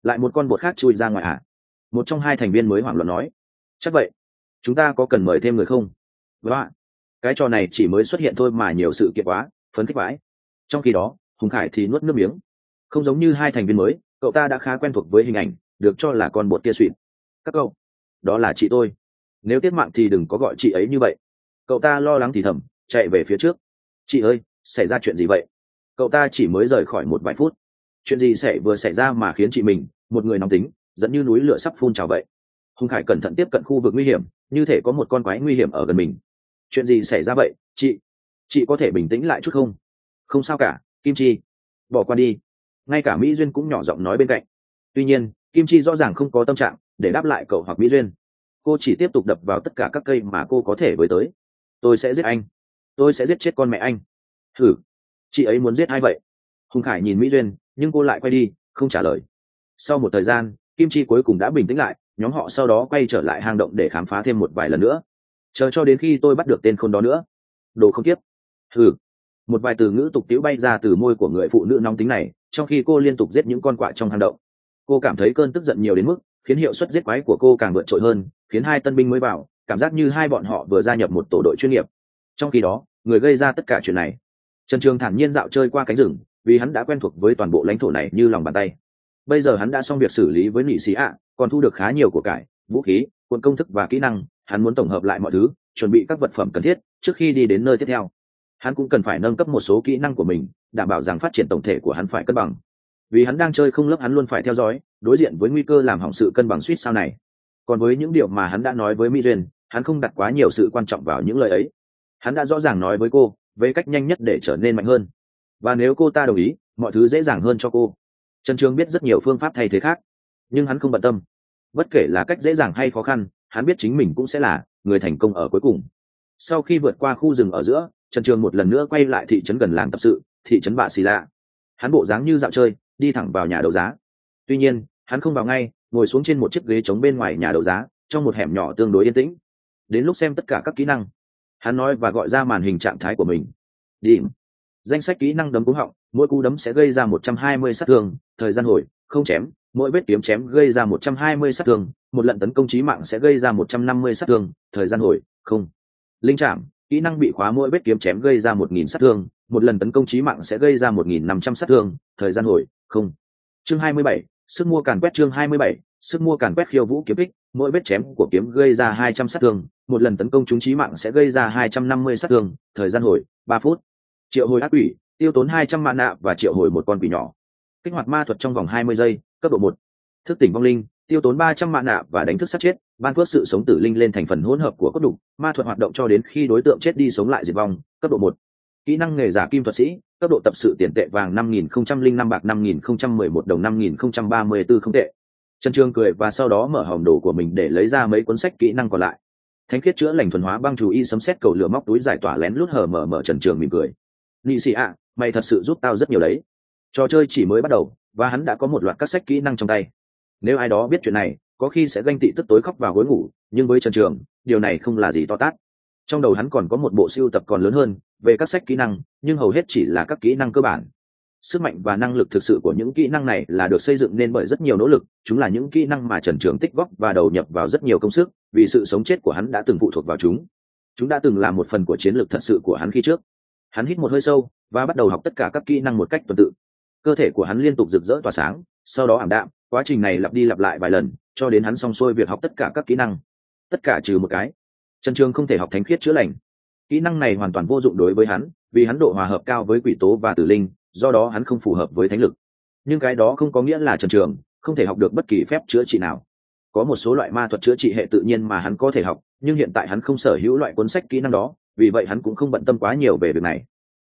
S1: lại một con bột khác chui ra ngoài à? Một trong hai thành viên mới hoảng loạn nói. Chắc vậy. Chúng ta có cần mời thêm người không? Và cái trò này chỉ mới xuất hiện thôi mà nhiều sự kiện quá, phấn khích vãi. Trong khi đó Hùng Khải thì nuốt nước miếng. Không giống như hai thành viên mới, cậu ta đã khá quen thuộc với hình ảnh được cho là con bột kia suỵt. Các cậu, đó là chị tôi, nếu tiết mạng thì đừng có gọi chị ấy như vậy. Cậu ta lo lắng thì thầm chạy về phía trước. Chị ơi, xảy ra chuyện gì vậy? Cậu ta chỉ mới rời khỏi một vài phút, chuyện gì vừa xảy ra mà khiến chị mình, một người nóng tính, dẫn như núi lửa sắp phun trào vậy? Hùng Khải cẩn thận tiếp cận khu vực nguy hiểm, như thể có một con quái nguy hiểm ở gần mình. Chuyện gì xảy ra vậy chị có thể bình tĩnh lại chút không? Không sao cả, Kim Chi, bỏ qua đi. Ngay cả Mỹ Duyên cũng nhỏ giọng nói bên cạnh. Tuy nhiên Kim Chi rõ ràng không có tâm trạng để đáp lại cậu hoặc Mỹ Duyên. Cô chỉ tiếp tục đập vào tất cả các cây mà cô có thể với tới. Tôi sẽ giết anh, tôi sẽ giết chết con mẹ anh. Thử, chị ấy muốn giết ai vậy? Hùng Khải nhìn Mỹ Duyên nhưng cô lại quay đi không trả lời. Sau một thời gian Kim Chi cuối cùng đã bình tĩnh lại, nhóm họ sau đó quay trở lại hang động để khám phá thêm một vài lần nữa. Chờ cho đến khi tôi bắt được tên khốn đó nữa. Đồ không tiếp. Thử, một vài từ ngữ tục tiễu bay ra từ môi của người phụ nữ nóng tính này trong khi cô liên tục giết những con quạ trong hang động. Cô cảm thấy cơn tức giận nhiều đến mức khiến hiệu suất giết quái của cô càng vượt trội hơn, khiến hai tân binh mới vào cảm giác như hai bọn họ vừa gia nhập một tổ đội chuyên nghiệp. Trong khi đó người gây ra tất cả chuyện này, Trần Trường thản nhiên dạo chơi qua cánh rừng, vì hắn đã quen thuộc với toàn bộ lãnh thổ này như lòng bàn tay. Bây giờ hắn đã xong việc xử lý với nị sĩ ạ, còn thu được khá nhiều của cải, vũ khí, quân công thức và kỹ năng. Hắn muốn tổng hợp lại mọi thứ, chuẩn bị các vật phẩm cần thiết trước khi đi đến nơi tiếp theo. Hắn cũng cần phải nâng cấp một số kỹ năng của mình, đảm bảo rằng phát triển tổng thể của hắn phải cân bằng. Vì hắn đang chơi không lớp, hắn luôn phải theo dõi, đối diện với nguy cơ làm hỏng sự cân bằng suýt sao này. Còn với những điều mà hắn đã nói với Mỹ Duyên, hắn không đặt quá nhiều sự quan trọng vào những lời ấy. Hắn đã rõ ràng nói với cô về cách nhanh nhất để trở nên mạnh hơn, và nếu cô ta đồng ý, mọi thứ dễ dàng hơn cho cô. Trần Trường biết rất nhiều phương pháp thay thế khác, nhưng hắn không bận tâm. Bất kể là cách dễ dàng hay khó khăn, hắn biết chính mình cũng sẽ là người thành công ở cuối cùng. Sau khi vượt qua khu rừng ở giữa, Trần Trường một lần nữa quay lại thị trấn gần làng tập sự, thị trấn Bạ Xì Lạ. Hắn bộ dáng như dạo chơi, đi thẳng vào nhà đấu giá. Tuy nhiên hắn không vào ngay, ngồi xuống trên một chiếc ghế trống bên ngoài nhà đấu giá, trong một hẻm nhỏ tương đối yên tĩnh. Đến lúc xem tất cả các kỹ năng, hắn nói và gọi ra màn hình trạng thái của mình. Điểm, danh sách kỹ năng đấm cú họng, mỗi cú đấm sẽ gây ra 120 sát thương, thời gian hồi không chém, mỗi vết kiếm chém gây ra 120 sát thương, một lần tấn công chí mạng sẽ gây ra 150 sát thương, thời gian hồi không. Linh chạm, kỹ năng bị khóa, mỗi vết kiếm chém gây ra 1000 sát thương, một lần tấn công chí mạng sẽ gây ra 1500 sát thương, thời gian hồi không. Chương 27, sức mua càn quét. Chương 27, sức mua càn quét. Khiêu vũ kiếm kích, mỗi vết chém của kiếm gây ra 200 sát thương, một lần tấn công trúng chí mạng sẽ gây ra 250 sát thương, thời gian hồi 3 phút. Triệu hồi ác quỷ, tiêu tốn 200 mana và triệu hồi một con quỷ nhỏ. Kích hoạt ma thuật trong vòng 20 giây, cấp độ 1. Thức tỉnh vong linh, tiêu tốn 300 mana và đánh thức sát chết, ban phước sự sống tử linh lên thành phần hỗn hợp của cốt đục. Ma thuật hoạt động cho đến khi đối tượng chết đi sống lại diệt vong, cấp độ 1. Kỹ năng nghề giả kim thuật sĩ, cấp độ tập sự tiền tệ vàng 5005 bạc 5011 đồng 5034 không tệ. Trần Trường cười và sau đó mở hòm đồ của mình để lấy ra mấy cuốn sách kỹ năng còn lại. Thánh khiết chữa lành thuần hóa băng chú y sấm sét cầu lửa móc túi giải tỏa lén lút hở mở. Trần Trường mỉm cười. Nị sĩ ạ, mày thật sự giúp tao rất nhiều đấy. Trò chơi chỉ mới bắt đầu và hắn đã có một loạt các sách kỹ năng trong tay. Nếu ai đó biết chuyện này, có khi sẽ ganh tị tức tối khóc vào gối ngủ, nhưng với Trần Trường, điều này không là gì to tát. Trong đầu hắn còn có một bộ sưu tập còn lớn hơn về các sách kỹ năng, nhưng hầu hết chỉ là các kỹ năng cơ bản. Sức mạnh và năng lực thực sự của những kỹ năng này là được xây dựng nên bởi rất nhiều nỗ lực. Chúng là những kỹ năng mà Trần Trường tích góp và đầu nhập vào rất nhiều công sức, vì sự sống chết của hắn đã từng phụ thuộc vào chúng. Chúng đã từng là một phần của chiến lược thật sự của hắn khi trước. Hắn hít một hơi sâu và bắt đầu học tất cả các kỹ năng một cách tuần tự. Cơ thể của hắn liên tục rực rỡ tỏa sáng, sau đó ảm đạm. Quá trình này lặp đi lặp lại vài lần cho đến hắn xong xuôi việc học tất cả các kỹ năng, tất cả trừ một cái. Trần Trường không thể học thánh khiết chữa lành. Kỹ năng này hoàn toàn vô dụng đối với hắn, vì hắn độ hòa hợp cao với quỷ tố và tử linh, do đó hắn không phù hợp với thánh lực. Nhưng cái đó không có nghĩa là Trần Trường không thể học được bất kỳ phép chữa trị nào. Có một số loại ma thuật chữa trị hệ tự nhiên mà hắn có thể học, nhưng hiện tại hắn không sở hữu loại cuốn sách kỹ năng đó, vì vậy hắn cũng không bận tâm quá nhiều về việc này.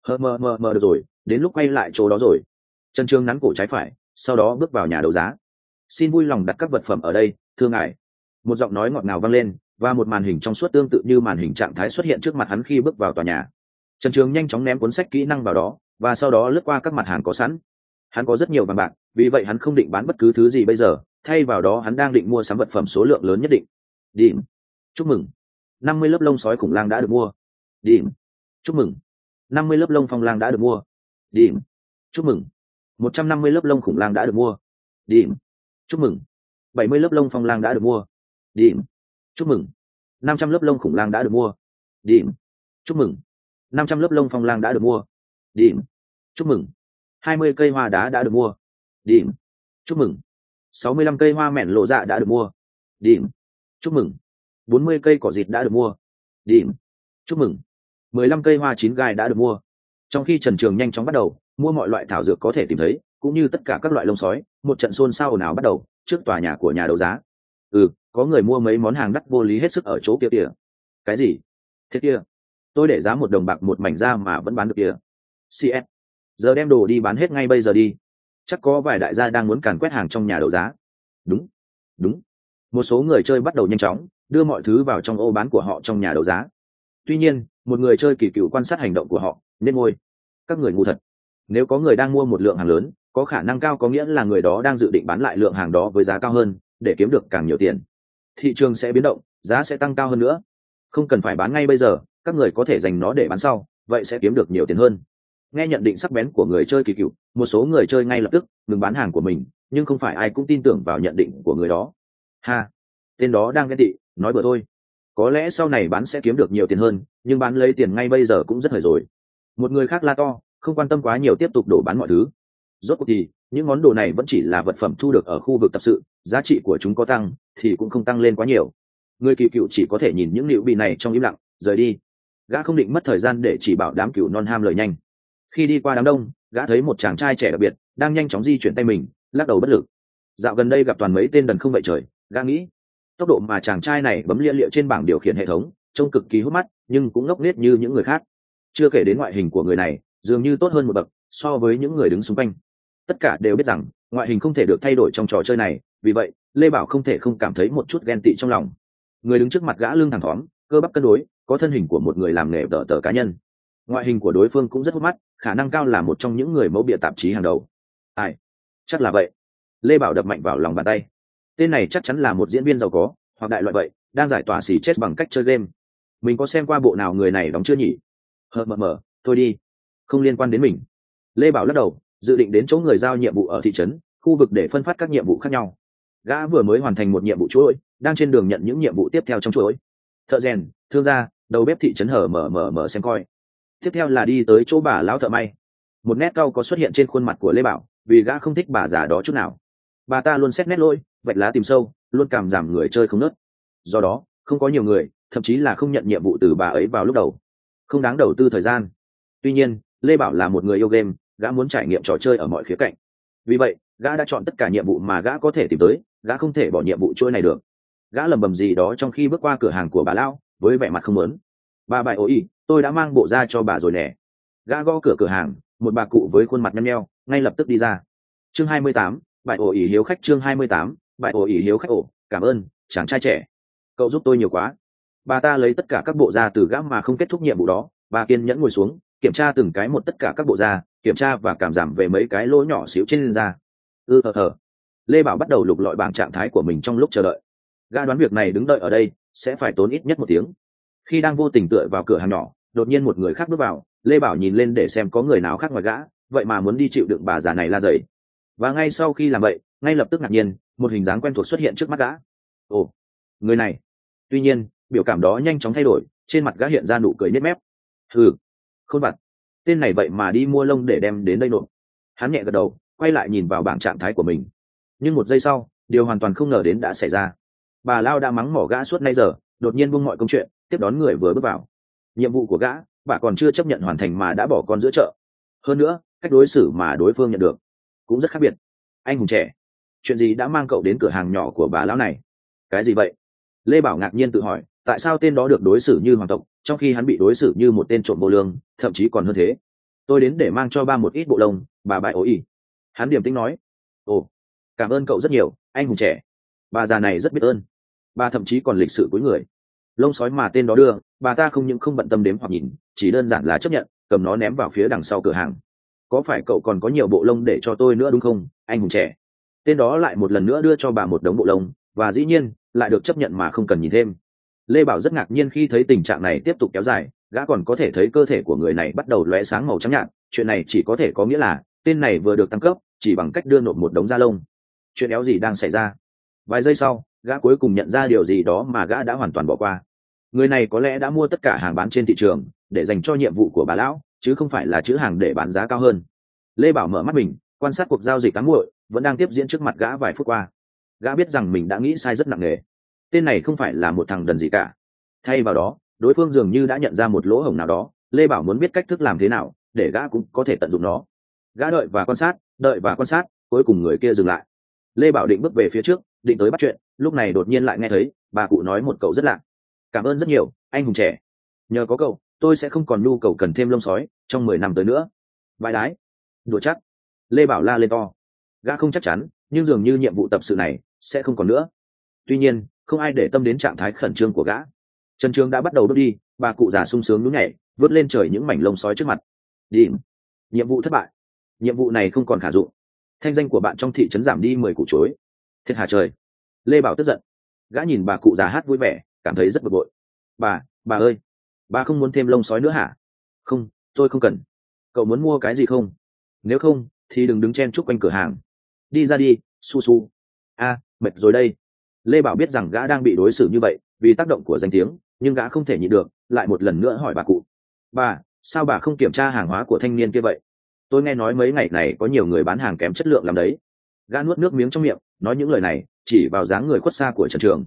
S1: Được rồi, đến lúc quay lại chỗ đó rồi. Trần Trường nắn cổ trái phải, sau đó bước vào nhà đấu giá. Xin vui lòng đặt các vật phẩm ở đây, thưa ngài. Một giọng nói ngọt ngào vang lên, và một màn hình trong suốt tương tự như màn hình trạng thái xuất hiện trước mặt hắn khi bước vào tòa nhà. Trần Trường nhanh chóng ném cuốn sách kỹ năng vào đó, và sau đó lướt qua các mặt hàng có sẵn. Hắn có rất nhiều vàng bạc, vì vậy hắn không định bán bất cứ thứ gì bây giờ, thay vào đó hắn đang định mua sắm vật phẩm số lượng lớn nhất định. Điểm. Chúc mừng. 50 lớp lông sói khủng lang đã được mua. Điểm. Chúc mừng. 50 lớp lông phong lang đã được mua. Điểm. Chúc mừng. 150 lớp lông khủng lang đã được mua. Điểm. Chúc mừng. 70 lớp lông phong lang đã được mua. Điểm. Chúc mừng. 500 lớp lông khủng lang đã được mua. Điểm. Chúc mừng. 500 lớp lông phong lang đã được mua. Điểm. Chúc mừng. 20 cây hoa đá đã được mua. Điểm. Chúc mừng. 65 cây hoa mẹn lộ dạ đã được mua. Điểm. Chúc mừng. 40 cây cỏ dịt đã được mua. Điểm. Chúc mừng. 15 cây hoa chín gai đã được mua. Trong khi Trần Trường nhanh chóng bắt đầu mua mọi loại thảo dược có thể tìm thấy, cũng như tất cả các loại lông sói, một trận xôn xao ồn ào bắt đầu trước tòa nhà của nhà đấu giá. Có người mua mấy món hàng đắt vô lý hết sức ở chỗ kia kìa. Cái gì? Thế kia? Tôi để giá $1 một mảnh ra mà vẫn bán được kìa. CS. Giờ đem đồ đi bán hết ngay bây giờ đi. Chắc có vài đại gia đang muốn càn quét hàng trong nhà đấu giá. Đúng. Một số người chơi bắt đầu nhanh chóng đưa mọi thứ vào trong ô bán của họ trong nhà đấu giá. Tuy nhiên, một người chơi kỳ cựu quan sát hành động của họ, nên ngôi. Các người ngu thật. Nếu có người đang mua một lượng hàng lớn, có khả năng cao có nghĩa là người đó đang dự định bán lại lượng hàng đó với giá cao hơn để kiếm được càng nhiều tiền. Thị trường sẽ biến động, giá sẽ tăng cao hơn nữa. Không cần phải bán ngay bây giờ, các người có thể dành nó để bán sau, vậy sẽ kiếm được nhiều tiền hơn. Nghe nhận định sắc bén của người chơi kỳ cựu, một số người chơi ngay lập tức ngừng bán hàng của mình, nhưng không phải ai cũng tin tưởng vào nhận định của người đó. Tên đó đang ghen tị, nói bừa thôi. Có lẽ sau này bán sẽ kiếm được nhiều tiền hơn, nhưng bán lấy tiền ngay bây giờ cũng rất hời rồi. Một người khác la to, không quan tâm quá nhiều, tiếp tục đổ bán mọi thứ. Rốt cuộc thì những món đồ này vẫn chỉ là vật phẩm thu được ở khu vực tập sự, giá trị của chúng có tăng thì cũng không tăng lên quá nhiều. Người kỳ cựu chỉ có thể nhìn những liệu bị này trong im lặng rời đi. Gã không định mất thời gian để chỉ bảo đám cựu non ham lời nhanh. Khi đi qua đám đông, gã thấy một chàng trai trẻ đặc biệt đang nhanh chóng di chuyển tay mình, lắc đầu bất lực. Dạo gần đây gặp toàn mấy tên đần không vậy trời, gã nghĩ. Tốc độ mà chàng trai này bấm lia liệu trên bảng điều khiển hệ thống trông cực kỳ hút mắt, nhưng cũng ngốc nghếch như những người khác. Chưa kể đến ngoại hình của người này dường như tốt hơn một bậc so với những người đứng xung quanh. Tất cả đều biết rằng ngoại hình không thể được thay đổi trong trò chơi này, vì vậy Lê Bảo không thể không cảm thấy một chút ghen tị trong lòng. Người đứng trước mặt gã lưng thẳng thóm, cơ bắp cân đối, có thân hình của một người làm nghề đỡ tờ cá nhân. Ngoại hình của đối phương cũng rất hút mắt, khả năng cao là một trong những người mẫu bìa tạp chí hàng đầu. Ai? Chắc là vậy. Lê Bảo đập mạnh vào lòng bàn tay. Tên này chắc chắn là một diễn viên giàu có hoặc đại loại vậy, đang giải tỏa xì chết bằng cách chơi game. Mình có xem qua bộ nào người này đóng chưa nhỉ? Mờ, thôi đi, không liên quan đến mình. Lê Bảo lắc đầu, dự định đến chỗ người giao nhiệm vụ ở thị trấn, khu vực để phân phát các nhiệm vụ khác nhau. Gã vừa mới hoàn thành một nhiệm vụ chuỗi, đang trên đường nhận những nhiệm vụ tiếp theo trong chuỗi. Thợ rèn, thương gia, đầu bếp thị trấn mở xem coi. Tiếp theo là đi tới chỗ bà lão thợ may. Một nét cau có xuất hiện trên khuôn mặt của Lê Bảo, vì gã không thích bà già đó chút nào. Bà ta luôn xét nét lỗi, vạch lá tìm sâu, luôn cảm giảm người chơi không nớt. Do đó không có nhiều người, thậm chí là không nhận nhiệm vụ từ bà ấy vào lúc đầu, không đáng đầu tư thời gian. Tuy nhiên Lê Bảo là một người yêu game, gã muốn trải nghiệm trò chơi ở mọi khía cạnh, vì vậy gã đã chọn tất cả nhiệm vụ mà gã có thể tìm tới. Gã không thể bỏ nhiệm vụ chuỗi này được. Gã lầm bầm gì đó trong khi bước qua cửa hàng của bà lão với vẻ mặt không muốn. Bà bại ôi, tôi đã mang bộ ra cho bà rồi nè. Gã gõ cửa cửa hàng, một bà cụ với khuôn mặt nhăn nheo ngay lập tức đi ra. Chương 28, bại ổ ỉ hiếu khách. Chương 28, bại ổ ỉ hiếu khách. Ổ, cảm ơn chàng trai trẻ, cậu giúp tôi nhiều quá. Bà ta lấy tất cả các bộ da từ gã mà không kết thúc nhiệm vụ đó. Bà kiên nhẫn ngồi xuống, kiểm tra từng cái một tất cả các bộ da, kiểm tra và cảm giảm về mấy cái lỗ nhỏ xíu trên da. Lê Bảo bắt đầu lục lọi bảng trạng thái của mình trong lúc chờ đợi. Gã đoán việc này đứng đợi ở đây sẽ phải tốn ít nhất 1 tiếng. Khi đang vô tình tựa vào cửa hàng nhỏ, đột nhiên một người khác bước vào. Lê Bảo nhìn lên để xem có người nào khác ngoài gã, vậy mà muốn đi chịu đựng bà già này la dày. Và ngay sau khi làm vậy, ngay lập tức ngạc nhiên, một hình dáng quen thuộc xuất hiện trước mắt gã. Ồ, người này. Tuy nhiên biểu cảm đó nhanh chóng thay đổi, trên mặt gã hiện ra nụ cười nết mép. Khôn vặt, tên này vậy mà đi mua lông để đem đến đây nộp. Hắn nhẹ gật đầu, quay lại nhìn vào bảng trạng thái của mình. Nhưng một giây sau, điều hoàn toàn không ngờ đến đã xảy ra. Bà Lao đã mắng mỏ gã suốt nay giờ, đột nhiên buông mọi công chuyện, tiếp đón người vừa bước vào. Nhiệm vụ của gã, bà còn chưa chấp nhận hoàn thành mà đã bỏ con giữa chợ. Hơn nữa, cách đối xử mà đối phương nhận được cũng rất khác biệt. Anh hùng trẻ, chuyện gì đã mang cậu đến cửa hàng nhỏ của bà lão này? Cái gì vậy? Lê Bảo ngạc nhiên tự hỏi, tại sao tên đó được đối xử như hoàng tộc, trong khi hắn bị đối xử như một tên trộm vô lương, thậm chí còn hơn thế. Tôi đến để mang cho ba một ít bộ lông, bà bại ố ỉ. Hắn điềm tĩnh nói. Ồ, cảm ơn cậu rất nhiều, anh hùng trẻ. Bà già này rất biết ơn. Bà thậm chí còn lịch sự cúi người. Lông sói mà tên đó đưa, bà ta không những không bận tâm đếm hoặc nhìn, chỉ đơn giản là chấp nhận, cầm nó ném vào phía đằng sau cửa hàng. Có phải cậu còn có nhiều bộ lông để cho tôi nữa đúng không, anh hùng trẻ? Tên đó lại một lần nữa đưa cho bà một đống bộ lông, và dĩ nhiên lại được chấp nhận mà không cần nhìn thêm. Lê Bảo rất ngạc nhiên khi thấy tình trạng này tiếp tục kéo dài. Gã còn có thể thấy cơ thể của người này bắt đầu lóe sáng màu trắng nhạt. Chuyện này chỉ có thể có nghĩa là tên này vừa được tăng cấp chỉ bằng cách đưa nộp một đống da lông. chuyện éo gì đang xảy ra? Vài giây sau, gã cuối cùng nhận ra điều gì đó mà gã đã hoàn toàn bỏ qua. Người này có lẽ đã mua tất cả hàng bán trên thị trường để dành cho nhiệm vụ của bà lão, chứ không phải là chữ hàng để bán giá cao hơn. Lê Bảo mở mắt mình, quan sát cuộc giao dịch ám muội vẫn đang tiếp diễn trước mặt gã vài phút qua. Gã biết rằng mình đã nghĩ sai rất nặng nề. Tên này không phải là một thằng đần gì cả. Thay vào đó, đối phương dường như đã nhận ra một lỗ hổng nào đó. Lê Bảo muốn biết cách thức làm thế nào để gã cũng có thể tận dụng nó. Gã đợi và quan sát, cuối cùng người kia dừng lại. Lê Bảo định bước về phía trước, định tới bắt chuyện, lúc này đột nhiên lại nghe thấy bà cụ nói một câu rất lạ. Cảm ơn rất nhiều, anh hùng trẻ. Nhờ có cậu, tôi sẽ không còn nhu cầu cần thêm lông sói trong 10 năm tới nữa. Vãi đái. Đùa chắc. Lê Bảo la lên to. Gã không chắc chắn, nhưng dường như nhiệm vụ tập sự này sẽ không còn nữa. Tuy nhiên, không ai để tâm đến trạng thái khẩn trương của gã. Trần Trường đã bắt đầu bước đi, bà cụ già sung sướng nhún nhảy, vớt lên trời những mảnh lông sói trước mặt. Đi. Nhiệm vụ thất bại. Nhiệm vụ này không còn khả dụng. Thanh danh của bạn trong thị trấn giảm đi 10 củ chuối. Thiệt hả trời. Lê Bảo tức giận. Gã nhìn bà cụ già hát vui vẻ, cảm thấy rất bực bội. Bà ơi, bà không muốn thêm lông sói nữa hả? Không, tôi không cần. Cậu muốn mua cái gì không? Nếu không thì đừng đứng chen chúc quanh cửa hàng. Đi ra đi, su su. Mệt rồi đây. Lê Bảo biết rằng gã đang bị đối xử như vậy vì tác động của danh tiếng, nhưng gã không thể nhịn được, lại một lần nữa hỏi bà cụ. Sao bà không kiểm tra hàng hóa của thanh niên kia vậy? Tôi nghe nói mấy ngày này có nhiều người bán hàng kém chất lượng làm đấy. Gã nuốt nước miếng trong miệng, nói những lời này chỉ vào dáng người khuất xa của Trần Trường.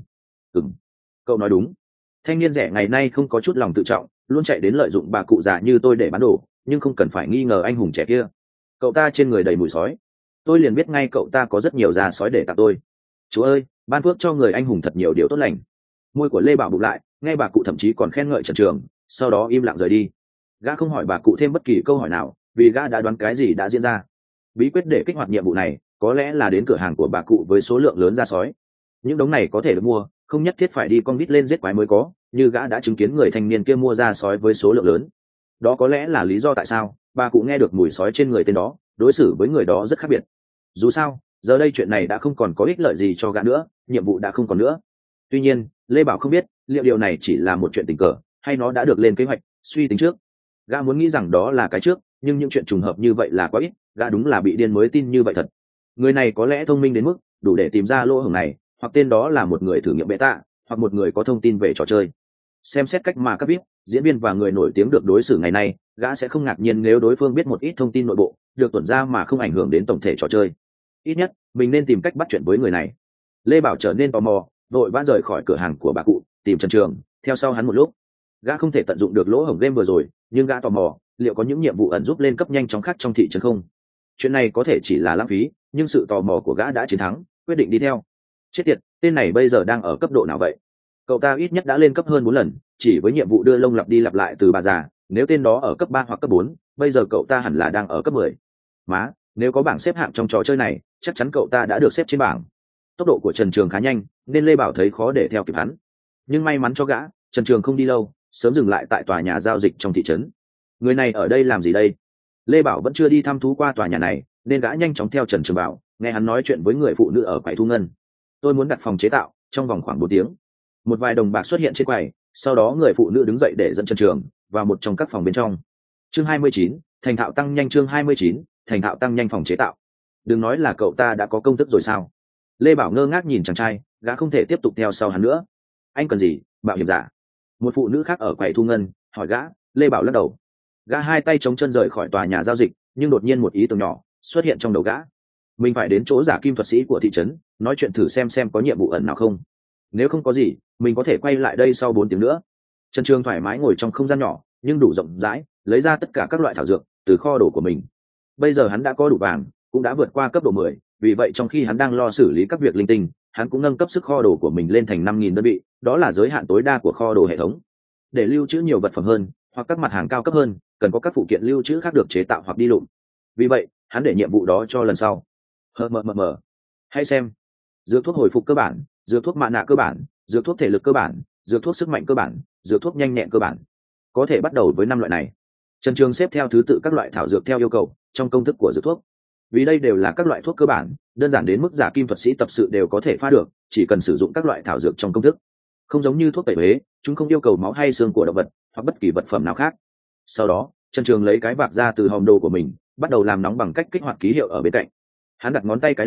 S1: Cậu nói đúng. Thanh niên rẻ ngày nay không có chút lòng tự trọng, luôn chạy đến lợi dụng bà cụ già như tôi để bán đồ, nhưng không cần phải nghi ngờ anh hùng trẻ kia. Cậu ta trên người đầy mùi sói, tôi liền biết ngay cậu ta có rất nhiều da sói để tặng tôi. Chúa ơi, ban phước cho người anh hùng thật nhiều điều tốt lành. Môi của Lê Bảo bụp lại, nghe bà cụ thậm chí còn khen ngợi Trần Trường, sau đó im lặng rời đi. Gã không hỏi bà cụ thêm bất kỳ câu hỏi nào, vì gã đã đoán cái gì đã diễn ra. Bí quyết để kích hoạt nhiệm vụ này có lẽ là đến cửa hàng của bà cụ với số lượng lớn da sói. Những đống này có thể được mua, không nhất thiết phải đi con vít lên giết quái mới có, như gã đã chứng kiến người thanh niên kia mua da sói với số lượng lớn. Đó có lẽ là lý do tại sao bà cụ nghe được mùi sói trên người tên đó, đối xử với người đó rất khác biệt. Dù sao, giờ đây chuyện này đã không còn có ích lợi gì cho gã nữa, nhiệm vụ đã không còn nữa. Tuy nhiên, Lê Bảo không biết liệu điều này chỉ là một chuyện tình cờ hay nó đã được lên kế hoạch, suy tính trước. Gã muốn nghĩ rằng đó là cái trước, nhưng những chuyện trùng hợp như vậy là quá ít, gã đúng là bị điên mới tin như vậy thật. Người này có lẽ thông minh đến mức đủ để tìm ra lỗ hổng này, hoặc tên đó là một người thử nghiệm beta, hoặc một người có thông tin về trò chơi. Xem xét cách mà các VIP, diễn viên và người nổi tiếng được đối xử ngày nay, gã sẽ không ngạc nhiên nếu đối phương biết một ít thông tin nội bộ, được tuần ra mà không ảnh hưởng đến tổng thể trò chơi. Ít nhất, mình nên tìm cách bắt chuyện với người này. Lê Bảo trở nên tò mò, vội vã rời khỏi cửa hàng của bà cụ, tìm Trần Trường, theo sau hắn một lúc. Gã không thể tận dụng được lỗ hổng game vừa rồi, nhưng gã tò mò, liệu có những nhiệm vụ ẩn giúp lên cấp nhanh chóng khác trong thị trấn không? Chuyện này có thể chỉ là lãng phí, nhưng sự tò mò của gã đã chiến thắng, quyết định đi theo. Chết tiệt, tên này bây giờ đang ở cấp độ nào vậy? Cậu ta ít nhất đã lên cấp hơn 4 lần, chỉ với nhiệm vụ đưa lông lặp đi lặp lại từ bà già. Nếu tên đó ở cấp 3 hoặc cấp 4, bây giờ cậu ta hẳn là đang ở cấp 10. Má, nếu có bảng xếp hạng trong trò chơi này, chắc chắn cậu ta đã được xếp trên bảng. Tốc độ của Trần Trường khá nhanh, nên Lê Bảo thấy khó để theo kịp hắn. Nhưng may mắn cho gã, Trần Trường không đi lâu, sớm dừng lại tại tòa nhà giao dịch trong thị trấn. Người này ở đây làm gì đây? Lê Bảo vẫn chưa đi thăm thú qua tòa nhà này, nên gã nhanh chóng theo Trần Trường bảo, nghe hắn nói chuyện với người phụ nữ ở quầy thu ngân. Tôi muốn đặt phòng chế tạo trong vòng khoảng 4 tiếng. Một vài đồng bạc xuất hiện trên quầy, sau đó người phụ nữ đứng dậy để dẫn Trần Trường vào một trong các phòng bên trong. Chương 29, thành thạo tăng nhanh. Chương 29, thành thạo tăng nhanh phòng chế tạo. Đừng nói là cậu ta đã có công thức rồi sao? Lê Bảo ngơ ngác nhìn chàng trai, gã không thể tiếp tục theo sau hắn nữa. Anh cần gì, mạo hiểm giả? Một phụ nữ khác ở quầy thu ngân hỏi gã. Lê Bảo lắc đầu. Gã hai tay chống chân rời khỏi tòa nhà giao dịch, nhưng đột nhiên một ý tưởng nhỏ xuất hiện trong đầu gã. Mình phải đến chỗ giả kim thuật sĩ của thị trấn, nói chuyện thử xem có nhiệm vụ ẩn nào không. Nếu không có gì, mình có thể quay lại đây sau 4 tiếng nữa. Trần Trường thoải mái ngồi trong không gian nhỏ nhưng đủ rộng rãi, lấy ra tất cả các loại thảo dược từ kho đồ của mình. Bây giờ hắn đã có đủ vàng, cũng đã vượt qua cấp độ 10, vì vậy trong khi hắn đang lo xử lý các việc linh tinh, hắn cũng nâng cấp sức kho đồ của mình lên thành 5.000 đơn vị, đó là giới hạn tối đa của kho đồ hệ thống. Để lưu trữ nhiều vật phẩm hơn, hoặc các mặt hàng cao cấp hơn, cần có các phụ kiện lưu trữ khác được chế tạo hoặc đi lụm. Vì vậy, hắn để nhiệm vụ đó cho lần sau. Hãy xem: dược thuốc hồi phục cơ bản, dược thuốc mạ nạ cơ bản, dược thuốc thể lực cơ bản, dược thuốc sức mạnh cơ bản, dược thuốc nhanh nhẹn cơ bản. Có thể bắt đầu với 5 loại này. Trần Trường xếp theo thứ tự các loại thảo dược theo yêu cầu trong công thức của dược thuốc. Vì đây đều là các loại thuốc cơ bản, đơn giản đến mức giả kim thuật sĩ tập sự đều có thể pha được, chỉ cần sử dụng các loại thảo dược trong công thức. Không giống như thuốc tẩy uế, chúng không yêu cầu máu hay xương của động vật hoặc bất kỳ vật phẩm nào khác. Sau đó, Trần Trường lấy cái vạc ra từ hòm đồ của mình, bắt đầu làm nóng bằng cách kích hoạt ký hiệu ở bên cạnh. Hắn đặt ngón tay cái lên,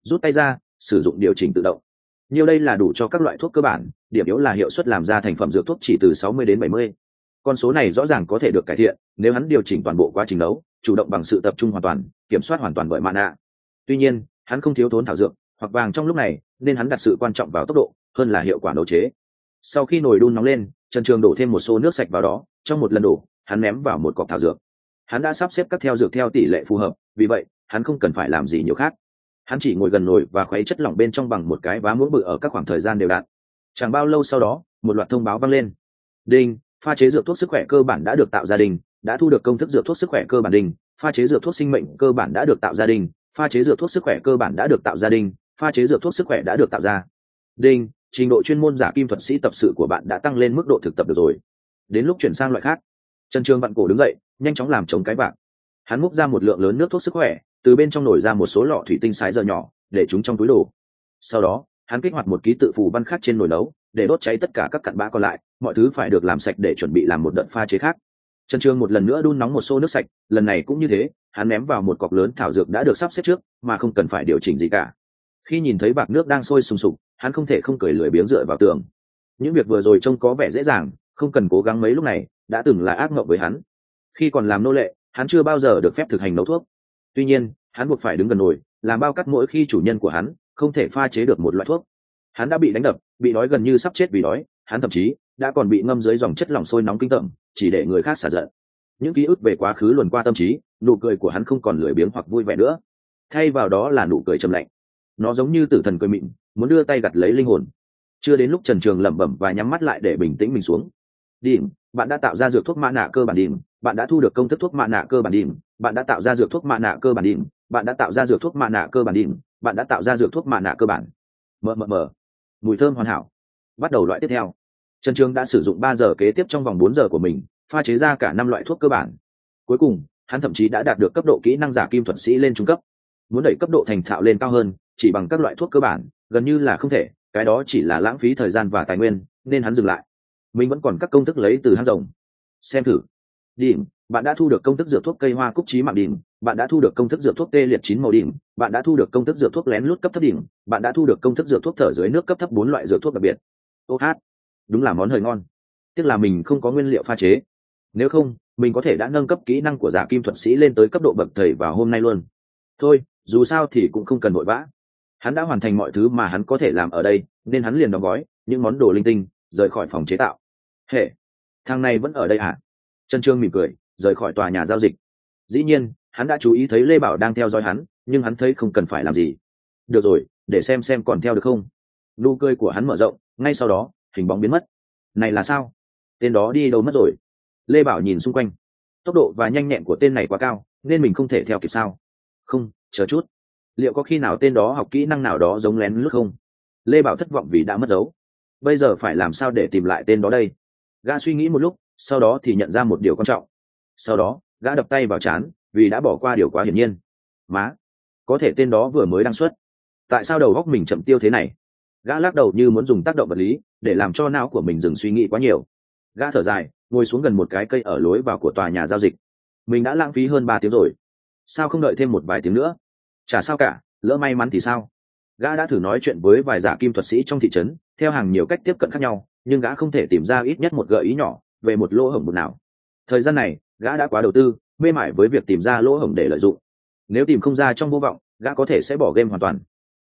S1: rút tay ra sử dụng điều chỉnh tự động. Nhiều đây là đủ cho các loại thuốc cơ bản, điểm yếu là hiệu suất làm ra thành phẩm dược thuốc chỉ từ 60 đến 70. Con số này rõ ràng có thể được cải thiện nếu hắn điều chỉnh toàn bộ quá trình nấu, chủ động bằng sự tập trung hoàn toàn, kiểm soát hoàn toàn bởi mana. Tuy nhiên, hắn không thiếu thốn thảo dược hoặc vàng trong lúc này, nên hắn đặt sự quan trọng vào tốc độ hơn là hiệu quả nấu chế. Sau khi nồi đun nóng lên, Trần Trường đổ thêm một xô nước sạch vào đó, trong một lần đổ, hắn ném vào một cọc thảo dược. Hắn đã sắp xếp các theo dược theo tỷ lệ phù hợp, vì vậy, hắn không cần phải làm gì nhiều khác. Hắn chỉ ngồi gần nồi và khuấy chất lỏng bên trong bằng một cái vá muỗng bự ở các khoảng thời gian đều đặn. Chẳng bao lâu sau đó, một loạt thông báo vang lên. Đinh, pha chế dược thuốc sức khỏe cơ bản đã được tạo ra đình, đã thu được công thức dược thuốc sức khỏe cơ bản đình, pha chế dược thuốc sinh mệnh cơ bản đã được tạo ra đình, pha chế dược thuốc sức khỏe cơ bản đã được tạo ra đình, pha chế dược thuốc sức khỏe đã được tạo ra. Đinh, trình độ chuyên môn giả kim thuật sĩ tập sự của bạn đã tăng lên mức độ thực tập được rồi. Đến lúc chuyển sang loại khác. Trần Trường vặn cổ đứng dậy, nhanh chóng làm chống cái bạc. Hắn múc ra một lượng lớn nước thuốc sức khỏe, từ bên trong nổi ra một số lọ thủy tinh sái giờ nhỏ, để chúng trong túi đồ. Sau đó, hắn kích hoạt một ký tự phù văn khác trên nồi nấu, để đốt cháy tất cả các cặn bã còn lại, mọi thứ phải được làm sạch để chuẩn bị làm một đợt pha chế khác. Trần Trường một lần nữa đun nóng một xô nước sạch, lần này cũng như thế, hắn ném vào một cọc lớn thảo dược đã được sắp xếp trước, mà không cần phải điều chỉnh gì cả. Khi nhìn thấy bạc nước đang sôi sùng sục, hắn không thể không cười lười biếng dựa vào tường. Những việc vừa rồi trông có vẻ dễ dàng, không cần cố gắng mấy lúc này, đã từng là ác mộng với hắn. Khi còn làm nô lệ, hắn chưa bao giờ được phép thực hành nấu thuốc. Tuy nhiên, hắn buộc phải đứng gần nồi, làm bao cắt mỗi khi chủ nhân của hắn không thể pha chế được một loại thuốc. Hắn đã bị đánh đập, bị đói gần như sắp chết vì đói, hắn thậm chí đã còn bị ngâm dưới dòng chất lỏng sôi nóng kinh tởm, chỉ để người khác xả giận. Những ký ức về quá khứ luồn qua tâm trí, nụ cười của hắn không còn lười biếng hoặc vui vẻ nữa, thay vào đó là nụ cười trầm lạnh. Nó giống như tử thần cười mịn, muốn đưa tay gặt lấy linh hồn. Chưa đến lúc Trần Trường lẩm bẩm và nhắm mắt lại để bình tĩnh mình xuống. Điểm, bạn đã tạo ra dược thuốc mã nạ cơ bản điểm, bạn đã thu được công thức thuốc mã nạ cơ bản điểm, bạn đã tạo ra dược thuốc mã nạ cơ bản điểm, bạn đã tạo ra dược thuốc mã nạ cơ bản điểm, bạn đã tạo ra dược thuốc mã nạ cơ bản. Mờ. Mùi thơm hoàn hảo. Bắt đầu loại tiếp theo. Trần Trường đã sử dụng 3 giờ kế tiếp trong vòng 4 giờ của mình, pha chế ra cả 5 loại thuốc cơ bản. Cuối cùng, hắn thậm chí đã đạt được cấp độ kỹ năng giả kim thuật sĩ lên trung cấp. Muốn đẩy cấp độ thành thạo lên cao hơn, chỉ bằng các loại thuốc cơ bản, gần như là không thể, cái đó chỉ là lãng phí thời gian và tài nguyên, nên hắn dừng lại. Mình vẫn còn các công thức lấy từ hang rồng. Xem thử. Điểm, bạn đã thu được công thức dược thuốc cây hoa cúc chí mạng điểm, bạn đã thu được công thức dược thuốc tê liệt 9 màu điểm, bạn đã thu được công thức dược thuốc lén lút cấp thấp điểm, bạn đã thu được công thức dược thuốc thở dưới nước cấp thấp 4 loại dược thuốc đặc biệt. Ô hát, đúng là món hơi ngon. Tiếc là mình không có nguyên liệu pha chế. Nếu không, mình có thể đã nâng cấp kỹ năng của giả kim thuật sĩ lên tới cấp độ bậc thầy vào hôm nay luôn. Thôi, dù sao thì cũng không cần vội vã. Hắn đã hoàn thành mọi thứ mà hắn có thể làm ở đây, nên hắn liền đóng gói những món đồ linh tinh, rời khỏi phòng chế tạo. Hệ, thằng này vẫn ở đây à? Trần Trương mỉm cười, rời khỏi tòa nhà giao dịch. Dĩ nhiên, hắn đã chú ý thấy Lê Bảo đang theo dõi hắn, nhưng hắn thấy không cần phải làm gì. Được rồi, để xem còn theo được không. Nụ cười của hắn mở rộng, ngay sau đó, hình bóng biến mất. Này là sao? Tên đó đi đâu mất rồi? Lê Bảo nhìn xung quanh. Tốc độ và nhanh nhẹn của tên này quá cao, nên mình không thể theo kịp sao? Không, chờ chút. Liệu có khi nào tên đó học kỹ năng nào đó giống lén lút không? Lê Bảo thất vọng vì đã mất dấu. Bây giờ phải làm sao để tìm lại tên đó đây? Gã suy nghĩ một lúc, sau đó thì nhận ra một điều quan trọng. Sau đó, gã đập tay vào trán, vì đã bỏ qua điều quá hiển nhiên. Má, có thể tên đó vừa mới đăng xuất. Tại sao đầu óc mình chậm tiêu thế này? Gã lắc đầu như muốn dùng tác động vật lý để làm cho não của mình dừng suy nghĩ quá nhiều. Gã thở dài, ngồi xuống gần một cái cây ở lối vào của tòa nhà giao dịch. Mình đã lãng phí hơn 3 tiếng rồi. Sao không đợi thêm một vài tiếng nữa? Chả sao cả, lỡ may mắn thì sao? Gã đã thử nói chuyện với vài giả kim thuật sĩ trong thị trấn, theo hàng nhiều cách tiếp cận khác nhau, nhưng gã không thể tìm ra ít nhất một gợi ý nhỏ về một lỗ hổng nào. Thời gian này, gã đã quá đầu tư, mê mải với việc tìm ra lỗ hổng để lợi dụng. Nếu tìm không ra trong vô vọng, gã có thể sẽ bỏ game hoàn toàn.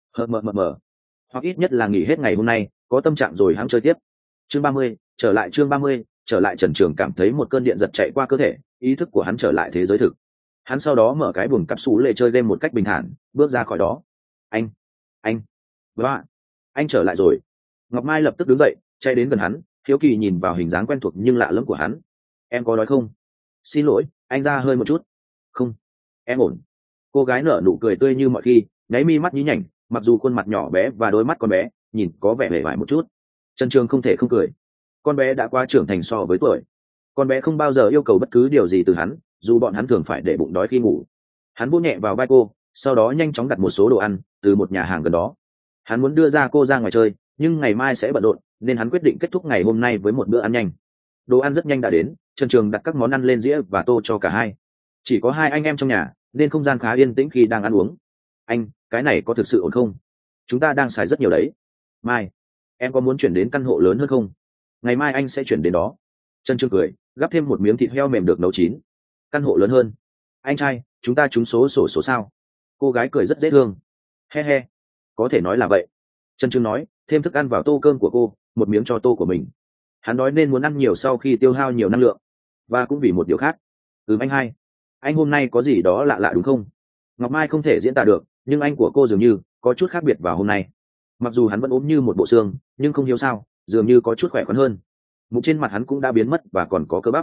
S1: Mờ. Hoặc ít nhất là nghỉ hết ngày hôm nay, có tâm trạng rồi hãng chơi tiếp. Chương 30, trở lại chương 30, trở lại. Trần Trường cảm thấy một cơn điện giật chạy qua cơ thể, ý thức của hắn trở lại thế giới thực. Hắn sau đó mở cái buồng cặp xú lệ chơi game một cách bình thản, bước ra khỏi đó. Anh, anh trở lại rồi. Ngọc Mai lập tức đứng dậy, chạy đến gần hắn, hiếu kỳ nhìn vào hình dáng quen thuộc nhưng lạ lẫm của hắn. Em có đói không? Xin lỗi, anh ra hơi một chút. Không, em ổn. Cô gái nở nụ cười tươi như mọi khi, nháy mi mắt nhí nhảnh, mặc dù khuôn mặt nhỏ bé và đôi mắt con bé nhìn có vẻ hề vải một chút. Trần Trường không thể không cười. Con bé đã quá trưởng thành so với tuổi. Con bé không bao giờ yêu cầu bất cứ điều gì từ hắn, dù bọn hắn thường phải để bụng đói khi ngủ. Hắn vỗ nhẹ vào vai cô, sau đó nhanh chóng đặt một số đồ ăn từ một nhà hàng gần đó. Hắn muốn đưa ra cô ra ngoài chơi, nhưng ngày mai sẽ bận rộn, nên hắn quyết định kết thúc ngày hôm nay với một bữa ăn nhanh. Đồ ăn rất nhanh đã đến, Trần Trường đặt các món ăn lên dĩa và tô cho cả hai. Chỉ có hai anh em trong nhà, nên không gian khá yên tĩnh khi đang ăn uống. cái này có thực sự ổn không? Chúng ta đang xài rất nhiều đấy. Mai, em có muốn chuyển đến căn hộ lớn hơn không? Ngày mai anh sẽ chuyển đến đó. Trần Trương cười, gắp thêm một miếng thịt heo mềm được nấu chín. Căn hộ lớn hơn? Anh trai, chúng ta trúng số sao? Cô gái cười rất dễ thương. He he, có thể nói là vậy. Trần Trương nói, thêm thức ăn vào tô cơm của cô, một miếng cho tô của mình. Hắn nói nên muốn ăn nhiều sau khi tiêu hao nhiều năng lượng, và cũng vì một điều khác. Anh hai, anh hôm nay có gì đó lạ lạ đúng không? Ngọc Mai không thể diễn tả được, nhưng anh của cô dường như có chút khác biệt vào hôm nay. Mặc dù hắn vẫn ốm như một bộ xương, nhưng không hiểu sao dường như có chút khỏe khoắn hơn. Mụn trên mặt hắn cũng đã biến mất và còn có cơ bắp.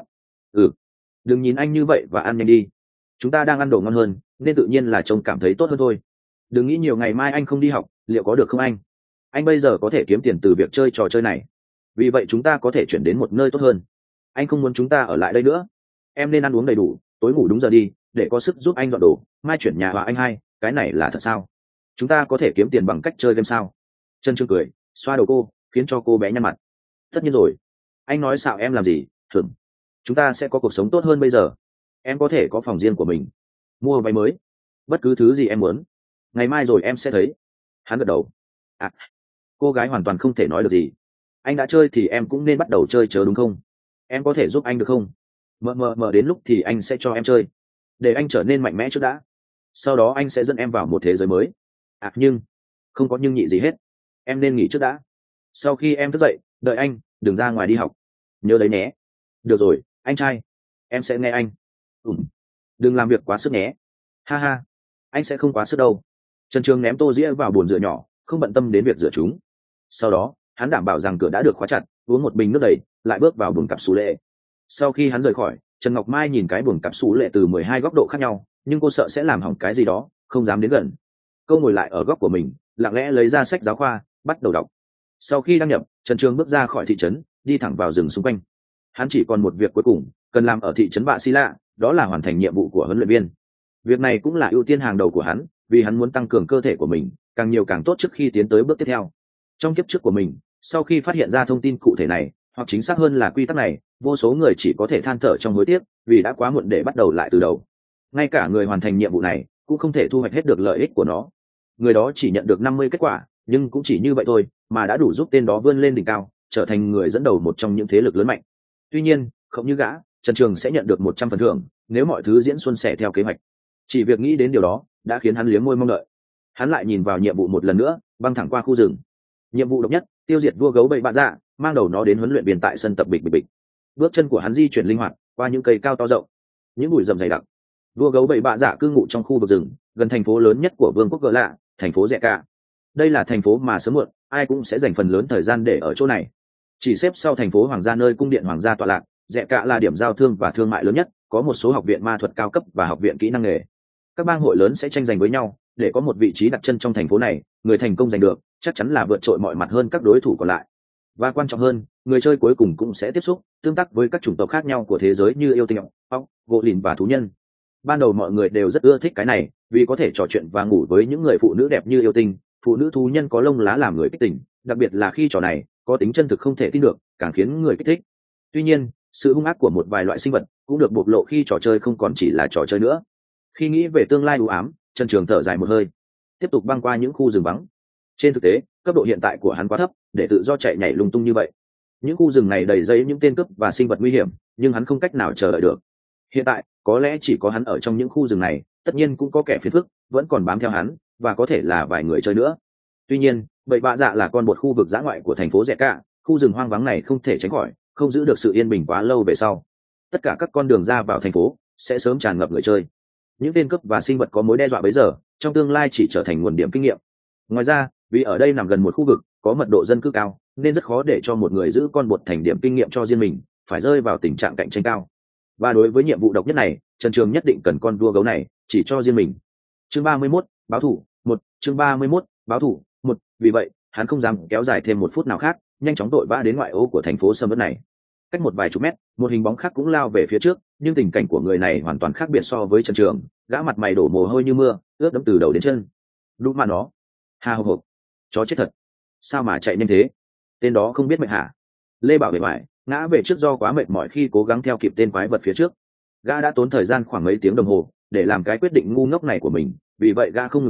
S1: Đừng nhìn anh như vậy và ăn nhanh đi. Chúng ta đang ăn đồ ngon hơn nên tự nhiên là trông cảm thấy tốt hơn thôi. Đừng nghĩ nhiều, ngày mai anh không đi học liệu có được không anh? Anh bây giờ có thể kiếm tiền từ việc chơi trò chơi này, vì vậy chúng ta có thể chuyển đến một nơi tốt hơn. Anh không muốn chúng ta ở lại đây nữa. Em nên ăn uống đầy đủ, tối ngủ đúng giờ đi, để có sức giúp anh dọn đồ, mai chuyển nhà. Và anh hai, cái này là thật sao? Chúng ta có thể kiếm tiền bằng cách chơi game sao? Trân Trương cười, xoa đầu cô, khiến cho cô bé nhăn mặt. Tất nhiên rồi. Anh nói xạo em làm gì? Thường chúng ta sẽ có cuộc sống tốt hơn bây giờ. Em có thể có phòng riêng của mình, mua váy mới, bất cứ thứ gì em muốn. Ngày mai rồi em sẽ thấy. Hắn gật đầu. Cô gái hoàn toàn không thể nói được gì. Anh đã chơi thì em cũng nên bắt đầu chơi chớ đúng không? Em có thể giúp anh được không? Mờ đến lúc thì anh sẽ cho em chơi, để anh trở nên mạnh mẽ trước đã. Sau đó anh sẽ dẫn em vào một thế giới mới. Nhưng không có nhưng nhị gì hết. Em nên nghỉ trước đã. Sau khi em thức dậy, đợi anh, đừng ra ngoài đi học. Nhớ đấy nhé. Được rồi, anh trai. Em sẽ nghe anh. Đừng làm việc quá sức nhé. Ha ha, anh sẽ không quá sức đâu. Trần Trường ném tô dĩa vào bồn rửa nhỏ, không bận tâm đến việc rửa chúng. Sau đó, hắn đảm bảo rằng cửa đã được khóa chặt, uống một bình nước đầy, lại bước vào buồng cặp xú lệ. Sau khi hắn rời khỏi, Trần Ngọc Mai nhìn cái buồng cặp xú lệ từ 12 góc độ khác nhau, nhưng cô sợ sẽ làm hỏng cái gì đó, không dám đến gần. Cô ngồi lại ở góc của mình, lặng lẽ lấy ra sách giáo khoa, bắt đầu đọc. Sau khi đăng nhập, Trần Trường bước ra khỏi thị trấn, đi thẳng vào rừng xung quanh. Hắn chỉ còn một việc cuối cùng cần làm ở thị trấn Bạ Xi Lạ, đó là hoàn thành nhiệm vụ của huấn luyện viên. Việc này cũng là ưu tiên hàng đầu của hắn, vì hắn muốn tăng cường cơ thể của mình càng nhiều càng tốt trước khi tiến tới bước tiếp theo. Trong kiếp trước của mình, sau khi phát hiện ra thông tin cụ thể này, hoặc chính xác hơn là quy tắc này, vô số người chỉ có thể than thở trong hối tiếc, vì đã quá muộn để bắt đầu lại từ đầu. Ngay cả người hoàn thành nhiệm vụ này cũng không thể thu hoạch hết được lợi ích của nó. Người đó chỉ nhận được 50 kết quả, nhưng cũng chỉ như vậy thôi mà đã đủ giúp tên đó vươn lên đỉnh cao, trở thành người dẫn đầu một trong những thế lực lớn mạnh. Tuy nhiên, không như gã, Trần Trường sẽ nhận được 100 phần thưởng nếu mọi thứ diễn suôn sẻ theo kế hoạch. Chỉ việc nghĩ đến điều đó đã khiến hắn liếm môi mong đợi. Hắn lại nhìn vào nhiệm vụ một lần nữa, băng thẳng qua khu rừng. Nhiệm vụ độc nhất, tiêu diệt vua gấu bậy bạ dạ, mang đầu nó đến huấn luyện viên tại sân tập bịch bịch bịch. Bước chân của hắn di chuyển linh hoạt qua những cây cao to rộng, những bụi rậm dày đặc. Vua gấu bậy bạ dạ cư ngụ trong khu vực rừng gần thành phố lớn nhất của vương quốc gỡ lạ, thành phố Rẽ Cả. Đây là thành phố mà sớm muộn ai cũng sẽ dành phần lớn thời gian để ở chỗ này. Chỉ xếp sau thành phố hoàng gia nơi cung điện hoàng gia tọa lạc, Rẽ Cả là điểm giao thương và thương mại lớn nhất, có một số học viện ma thuật cao cấp và học viện kỹ năng nghề. Các bang hội lớn sẽ tranh giành với nhau để có một vị trí đặt chân trong thành phố này. Người thành công giành được chắc chắn là vượt trội mọi mặt hơn các đối thủ còn lại. Và quan trọng hơn, người chơi cuối cùng cũng sẽ tiếp xúc, tương tác với các chủng tộc khác nhau của thế giới như yêu tinh, ốc, gỗ lìn và thú nhân. Ban đầu mọi người đều rất ưa thích cái này, vì có thể trò chuyện và ngủ với những người phụ nữ đẹp như yêu tinh, phụ nữ thú nhân có lông lá làm người kích tỉnh, đặc biệt là khi trò này có tính chân thực không thể tin được, càng khiến người kích thích. Tuy nhiên, sự hung ác của một vài loại sinh vật cũng được bộc lộ khi trò chơi không còn chỉ là trò chơi nữa. Khi nghĩ về tương lai u ám, Trần Trường thở dài một hơi, tiếp tục băng qua những khu rừng vắng. Trên thực tế, cấp độ hiện tại của hắn quá thấp để tự do chạy nhảy lung tung như vậy. Những khu rừng này đầy dẫy những tên cướp và sinh vật nguy hiểm, nhưng hắn không cách nào chờ đợi được. Hiện tại, có lẽ chỉ có hắn ở trong những khu rừng này, tất nhiên cũng có kẻ phiền phức vẫn còn bám theo hắn, và có thể là vài người chơi nữa. Tuy nhiên, bậy bạ dạ là con một khu vực dã ngoại của thành phố Rẽ Cả, khu rừng hoang vắng này không thể tránh khỏi, không giữ được sự yên bình quá lâu về sau. Tất cả các con đường ra vào thành phố sẽ sớm tràn ngập người chơi. Những tên cướp và sinh vật có mối đe dọa bấy giờ, trong tương lai chỉ trở thành nguồn điểm kinh nghiệm. Ngoài ra, vì ở đây nằm gần một khu vực có mật độ dân cư cao, nên rất khó để cho một người giữ con bột thành điểm kinh nghiệm cho riêng mình, phải rơi vào tình trạng cạnh tranh cao. Và đối với nhiệm vụ độc nhất này, Trần Trường nhất định cần con vua gấu này chỉ cho riêng mình. Chương 31, báo thủ 1, chương 31, báo thủ 1, vì vậy, hắn không dám kéo dài thêm một phút nào khác, nhanh chóng đội vã đến ngoại ô của thành phố sầm uất này. Cách một vài chục mét, một hình bóng khác cũng lao về phía trước, nhưng tình cảnh của người này hoàn toàn khác biệt so với Trần Trường, gã mặt mày đổ mồ hôi như mưa, ướt đẫm từ đầu đến chân. Đúng mà nó, hà hộc hộc, chó chết thật, sao mà chạy nhanh thế? Tên đó không biết mệnh hả? Lê Bảo vệ mãi ngã về trước do quá mệt mỏi khi cố gắng theo kịp tên quái vật phía trước. Gã đã tốn thời gian khoảng mấy tiếng đồng hồ để làm cái quyết định ngu ngốc này của mình, vì vậy gã không ngừng nghỉ,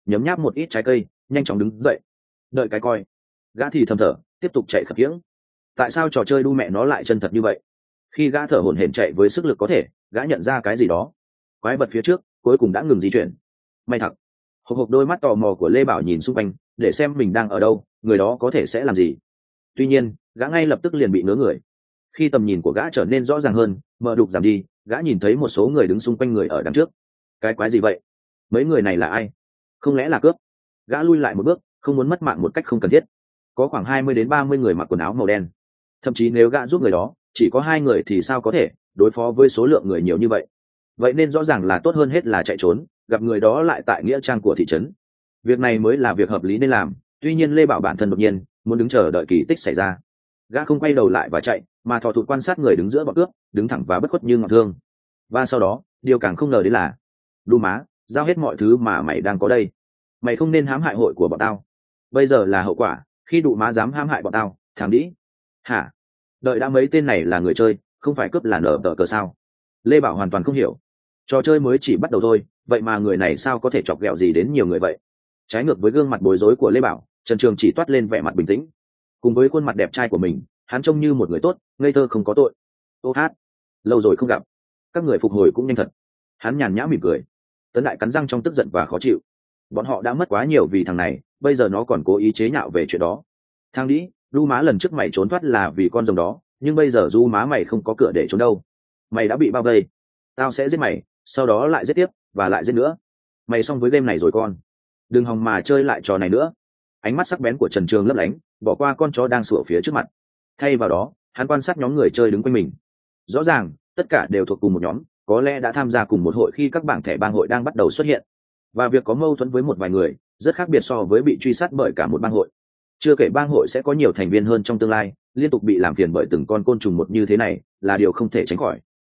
S1: nhấm nháp một ít trái cây, nhanh chóng đứng dậy. Đợi cái coi. Gã thì thầm thở, tiếp tục chạy khập khiễng. Tại sao trò chơi đu mẹ nó lại chân thật như vậy? Khi gã thở hổn hển chạy với sức lực có thể, gã nhận ra cái gì đó. Quái vật phía trước cuối cùng đã ngừng di chuyển. May thật. Hộc hộc đôi mắt tò mò của Lê Bảo nhìn xung quanh để xem mình đang ở đâu, người đó có thể sẽ làm gì. Tuy nhiên gã ngay lập tức liền bị ngớ người. Khi tầm nhìn của gã trở nên rõ ràng hơn, mờ đục giảm đi, gã nhìn thấy một số người đứng xung quanh người ở đằng trước. Cái quái gì vậy? Mấy người này là ai? Không lẽ là cướp? Gã lui lại một bước, không muốn mất mạng một cách không cần thiết. Có khoảng 20 đến 30 người mặc quần áo màu đen. Thậm chí nếu gã giúp người đó chỉ có 2 người thì sao có thể đối phó với số lượng người nhiều như vậy. Vậy nên rõ ràng là tốt hơn hết là chạy trốn, gặp người đó lại tại nghĩa trang của thị trấn. Việc này mới là việc hợp lý nên làm. Tuy nhiên Lê Bảo bản thân đột nhiên muốn đứng chờ đợi kỳ tích xảy ra. Gã không quay đầu lại và chạy, mà thò thụt quan sát người đứng giữa bọn cướp, đứng thẳng và bất khuất như ngọn thương. Và sau đó điều càng không ngờ đến là: đu má, giao hết mọi thứ mà mày đang có đây. Mày không nên hãm hại hội của bọn tao. Bây giờ là hậu quả khi đụ má dám hãm hại bọn tao. Thằng đĩ. Hả? Đợi đã, mấy tên này là người chơi, không phải cướp là nở tờ cờ sao? Lê Bảo hoàn toàn không hiểu. Trò chơi mới chỉ bắt đầu thôi, vậy mà người này sao có thể chọc ghẹo gì đến nhiều người vậy? Trái ngược với gương mặt bối rối của Lê Bảo, Trần Trường chỉ toát lên vẻ mặt bình tĩnh. Cùng với khuôn mặt đẹp trai của mình, hắn trông như một người tốt, ngây thơ không có tội. Ô hát, lâu rồi không gặp, các người phục hồi cũng nhanh thật. Hắn nhàn nhã mỉm cười. Tấn Đại cắn răng trong tức giận và khó chịu. Bọn họ đã mất quá nhiều vì thằng này, bây giờ nó còn cố ý chế nhạo về chuyện đó. Thằng đĩ, du má lần trước mày trốn thoát là vì con rồng đó, nhưng bây giờ du má mày không có cửa để trốn đâu. Mày đã bị bao vây, tao sẽ giết mày, sau đó lại giết tiếp và lại giết nữa. Mày xong với game này rồi con, đừng hòng mà chơi lại trò này nữa. Ánh mắt sắc bén của Trần Trường lấp lánh, bỏ qua con chó đang sủa phía trước mặt. Thay vào đó hắn quan sát nhóm người chơi đứng quanh mình. Rõ ràng tất cả đều thuộc cùng một nhóm, có lẽ đã tham gia cùng một hội khi các bảng thẻ bang hội đang bắt đầu xuất hiện. Và việc có mâu thuẫn với một vài người rất khác biệt so với bị truy sát bởi cả một bang hội. Chưa kể bang hội sẽ có nhiều thành viên hơn trong tương lai, liên tục bị làm phiền bởi từng con côn trùng một như thế này là điều không thể tránh khỏi.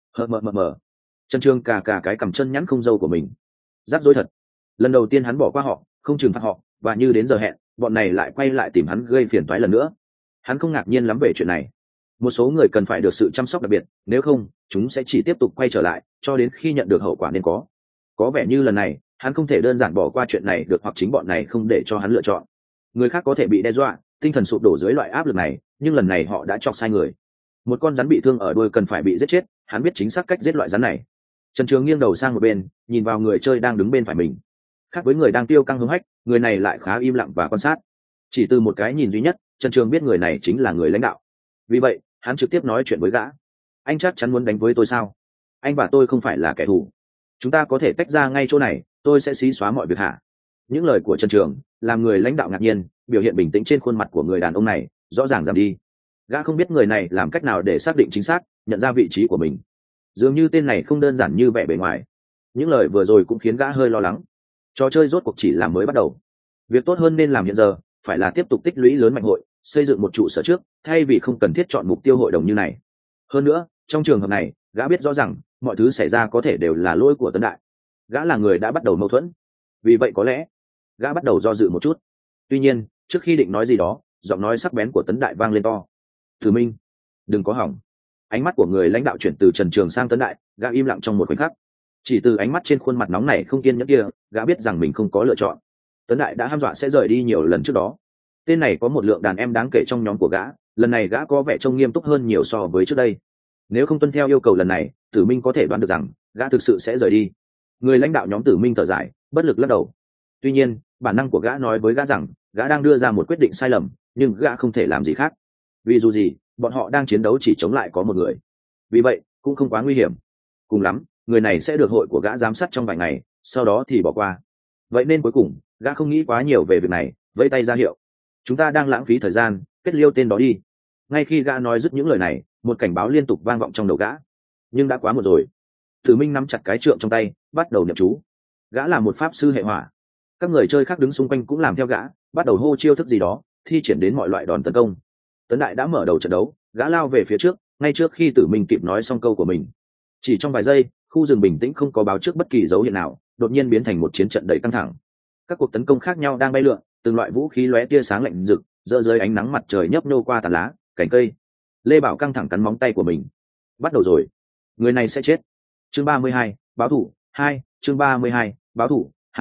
S1: Mờ. Trần Trường cà cái cầm chân nhẵn không dâu của mình. Rắc rối thật. Lần đầu tiên hắn bỏ qua họ, không trừng phạt họ, và như đến giờ hẹn bọn này lại quay lại tìm hắn gây phiền toái lần nữa. Hắn không ngạc nhiên lắm về chuyện này. Một số người cần phải được sự chăm sóc đặc biệt, nếu không chúng sẽ chỉ tiếp tục quay trở lại cho đến khi nhận được hậu quả nên có. Có vẻ như lần này hắn không thể đơn giản bỏ qua chuyện này được, hoặc chính bọn này không để cho hắn lựa chọn. Người khác có thể bị đe dọa, tinh thần sụp đổ dưới loại áp lực này, nhưng lần này họ đã chọc sai người. Một con rắn bị thương ở đuôi cần phải bị giết chết, hắn biết chính xác cách giết loại rắn này. Trần Trường nghiêng đầu sang một bên, nhìn vào người chơi đang đứng bên phải mình. Khác với người đang tiêu căng hứng hách, người này lại khá im lặng và quan sát. Chỉ từ một cái nhìn duy nhất, Trần Trường biết người này chính là người lãnh đạo. Vì vậy hắn trực tiếp nói chuyện với gã. Anh chắc chắn muốn đánh với tôi sao? Anh và tôi không phải là kẻ thù, chúng ta có thể tách ra ngay chỗ này, tôi sẽ xí xóa mọi việc hả? Những lời của Trần Trường làm người lãnh đạo ngạc nhiên, biểu hiện bình tĩnh trên khuôn mặt của người đàn ông này rõ ràng giảm đi. Gã không biết người này làm cách nào để xác định chính xác, nhận ra vị trí của mình. Dường như tên này không đơn giản như vẻ bề ngoài. Những lời vừa rồi cũng khiến gã hơi lo lắng. Trò chơi rốt cuộc chỉ là mới bắt đầu. Việc tốt hơn nên làm hiện giờ phải là tiếp tục tích lũy lớn mạnh hội, xây dựng một trụ sở trước, thay vì không cần thiết chọn mục tiêu hội đồng như này. Hơn nữa trong trường hợp này gã biết rõ rằng mọi thứ xảy ra có thể đều là lỗi của Tấn Đại. Gã là người đã bắt đầu mâu thuẫn, vì vậy có lẽ gã bắt đầu do dự một chút. Tuy nhiên trước khi định nói gì đó, giọng nói sắc bén của Tấn Đại vang lên to: Tử Minh, đừng có hỏng. Ánh mắt của người lãnh đạo chuyển từ Trần Trường sang Tấn Đại, gã im lặng trong một khoảnh khắc. Chỉ từ ánh mắt trên khuôn mặt nóng này không kiên nhẫn kia, gã biết rằng mình không có lựa chọn. Tấn Đại đã hăm dọa sẽ rời đi nhiều lần trước đó. Tên này có một lượng đàn em đáng kể trong nhóm của gã, lần này gã có vẻ trông nghiêm túc hơn nhiều so với trước đây. Nếu không tuân theo yêu cầu lần này, Tử Minh có thể đoán được rằng gã thực sự sẽ rời đi. Người lãnh đạo nhóm Tử Minh thở dài, bất lực lắc đầu. Tuy nhiên bản năng của gã nói với gã rằng gã đang đưa ra một quyết định sai lầm, nhưng gã không thể làm gì khác. Vì dù gì bọn họ đang chiến đấu chỉ chống lại có một người, vì vậy cũng không quá nguy hiểm. Cùng lắm người này sẽ được hội của gã giám sát trong vài ngày, sau đó thì bỏ qua. Vậy nên cuối cùng gã không nghĩ quá nhiều về việc này, vẫy tay ra hiệu: Chúng ta đang lãng phí thời gian, kết liêu tên đó đi. Ngay khi gã nói dứt những lời này, một cảnh báo liên tục vang vọng trong đầu gã. Nhưng đã quá muộn rồi. Tử Minh nắm chặt cái trượng trong tay, bắt đầu niệm chú. Gã là một pháp sư hệ hỏa. Các người chơi khác đứng xung quanh cũng làm theo gã, bắt đầu hô chiêu thức gì đó, thi triển đến mọi loại đòn tấn công. Tấn Đại đã mở đầu trận đấu, gã lao về phía trước, ngay trước khi Tử Minh kịp nói xong câu của mình. Chỉ trong vài giây, khu rừng bình tĩnh không có báo trước bất kỳ dấu hiệu nào, đột nhiên biến thành một chiến trận đầy căng thẳng. Các cuộc tấn công khác nhau đang bay lượn, từng loại vũ khí lóe tia sáng lạnh rực, rỡ dưới ánh nắng mặt trời nhấp nhô qua tàn lá, cành cây. Lê Bảo căng thẳng cắn móng tay của mình. Bắt đầu rồi, người này sẽ chết. Chương 32, báo thủ 2, chương 32, báo thủ 2.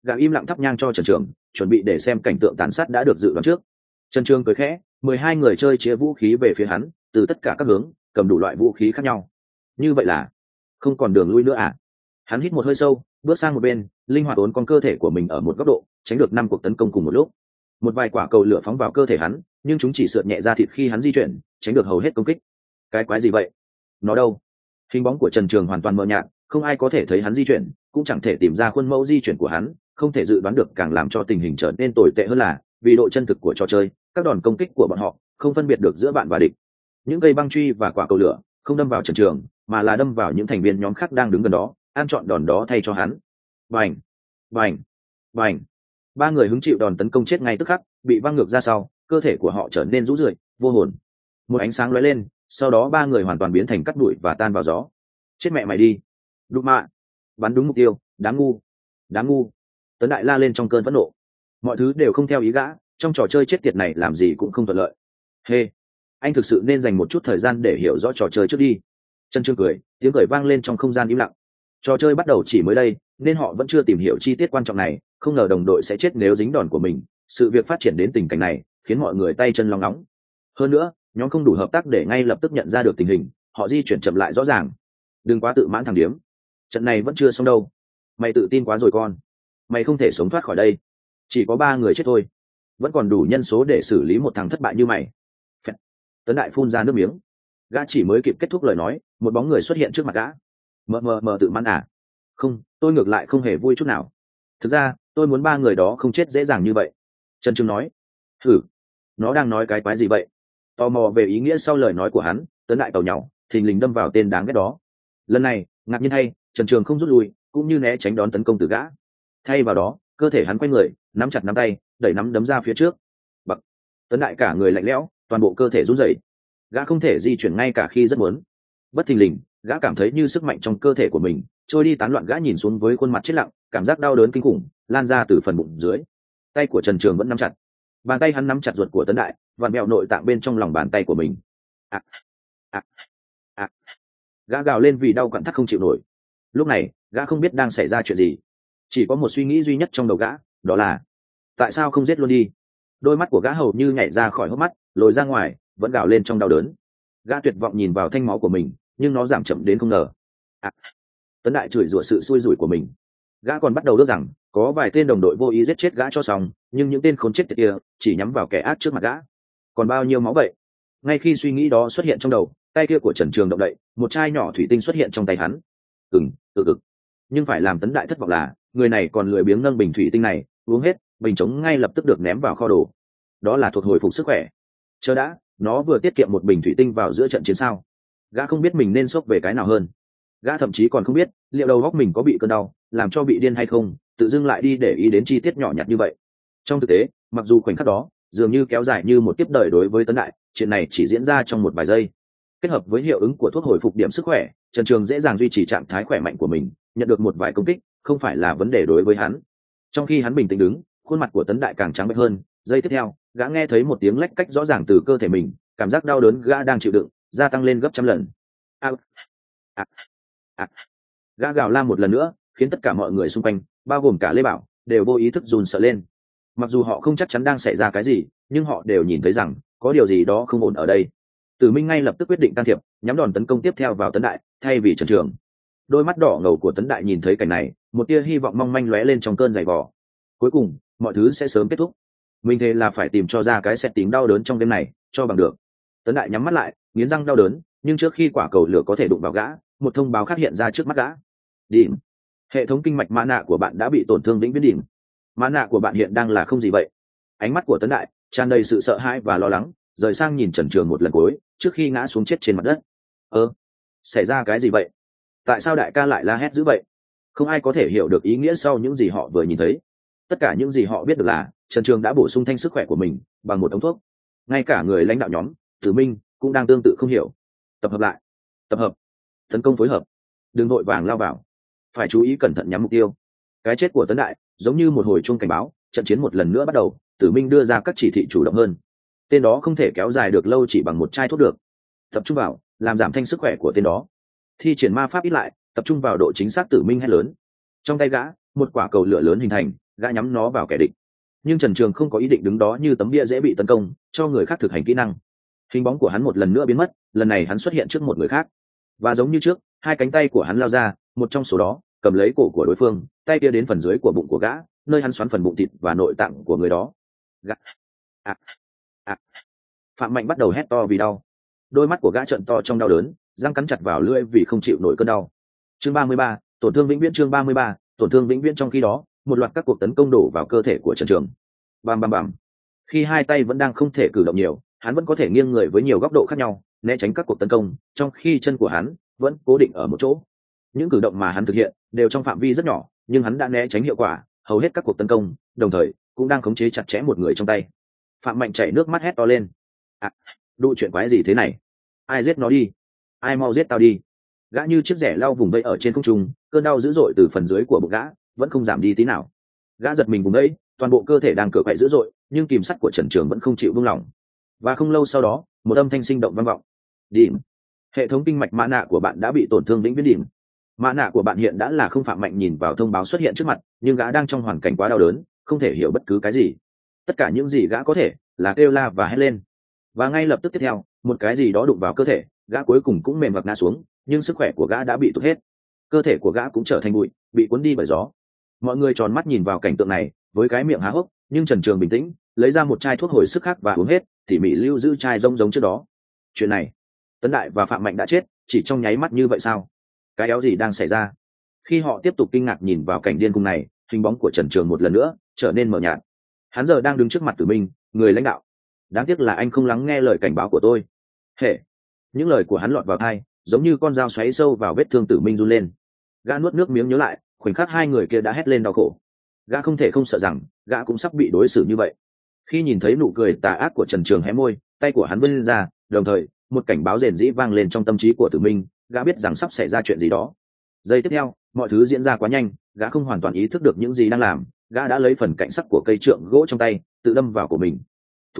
S1: Gã im lặng thắp nhang cho Trần Trường, chuẩn bị để xem cảnh tượng tàn sát đã được dự đoán trước. Trần Trường cười khẽ, 12 người chơi chĩa vũ khí về phía hắn, từ tất cả các hướng, cầm đủ loại vũ khí khác nhau. Như vậy là không còn đường lui nữa à? Hắn hít một hơi sâu, bước sang một bên, linh hoạt uốn con cơ thể của mình ở một góc độ, tránh được 5 cuộc tấn công cùng một lúc. Một vài quả cầu lửa phóng vào cơ thể hắn, nhưng chúng chỉ sượt nhẹ ra thịt khi hắn di chuyển, tránh được hầu hết công kích. Cái quái gì vậy? Nó đâu? Hình bóng của Trần Trường hoàn toàn mờ nhạt, không ai có thể thấy hắn di chuyển, cũng chẳng thể tìm ra khuôn mẫu di chuyển của hắn, không thể dự đoán được, càng làm cho tình hình trở nên tồi tệ hơn là vì độ chân thực của trò chơi, các đòn công kích của bọn họ không phân biệt được giữa bạn và địch. Những cây băng truy và quả cầu lửa không đâm vào Trần Trường, mà là đâm vào những thành viên nhóm khác đang đứng gần đó, ăn trọn đòn đó thay cho hắn. Bành, bành, bành. Ba người hứng chịu đòn tấn công chết ngay tức khắc, bị văng ngược ra sau, cơ thể của họ trở nên rũ rượi, vô hồn. Một ánh sáng lóe lên, sau đó ba người hoàn toàn biến thành cát bụi và tan vào gió. Chết mẹ mày đi, đụng mạ, bắn đúng mục tiêu, đáng ngu, đáng ngu. Tấn Đại la lên trong cơn phẫn nộ. Mọi thứ đều không theo ý gã, trong trò chơi chết tiệt này làm gì cũng không thuận lợi. Hê, anh thực sự nên dành một chút thời gian để hiểu rõ trò chơi trước đi. Trần Trương cười, tiếng cười vang lên trong không gian im lặng. Trò chơi bắt đầu chỉ mới đây, nên họ vẫn chưa tìm hiểu chi tiết quan trọng này, không ngờ đồng đội sẽ chết nếu dính đòn của mình. Sự việc phát triển đến tình cảnh này khiến mọi người tay chân lóng nóng. Hơn nữa, nhóm không đủ hợp tác để ngay lập tức nhận ra được tình hình, họ di chuyển chậm lại rõ ràng. Đừng quá tự mãn thằng điếm, trận này vẫn chưa xong đâu. Mày tự tin quá rồi con, mày không thể sống thoát khỏi đây. Chỉ có 3 người chết thôi, vẫn còn đủ nhân số để xử lý một thằng thất bại như mày. Tấn Đại phun ra nước miếng. Gã chỉ mới kịp kết thúc lời nói, một bóng người xuất hiện trước mặt gã. Mờ tự mãn à? Không, tôi ngược lại không hề vui chút nào. Thực ra tôi muốn 3 người đó không chết dễ dàng như vậy. Trần Trương nói. Thử, nó đang nói cái quái gì vậy? Tò mò về ý nghĩa sau lời nói của hắn, Tấn Đại tàu nhàu thình lình đâm vào tên đáng ghét đó. Lần này ngạc nhiên hay, Trần Trường không rút lui, cũng như né tránh đón tấn công từ gã. Thay vào đó, cơ thể hắn quay người, nắm chặt nắm tay, đẩy nắm đấm ra phía trước. Bậc. Tấn Đại cả người lạnh lẽo, toàn bộ cơ thể run rẩy. Gã không thể di chuyển ngay cả khi rất muốn. Bất thình lình, gã cảm thấy như sức mạnh trong cơ thể của mình trôi đi tán loạn. Gã nhìn xuống với khuôn mặt chết lặng, cảm giác đau đớn kinh khủng lan ra từ phần bụng dưới. Tay của Trần Trường vẫn nắm chặt, bàn tay hắn nắm chặt ruột của Tấn Đại, vặn vẹo nội tạng bên trong lòng bàn tay của mình. À, à, à. Gã gào lên vì đau quặn thắt không chịu nổi. Lúc này gã không biết đang xảy ra chuyện gì, chỉ có một suy nghĩ duy nhất trong đầu gã, đó là tại sao không giết luôn đi. Đôi mắt của gã hầu như nhảy ra khỏi hốc mắt, lồi ra ngoài, vẫn gào lên trong đau đớn. Gã tuyệt vọng nhìn vào thanh máu của mình, nhưng nó giảm chậm đến không ngờ. Tấn Đại chửi rủa sự xui rủi của mình. Gã còn bắt đầu ước rằng có vài tên đồng đội vô ý giết chết gã cho xong, nhưng những tên khốn chết tiệt kia chỉ nhắm vào kẻ ác trước mặt gã. Còn bao nhiêu máu vậy? Ngay khi suy nghĩ đó xuất hiện trong đầu, tay kia của Trần Trường động đậy, một chai nhỏ thủy tinh xuất hiện trong tay hắn. Ực. Nhưng phải làm Tấn Đại thất vọng là người này còn lười biếng nâng bình thủy tinh này, uống hết, bình trống ngay lập tức được ném vào kho đồ. Đó là thuật hồi phục sức khỏe. Chờ đã, nó vừa tiết kiệm một bình thủy tinh vào giữa trận chiến sao? Gã không biết mình nên sốc về cái nào hơn. Gã thậm chí còn không biết liệu đầu góc mình có bị cơn đau làm cho bị điên hay không, tự dưng lại đi để ý đến chi tiết nhỏ nhặt như vậy. Trong thực tế, mặc dù khoảnh khắc đó dường như kéo dài như một kiếp đời đối với Tấn Đại, chuyện này chỉ diễn ra trong một vài giây. Kết hợp với hiệu ứng của thuốc hồi phục điểm sức khỏe, Trần Trường dễ dàng duy trì trạng thái khỏe mạnh của mình, nhận được một vài công kích không phải là vấn đề đối với hắn. Trong khi hắn bình tĩnh đứng, khuôn mặt của Tấn Đại càng trắng bệch hơn. Giây tiếp theo, gã nghe thấy một tiếng lách cách rõ ràng từ cơ thể mình, cảm giác đau đớn gã đang chịu đựng gia tăng lên gấp trăm lần. Gã gào la một lần nữa, khiến tất cả mọi người xung quanh, bao gồm cả Lê Bảo, đều vô ý thức run sợ lên. Mặc dù họ không chắc chắn đang xảy ra cái gì, nhưng họ đều nhìn thấy rằng có điều gì đó không ổn ở đây. Tử Minh ngay lập tức quyết định can thiệp, nhắm đòn tấn công tiếp theo vào Tấn Đại thay vì Trần Trường. Đôi mắt đỏ ngầu của Tấn Đại nhìn thấy cảnh này, một tia hy vọng mong manh lóe lên trong cơn giày vò. Cuối cùng mọi thứ sẽ sớm kết thúc. Mình thề là phải tìm cho ra cái xét tím đau đớn trong đêm này cho bằng được. Tấn Đại nhắm mắt lại, nghiến răng đau đớn, nhưng trước khi quả cầu lửa có thể đụng vào gã, một thông báo khác hiện ra trước mắt gã. Điểm. Hệ thống kinh mạch mã nạ của bạn đã bị tổn thương vĩnh viễn điểm. Mã nạ của bạn hiện đang là không gì vậy? Ánh mắt của Tấn Đại tràn đầy sự sợ hãi và lo lắng, rời sang nhìn Trần Trường một lần cuối trước khi ngã xuống chết trên mặt đất. Xảy ra cái gì vậy? Tại sao đại ca lại la hét dữ vậy? Không ai có thể hiểu được ý nghĩa sau những gì họ vừa nhìn thấy. Tất cả những gì họ biết được là Trần Trường đã bổ sung thanh sức khỏe của mình bằng một ống thuốc. Ngay cả người lãnh đạo nhóm Tử Minh cũng đang tương tự không hiểu. Tập hợp lại, tập hợp, tấn công phối hợp, đừng vội vàng lao vào, phải chú ý cẩn thận nhắm mục tiêu. Cái chết của Tấn Đại giống như một hồi chuông cảnh báo, trận chiến một lần nữa bắt đầu. Tử Minh đưa ra các chỉ thị chủ động hơn. Tên đó không thể kéo dài được lâu chỉ bằng một chai thuốc được. Tập trung vào làm giảm thanh sức khỏe của tên đó. Thi triển ma pháp ít lại, tập trung vào độ chính xác. Tử Minh hét lớn. Trong tay gã, một quả cầu lửa lớn hình thành, gã nhắm nó vào kẻ địch. Nhưng Trần Trường không có ý định đứng đó như tấm bia dễ bị tấn công, cho người khác thực hành kỹ năng. Hình bóng của hắn một lần nữa biến mất, lần này hắn xuất hiện trước một người khác, và giống như trước, hai cánh tay của hắn lao ra, một trong số đó cầm lấy cổ của đối phương, tay kia đến phần dưới của bụng của gã, nơi hắn xoắn phần bụng thịt và nội tạng của người đó. Gã Phạm Mạnh bắt đầu hét to vì đau, đôi mắt của gã trợn to trong đau đớn, răng cắn chặt vào lưỡi vì không chịu nổi cơn đau. Chương 33, tổn thương vĩnh viễn. Chương 33, tổn thương vĩnh viễn. Trong khi đó, một loạt các cuộc tấn công đổ vào cơ thể của Trần Trường. Bam bam bam. Khi hai tay vẫn đang không thể cử động nhiều, hắn vẫn có thể nghiêng người với nhiều góc độ khác nhau, né tránh các cuộc tấn công, trong khi chân của hắn vẫn cố định ở một chỗ. Những cử động mà hắn thực hiện đều trong phạm vi rất nhỏ, nhưng hắn đã né tránh hiệu quả hầu hết các cuộc tấn công, đồng thời cũng đang khống chế chặt chẽ một người trong tay. Phạm Mạnh chảy nước mắt hét to lên. Đụ chuyện quái gì thế này? Ai giết nó đi? Ai mau giết tao đi? Gã như chiếc rẻ lau vùng vẫy ở trên không trung, cơn đau dữ dội từ phần dưới của bụng gã vẫn không giảm đi tí nào. Gã giật mình vùng vẫy, toàn bộ cơ thể đang cựa quậy dữ dội, nhưng kìm sắt của Trần Trường vẫn không chịu buông lỏng. Và không lâu sau đó, một âm thanh sinh động vang vọng. Điểm. Hệ thống kinh mạch mã nạ của bạn đã bị tổn thương vĩnh viễn. Điểm. Mã nạ của bạn hiện đã là không. Phạm Mạnh nhìn vào thông báo xuất hiện trước mặt, nhưng gã đang trong hoàn cảnh quá đau đớn, không thể hiểu bất cứ cái gì. Tất cả những gì gã có thể là kêu la và hét lên. Và ngay lập tức tiếp theo, một cái gì đó đụng vào cơ thể, gã cuối cùng cũng mềm vật ngã xuống, nhưng sức khỏe của gã đã bị tụt hết. Cơ thể của gã cũng trở thành bụi, bị cuốn đi bởi gió. Mọi người tròn mắt nhìn vào cảnh tượng này với cái miệng há hốc, nhưng Trần Trường bình tĩnh lấy ra một chai thuốc hồi sức khác và uống hết, tỉ mỉ lưu giữ chai giống trước đó. Chuyện này, Tấn Đại và Phạm Mạnh đã chết chỉ trong nháy mắt như vậy sao? Cái éo gì đang xảy ra? Khi họ tiếp tục kinh ngạc nhìn vào cảnh điên khùng này, hình bóng của Trần Trường một lần nữa trở nên mờ nhạt. Hắn giờ đang đứng trước mặt Tử Minh, người lãnh đạo. Đáng tiếc là anh không lắng nghe lời cảnh báo của tôi. Hệ. Những lời của hắn lọt vào tai, giống như con dao xoáy sâu vào vết thương Tử Minh run lên. Gã nuốt nước miếng nhớ lại khoảnh khắc hai người kia đã hét lên đau khổ. Gã không thể không sợ rằng gã cũng sắp bị đối xử như vậy. Khi nhìn thấy nụ cười tà ác của Trần Trường hé môi, tay của hắn vươn ra, đồng thời một cảnh báo rền rĩ vang lên trong tâm trí của Tử Minh. Gã biết rằng sắp xảy ra chuyện gì đó. Giây tiếp theo, mọi thứ diễn ra quá nhanh, gã không hoàn toàn ý thức được những gì đang làm. Gã đã lấy phần cạnh sắc của cây trượng gỗ trong tay tự đâm vào của mình.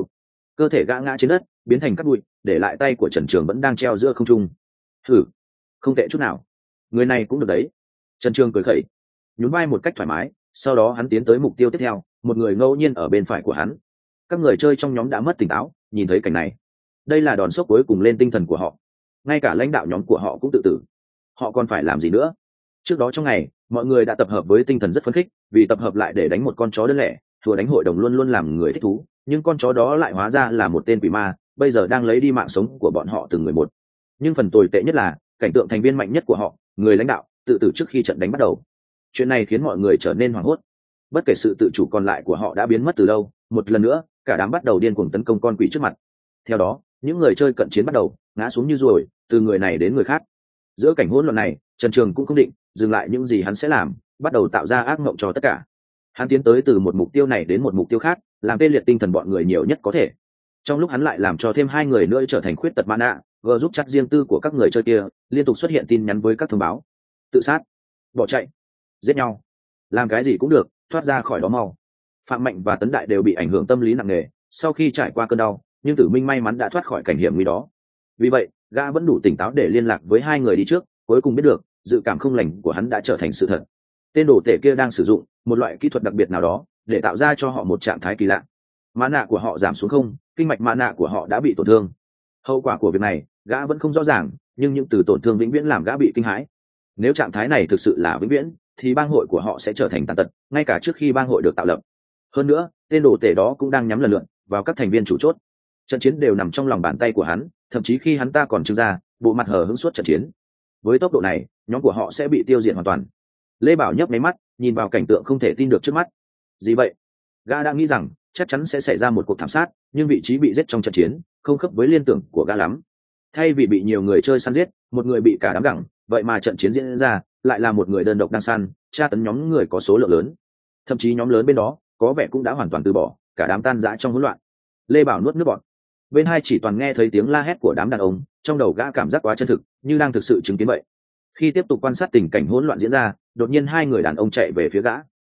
S1: Cơ thể gã ngã trên đất, biến thành cát bụi, để lại tay của Trần Trường vẫn đang treo giữa không trung. Thử, không tệ chút nào, người này cũng được đấy. Trần Trường cười khẩy, nhún vai một cách thoải mái, sau đó hắn tiến tới mục tiêu tiếp theo, một người ngẫu nhiên ở bên phải của hắn. Các người chơi trong nhóm đã mất tỉnh táo, nhìn thấy cảnh này. Đây là đòn sốc cuối cùng lên tinh thần của họ. Ngay cả lãnh đạo nhóm của họ cũng tự tử. Họ còn phải làm gì nữa? Trước đó trong ngày, mọi người đã tập hợp với tinh thần rất phấn khích, vì tập hợp lại để đánh một con chó đơn lẻ. Thua đánh hội đồng luôn luôn làm người thích thú, nhưng con chó đó lại hóa ra là một tên quỷ ma, bây giờ đang lấy đi mạng sống của bọn họ từng người một. Nhưng phần tồi tệ nhất là cảnh tượng thành viên mạnh nhất của họ, người lãnh đạo, tự tử trước khi trận đánh bắt đầu. Chuyện này khiến mọi người trở nên hoảng hốt. Bất kể sự tự chủ còn lại của họ đã biến mất từ lâu, một lần nữa cả đám bắt đầu điên cuồng tấn công con quỷ trước mặt. Theo đó, những người chơi cận chiến bắt đầu ngã xuống như ruồi, từ người này đến người khác. Giữa cảnh hỗn loạn này, Trần Trường cũng không định dừng lại những gì hắn sẽ làm, bắt đầu tạo ra ác mộng cho tất cả. Hắn tiến tới từ một mục tiêu này đến một mục tiêu khác, làm tê liệt tinh thần bọn người nhiều nhất có thể. Trong lúc hắn lại làm cho thêm hai người nữa trở thành khuyết tật mã nạ, vừa giúp chắc riêng tư của các người chơi kia liên tục xuất hiện tin nhắn với các thông báo: tự sát, bỏ chạy, giết nhau, làm cái gì cũng được, thoát ra khỏi đó mau. Phạm Mạnh và Tấn Đại đều bị ảnh hưởng tâm lý nặng nề sau khi trải qua cơn đau, nhưng Tử Minh may mắn đã thoát khỏi cảnh hiểm nguy đó. Vì vậy, gã vẫn đủ tỉnh táo để liên lạc với hai người đi trước. Cuối cùng biết được dự cảm không lành của hắn đã trở thành sự thật. Tên đồ tể kia đang sử dụng một loại kỹ thuật đặc biệt nào đó để tạo ra cho họ một trạng thái kỳ lạ. Mã nạ của họ giảm xuống không, kinh mạch mã nạ của họ đã bị tổn thương. Hậu quả của việc này gã vẫn không rõ ràng, nhưng những từ tổn thương vĩnh viễn làm gã bị kinh hãi. Nếu trạng thái này thực sự là vĩnh viễn, thì bang hội của họ sẽ trở thành tàn tật ngay cả trước khi bang hội được tạo lập. Hơn nữa, tên đồ tể đó cũng đang nhắm lần lượt vào các thành viên chủ chốt. Trận chiến đều nằm trong lòng bàn tay của hắn, thậm chí khi hắn ta còn trưng ra bộ mặt hờ hững suốt trận chiến. Với tốc độ này, nhóm của họ sẽ bị tiêu diệt hoàn toàn. Lê Bảo nhấp máy mắt, nhìn vào cảnh tượng không thể tin được trước mắt. Gì vậy? Gã đã nghĩ rằng chắc chắn sẽ xảy ra một cuộc thảm sát, nhưng vị trí bị giết trong trận chiến không khớp với liên tưởng của gã lắm. Thay vì bị nhiều người chơi săn giết, một người bị cả đám gẳng, vậy mà trận chiến diễn ra lại là một người đơn độc đang săn, tra tấn nhóm người có số lượng lớn. Thậm chí nhóm lớn bên đó có vẻ cũng đã hoàn toàn từ bỏ, cả đám tan rã trong hỗn loạn. Lê Bảo nuốt nước bọt. Bên hai chỉ toàn nghe thấy tiếng la hét của đám đàn ông, trong đầu gã cảm giác quá chân thực, như đang thực sự chứng kiến vậy. Khi tiếp tục quan sát tình cảnh hỗn loạn diễn ra, đột nhiên hai người đàn ông chạy về phía gã.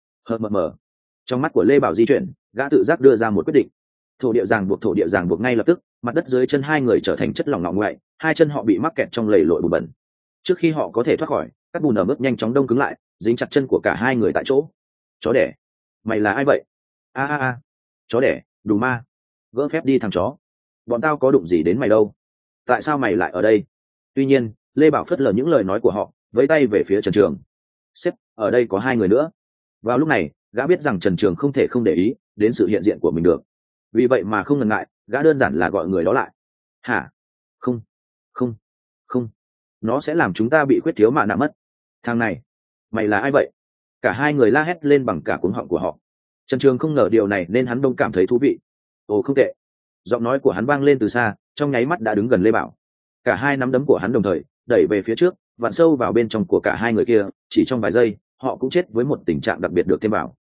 S1: Mờ. Trong mắt của Lê Bảo di chuyển, gã tự giác đưa ra một quyết định. Thổ địa ràng buộc ngay lập tức, mặt đất dưới chân hai người trở thành chất lỏng ngọ ngoại, hai chân họ bị mắc kẹt trong lầy lội bùn bẩn. Trước khi họ có thể thoát khỏi, các bùn ở mức nhanh chóng đông cứng lại, dính chặt chân của cả hai người tại chỗ. Chó đẻ. Mày là ai vậy? A a a, chó đẻ, đủ ma, gỡ phép đi thằng chó. Bọn tao có đụng gì đến mày đâu? Tại sao mày lại ở đây? Tuy nhiên, Lê Bảo phớt lờ những lời nói của họ, với tay về phía Trần Trường. Sếp, ở đây có hai người nữa. Vào lúc này, gã biết rằng Trần Trường không thể không để ý đến sự hiện diện của mình được. Vì vậy mà không ngần ngại, gã đơn giản là gọi người đó lại. Hả? Không, không, không. Nó sẽ làm chúng ta bị khuyết thiếu mạ nạ mất. Thằng này, mày là ai vậy? Cả hai người la hét lên bằng cả cuống họng của họ. Trần Trường không ngờ điều này nên hắn đông cảm thấy thú vị. Ồ không tệ. Giọng nói của hắn vang lên từ xa, trong nháy mắt đã đứng gần Lê Bảo. Cả hai nắm đấm của hắn đồng thời đẩy về phía trước, vặn sâu vào bên trong của cả hai người kia. Chỉ trong vài giây, họ cũng chết với một tình trạng đặc biệt được thêm vào.